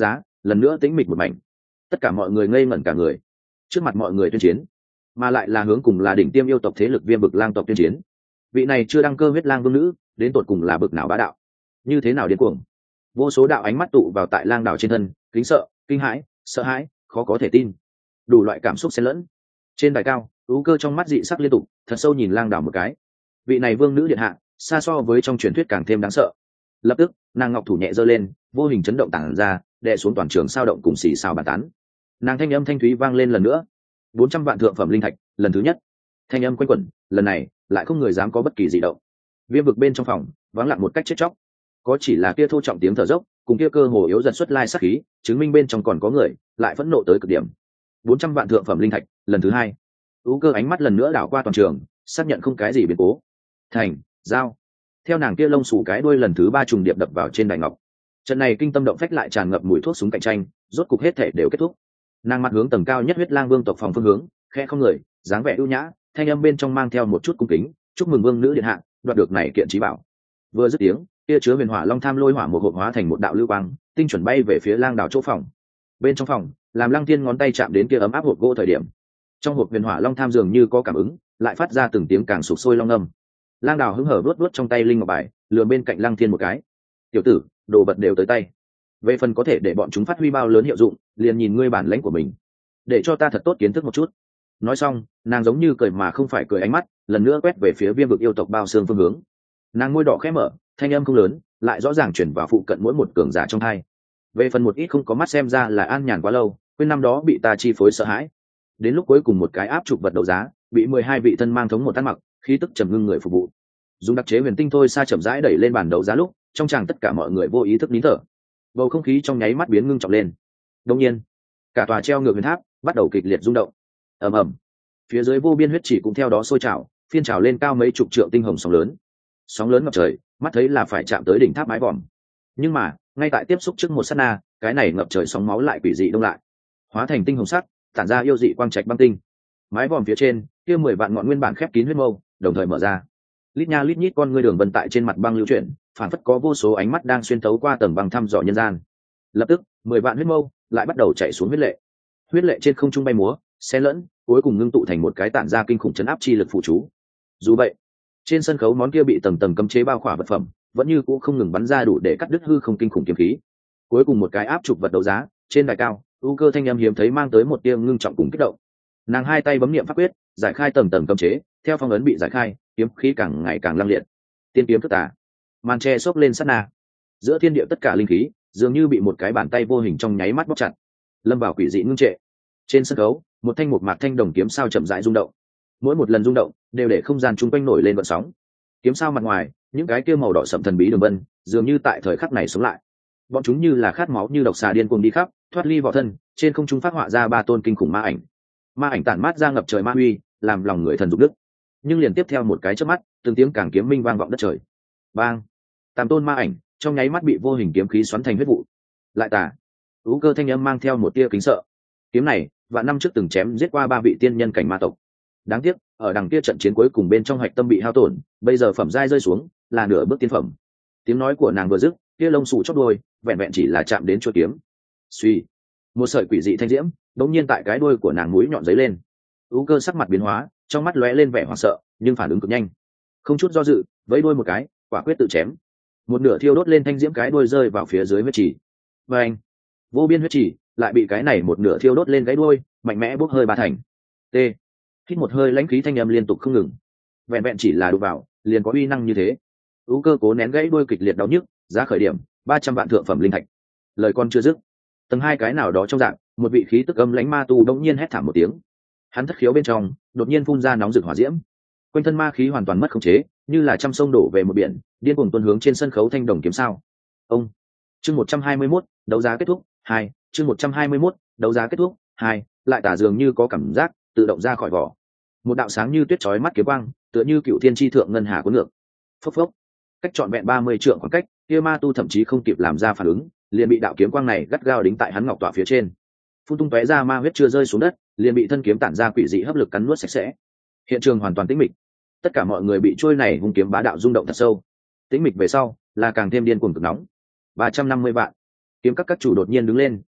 lần nữa tĩnh mịch một mảnh. Tất cả mọi người ngây ngẩn cả người. Trước mặt mọi người tuyên chiến, mà lại là hướng cùng là đỉnh tiêm yêu tộc thế lực Viêm Vực Lang tộc tuyên chiến. Vị này chưa đăng cơ huyết lang vương nữ, đến tột cùng là bực nào bá đạo, như thế nào điên cuồng. Vô số đạo ánh mắt tụ vào tại lang đảo trên thân, kính sợ, kinh hãi, sợ hãi, khó có thể tin, đủ loại cảm xúc xen lẫn. Trên đài cao, ú cơ trong mắt dị sắc liên tục, thật sâu nhìn lang đảo một cái. Vị này vương nữ điện hạ, xa so với trong truyền thuyết càng thêm đáng sợ. Lập tức, nàng ngọc thủ nhẹ giơ lên, vô hình chấn động tản ra, đè xuống toàn trường sao động cùng xì xào bàn tán. Nàng thanh âm thanh thúy vang lên lần nữa. 400 vạn thượng phẩm linh thạch, lần thứ nhất. Thanh âm quanh quẩn, lần này lại không người dám có bất kỳ dị động. Viêm vực bên trong phòng vắng lặng một cách chết chóc, có chỉ là kia thô trọng tiếng thở dốc cùng kia cơ hồ yếu dần xuất lai sát khí, chứng minh bên trong còn có người lại phẫn nộ tới cực điểm. 400 vạn thượng phẩm linh thạch, lần thứ hai. Ú cơ ánh mắt lần nữa đảo qua toàn trường, xác nhận không cái gì biến cố. Thành giao. Theo nàng kia lông xù cái đuôi lần thứ ba trùng điệp đập vào trên đài ngọc. Trận này kinh tâm động phách lại tràn ngập mùi thuốc súng cạnh tranh, rốt cục hết thể đều kết thúc. Nàng mặt hướng tầng cao nhất huyết lang vương tộc phòng phương hướng, khẽ không người, dáng vẻ ưu nhã, thanh âm bên trong mang theo một chút cung kính, chúc mừng vương nữ điện hạ đoạt được này kiện trí bảo. Vừa dứt tiếng, kia chứa huyền hỏa long tham lôi hỏa một hộp hóa thành một đạo lưu quang, tinh chuẩn bay về phía lang đảo chỗ phòng. Bên trong phòng, làm Lăng Thiên ngón tay chạm đến kia ấm áp hộp gỗ thời điểm, trong hộp huyền hỏa long tham dường như có cảm ứng, lại phát ra từng tiếng càng sụp sôi long âm. Lang đảo hứng hở vuốt trong tay linh ngọc bài, lườm bên cạnh Lăng Thiên một cái. Tiểu tử, đồ vật đều tới tay. Về phần có thể để bọn chúng phát huy bao lớn hiệu dụng, liền nhìn ngươi bản lãnh của mình. Để cho ta thật tốt kiến thức một chút. Nói xong, nàng giống như cười mà không phải cười, ánh mắt lần nữa quét về phía Viêm vực yêu tộc Bao Xương phương hướng. Nàng môi đỏ khẽ mở, thanh âm không lớn, lại rõ ràng chuyển vào phụ cận mỗi một cường giả trong hai. Về phần một ít không có mắt xem ra là an nhàn quá lâu, quên năm đó bị ta chi phối sợ hãi. Đến lúc cuối cùng một cái áp trục vật đấu giá, bị 12 vị thân mang thống một ăn mặc, khí tức trầm ngưng người phục vụ. Dùng đặc chế huyền tinh thôi xa chậm rãi đẩy lên bàn đấu giá lúc, trong tràng tất cả mọi người vô ý thức nín thở. Bầu không khí trong nháy mắt biến ngưng trọng lên. Đột nhiên, cả tòa treo ngược huyền tháp bắt đầu kịch liệt rung động. Ầm ầm. Phía dưới vô biên huyết chỉ cũng theo đó sôi trào, phiên trào lên cao mấy chục trượng tinh hồng sóng lớn. Sóng lớn ngập trời, mắt thấy là phải chạm tới đỉnh tháp mái vòm. Nhưng mà, ngay tại tiếp xúc trước một sát na, cái này ngập trời sóng máu lại quỷ dị đông lại, hóa thành tinh hồng sắc, tản ra yêu dị quang trạch băng tinh. Mái vòm phía trên, kia 10 vạn ngọn nguyên bản khép kín huyết mâu, đồng thời mở ra. Lít nha lít nhít con ngươi đường vân tại trên mặt băng lưu chuyển, phản phất có vô số ánh mắt đang xuyên thấu qua tầng băng thăm dò nhân gian. Lập tức, 10 vạn huyết mâu lại bắt đầu chạy xuống huyết lệ. Huyết lệ trên không trung bay múa, xen lẫn, cuối cùng ngưng tụ thành một cái tản ra kinh khủng chấn áp chi lực phụ chú. Dù vậy, trên sân khấu món kia bị tầng tầng cấm chế bao khỏa vật phẩm, vẫn như cũ không ngừng bắn ra đủ để cắt đứt hư không kinh khủng kiếm khí. Cuối cùng một cái áp trục vật đấu giá, trên đài cao, u cơ thanh âm hiếm thấy mang tới một tia ngưng trọng cùng kích động. Nàng hai tay bấm niệm pháp quyết, giải khai tầng tầng cấm chế, theo phong ấn bị giải khai, kiếm khí càng ngày càng lăng liệt. Tiên kiếm thức tà, màn tre xốc lên sát na, giữa thiên địa tất cả linh khí dường như bị một cái bàn tay vô hình trong nháy mắt bóp chặt, lâm vào quỷ dị ngưng trệ. Trên sân khấu, một thanh một mạc thanh đồng kiếm sao chậm rãi rung động. Mỗi một lần rung động đều để không gian chung quanh nổi lên gợn sóng. Kiếm sao mặt ngoài, những cái kia màu đỏ sẫm thần bí đường vân dường như tại thời khắc này sống lại. Bọn chúng như là khát máu như độc xà điên cuồng đi khắp, thoát ly vỏ thân, trên không trung phát họa ra 3 tôn kinh khủng ma ảnh. Ma ảnh tản mát ra ngập trời ma uy, làm lòng người thần rụng đức. Nhưng liền tiếp theo một cái chớp mắt, từng tiếng càng kiếm minh vang vọng đất trời. Bang! Tam tôn ma ảnh trong nháy mắt bị vô hình kiếm khí xoắn thành huyết vụ. Lại tả, ú cơ thanh âm mang theo một tia kính sợ. Kiếm này, vạn năm trước từng chém giết qua 3 vị tiên nhân cảnh ma tộc. Đáng tiếc, ở đằng kia trận chiến cuối cùng bên trong hạch tâm bị hao tổn, bây giờ phẩm giai rơi xuống, là nửa bước tiên phẩm. Tiếng nói của nàng vừa dứt, kia lông xù chóp đuôi, vẹn vẹn chỉ là chạm đến chuôi kiếm. Suy, một sợi quỷ dị thanh diễm, đống nhiên tại cái đuôi của nàng mũi nhọn giấy lên. Ú cơ sắc mặt biến hóa, trong mắt lóe lên vẻ hoảng sợ, nhưng phản ứng cực nhanh, không chút do dự, vẫy đuôi một cái, quả quyết tự chém. Một nửa thiêu đốt lên thanh diễm cái đuôi rơi vào phía dưới huyết chỉ. Và anh, vô biên huyết chỉ lại bị cái này một nửa thiêu đốt lên cái đuôi, mạnh mẽ bốc hơi ba thành. T. Hít một hơi lãnh khí thanh âm liên tục không ngừng. Vẹn vẹn chỉ là đụng vào, liền có uy năng như thế. Ú cơ cố nén gãy đuôi kịch liệt đau nhức, giá khởi điểm 300 vạn thượng phẩm linh thạch. Lời con chưa dứt, tầng 2 cái nào đó trong dạng, một vị khí tức âm lãnh ma tu đột nhiên hét thảm một tiếng. Hắn thất khiếu bên trong, đột nhiên phun ra nóng rực hỏa diễm. Quanh thân ma khí hoàn toàn mất khống chế, như là trăm sông đổ về một biển, điên cuồng tuôn hướng trên sân khấu thanh đồng kiếm sao. Ông. Chương 121, đấu giá kết thúc 2, chương 121, đấu giá kết thúc 2, lại tả dường như có cảm giác tự động ra khỏi vỏ. Một đạo sáng như tuyết chói mắt kiếm quang, tựa như cựu thiên chi thượng ngân hà cuốn ngược. Phốc phốc. Cách trọn vẹn 30 trượng khoảng cách, kia ma tu thậm chí không kịp làm ra phản ứng, liền bị đạo kiếm quang này gắt gao đính tại hắn ngọc tọa phía trên. Phun tung tóe ra ma huyết chưa rơi xuống đất, liền bị thân kiếm tản ra quỷ dị hấp lực cắn nuốt sạch sẽ. Hiện trường hoàn toàn tĩnh mịch, tất cả mọi người bị trôi này hung kiếm bá đạo rung động thật sâu. Tĩnh mịch về sau, là càng thêm điên cuồng cực nóng. 350 vạn. Kiếm các chủ đột nhiên đứng lên,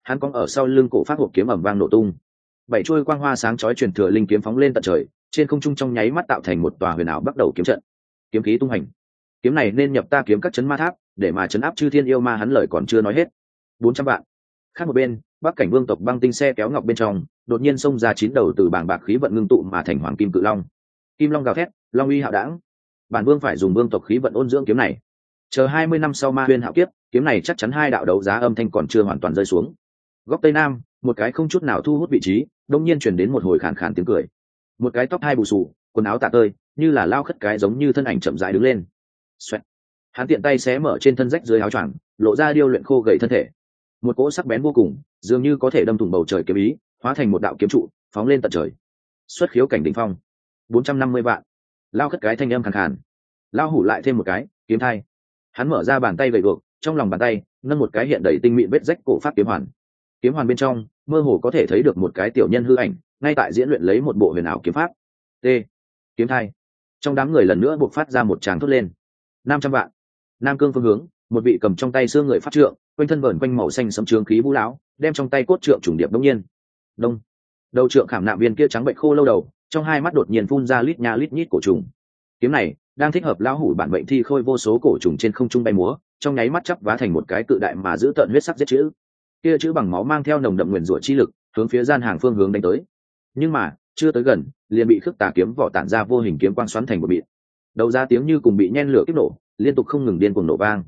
hắn cong ở sau lưng cổ phát hộp kiếm ầm vang nổ tung, 7 chuôi quang hoa sáng chói truyền thừa linh kiếm phóng lên tận trời, trên không trung trong nháy mắt tạo thành một tòa huyền ảo bắt đầu kiếm trận. Kiếm khí tung hành, kiếm này nên nhập ta kiếm các chấn ma tháp, để mà chấn áp chư thiên yêu ma. Hắn lời còn chưa nói hết, 400 vạn. Khác một bên, Bắc Cảnh Vương tộc băng tinh xe kéo ngọc bên trong, đột nhiên xông ra 9 đầu từ bảng bạc khí vận ngưng tụ mà thành hoàng kim cự long. Kim long gào thét, long uy hạo đãng. Bản vương phải dùng vương tộc khí vận ôn dưỡng kiếm này. Chờ 20 năm sau ma huyên hạo kiếp, kiếm này chắc chắn hai đạo đấu giá âm thanh còn chưa hoàn toàn rơi xuống. Góc tây nam, một cái không chút nào thu hút vị trí, đông nhiên truyền đến một hồi khàn khàn tiếng cười. Một cái tóc hai bù xù, quần áo tả tơi, như là lao khất cái giống như thân ảnh chậm rãi đứng lên. Xoẹt. Hắn tiện tay xé mở trên thân rách dưới áo choàng, lộ ra điêu luyện khô gầy thân thể. Một cỗ sắc bén vô cùng, dường như có thể đâm thủng bầu trời kiếm ý, hóa thành một đạo kiếm trụ, phóng lên tận trời. Xuất khiếu cảnh đỉnh phong, 450 vạn. Lao khất cái thanh âm khàn khàn. Lao hủ lại thêm một cái, kiếm thai. Hắn mở ra bàn tay gầy guộc, trong lòng bàn tay nâng một cái hiện đầy tinh mịn vết rách cổ pháp kiếm hoàn. Kiếm hoàn bên trong mơ hồ có thể thấy được một cái tiểu nhân hư ảnh, ngay tại diễn luyện lấy một bộ huyền ảo kiếm pháp. T. Kiếm thai. Trong đám người lần nữa buộc phát ra một tràng thốt lên. 500 vạn. Nam cương phương hướng, một vị cầm trong tay xương người phát trượng, quanh thân vờn quanh màu xanh sẫm trướng khí vũ lão, đem trong tay cốt trượng trùng điệp đống nhiên. Đông. Đầu trượng khảm nạm viên kia trắng bệnh khô lâu đầu, trong hai mắt đột nhiên phun ra lít nha lít nhít cổ trùng. Kiếm này đang thích hợp lão hủ bản mệnh thi khôi vô số cổ trùng trên không trung bay múa, trong nháy mắt chắp vá thành một cái cự đại mà giữ tợn huyết sắc giết chữ. Kia chữ bằng máu mang theo nồng đậm nguyền rủa chi lực, hướng phía gian hàng phương hướng đánh tới. Nhưng mà chưa tới gần, liền bị khước tà kiếm vỏ tản ra vô hình kiếm quang xoắn thành một bịt. Đầu ra tiếng như cùng bị nhen lửa kích nổ, liên tục không ngừng điên cuồng nổ vang.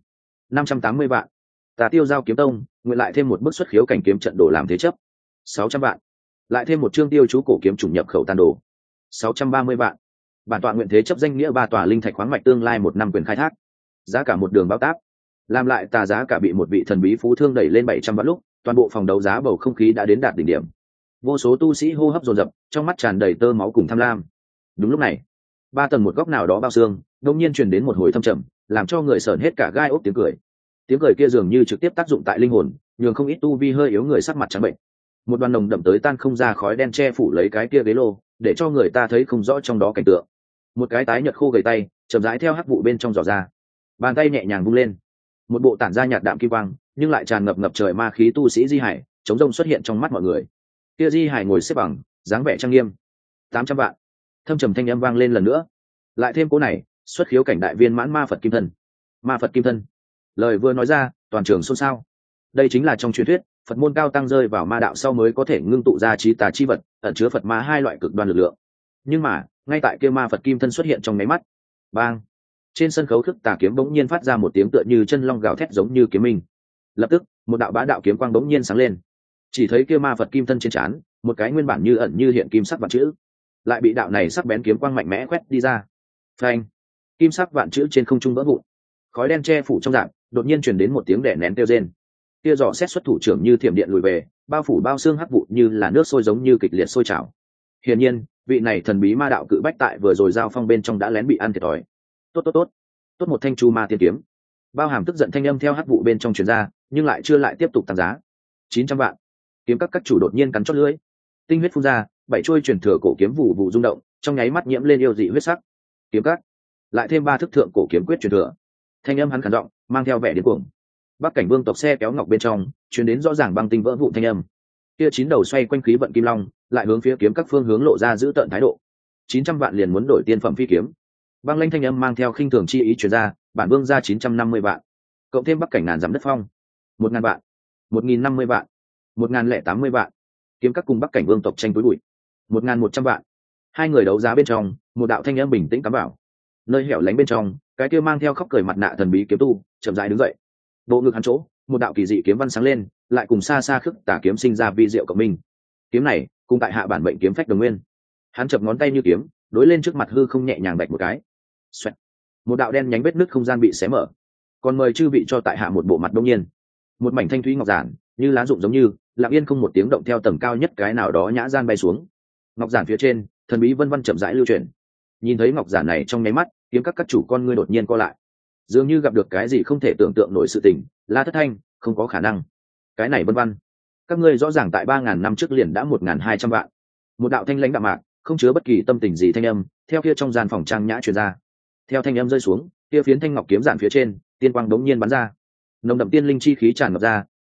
580 vạn. Tà Tiêu Giao kiếm tông nguyện lại thêm một bức xuất khiếu cảnh kiếm trận đồ làm thế chấp. 600 vạn. Lại thêm một chương tiêu chú cổ kiếm trùng nhập khẩu tàn đồ. 630 vạn. Bản tọa nguyện thế chấp danh nghĩa 3 tòa linh thạch khoáng mạch tương lai 1 năm quyền khai thác. Giá cả một đường báo táp. Làm lại tà giá cả bị một vị thần bí phú thương đẩy lên 700 vạn lúc, toàn bộ phòng đấu giá bầu không khí đã đến đạt đỉnh điểm. Vô số tu sĩ hô hấp dồn dập, trong mắt tràn đầy tơ máu cùng tham lam. Đúng lúc này, 3 tầng một góc nào đó bao xương, đột nhiên truyền đến một hồi thâm trầm, làm cho người sởn hết cả gai ốc tiếng cười. Tiếng cười kia dường như trực tiếp tác dụng tại linh hồn, nhường không ít tu vi hơi yếu người sắc mặt trắng bệnh. Một đoàn nồng đậm tới tan không ra khói đen che phủ lấy cái kia ghế lô, để cho người ta thấy không rõ trong đó cảnh tượng. Một cái tái nhợt khô gầy tay chậm rãi theo hắc vụ bên trong dò ra, bàn tay nhẹ nhàng vung lên, một bộ tản ra nhạt đạm kim quang nhưng lại tràn ngập ngập trời ma khí tu sĩ di hải chống rông xuất hiện trong mắt mọi người. Kia di hải ngồi xếp bằng, dáng vẻ trang nghiêm. 800 vạn. Thâm trầm thanh âm vang lên lần nữa. Lại thêm cố này, xuất khiếu cảnh đại viên mãn ma Phật kim thân. Ma Phật kim thân. Lời vừa nói ra, toàn trường xôn xao. Đây chính là trong truyền thuyết, Phật môn cao tăng rơi vào ma đạo sau mới có thể ngưng tụ ra trí tà chi vật, ẩn chứa Phật ma hai loại cực đoan lực lượng. Nhưng mà, ngay tại kia ma Phật kim thân xuất hiện trong mấy mắt, bang, trên sân khấu thức tà kiếm bỗng nhiên phát ra một tiếng tựa như chân long gào thét giống như kiếm minh. Lập tức, một đạo bá đạo kiếm quang bỗng nhiên sáng lên. Chỉ thấy kia ma Phật kim thân trên trán, một cái nguyên bản như ẩn như hiện kim sắc vạn chữ, lại bị đạo này sắc bén kiếm quang mạnh mẽ quét đi ra. Phanh! Kim sắc vạn chữ trên không trung vỡ vụn. Khói đen che phủ trong dạng, đột nhiên truyền đến một tiếng đẻ nén kêu rên. Kia dò xét xuất thủ trưởng như thiểm điện lùi về, bao phủ bao xương hắc vụ như là nước sôi giống như kịch liệt sôi trào. Hiển nhiên, vị này thần bí ma đạo cự bách tại vừa rồi giao phong bên trong đã lén bị ăn thiệt thòi. Tốt một thanh chu ma tiên kiếm. Bao hàm tức giận thanh âm theo hắc vụ bên trong truyền ra, nhưng lại chưa lại tiếp tục tăng giá. 900 vạn. Kiếm các chủ đột nhiên cắn chót lưỡi, tinh huyết phun ra, 7 chuôi truyền thừa cổ kiếm vụ vụ rung động, trong nháy mắt nhiễm lên yêu dị huyết sắc. Kiếm các, lại thêm 3 thức thượng cổ kiếm quyết truyền thừa. Thanh âm hắn khàn giọng, mang theo vẻ điên cuồng. Bắc Cảnh Vương tộc xe kéo ngọc bên trong, truyền đến rõ ràng băng tinh vỡ vụn thanh âm. Kia 9 đầu xoay quanh khí vận kim long, lại hướng phía kiếm các phương hướng lộ ra giữ tợn thái độ. 900 vạn liền muốn đổi tiên phẩm phi kiếm. Băng lanh thanh âm mang theo khinh thường chi ý truyền ra, bản vương ra 950 vạn. Cộng thêm Bắc Cảnh ngàn dặm đất phong, 1000 vạn, 1050 vạn, 1080 vạn. Kiếm các cùng Bắc Cảnh Vương tộc tranh túi bụi. 1100 vạn. Hai người đấu giá bên trong, một đạo thanh âm bình tĩnh cắm vào. Nơi hẻo lánh bên trong, cái kia mang theo khóc cười mặt nạ thần bí kiếm tu, chậm rãi đứng dậy. Bộ ngực hắn chỗ, một đạo kỳ dị kiếm văn sáng lên, lại cùng xa xa khước tà kiếm sinh ra vi diệu cộng minh. Kiếm này, cùng tại hạ bản mệnh kiếm phách đồng nguyên. Hắn chập ngón tay như kiếm, đối lên trước mặt hư không nhẹ nhàng đạch một cái. Xoẹt. Một đạo đen nhánh vết nứt không gian bị xé mở. Còn mời chư vị cho tại hạ một bộ mặt đông nhiên. Một mảnh thanh thúy ngọc giản, như lá rụng giống như, lặng yên không một tiếng động theo tầng cao nhất cái nào đó nhã gian bay xuống. Ngọc giản phía trên, thần bí vân vân chậm rãi lưu truyền. Nhìn thấy ngọc giản này trong nháy mắt, kiếm các chủ con ngươi đột nhiên co lại, dường như gặp được cái gì không thể tưởng tượng nổi sự tình. La Thất Thanh, không có khả năng. Cái này vân vân, các ngươi rõ ràng tại 3000 năm trước liền đã 1200 vạn. Một đạo thanh lãnh đạm mạc, không chứa bất kỳ tâm tình gì thanh âm, theo kia trong gian phòng trang nhã truyền ra. Theo thanh âm rơi xuống, kia phiến thanh ngọc kiếm giản phía trên, tiên quang đống nhiên bắn ra. Nồng đậm tiên linh chi khí tràn ngập ra,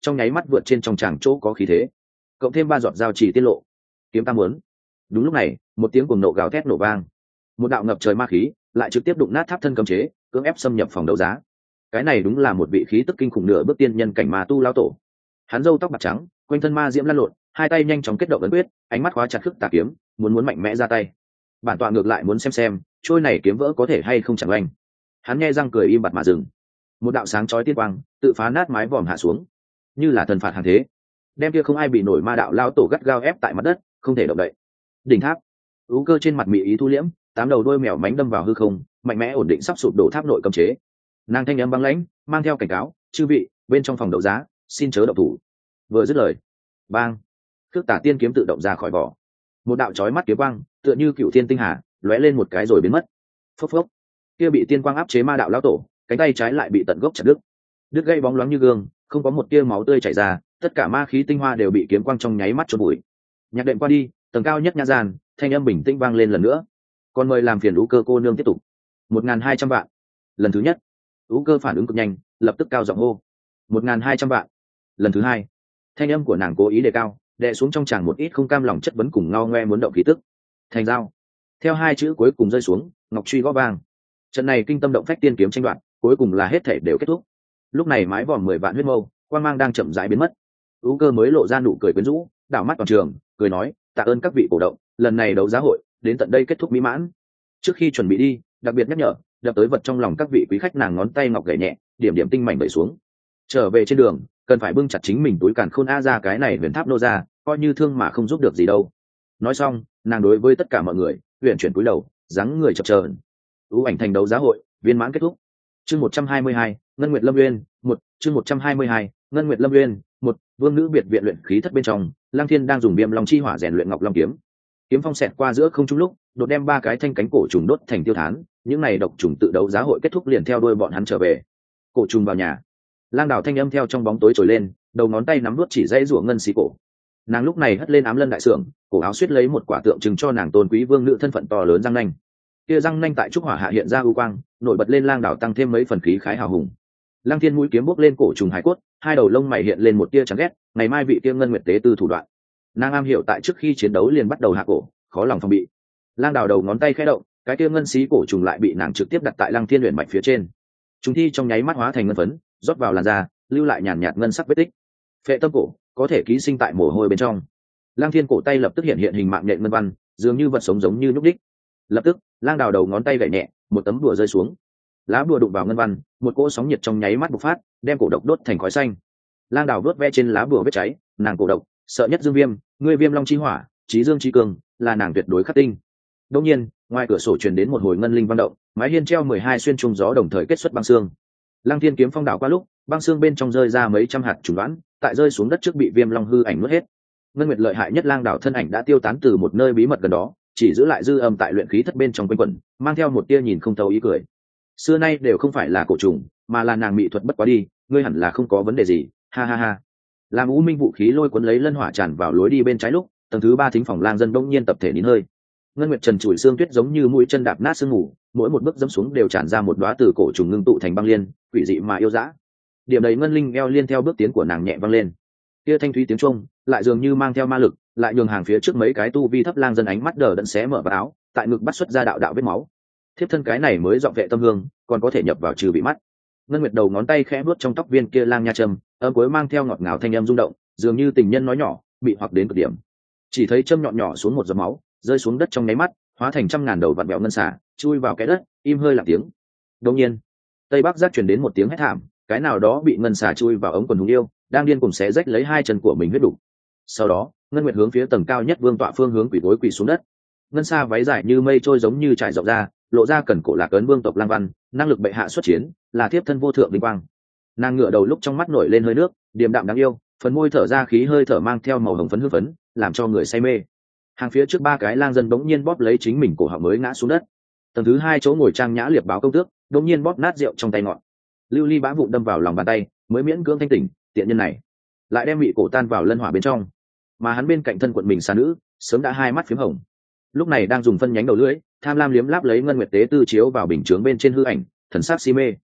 trong nháy mắt vượt trên trong tràng chỗ có khí thế, cộng thêm 3 giọt giao chỉ tiết lộ. Kiếm ta muốn. Đúng lúc này, một tiếng cuồng nộ gào thét nổ vang, một đạo ngập trời ma khí lại trực tiếp đụng nát tháp thân cấm chế, cưỡng ép xâm nhập phòng đấu giá. Cái này đúng là một vị khí tức kinh khủng nửa bước tiên nhân cảnh ma tu lão tổ. Hắn râu tóc bạc trắng, quanh thân ma diễm lăn lộn, hai tay nhanh chóng kết động ấn quyết, ánh mắt khóa chặt khước tà kiếm, muốn mạnh mẽ ra tay. Bản tọa ngược lại muốn xem trôi này kiếm vỡ có thể hay không chẳng oanh. Hắn nghe răng cười im bặt mà dừng. Một đạo sáng chói tiên quang tự phá nát mái vòm hạ xuống, như là thần phạt hàng thế, đem kia không ai bị nổi ma đạo lao tổ gắt gao ép tại mặt đất, không thể động đậy. Đỉnh tháp, ú cơ trên mặt mị ý thu liễm, 8 đầu đôi mèo mánh đâm vào hư không, mạnh mẽ ổn định sắp sụp đổ tháp nội cấm chế. Nàng thanh âm băng lãnh mang theo cảnh cáo, chư vị bên trong phòng đấu giá xin chớ động thủ. Vừa dứt lời, bang, khước tả tiên kiếm tự động ra khỏi vỏ, một đạo chói mắt kiếm quang tựa như cựu thiên tinh hà lóe lên một cái rồi biến mất. Phốc phốc, kia bị tiên quang áp chế ma đạo lão tổ cánh tay trái lại bị tận gốc chặt đứt gây bóng loáng như gương, không có một tia máu tươi chảy ra, tất cả ma khí tinh hoa đều bị kiếm quang trong nháy mắt chôn bụi. Nhạc đệm qua đi, tầng cao nhất nhã gian, thanh âm bình tĩnh vang lên lần nữa. Còn mời làm phiền Ú Cơ cô nương tiếp tục. 1.200 vạn. Lần thứ nhất, Ú Cơ phản ứng cực nhanh, lập tức cao giọng hô. 1.200 vạn. Lần thứ hai, thanh âm của nàng cố ý đề cao, đè xuống trong tràng một ít không cam lòng chất vấn cùng ngao ngoe muốn động khí tức. Thành giao. Theo hai chữ cuối cùng rơi xuống, ngọc truy gõ vang. Trận này kinh tâm động phách tiên kiếm tranh đoạt, cuối cùng là hết thể đều kết thúc. Lúc này mái vòm 10 vạn huyết mâu, quang mang đang chậm rãi biến mất. Ú Cơ mới lộ ra nụ cười quyến rũ, đảo mắt toàn trường, cười nói, tạ ơn các vị cổ động, lần này đấu giá hội đến tận đây kết thúc mỹ mãn. Trước khi chuẩn bị đi, đặc biệt nhắc nhở, đập tới vật trong lòng các vị quý khách, nàng ngón tay ngọc gảy nhẹ, điểm điểm tinh mảnh đẩy xuống. Trở về trên đường, cần phải bưng chặt chính mình túi càn khôn a ra, cái này huyền tháp nô ra, coi như thương mà không giúp được gì đâu. Nói xong, nàng đối với tất cả mọi người huyền chuyển cúi đầu, dáng người chập chờn. Ưu ảnh thành đấu giá hội viên mãn kết thúc. Chương 122, Ngân Nguyệt Lâm Uyên, 1, chương 122, Ngân Nguyệt Lâm Uyên, 1, Vương nữ biệt viện luyện khí thất bên trong, Lăng Thiên đang dùng Viêm Long chi hỏa rèn luyện Ngọc Long kiếm. Kiếm phong xẹt qua giữa không trung lúc, đột đem 3 cái thanh cánh cổ trùng đốt thành tiêu thán, những này độc trùng tự đấu giá hội kết thúc liền theo đuôi bọn hắn trở về. Cổ trùng vào nhà. Lang Đào thanh âm theo trong bóng tối trồi lên, đầu ngón tay nắm đuốt chỉ dãy rủa ngân xí cổ. Nàng lúc này hất lên ám lân đại sưởng, cổ áo suýt lấy một quả tượng trưng cho nàng tôn quý vương nữ thân phận to lớn răng nanh. Kia răng nanh tại trúc hỏa hạ hiện ra ưu quang, nổi bật lên Lang Đào tăng thêm mấy phần khí khái hào hùng. Lăng Thiên mũi kiếm bốc lên cổ trùng hải cốt, hai đầu lông mày hiện lên một tia chán ghét, ngày mai vị kia ngân nguyệt tế tư thủ đoạn. Nàng am hiểu tại trước khi chiến đấu liền bắt đầu hạ cổ, khó lòng phòng bị. Lang Đào đầu ngón tay khẽ động, cái kia ngân xí cổ trùng lại bị nàng trực tiếp đặt tại Lăng Thiên luyện mạch phía trên. Chúng thi trong nháy mắt hóa thành ngân phấn, rót vào làn da, lưu lại nhàn nhạt ngân sắc vết tích. Phệ tâm cổ có thể ký sinh tại mồ hôi bên trong. Lăng Thiên cổ tay lập tức hiện hiện hình mạng nhện ngân văn, dường như vật sống giống như nhúc đích. Lập tức, Lang Đào đầu ngón tay gảy nhẹ, một tấm đùa rơi xuống. Lá bùa đụng vào ngân văn, một cỗ sóng nhiệt trong nháy mắt bộc phát, đem cổ độc đốt thành khói xanh. Lang Đào vớt ve trên lá bùa vết cháy, nàng cổ độc sợ nhất dương viêm, ngươi viêm long chi hỏa, trí dương chi cường, là nàng tuyệt đối khắc tinh. Đương nhiên, ngoài cửa sổ truyền đến một hồi ngân linh vang động, mái hiên treo 12 xuyên trung gió đồng thời kết xuất băng xương. Lăng Thiên kiếm phong đảo qua lúc, băng xương bên trong rơi ra mấy trăm hạt trùng đoán, tại rơi xuống đất trước bị viêm long hư ảnh nuốt hết. Ngân Nguyệt lợi hại nhất Lang Đảo thân ảnh đã tiêu tán từ một nơi bí mật gần đó, chỉ giữ lại dư âm tại luyện khí thất bên trong quanh quẩn, mang theo một tia nhìn không thấu ý cười. Xưa nay đều không phải là cổ trùng, mà là nàng mỹ thuật bất quá đi, ngươi hẳn là không có vấn đề gì, ha ha ha. Làm U Minh vũ khí lôi cuốn lấy lân hỏa tràn vào lối đi bên trái lúc, tầng thứ 3 thính phòng lang dân bỗng nhiên tập thể nín hơi. Ngân Nguyệt trần trụi xương tuyết giống như mũi chân đạp nát sương mù, mỗi một bước dẫm xuống đều tràn ra một đóa từ cổ trùng ngưng tụ thành băng liên, quỷ dị mà yêu dã. Điểm đầy ngân linh eo liên theo bước tiến của nàng nhẹ vang lên. Kia thanh thúy tiếng trung, lại dường như mang theo ma lực, lại nhường hàng phía trước mấy cái tu vi thấp lang dân ánh mắt đờ đẫn xé mở vào áo, tại ngực bắt xuất ra đạo đạo vết máu. Thiếp thân cái này mới dọn vệ tâm hương, còn có thể nhập vào trừ bị mắt. Ngân Nguyệt đầu ngón tay khẽ vuốt trong tóc viên kia lang nha châm, âm cuối mang theo ngọt ngào thanh âm rung động, dường như tình nhân nói nhỏ, bị hoặc đến cực điểm. Chỉ thấy châm nhọn nhỏ xuống một giọt máu, rơi xuống đất trong nháy mắt, hóa thành trăm ngàn đầu vặn vẹo ngân xả, chui vào cái đất, im hơi lặng tiếng. Đột nhiên, tây bắc giác truyền đến một tiếng hét thảm, cái nào đó bị ngân xả chui vào ống quần hùng yêu, đang điên cuồng xé rách lấy hai chân của mình huyết đủ. Sau đó, Ngân Nguyệt hướng phía tầng cao nhất vương tọa phương hướng quỳ gối quỳ xuống đất. Ngân xa váy dài như mây trôi giống như trải rộng ra, lộ ra cần cổ lạc ấn vương tộc lang văn, năng lực bệ hạ xuất chiến, là thiếp thân vô thượng vinh quang. Nàng ngửa đầu lúc trong mắt nổi lên hơi nước, điềm đạm đáng yêu, phần môi thở ra khí hơi thở mang theo màu hồng phấn hư phấn, làm cho người say mê. Hàng phía trước 3 cái lang dân bỗng nhiên bóp lấy chính mình cổ họng mới ngã xuống đất. Tầng thứ 2 chỗ ngồi trang nhã liệp báo công tước, bỗng nhiên bóp nát rượu trong tay ngọn. Lưu ly bã vụn đâm vào lòng bàn tay, mới miễn cưỡng thanh tỉnh, tiện nhân này lại đem bị cổ tan vào lân hỏa bên trong. Mà hắn bên cạnh thân quận mình xa nữ, sớm đã hai mắt phím hồng. Lúc này đang dùng phân nhánh đầu lưỡi, tham lam liếm láp lấy Ngân Nguyệt tế tư chiếu vào bình chướng bên trên hư ảnh, thần sắc si mê.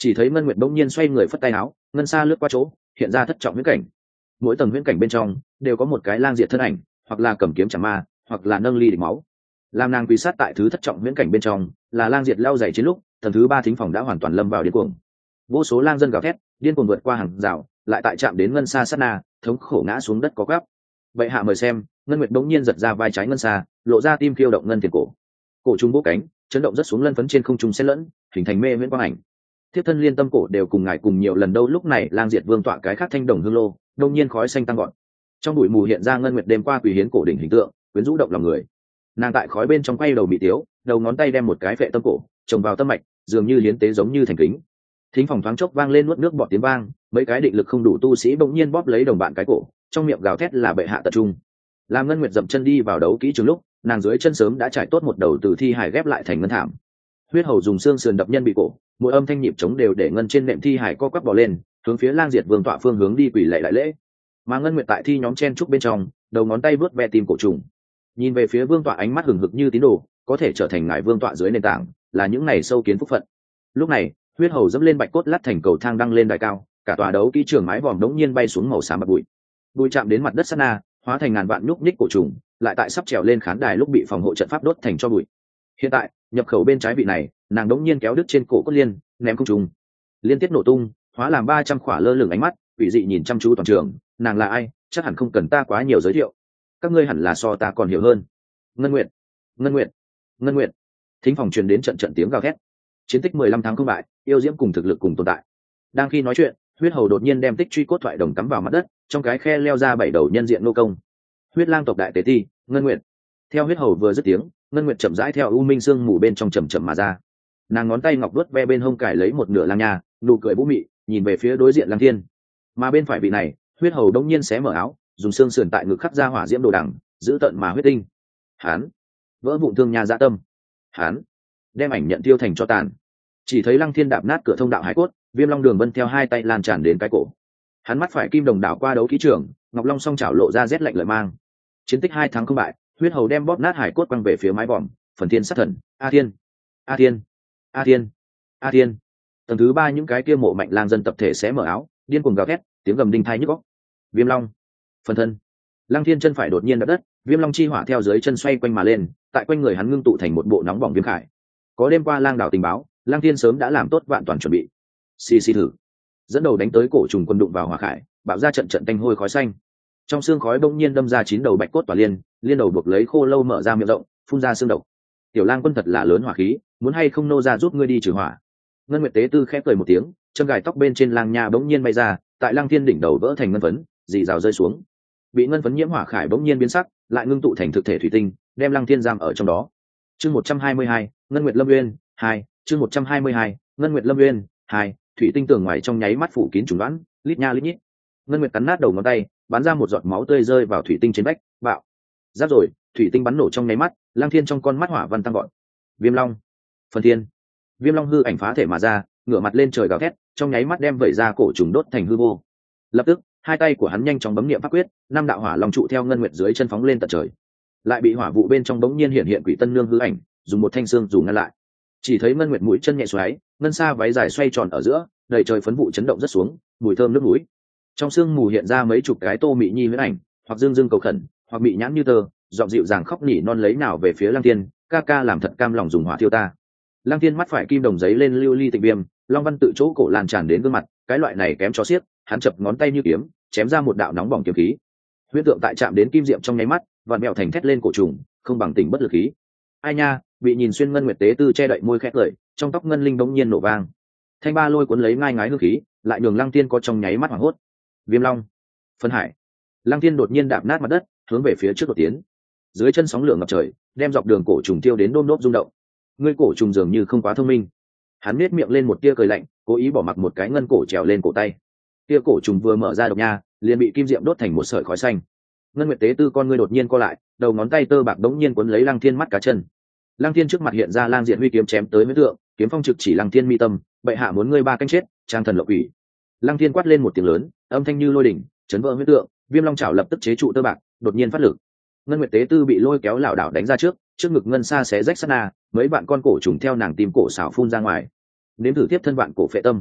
Chỉ thấy ngân nguyệt bỗng nhiên xoay người phất tay áo, ngân xa lướt qua chỗ, hiện ra thất trọng huyễn cảnh. Mỗi tầng huyễn cảnh bên trong đều có một cái lang diệt thân ảnh, hoặc là cầm kiếm chạm ma, hoặc là nâng ly địch máu. Làm nàng quỳ sát tại thứ thất trọng huyễn cảnh bên trong, là lang diệt lao dày chiến lúc, tầng thứ 3 thính phòng đã hoàn toàn lâm vào điên cuồng. Vô số lang dân gào thét, điên cuồng vượt qua hàng rào, lại tại chạm đến ngân xa sát na, thống khổ ngã xuống đất có gắp. Vậy hạ mời xem, ngân nguyệt bỗng nhiên giật ra vai trái ngân xa, lộ ra tim khiêu động ngân tiền cổ. Cổ trung bố cánh, chấn động rất xuống lân phấn trên không trung xen lẫn, hình thành mê viễn quang ảnh. Thiếp thân liên tâm cổ đều cùng ngài cùng nhiều lần đâu. Lúc này lang diệt vương tọa cái khác thanh đồng hương lô, đông nhiên khói xanh tăng gọn. Trong bụi mù hiện ra ngân nguyệt đêm qua quỳ hiến cổ đỉnh hình tượng, quyến rũ động lòng người. Nàng tại khói bên trong quay đầu bị tiếu, đầu ngón tay đem một cái phệ tâm cổ trồng vào tâm mạch, dường như hiến tế giống như thành kính. Thính phòng thoáng chốc vang lên nuốt nước bọt tiếng vang, mấy cái định lực không đủ tu sĩ bỗng nhiên bóp lấy đồng bạn cái cổ, trong miệng gào thét là bệ hạ tập trung. Làm ngân nguyệt dậm chân đi vào đấu kỹ trường lúc, nàng dưới chân sớm đã trải tốt một đầu từ thi hải ghép lại thành ngân thảm. Huyết hầu dùng xương sườn đập nhân bị cổ, mỗi âm thanh nhịp trống đều để ngân trên nệm thi hải co quắp bò lên, hướng phía lang diệt vương tọa phương hướng đi quỳ lạy đại lễ. Mà ngân nguyệt tại thi nhóm chen trúc bên trong, đầu ngón tay vớt ve tim cổ trùng, nhìn về phía vương tọa ánh mắt hừng hực như tín đồ, có thể trở thành ngài vương tọa dưới nền tảng, là những này sâu kiến phúc phận. Lúc này huyết hầu dẫm lên bạch cốt lát thành cầu thang đăng lên đài cao, cả tòa đấu kỹ trường mái vòm đống nhiên bay xuống màu xám bạc bụi, bụi chạm đến mặt đất sát na, hóa thành ngàn vạn nhúc nhích cổ trùng, lại tại sắp trèo lên khán đài lúc bị phòng hộ trận pháp đốt thành cho bụi. Hiện tại nhập khẩu bên trái vị này, nàng đống nhiên kéo đứt trên cổ cốt liên, ném không trùng, liên tiếp nổ tung, hóa làm 300 khỏa lơ lửng ánh mắt quỷ dị nhìn chăm chú toàn trường. Nàng là ai? Chắc hẳn không cần ta quá nhiều giới thiệu, các ngươi hẳn là so ta còn hiểu hơn. Ngân Nguyệt, Ngân Nguyệt, Ngân Nguyệt. Thính phòng truyền đến trận trận tiếng gào thét. Chiến tích 15 tháng không bại, yêu diễm cùng thực lực cùng tồn tại. Đang khi nói chuyện, huyết hầu đột nhiên đem tích truy cốt thoại đồng cắm vào mặt đất, trong cái khe leo ra 7 đầu nhân diện nô công. Huyết lang tộc đại tế ti, Ngân Nguyệt. Theo huyết hầu vừa dứt tiếng, Ngân Nguyệt chậm rãi theo u minh xương mù bên trong chậm chậm mà ra. Nàng ngón tay ngọc vuốt ve bên hông cài lấy một nửa lang nha, nụ cười vũ mị, nhìn về phía đối diện Lang Thiên. Mà bên phải vị này, huyết hầu đống nhiên xé mở áo, dùng xương sườn tại ngực khắc ra hỏa diễm đồ đằng, giữ tận mà huyết tinh. Hán, vỡ vụn thương nha dạ tâm. Hán, đem ảnh nhận tiêu thành cho tàn. Chỉ thấy Lăng Thiên đạp nát cửa thông đạo hải cốt, Viêm Long Đường Vân theo hai tay lan tràn đến cái cổ. Hắn mắt phải kim đồng đảo qua đấu kỹ trường, Ngọc Long song chảo lộ ra rét lạnh lợi mang. Chiến tích 2 tháng không bại, huyết hầu đem bóp nát hải cốt quăng về phía mái vòm, phần thiên sát thần, A Thiên, A Thiên, A Thiên, A Thiên. Tầng thứ 3 những cái kia mộ mạnh lang dân tập thể xé mở áo, điên cuồng gào thét, tiếng gầm đinh tai nhức óc. Viêm Long, phần thân. Lăng Thiên chân phải đột nhiên đập đất, Viêm Long chi hỏa theo dưới chân xoay quanh mà lên, tại quanh người hắn ngưng tụ thành một bộ nóng bỏng viêm khải. Có đêm qua lang đảo tình báo, Lăng Thiên sớm đã làm tốt vạn toàn chuẩn bị. Xì thử, dẫn đầu đánh tới cổ trùng quân đụng vào hỏa khải, bạo ra trận trận tanh hôi khói xanh. Trong xương khói bỗng nhiên đâm ra 9 đầu bạch cốt tỏa liên đầu buộc lấy khô lâu mở ra miệng rộng, phun ra xương độc. Tiểu lang quân thật là lớn hỏa khí, muốn hay không nô ra giúp ngươi đi trừ hỏa. Ngân Nguyệt tế tư khẽ cười một tiếng, châm gài tóc bên trên lang nha bỗng nhiên bay ra, tại Lăng Thiên đỉnh đầu vỡ thành ngân phấn, dì rào rơi xuống. Bị ngân phấn nhiễm hỏa khải bỗng nhiên biến sắc, lại ngưng tụ thành thực thể thủy tinh, đem Lăng Thiên giam ở trong đó. Chương 122, Ngân Nguyệt Lâm Uyên 2, chương 122, Ngân Nguyệt Lâm Uyên 2, thủy tinh tường ngoài trong nháy mắt phủ kín trùng đoán, lít nha lít nhít. Ngân Nguyệt cắn nát đầu ngón tay, bắn ra một giọt máu tươi rơi vào thủy tinh trên vách, bạo. Giáp rồi, thủy tinh bắn nổ trong nháy mắt, Lăng Thiên trong con mắt hỏa văn tăng gọn. Viêm Long, phần thiên. Viêm Long hư ảnh phá thể mà ra, ngửa mặt lên trời gào thét, trong nháy mắt đem vẩy ra cổ trùng đốt thành hư vô. Lập tức, hai tay của hắn nhanh chóng bấm niệm pháp quyết, 5 đạo hỏa long trụ theo Ngân Nguyệt dưới chân phóng lên tận trời. Lại bị hỏa vụ bên trong bỗng nhiên hiện quỷ tân nương hư ảnh, dùng một thanh xương dù ngăn lại. Chỉ thấy Ngân Nguyệt mũi chân nhẹ xoáy, ngân sa váy dài xoay tròn ở giữa, đầy trời phấn vụ chấn động rất xuống, mùi thơm nước mũi. Trong sương mù hiện ra mấy chục cái Tô Mị Nhi huyễn ảnh, hoặc dương dương cầu khẩn, hoặc bị nhãn như tơ, giọng dịu dàng khóc nỉ non lấy nào về phía Lăng Thiên, ca ca làm thật cam lòng dùng hỏa thiêu ta. Lăng Thiên mắt phải kim đồng giấy lên lưu ly tịch viêm, long văn tự chỗ cổ lan tràn đến gương mặt, cái loại này kém cho xiết, hắn chập ngón tay như kiếm, chém ra một đạo nóng bỏng kiếm khí. Huyễn tượng tại chạm đến kim diệm trong nháy mắt, vặn mèo thành thét lên cổ trùng, không bằng tình bất lực khí. Ai nha, bị nhìn xuyên Ngân Nguyệt tế tư che đậy môi khẽ cười, trong tóc ngân linh bỗng nhiên nổ vang. Thanh ba lôi cuốn lấy ngai ngái hương khí, lại nhường Lăng Thiên có trong nháy mắt hoảng hốt. Viêm Long, phân hải. Lăng Thiên đột nhiên đạp nát mặt đất, hướng về phía trước đột tiến. Dưới chân sóng lửa ngập trời, đem dọc đường cổ trùng tiêu đến đôm đốp rung động. Ngươi cổ trùng dường như không quá thông minh. Hắn nét miệng lên một tia cười lạnh, cố ý bỏ mặc một cái ngân cổ trèo lên cổ tay. Tia cổ trùng vừa mở ra độc nha, liền bị kim diệm đốt thành một sợi khói xanh. Ngân Nguyệt tế tư con ngươi đột nhiên co lại, đầu ngón tay tơ bạc đống nhiên cuốn lấy Lăng Thiên mắt cá chân. Lăng Thiên trước mặt hiện ra lang diện huy kiếm chém tới huyễn tượng, kiếm phong trực chỉ Lăng Thiên mi tâm, bệ hạ muốn ngươi 3 canh chết, trang thần lộc quỷ. Lăng Thiên quát lên một tiếng lớn, âm thanh như lôi đỉnh, chấn vỡ huyễn tượng, Viêm Long chảo lập tức chế trụ tơ bạc, đột nhiên phát lực. Ngân Nguyệt tế tư bị lôi kéo lảo đảo đánh ra trước ngực ngân sa xé rách sát na, mấy bạn con cổ trùng theo nàng tìm cổ xảo phun ra ngoài. Nếm thử tiếp thân bạn cổ phệ tâm,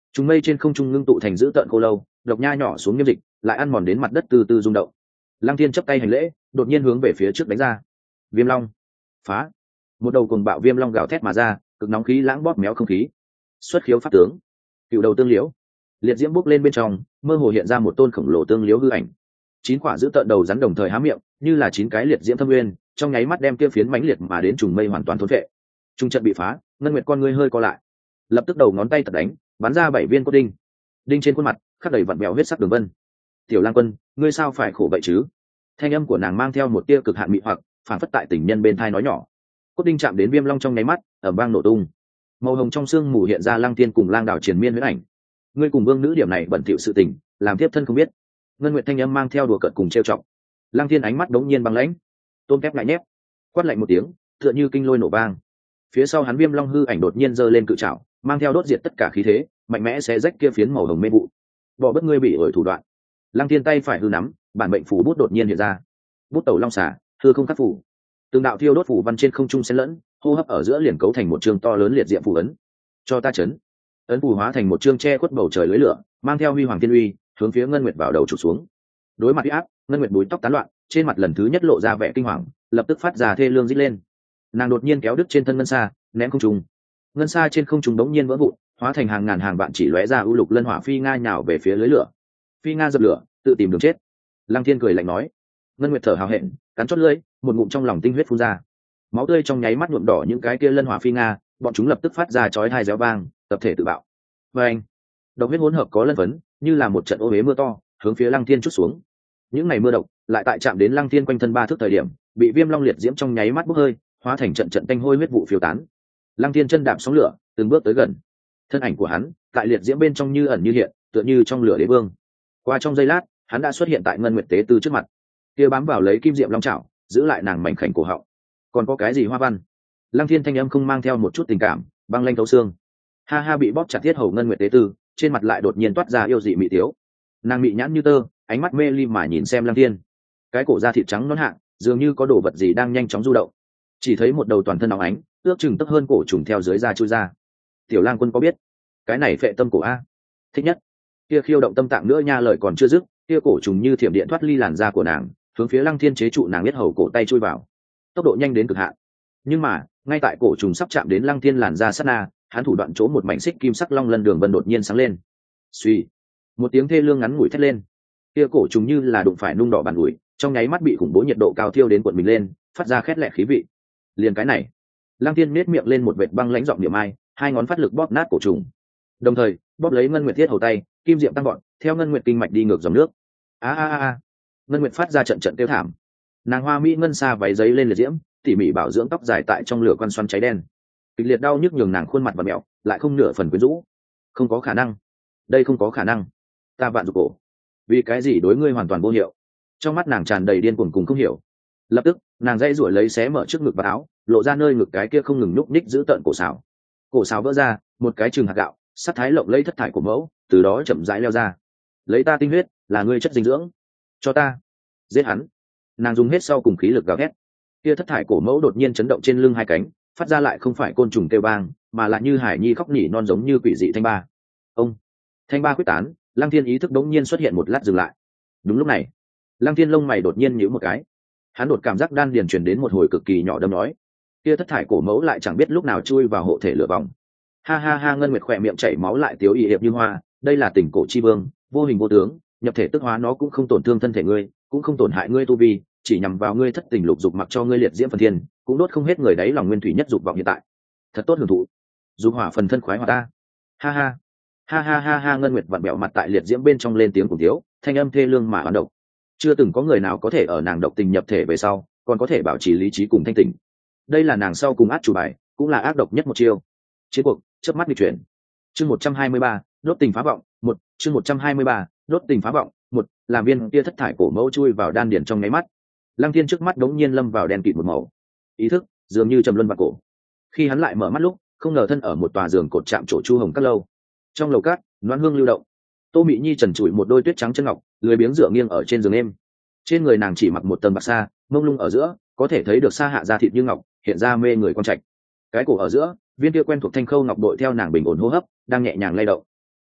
Chúng mây trên không trung ngưng tụ thành dữ tợn khô lâu, độc nha nhỏ xuống nghiêm dịch, lại ăn mòn đến mặt đất từ từ rung động. Lăng Thiên chấp tay hành lễ, đột nhiên hướng về phía trước đánh ra. Viêm long, phá! Một đầu cuồng bạo viêm long gào thét mà ra, cực nóng khí lãng bóp méo không khí. Xuất khiếu pháp tướng, cựu đầu tương liễu, liệt diễm bốc lên bên trong, mơ hồ hiện ra một tôn khổng lồ tương liễu hư ảnh. 9 quả giữ tợn đầu rắn đồng thời há miệng, như là 9 cái liệt diễm thâm nguyên, trong nháy mắt đem kia phiến mãnh liệt mà đến trùng mây hoàn toàn thôn phệ. Trung trận bị phá, ngân nguyệt con ngươi hơi co lại, lập tức đầu ngón tay tật đánh, bắn ra 7 viên cốt đinh. Đinh trên khuôn mặt khắc đầy vặn vẹo huyết sắc đường vân. Tiểu Lang Quân, ngươi sao phải khổ vậy chứ? Thanh âm của nàng mang theo một tia cực hạn mị hoặc, phản phất tại tình nhân bên thai nói nhỏ. Cốt đinh chạm đến viêm long trong nháy mắt, ầm vang nổ tung. Màu hồng trong xương mù hiện ra Lăng Tiên cùng Lang Đảo triền miên huyết ảnh. Ngươi cùng vương nữ điểm này bẩn thỉu sự tình, làm tiếp thân không biết. Ngân Nguyệt thanh âm mang theo đùa cợt cùng trêu chọc. Lăng Tiên ánh mắt đống nhiên băng lãnh, tôm kép lại nhép, quát lạnh một tiếng, tựa như kinh lôi nổ vang. Phía sau hắn viêm long hư ảnh đột nhiên giơ lên cự trảo, mang theo đốt diệt tất cả khí thế, mạnh mẽ xé rách kia phiến màu hồng mê vụ. Bỏ bất ngươi bị ổi thủ đoạn. Lăng Tiên tay phải hư nắm, bản mệnh phù bút đột nhiên hiện ra. Bút tẩu long xả, hư không khắc phủ. Từng đạo thiêu đốt phù văn trên không trung xen lẫn, hô hấp ở giữa liền cấu thành một chương to lớn liệt diệm phù ấn. Cho ta chấn. Ấn phù hóa thành một chương che khuất bầu trời lưới lửa, mang theo huy hoàng tiên uy, hướng phía Ngân Nguyệt vào đầu chụp xuống. Đối mặt uy áp, Ngân Nguyệt búi tóc tán loạn, trên mặt lần thứ nhất lộ ra vẻ kinh hoàng, lập tức phát ra thê lương rít lên. Nàng đột nhiên kéo đứt trên thân ngân xa, ném không trung. Ngân xa trên không trung đống nhiên vỡ vụn, hóa thành hàng ngàn hàng vạn chỉ lóe ra u lục lân hỏa phi nga nhào về phía lưới lửa. Phi nga dập lửa, tự tìm đường chết. Lăng Thiên cười lạnh nói. Ngân Nguyệt thở hào hẹn, cắn chót lưỡi, một ngụm trong lòng tinh huyết phun ra. Máu tươi trong nháy mắt nhuộm đỏ những cái kia lân hỏa phi nga, bọn chúng lập tức phát ra chói tai réo vang, tập thể tự bạo. Và anh, độc huyết hỗn hợp có lân phấn, như là một trận ô uế mưa to, hướng phía Lăng Thiên chút xuống. Những ngày mưa độc lại tại chạm đến Lăng Thiên quanh thân 3 thước thời điểm, bị viêm long liệt diễm trong nháy mắt bốc hơi, hóa thành trận trận tanh hôi huyết vụ phiêu tán. Lăng Thiên chân đạp sóng lửa, từng bước tới gần. Thân ảnh của hắn tại liệt diễm bên trong như ẩn như hiện, tựa như trong lửa đế vương. Qua trong giây lát, hắn đã xuất hiện tại Ngân Nguyệt tế tư trước mặt. Kia bám vào lấy kim diệm long chảo, giữ lại nàng mảnh khảnh cổ họng. Còn có cái gì hoa văn? Lăng Thiên thanh âm không mang theo một chút tình cảm, băng lanh thấu xương. Ha ha, bị bóp chặt thiết hầu Ngân Nguyệt tế tư, trên mặt lại đột nhiên toát ra yêu dị mị tiếu. Nàng mị nhãn như tơ, ánh mắt mê ly mà nhìn xem Lăng Thiên. Cái cổ da thịt trắng nõn hạng, dường như có đồ vật gì đang nhanh chóng du động. Chỉ thấy một đầu toàn thân óng ánh, ước chừng tấc hơn cổ trùng theo dưới da chui ra. Tiểu Lang Quân có biết, cái này phệ tâm cổ a. Thích nhất. Kia khiêu động tâm tạng nữa nha, lời còn chưa dứt, kia cổ trùng như thiểm điện thoát ly làn da của nàng, hướng phía Lăng Thiên chế trụ nàng biết hầu cổ tay chui vào. Tốc độ nhanh đến cực hạn. Nhưng mà, ngay tại cổ trùng sắp chạm đến Lăng Thiên làn da sát na, hắn thủ đoạn chỗ một mảnh xích kim sắc long lân đường vân đột nhiên sáng lên. Suy, một tiếng thê lương ngắn ngủi thét lên. Kia cổ trùng như là đụng phải nung đỏ bàn ủi, trong nháy mắt bị khủng bố nhiệt độ cao thiêu đến cuộn mình lên, phát ra khét lẹt khí vị. Liền cái này, Lăng Thiên nét miệng lên một vệt băng lãnh giọng niệm ai, hai ngón phát lực bóp nát cổ trùng, đồng thời bóp lấy Ngân Nguyệt thiết hầu tay, kim diệm tăng gọn, theo Ngân Nguyệt kinh mạch đi ngược dòng nước. A a a! Ngân Nguyệt phát ra trận trận kêu thảm. Nàng hoa mỹ ngân xa váy giấy lên liệt diễm, tỉ mỉ bảo dưỡng tóc dài tại trong lửa quan xoắn cháy đen. Kịch liệt đau nhức nhường nàng khuôn mặt và mẹo, lại không nửa phần quyến rũ. Không có khả năng, đây không có khả năng. Ta vạn dục cổ, vì cái gì đối ngươi hoàn toàn vô hiệu? Trong mắt nàng tràn đầy điên cuồng cùng không hiểu. Lập tức, nàng dãy ruổi lấy xé mở trước ngực và áo, lộ ra nơi ngực cái kia không ngừng nhúc nhích giữ tợn cổ xào. Cổ xào vỡ ra, một cái chừng hạt gạo, sắt thái lộng lấy thất thải của mẫu, từ đó chậm rãi leo ra. Lấy ta tinh huyết, là ngươi chất dinh dưỡng, cho ta giết hắn. Nàng dùng hết sau cùng khí lực gào thét. Kia thất thải cổ mẫu đột nhiên chấn động trên lưng hai cánh, phát ra lại không phải côn trùng kêu vang, mà là như hải nhi khóc nỉ non, giống như quỷ dị thanh ba. Ông, thanh ba quyết tán, Lăng Thiên ý thức đống nhiên xuất hiện một lát dừng lại. Đúng lúc này, Lăng Thiên lông mày đột nhiên nhíu một cái. Hắn đột cảm giác đan điền truyền đến một hồi cực kỳ nhỏ đâm nói. Kia thất thải cổ mẫu lại chẳng biết lúc nào chui vào hộ thể lửa vòng. Ha ha ha, Ngân Nguyệt khỏe miệng chảy máu lại tiếu y hiệp như hoa. Đây là tình cổ chi vương, vô hình vô tướng, nhập thể tức hóa, nó cũng không tổn thương thân thể ngươi, cũng không tổn hại ngươi tu vi, chỉ nhằm vào ngươi thất tình lục dục, mặc cho ngươi liệt diễm phần thiên, cũng đốt không hết người đáy lòng nguyên thủy nhất dục vọng hiện tại. Thật tốt hưởng thụ, dục hỏa phần thân khoái hòa ta. Ha ha ha ha ha ha, Ngân Nguyệt vặn bẹo mặt tại liệt diễm bên trong lên tiếng cùng thiếu, thanh âm thê lương mà oán độc. Chưa từng có người nào có thể ở nàng độc tình nhập thể về sau còn có thể bảo trì lý trí cùng thanh tình. Đây là nàng sau cùng át chủ bài, cũng là ác độc nhất một chiêu. Chiến cuộc chớp mắt nghịch chuyển. Chương 123, đốt tình phá vọng, 1, chương 123, đốt tình phá vọng, 1, làm viên kia thất thải cổ mẫu chui vào đan điền trong nháy mắt. Lăng Thiên trước mắt đống nhiên lâm vào đen kịt một màu. Ý thức dường như trầm luân vào cổ. Khi hắn lại mở mắt lúc, không ngờ thân ở một tòa giường cột chạm trổ chu hồng các lâu. Trong lầu cát, loan hương lưu động. Tô Mị Nhi trần trụi một đôi tuyết trắng chân ngọc, lười biếng dựa nghiêng ở trên giường êm. Trên người nàng chỉ mặc một tầng bạc sa, mông lung ở giữa có thể thấy được sa hạ da thịt như ngọc, hiện ra mê người con trạch. Cái cổ ở giữa, viên kia quen thuộc thanh khâu ngọc bội theo nàng bình ổn hô hấp, đang nhẹ nhàng lay động.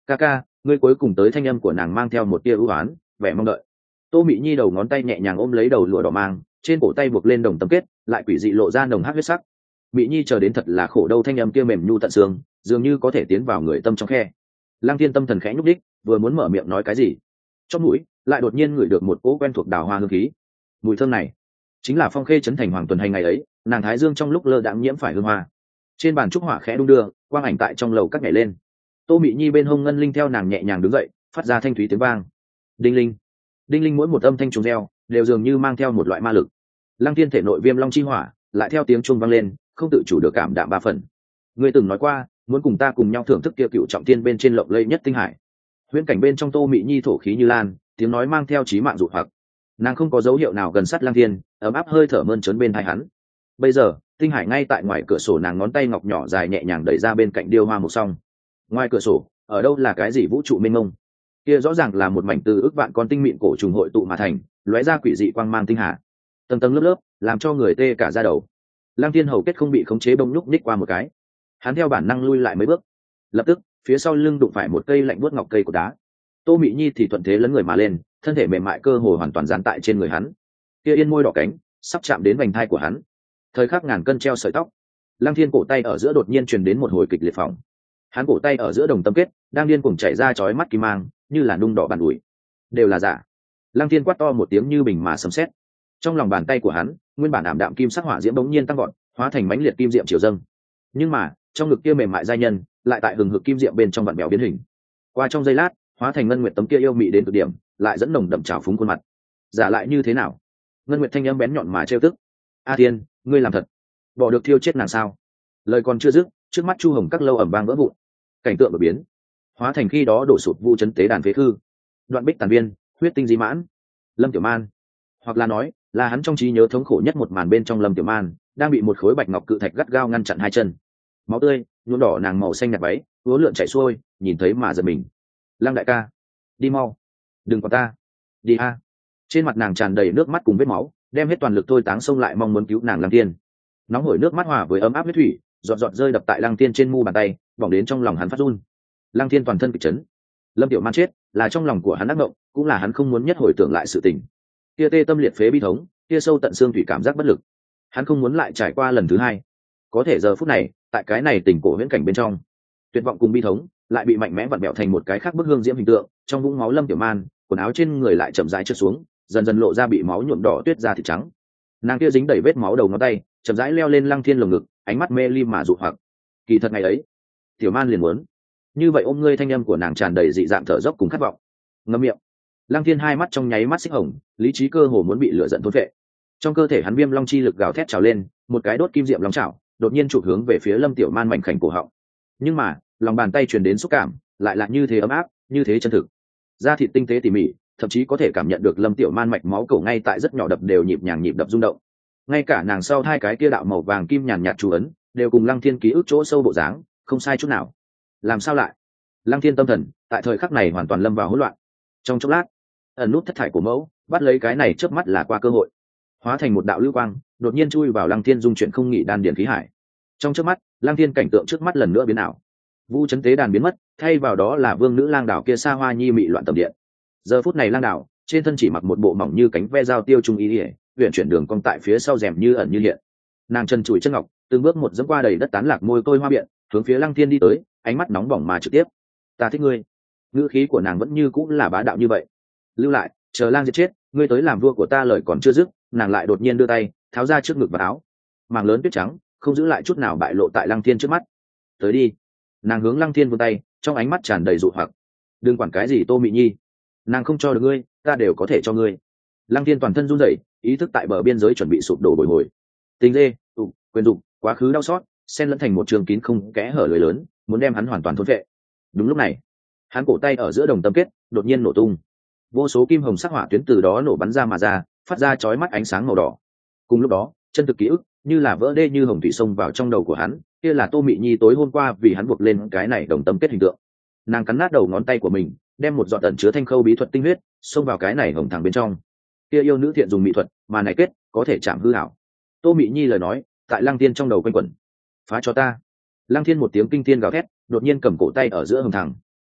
ca ca, ngươi cuối cùng tới. Thanh âm của nàng mang theo một tia ưu oán, vẻ mong đợi. Tô Mị Nhi đầu ngón tay nhẹ nhàng ôm lấy đầu lụa đỏ mang, trên cổ tay buộc lên đồng tâm kết, lại quỷ dị lộ ra nồng hắc huyết sắc. Mị Nhi chờ đến thật là khổ đâu. Thanh âm kia mềm nhu tận xương, dường như có thể tiến vào người tâm trong khe. Lăng Thiên tâm thần khẽ nhúc đích, vừa muốn mở miệng nói cái gì, trong mũi lại đột nhiên ngửi được một cỗ quen thuộc đào hoa hương khí. Mùi thơm này chính là Phong Khê trấn thành Hoàng Tuần Hành ngày ấy, nàng thái dương trong lúc lơ đãng nhiễm phải hương hoa. Trên bàn trúc hỏa khẽ đung đưa, quang ảnh tại trong lầu các nhảy lên. Tô Mị Nhi bên hông ngân linh theo nàng nhẹ nhàng đứng dậy, phát ra thanh thúy tiếng vang. Đinh linh, đinh linh, mỗi một âm thanh trùng reo đều dường như mang theo một loại ma lực. Lăng Thiên thể nội viêm long chi hỏa lại theo tiếng chuông vang lên, không tự chủ được cảm đạm ba phần. Ngươi từng nói qua muốn cùng ta cùng nhau thưởng thức kia cựu trọng thiên bên trên lộng lẫy nhất tinh hải. Huyễn cảnh bên trong Tô Mị Nhi thổ khí như lan, tiếng nói mang theo chí mạng dụ hoặc. Nàng không có dấu hiệu nào gần sát Lăng Thiên, ấm áp hơi thở mơn trớn bên tai hắn. Bây giờ tinh hải ngay tại ngoài cửa sổ, nàng ngón tay ngọc nhỏ dài nhẹ nhàng đẩy ra bên cạnh điêu hoa một song. Ngoài cửa sổ ở đâu là cái gì vũ trụ mênh mông, kia rõ ràng là một mảnh từ ước vạn con tinh mịn cổ trùng hội tụ mà thành, lóe ra quỷ dị quang mang tinh hà, tầng tầng lớp lớp, làm cho người tê cả da đầu. Lăng Thiên hầu kết không bị khống chế bông nhúc nhích qua một cái, hắn theo bản năng lui lại mấy bước, lập tức phía sau lưng đụng phải một cây lạnh buốt ngọc cây của đá. Tô Mị Nhi thì thuận thế lấn người mà lên, thân thể mềm mại cơ hồ hoàn toàn dán tại trên người hắn, kia yên môi đỏ cánh sắp chạm đến vành thai của hắn. Thời khắc ngàn cân treo sợi tóc, Lăng Thiên cổ tay ở giữa đột nhiên truyền đến một hồi kịch liệt phỏng. Hắn cổ tay ở giữa đồng tâm kết đang điên cuồng chảy ra chói mắt kim mang, như là nung đỏ bàn ủi, đều là giả. Lăng Thiên quát to một tiếng như bình mà sấm sét. Trong lòng bàn tay của hắn, nguyên bản ảm đạm kim sắc hỏa diễm bỗng nhiên tăng gọn, hóa thành mãnh liệt kim diệm chiều dâng. Nhưng mà trong ngực kia mềm mại giai nhân lại tại hừng hực kim diệm bên trong vặn bèo biến hình. Qua trong giây lát, hóa thành ngân nguyệt tấm kia yêu mị đến cực điểm, lại dẫn nồng đậm trào phúng khuôn mặt. Giả lại như thế nào? Ngân nguyệt thanh âm bén nhọn mà trêu tức. A Thiên, ngươi làm thật, bỏ được thiêu chết nàng sao? Lời còn chưa dứt, trước mắt Chu Hồng các lâu ẩm vang vỡ vụn, cảnh tượng đổi biến, hóa thành khi đó đổ sụp vu chấn tế đàn phế khư, đoạn bích tàn viên, huyết tinh di mãn. Lâm Tiểu Man, hoặc là nói là hắn trong trí nhớ thống khổ nhất một màn bên trong, Lâm Tiểu Man đang bị một khối bạch ngọc cự thạch gắt gao ngăn chặn hai chân, máu tươi nhuộm đỏ nàng màu xanh nhạt váy, uốn lượn chảy xuôi, nhìn thấy mà giật mình. Lăng đại ca, đi mau, đừng có ta, đi a. Trên mặt nàng tràn đầy nước mắt cùng vết máu, đem hết toàn lực thôi táng xông lại mong muốn cứu nàng Lăng Tiên. Nóng hổi nước mắt hòa với ấm áp huyết thủy, giọt giọt rơi đập tại Lăng Tiên trên mu bàn tay, bỏng đến trong lòng hắn phát run. Lăng Tiên toàn thân kịch chấn. Lâm Tiểu Man chết là trong lòng của hắn ác mộng, cũng là hắn không muốn nhất hồi tưởng lại sự tình. Kia tê tâm liệt phế bi thống, kia sâu tận xương thủy cảm giác bất lực, hắn không muốn lại trải qua lần thứ hai. Có thể giờ phút này, tại cái này tình cổ huyễn cảnh bên trong, tuyệt vọng cùng bi thống lại bị mạnh mẽ vặn bẹo thành một cái khác bức hương diễm hình tượng. Trong vũng máu Lâm Tiểu Man, quần áo trên người lại chậm rãi trượt xuống, dần dần lộ ra bị máu nhuộm đỏ tuyết da thịt trắng. Nàng kia dính đầy vết máu đầu ngón tay chậm rãi leo lên Lăng Thiên lồng ngực, ánh mắt mê ly mà dụ hoặc. Kỳ thật ngày ấy Tiểu Man liền muốn như vậy ôm ngươi. Thanh âm của nàng tràn đầy dị dạng thở dốc cùng khát vọng. Ngậm miệng. Lăng Thiên hai mắt trong nháy mắt xích hồng, lý trí cơ hồ muốn bị lửa giận thôn phệ. Trong cơ thể hắn viêm long chi lực gào thét trào lên, một cái đốt kim diệm long chảo đột nhiên chụp hướng về phía Lâm Tiểu Man mảnh khảnh cổ họng. Nhưng mà lòng bàn tay truyền đến xúc cảm lại là như thế ấm áp, như thế chân thực. Da thịt tinh tế tỉ mỉ, thậm chí có thể cảm nhận được Lâm Tiểu Man mạch máu cổ ngay tại rất nhỏ đập đều nhịp nhàng nhịp đập rung động. Ngay cả nàng sau hai cái kia đạo màu vàng kim nhàn nhạt chú ấn đều cùng Lăng Thiên ký ức chỗ sâu bộ dáng không sai chút nào. Làm sao lại? Lăng Thiên tâm thần tại thời khắc này hoàn toàn lâm vào hỗn loạn. Trong chốc lát, ẩn nút thất thải của mẫu bắt lấy cái này chớp mắt là qua cơ hội, hóa thành một đạo lưu quang đột nhiên chui vào Lăng Thiên dung chuyển không nghỉ đan điền khí hải. Trong chớp mắt, Lăng Thiên cảnh tượng trước mắt lần nữa biến ảo. Vu chấn tế đàn biến mất, thay vào đó là vương nữ lang đảo kia xa hoa nhi mị loạn tầm điện. Giờ phút này lang đảo trên thân chỉ mặc một bộ mỏng như cánh ve dao tiêu trung ý ỉa, huyện chuyển đường cong tại phía sau rèm như ẩn như hiện. Nàng chân chùi chân ngọc từng bước một dẫm qua đầy đất tán lạc môi tôi hoa biện, hướng phía Lăng Thiên đi tới, ánh mắt nóng bỏng mà trực tiếp. Ta thích ngươi. Ngữ khí của nàng vẫn như cũng là bá đạo như vậy. Lưu lại, chờ lang giết chết ngươi tới làm vua của ta. Lời còn chưa dứt, nàng lại đột nhiên đưa tay tháo ra trước ngực và áo, màng lớn tuyết trắng không giữ lại chút nào bại lộ tại Lăng Thiên trước mắt. Tới đi. Nàng hướng Lăng Thiên vươn tay, trong ánh mắt tràn đầy dụ hoặc. Đừng quản cái gì Tô Mị Nhi, nàng không cho được ngươi, ta đều có thể cho ngươi. Lăng Thiên toàn thân run rẩy, ý thức tại bờ biên giới chuẩn bị sụp đổ bồi hồi. Tình dê, quyền dục, quá khứ đau xót xen lẫn thành một trường kín không kẽ hở lưới lớn, muốn đem hắn hoàn toàn thôn vệ. Đúng lúc này, hắn cổ tay ở giữa đồng tâm kết đột nhiên nổ tung, vô số kim hồng sắc hỏa tuyến từ đó nổ bắn ra mà ra, phát ra chói mắt ánh sáng màu đỏ. Cùng lúc đó, chân thực ký ức như là vỡ đê như hồng thủy sông vào trong đầu của hắn. Kia là Tô Mị Nhi tối hôm qua vì hắn buộc lên cái này đồng tâm kết hình tượng. Nàng cắn nát đầu ngón tay của mình, đem một giọt ẩn chứa thanh khâu bí thuật tinh huyết xông vào cái này hồng thẳng bên trong. Kia yêu nữ thiện dùng mỹ thuật mà này kết có thể chạm hư hảo. Tô Mị Nhi lời nói tại Lăng Thiên trong đầu quanh quẩn. Phá cho ta. Lăng Thiên một tiếng kinh thiên gào thét, đột nhiên cầm cổ tay ở giữa hồng thẳng.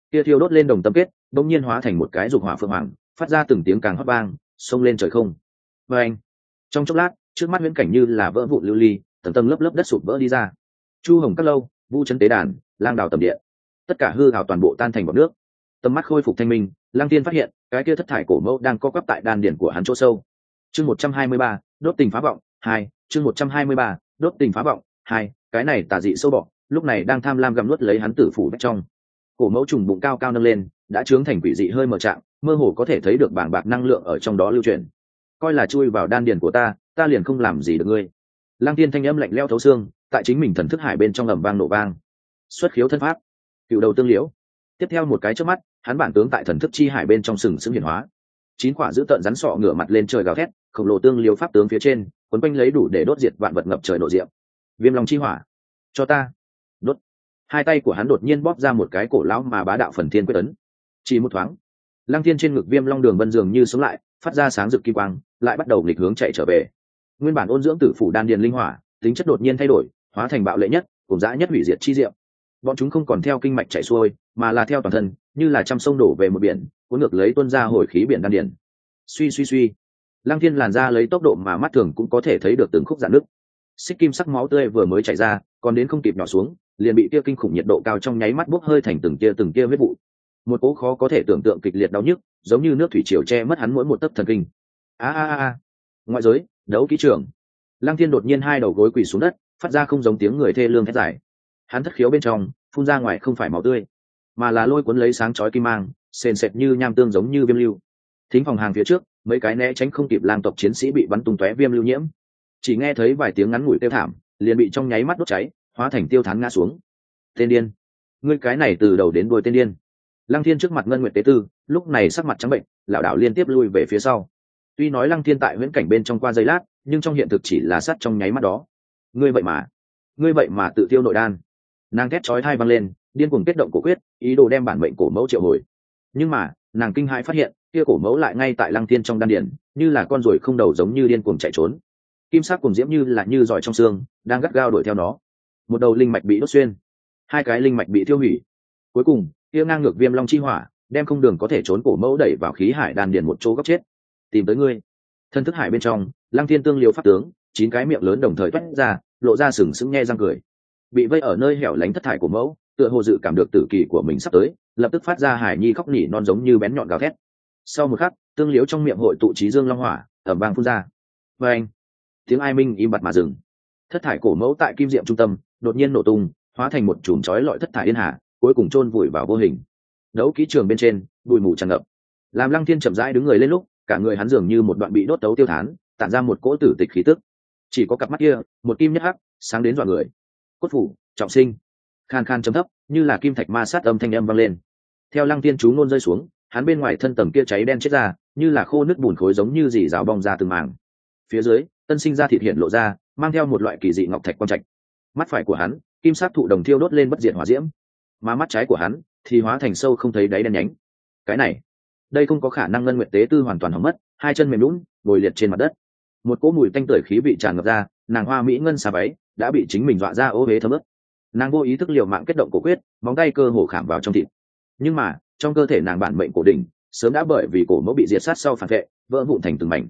kia thiêu đốt lên đồng tâm kết bỗng nhiên hóa thành một cái dục hỏa phượng hoàng, phát ra từng tiếng càng hót vang, xông lên trời không. Và anh, trong chốc lát, trước mắt huyễn cảnh như là vỡ vụn lưu ly, tầng tầng lớp lớp đất sụp vỡ đi ra. Chu hồng các lâu, vu chân tế đàn, lang đào tầm điện, tất cả hư hào toàn bộ tan thành bọt nước. Tầm mắt khôi phục thanh minh, Lăng Tiên phát hiện cái kia thất thải cổ mẫu đang co quắp tại đan điển của hắn chỗ sâu. Chương 123, đốt tình phá vọng 2, chương 123, đốt tình phá vọng 2, cái này tà dị sâu bọ, lúc này đang tham lam gặm nuốt lấy hắn tử phủ bách trong. Cổ mẫu trùng bụng cao cao nâng lên, đã trướng thành quỷ dị hơi mờ trạng, mơ hồ có thể thấy được bảng bạc năng lượng ở trong đó lưu chuyển. Coi là chui vào đan điển của ta liền không làm gì được ngươi. Lăng Tiên thanh âm lạnh lẽo thấu xương, tại chính mình thần thức hải bên trong ầm vang nổ vang. Xuất khiếu thân pháp, cựu đầu tương liễu. Tiếp theo một cái chớp mắt, hắn bản tướng tại thần thức chi hải bên trong sừng sững hiển hóa. 9 quả giữ tợn rắn sọ ngửa mặt lên trời gào thét, khổng lồ tương liễu pháp tướng phía trên, quấn quanh lấy đủ để đốt diệt vạn vật ngập trời nộ diệm. Viêm long chi hỏa, cho ta đốt. Hai tay của hắn đột nhiên bóp ra một cái cổ lão mà bá đạo phần thiên quyết ấn. Chỉ một thoáng, Lăng Thiên trên ngực viêm long đường vân dường như sống lại, phát ra sáng rực kim quang, lại bắt đầu nghịch hướng chạy trở về. Nguyên bản ôn dưỡng tử phủ đan điền linh hỏa, tính chất đột nhiên thay đổi, hóa thành bạo lệ nhất, cùng dã nhất hủy diệt chi diệm. Bọn chúng không còn theo kinh mạch chảy xuôi, mà là theo toàn thân, như là trăm sông đổ về một biển, cuốn ngược lấy tuôn ra hồi khí biển đan điền. Suy suy suy, Lăng Thiên làn ra lấy tốc độ mà mắt thường cũng có thể thấy được từng khúc rạn nứt. Xích kim sắc máu tươi vừa mới chảy ra, còn đến không kịp nhỏ xuống, liền bị kia kinh khủng nhiệt độ cao trong nháy mắt bốc hơi thành từng kia huyết vụ. Một cỗ khó có thể tưởng tượng kịch liệt đau nhức, giống như nước thủy triều che mất hắn mỗi một tấc thần kinh. A. Ngoại giới, đấu kỹ trường. Lăng Thiên đột nhiên hai đầu gối quỳ xuống đất, phát ra không giống tiếng người thê lương thét dài. Hắn thất khiếu bên trong, phun ra ngoài không phải máu tươi, mà là lôi cuốn lấy sáng chói kim mang, sền sệt như nham tương giống như viêm lưu. Thính phòng hàng phía trước, mấy cái né tránh không kịp lang tộc chiến sĩ bị bắn tung tóe viêm lưu nhiễm. Chỉ nghe thấy vài tiếng ngắn ngủi kêu thảm, liền bị trong nháy mắt đốt cháy, hóa thành tiêu thán ngã xuống. Tên điên, ngươi cái này từ đầu đến đuôi tên điên. Lăng Thiên trước mặt Ngân Nguyệt tế tư, lúc này sắc mặt trắng bệnh, lảo đảo liên tiếp lui về phía sau. Tuy nói Lăng Thiên tại huyễn cảnh bên trong qua giây lát, nhưng trong hiện thực chỉ là sát trong nháy mắt đó. Ngươi vậy mà tự tiêu nội đan. Nàng thét chói tai vang lên, điên cuồng kết động cổ quyết, ý đồ đem bản mệnh cổ mẫu triệu hồi. Nhưng mà, nàng kinh hãi phát hiện, kia cổ mẫu lại ngay tại Lăng Thiên trong đan điển, như là con ruồi không đầu giống như điên cuồng chạy trốn. Kim sắc cùng diễm như giỏi trong xương, đang gắt gao đuổi theo nó. Một đầu linh mạch bị đốt xuyên, hai cái linh mạch bị tiêu hủy. Cuối cùng, kia ngang ngược viêm long chi hỏa, đem không đường có thể trốn cổ mẫu đẩy vào khí hải đan điển một chỗ góc chết. Tìm tới ngươi. Thân thức hải bên trong, Lăng Thiên tương liều pháp tướng, 9 cái miệng lớn đồng thời toét ra, lộ ra sừng sững nhe răng cười. Bị vây ở nơi hẻo lánh thất thải của mẫu, tựa hồ dự cảm được tử kỳ của mình sắp tới, lập tức phát ra hải nhi khóc nỉ non giống như bén nhọn gào thét. Sau một khắc, tương liếu trong miệng hội tụ trí dương long hỏa, ầm vang phun ra. Và anh, tiếng ai minh im bặt mà dừng. Thất thải cổ mẫu tại kim diệm trung tâm, đột nhiên nổ tung, hóa thành một chùm chói lọi thất thải yên hà, cuối cùng chôn vùi vào vô hình. Đấu kỹ trường bên trên, bụi mù tràn ngập. Làm Lăng Thiên chậm rãi đứng người lên lúc, cả người hắn dường như một đoạn bị đốt tấu tiêu thán, tản ra một cỗ tử tịch khí tức. Chỉ có cặp mắt kia, một kim nhất hắc, sáng đến dọa người. Cốt phủ, trọng sinh. Khan khan trầm thấp, như là kim thạch ma sát âm thanh âm vang lên. Theo Lăng Tiên chú ngôn rơi xuống, hắn bên ngoài thân tầng kia cháy đen chết ra, như là khô nước bùn khối giống như dì rào bong ra từng mảng. Phía dưới, tân sinh ra thịt hiện lộ ra, mang theo một loại kỳ dị ngọc thạch quang trạch. Mắt phải của hắn, kim sắc thụ đồng thiêu đốt lên bất diệt hỏa diễm, mà mắt trái của hắn thì hóa thành sâu không thấy đáy đen nhánh. Cái này, đây không có khả năng. Ngân Nguyệt tế tư hoàn toàn hỏng mất, hai chân mềm nhũn, ngồi liệt trên mặt đất. Một cỗ mùi tanh tưởi khí bị tràn ngập ra, nàng hoa mỹ ngân xà váy đã bị chính mình dọa ra ô huế thấm ướt. Nàng vô ý thức liều mạng kết động cổ quyết, móng tay cơ hồ khảm vào trong thịt. Nhưng mà trong cơ thể nàng bản mệnh cổ đỉnh sớm đã bởi vì cổ mẫu bị diệt sát sau phản vệ, vỡ vụn thành từng mảnh.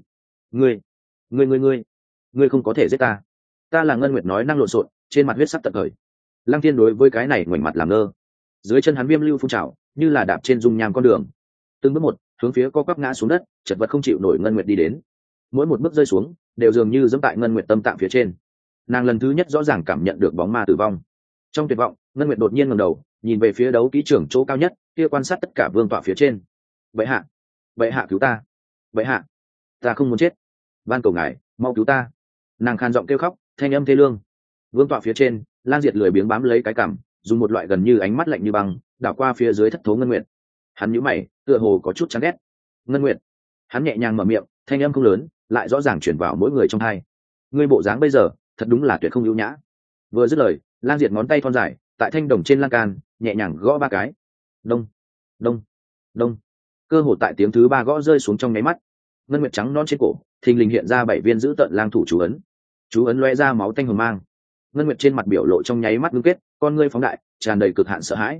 Ngươi không có thể giết ta. Ta là Ngân Nguyệt nói năng lộn xộn, trên mặt huyết sắc tận khởi. Lăng Thiên đối với cái này ngoảnh mặt làm ngơ. Dưới chân hắn viêm lưu phun trào, như là đạp trên dung nham con đường. Từng bước một hướng phía co quắp ngã xuống đất, chật vật không chịu nổi Ngân Nguyệt đi đến. Mỗi một bước rơi xuống đều dường như giẫm tại Ngân Nguyệt tâm tạng phía trên. Nàng lần thứ nhất rõ ràng cảm nhận được bóng ma tử vong. Trong tuyệt vọng, Ngân Nguyệt đột nhiên ngẩng đầu, nhìn về phía đấu kỹ trưởng chỗ cao nhất, kia quan sát tất cả vương tọa phía trên. Bệ hạ cứu ta! Bệ hạ, ta không muốn chết, van cầu ngài mau cứu ta! Nàng khan giọng kêu khóc, thanh âm thê lương. Vương tọa phía trên, Lang Diệt lười biếng bám lấy cái cằm, dùng một loại gần như ánh mắt lạnh như băng đảo qua phía dưới thất thố Ngân Nguyệt. Hắn nhíu mày, tựa hồ có chút chán ghét. Ngân Nguyệt, hắn nhẹ nhàng mở miệng, thanh âm không lớn, lại rõ ràng truyền vào mỗi người trong tai. Ngươi bộ dáng bây giờ, thật đúng là tuyệt không ưu nhã. Vừa dứt lời, Lang Diệt ngón tay thon dài tại thanh đồng trên lan can nhẹ nhàng gõ 3 cái. Đông, đông, đông. Cơ hồ tại tiếng thứ 3 gõ rơi xuống trong nháy mắt, Ngân Nguyệt trắng non trên cổ thình lình hiện ra 7 viên giữ tận lang thủ chú ấn. Chú ấn lóe ra máu tanh hừng mang. Ngân Nguyệt trên mặt biểu lộ trong nháy mắt ngưng kết, con ngươi phóng đại, tràn đầy cực hạn sợ hãi.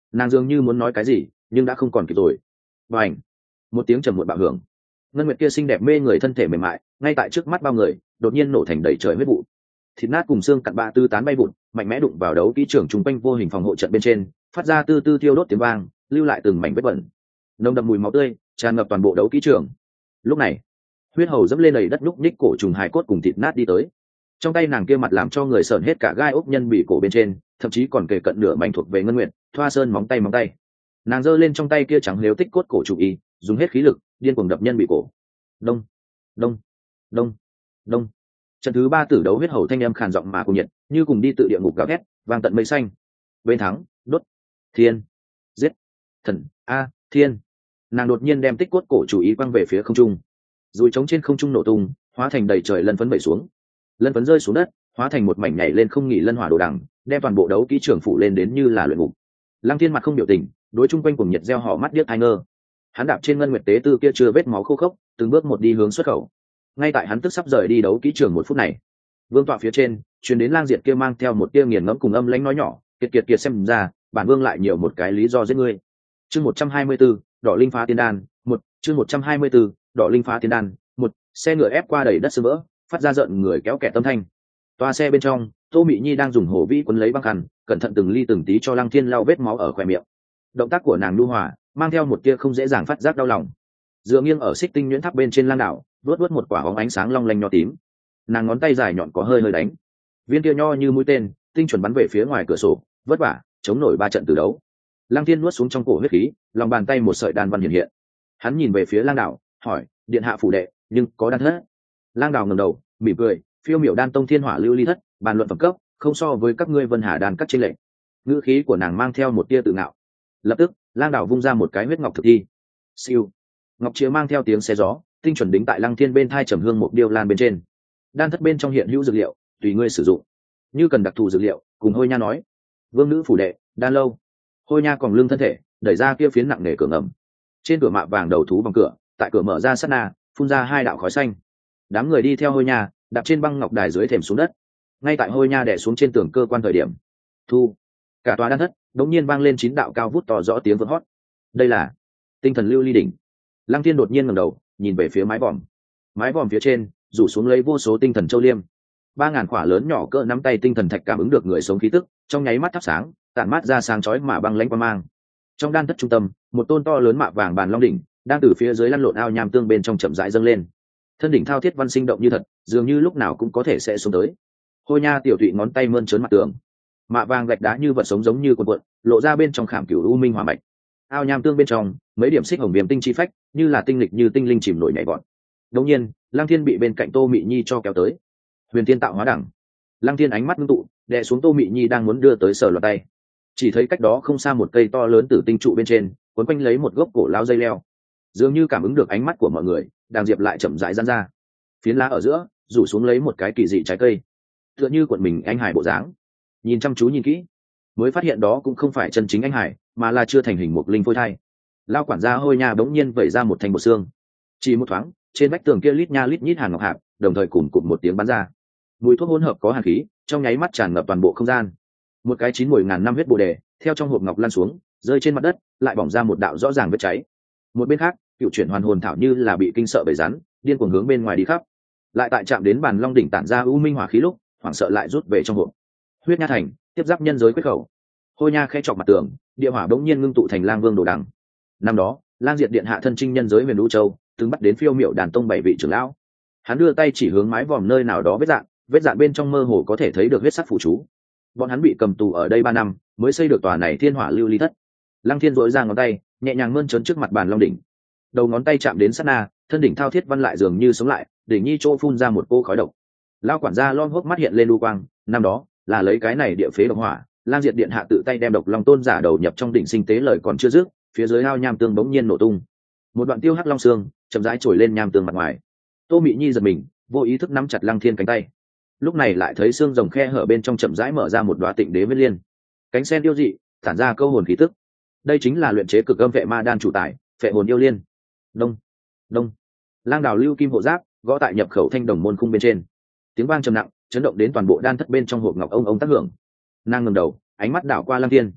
Nàng dường như muốn nói cái gì nhưng đã không còn kịp rồi. Và ảnh, một tiếng trầm muộn bạo hưởng, ngân nguyệt kia xinh đẹp mê người thân thể mềm mại ngay tại trước mắt bao người đột nhiên nổ thành đầy trời huyết vụ, thịt nát cùng xương cặn bã tư tán bay vụn, mạnh mẽ đụng vào đấu kỹ trưởng chung quanh vô hình phòng hộ trận bên trên, phát ra tư tư thiêu đốt tiếng vang, lưu lại từng mảnh vết bẩn. Nồng đậm mùi máu tươi tràn ngập toàn bộ đấu kỹ trường. Lúc này huyết hầu dẫm lên đầy đất nhúc nhích cổ trùng hài cốt cùng thịt nát đi tới, trong tay nàng kia mặt làm cho người sợn hết cả gai ốc nhân bị cổ bên trên, thậm chí còn kề cận nửa mảnh thuộc về ngân nguyệt thoa sơn móng tay. Nàng giơ lên trong tay kia trắng liếu tích cốt cổ chủ y, dùng hết khí lực điên cuồng đập nhân bị cổ. Đông đông đông đông, trận thứ 3 tử đấu huyết hầu thanh âm khàn giọng mà cùng nhiệt, như cùng đi tự địa ngục gào thét vang tận mây xanh. Bên thắng đốt thiên giết thần a thiên. Nàng đột nhiên đem tích cốt cổ chủ ý quăng về phía không trung, rồi trống trên không trung nổ tung, hóa thành đầy trời lân phấn bẩy xuống. Lân phấn rơi xuống đất, hóa thành một mảnh nhảy lên không nghỉ lân hỏa đồ đằng, đem toàn bộ đấu kỹ trường phủ lên đến như là luyện ngục. Lăng Thiên mặt không biểu tình, đối chung quanh cùng nhiệt gieo họ mắt điếc ai ngơ. Hắn đạp trên ngân nguyệt tế tư kia chưa vết máu khô khốc, từng bước một đi hướng xuất khẩu. Ngay tại hắn tức sắp rời đi đấu kỹ trường một phút này, vương tọa phía trên truyền đến Lang Diệt kia mang theo một tia nghiền ngẫm cùng âm lãnh nói nhỏ, kiệt xem ra bản vương lại nhiều một cái lý do giết ngươi. Chương 124, đỏ linh phá tiên đan, chương 124, đỏ linh phá tiên đan, xe ngựa ép qua đầy đất sương vỡ, phát ra giận người kéo kẹt tâm thanh. Toa xe bên trong, Tô Mị Nhi đang dùng hổ vĩ quấn lấy băng khăn, cẩn thận từng ly từng tí cho Lăng Thiên lau vết máu ở khóe miệng. Động tác của nàng nhu hòa, mang theo một tia không dễ dàng phát giác đau lòng. Dựa nghiêng ở xích tinh nhuyễn tháp bên trên lang đảo, vuốt một quả bóng ánh sáng long lanh nho tím. Nàng ngón tay dài nhọn có hơi đánh, viên tia nho như mũi tên, tinh chuẩn bắn về phía ngoài cửa sổ, vất vả chống nổi 3 trận từ đấu. Lăng Thiên nuốt xuống trong cổ huyết khí, lòng bàn tay một sợi đan văn hiện hiện. Hắn nhìn về phía lang đảo, hỏi: điện hạ phủ đệ nhưng có đan thất? Lang đảo ngẩng đầu mỉm cười: phiêu miểu đan tông thiên hỏa lưu ly thất, bàn luận phẩm cấp không so với các ngươi vân hà đan các trên lệnh. Ngữ khí của nàng mang theo một tia tự ngạo. Lập tức lang đảo vung ra một cái huyết ngọc thực thi, siêu, ngọc chĩa mang theo tiếng xé gió, tinh chuẩn đính tại Lăng Thiên bên thai trầm hương một điêu lan bên trên. Đan thất bên trong hiện hữu dược liệu, tùy ngươi sử dụng. Như cần đặc thù dược liệu, cùng Hôi Nha nói. Vương nữ phủ đệ, đan lâu. Hôi Nha còn lưng thân thể, đẩy ra kia phiến nặng nề cửa ngầm. Trên cửa mạ vàng đầu thú vòng cửa, tại cửa mở ra sát na, phun ra 2 đạo khói xanh. Đám người đi theo Hôi Nha, đạp trên băng ngọc đài dưới thềm xuống đất. Ngay tại Hôi Nha đè xuống trên tường cơ quan thời điểm, thu, cả tòa đan thất đống nhiên vang lên 9 đạo cao vút to rõ tiếng vỡ hót. Đây là tinh thần lưu ly đỉnh. Lăng Thiên đột nhiên ngẩng đầu, nhìn về phía mái vòm phía trên rủ xuống lấy vô số tinh thần châu liêm. 3000 quả lớn nhỏ cỡ nắm tay tinh thần thạch cảm ứng được người sống khí tức, trong nháy mắt thắp sáng, tản mát ra sáng chói mà băng lãnh quang mang. Trong đan thất trung tâm, một tôn to lớn mạ vàng bàn long đỉnh đang từ phía dưới lăn lộn ao nham tương bên trong chậm rãi dâng lên. Thân đỉnh thao thiết văn sinh động như thật, dường như lúc nào cũng có thể sẽ xuống tới. Hôi Nha tiểu tụy ngón tay mơn trớn mặt tường, mạ vàng gạch đá như vật sống giống như cuộn, lộ ra bên trong khảm cửu u minh hỏa mạch. Ao nham tương bên trong, mấy điểm xích hồng viêm tinh chi phách, như là tinh lịch như tinh linh chìm nổi nhảy vọt. Đống nhiên, Lăng Thiên bị bên cạnh Tô Mị Nhi cho kéo tới. Huyền Thiên tạo hóa đẳng. Lăng Thiên ánh mắt ngưng tụ, đè xuống Tô Mị Nhi đang muốn đưa tới sờ loạt tay. Chỉ thấy cách đó không xa một cây to lớn tử tinh trụ bên trên, quấn quanh lấy một gốc cổ lao dây leo. Dường như cảm ứng được ánh mắt của mọi người, Đàng Diệp lại chậm rãi giãn ra. Phiến lá ở giữa, rủ xuống lấy một cái kỳ dị trái cây, tựa như cuộn mình anh hải bộ dáng. Nhìn chăm chú nhìn kỹ, mới phát hiện đó cũng không phải chân chính anh hải, mà là chưa thành hình một linh phôi thai. Lao quản gia Hôi Nha bỗng nhiên vẩy ra một thành bộ xương. Chỉ một thoáng, trên vách tường kia lít nha lít nhít hàn ngọc hạp, đồng thời cùng một tiếng bắn ra. Mùi thuốc hỗn hợp có hàn khí, trong nháy mắt tràn ngập toàn bộ không gian. Một cái 9 mùi ngàn năm huyết bồ đề, theo trong hộp ngọc lăn xuống, rơi trên mặt đất, lại bỏng ra một đạo rõ ràng vết cháy. Một bên khác, cựu chuyển hoàn hồn thảo như là bị kinh sợ bởi rắn, điên cuồng hướng bên ngoài đi khắp. Lại tại chạm đến bàn long đỉnh tản ra u minh hỏa khí lúc, hoảng sợ lại rút về trong hộp. Huyết Nha thành, tiếp giáp nhân giới quyết khẩu. Hôi Nha khẽ chọc mặt tường, địa hỏa bỗng nhiên ngưng tụ thành Lang Vương đồ đằng. Năm đó, Lang Diệt điện hạ thân trinh nhân giới Huyền Vũ Châu, từng bắt đến phiêu miệu đàn tông 7 vị trưởng lão. Hắn đưa tay chỉ hướng mái vòm nơi nào đó vết dạn bên trong mơ hồ có thể thấy được huyết sắc phụ chú. Bọn hắn bị cầm tù ở đây 3 năm, mới xây được tòa này Thiên Hỏa Lưu Ly thất. Lăng Thiên duỗi ra ngón tay, nhẹ nhàng mơn trớn trước mặt bàn long đỉnh. Đầu ngón tay chạm đến sát na, thân đỉnh thao thiết văn lại dường như sống lại, đỉnh nhi chỗ phun ra một cô khói độc. Lao quản gia lom hốc mắt hiện lên lưu quang, năm đó là lấy cái này địa phế độc hỏa, Lang Diệt điện hạ tự tay đem độc long tôn giả đầu nhập trong đỉnh sinh tế lời còn chưa dứt, phía dưới ao nham tương bỗng nhiên nổ tung. Một đoạn tiêu hắc long xương chậm rãi trồi lên nham tương mặt ngoài. Tô Mị Nhi giật mình, vô ý thức nắm chặt Lăng Thiên cánh tay. Lúc này lại thấy xương rồng khe hở bên trong chậm rãi mở ra một đóa tịnh đế huyết liên. Cánh sen yêu dị, tản ra câu hồn khí tức. Đây chính là luyện chế cực âm vệ ma đan chủ tài, phệ hồn yêu liên. Đông, đông. Lang đào lưu kim hộ giáp gõ tại nhập khẩu thanh đồng môn khung bên trên. Tiếng vang trầm nặng, chấn động đến toàn bộ đan thất bên trong hộp ngọc ông tác hưởng. Nàng ngẩng đầu, ánh mắt đảo qua Lăng Thiên.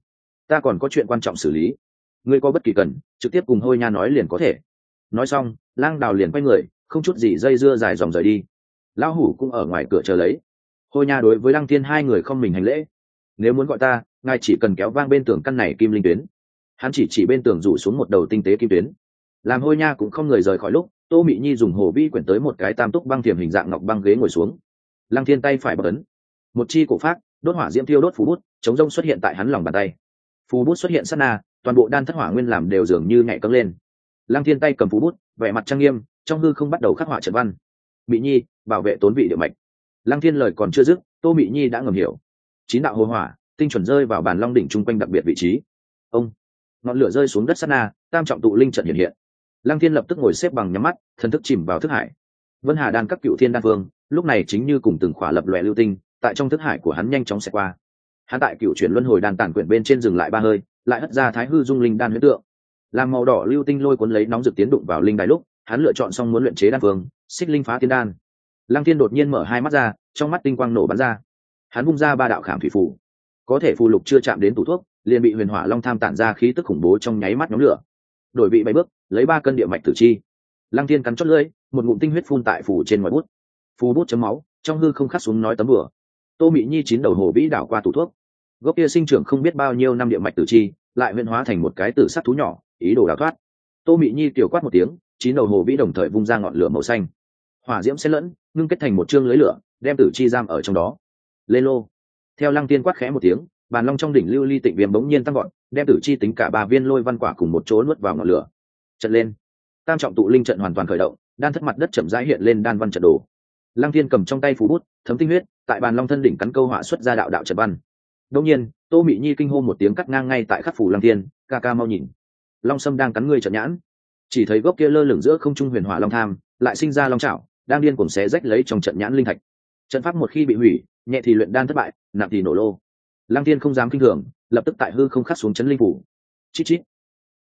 ta còn có chuyện quan trọng xử lý, ngươi có bất kỳ cần trực tiếp cùng Hôi Nha nói liền có thể. Nói xong Lang Đào liền quay người không chút gì dây dưa dài dòng rời đi. Lão Hủ cũng ở ngoài cửa chờ lấy. Hôi Nha đối với Lăng Thiên hai người không mình hành lễ. Nếu muốn gọi ta, ngài chỉ cần kéo vang bên tường căn này kim linh tuyến. Hắn chỉ bên tường rủ xuống một đầu tinh tế kim tuyến. Làm Hôi Nha cũng không người rời khỏi lúc, Tô Mị Nhi dùng hồ vi quyển tới một cái tam túc băng thiềm hình dạng ngọc băng ghế ngồi xuống. Lăng Thiên tay phải bật ấn, một chi cổ phát đốt hỏa diễm thiêu đốt phù bút chống rông xuất hiện tại hắn lòng bàn tay. Phù bút xuất hiện sát na, toàn bộ đan thất hỏa nguyên làm đều dường như nhảy cẫng lên. Lăng Thiên tay cầm phù bút, vẻ mặt trang nghiêm, trong hư không bắt đầu khắc họa trận văn. Mị Nhi, bảo vệ tốn vị địa mạch. Lăng Thiên lời còn chưa dứt, Tô Mị Nhi đã ngầm hiểu. Chín đạo hồ hỏa tinh chuẩn rơi vào bàn long đỉnh trung quanh đặc biệt vị trí. Ông, ngọn lửa rơi xuống đất sát na, tam trọng tụ linh trận hiện hiện. Lăng Thiên lập tức ngồi xếp bằng nhắm mắt, thần thức chìm vào thức hải. Vân Hà đan các cựu thiên đan vương lúc này chính như cùng từng khỏa lập lòe lưu tinh, tại trong thức hải của hắn nhanh chóng xẹt qua. Hắn tại cựu chuyển luân hồi đan tản quyển bên trên dừng lại ba hơi, lại hất ra thái hư dung linh đan huyễn tượng. Làm màu đỏ lưu tinh lôi cuốn lấy nóng rực tiến đụng vào linh đài lúc, hắn lựa chọn xong muốn luyện chế đan vương, xích linh phá tiên đan. Lăng Thiên đột nhiên mở hai mắt ra, trong mắt tinh quang nổ bắn ra. Hắn vung ra ba đạo khảm thủy phù, có thể phù lục chưa chạm đến tủ thuốc, liền bị huyền hỏa long tham tản ra khí tức khủng bố trong nháy mắt nhóm lửa. Đổi vị bảy bước, lấy 3 cân địa mạch tử chi. Lăng Thiên cắn chót lưỡi, một ngụm tinh huyết phun tại phù trên ngoài bút. Phù bút chấm máu, trong hư không khắc xuống nói tấm bừa. Tô Mị Nhi chín đầu hồ vĩ đảo qua tủ thuốc. Gốc kia sinh trưởng không biết bao nhiêu năm địa mạch tử chi, lại huyễn hóa thành một cái tử sắc thú nhỏ, ý đồ đào thoát. Tô Mị Nhi tiểu quát một tiếng, chín đầu hồ vĩ đồng thời vung ra ngọn lửa màu xanh. Hỏa diễm xen lẫn, ngưng kết thành một chương lưới lửa, đem tử chi giam ở trong đó. Lên lô. Theo Lăng Tiên quát khẽ một tiếng, bàn long trong đỉnh lưu ly tịnh viêm bỗng nhiên tăng gọn, đem tử chi tính cả 3 viên lôi văn quả cùng một chỗ nuốt vào ngọn lửa. Trận lên. Tam trọng tụ linh trận hoàn toàn khởi động, đan thất mặt đất chậm rãi hiện lên đan văn trận đồ. Lăng Thiên cầm trong tay phù bút, thấm tinh huyết, tại bàn long thân đỉnh cắn câu họa xuất ra đạo đạo trận văn. Đương nhiên, Tô Mị Nhi kinh hô một tiếng cắt ngang ngay tại khắc phủ Lăng Thiên, ca ca mau nhìn, long sâm đang cắn ngươi trận nhãn. Chỉ thấy gốc kia lơ lửng giữa không trung huyền hỏa long tham, lại sinh ra long chảo, đang điên cuồng xé rách lấy trong trận nhãn linh thạch. Trận pháp một khi bị hủy, nhẹ thì luyện đan thất bại, nặng thì nổ lô. Lăng Thiên không dám kinh thường, lập tức tại hư không khắc xuống chấn linh phủ. Chít chít.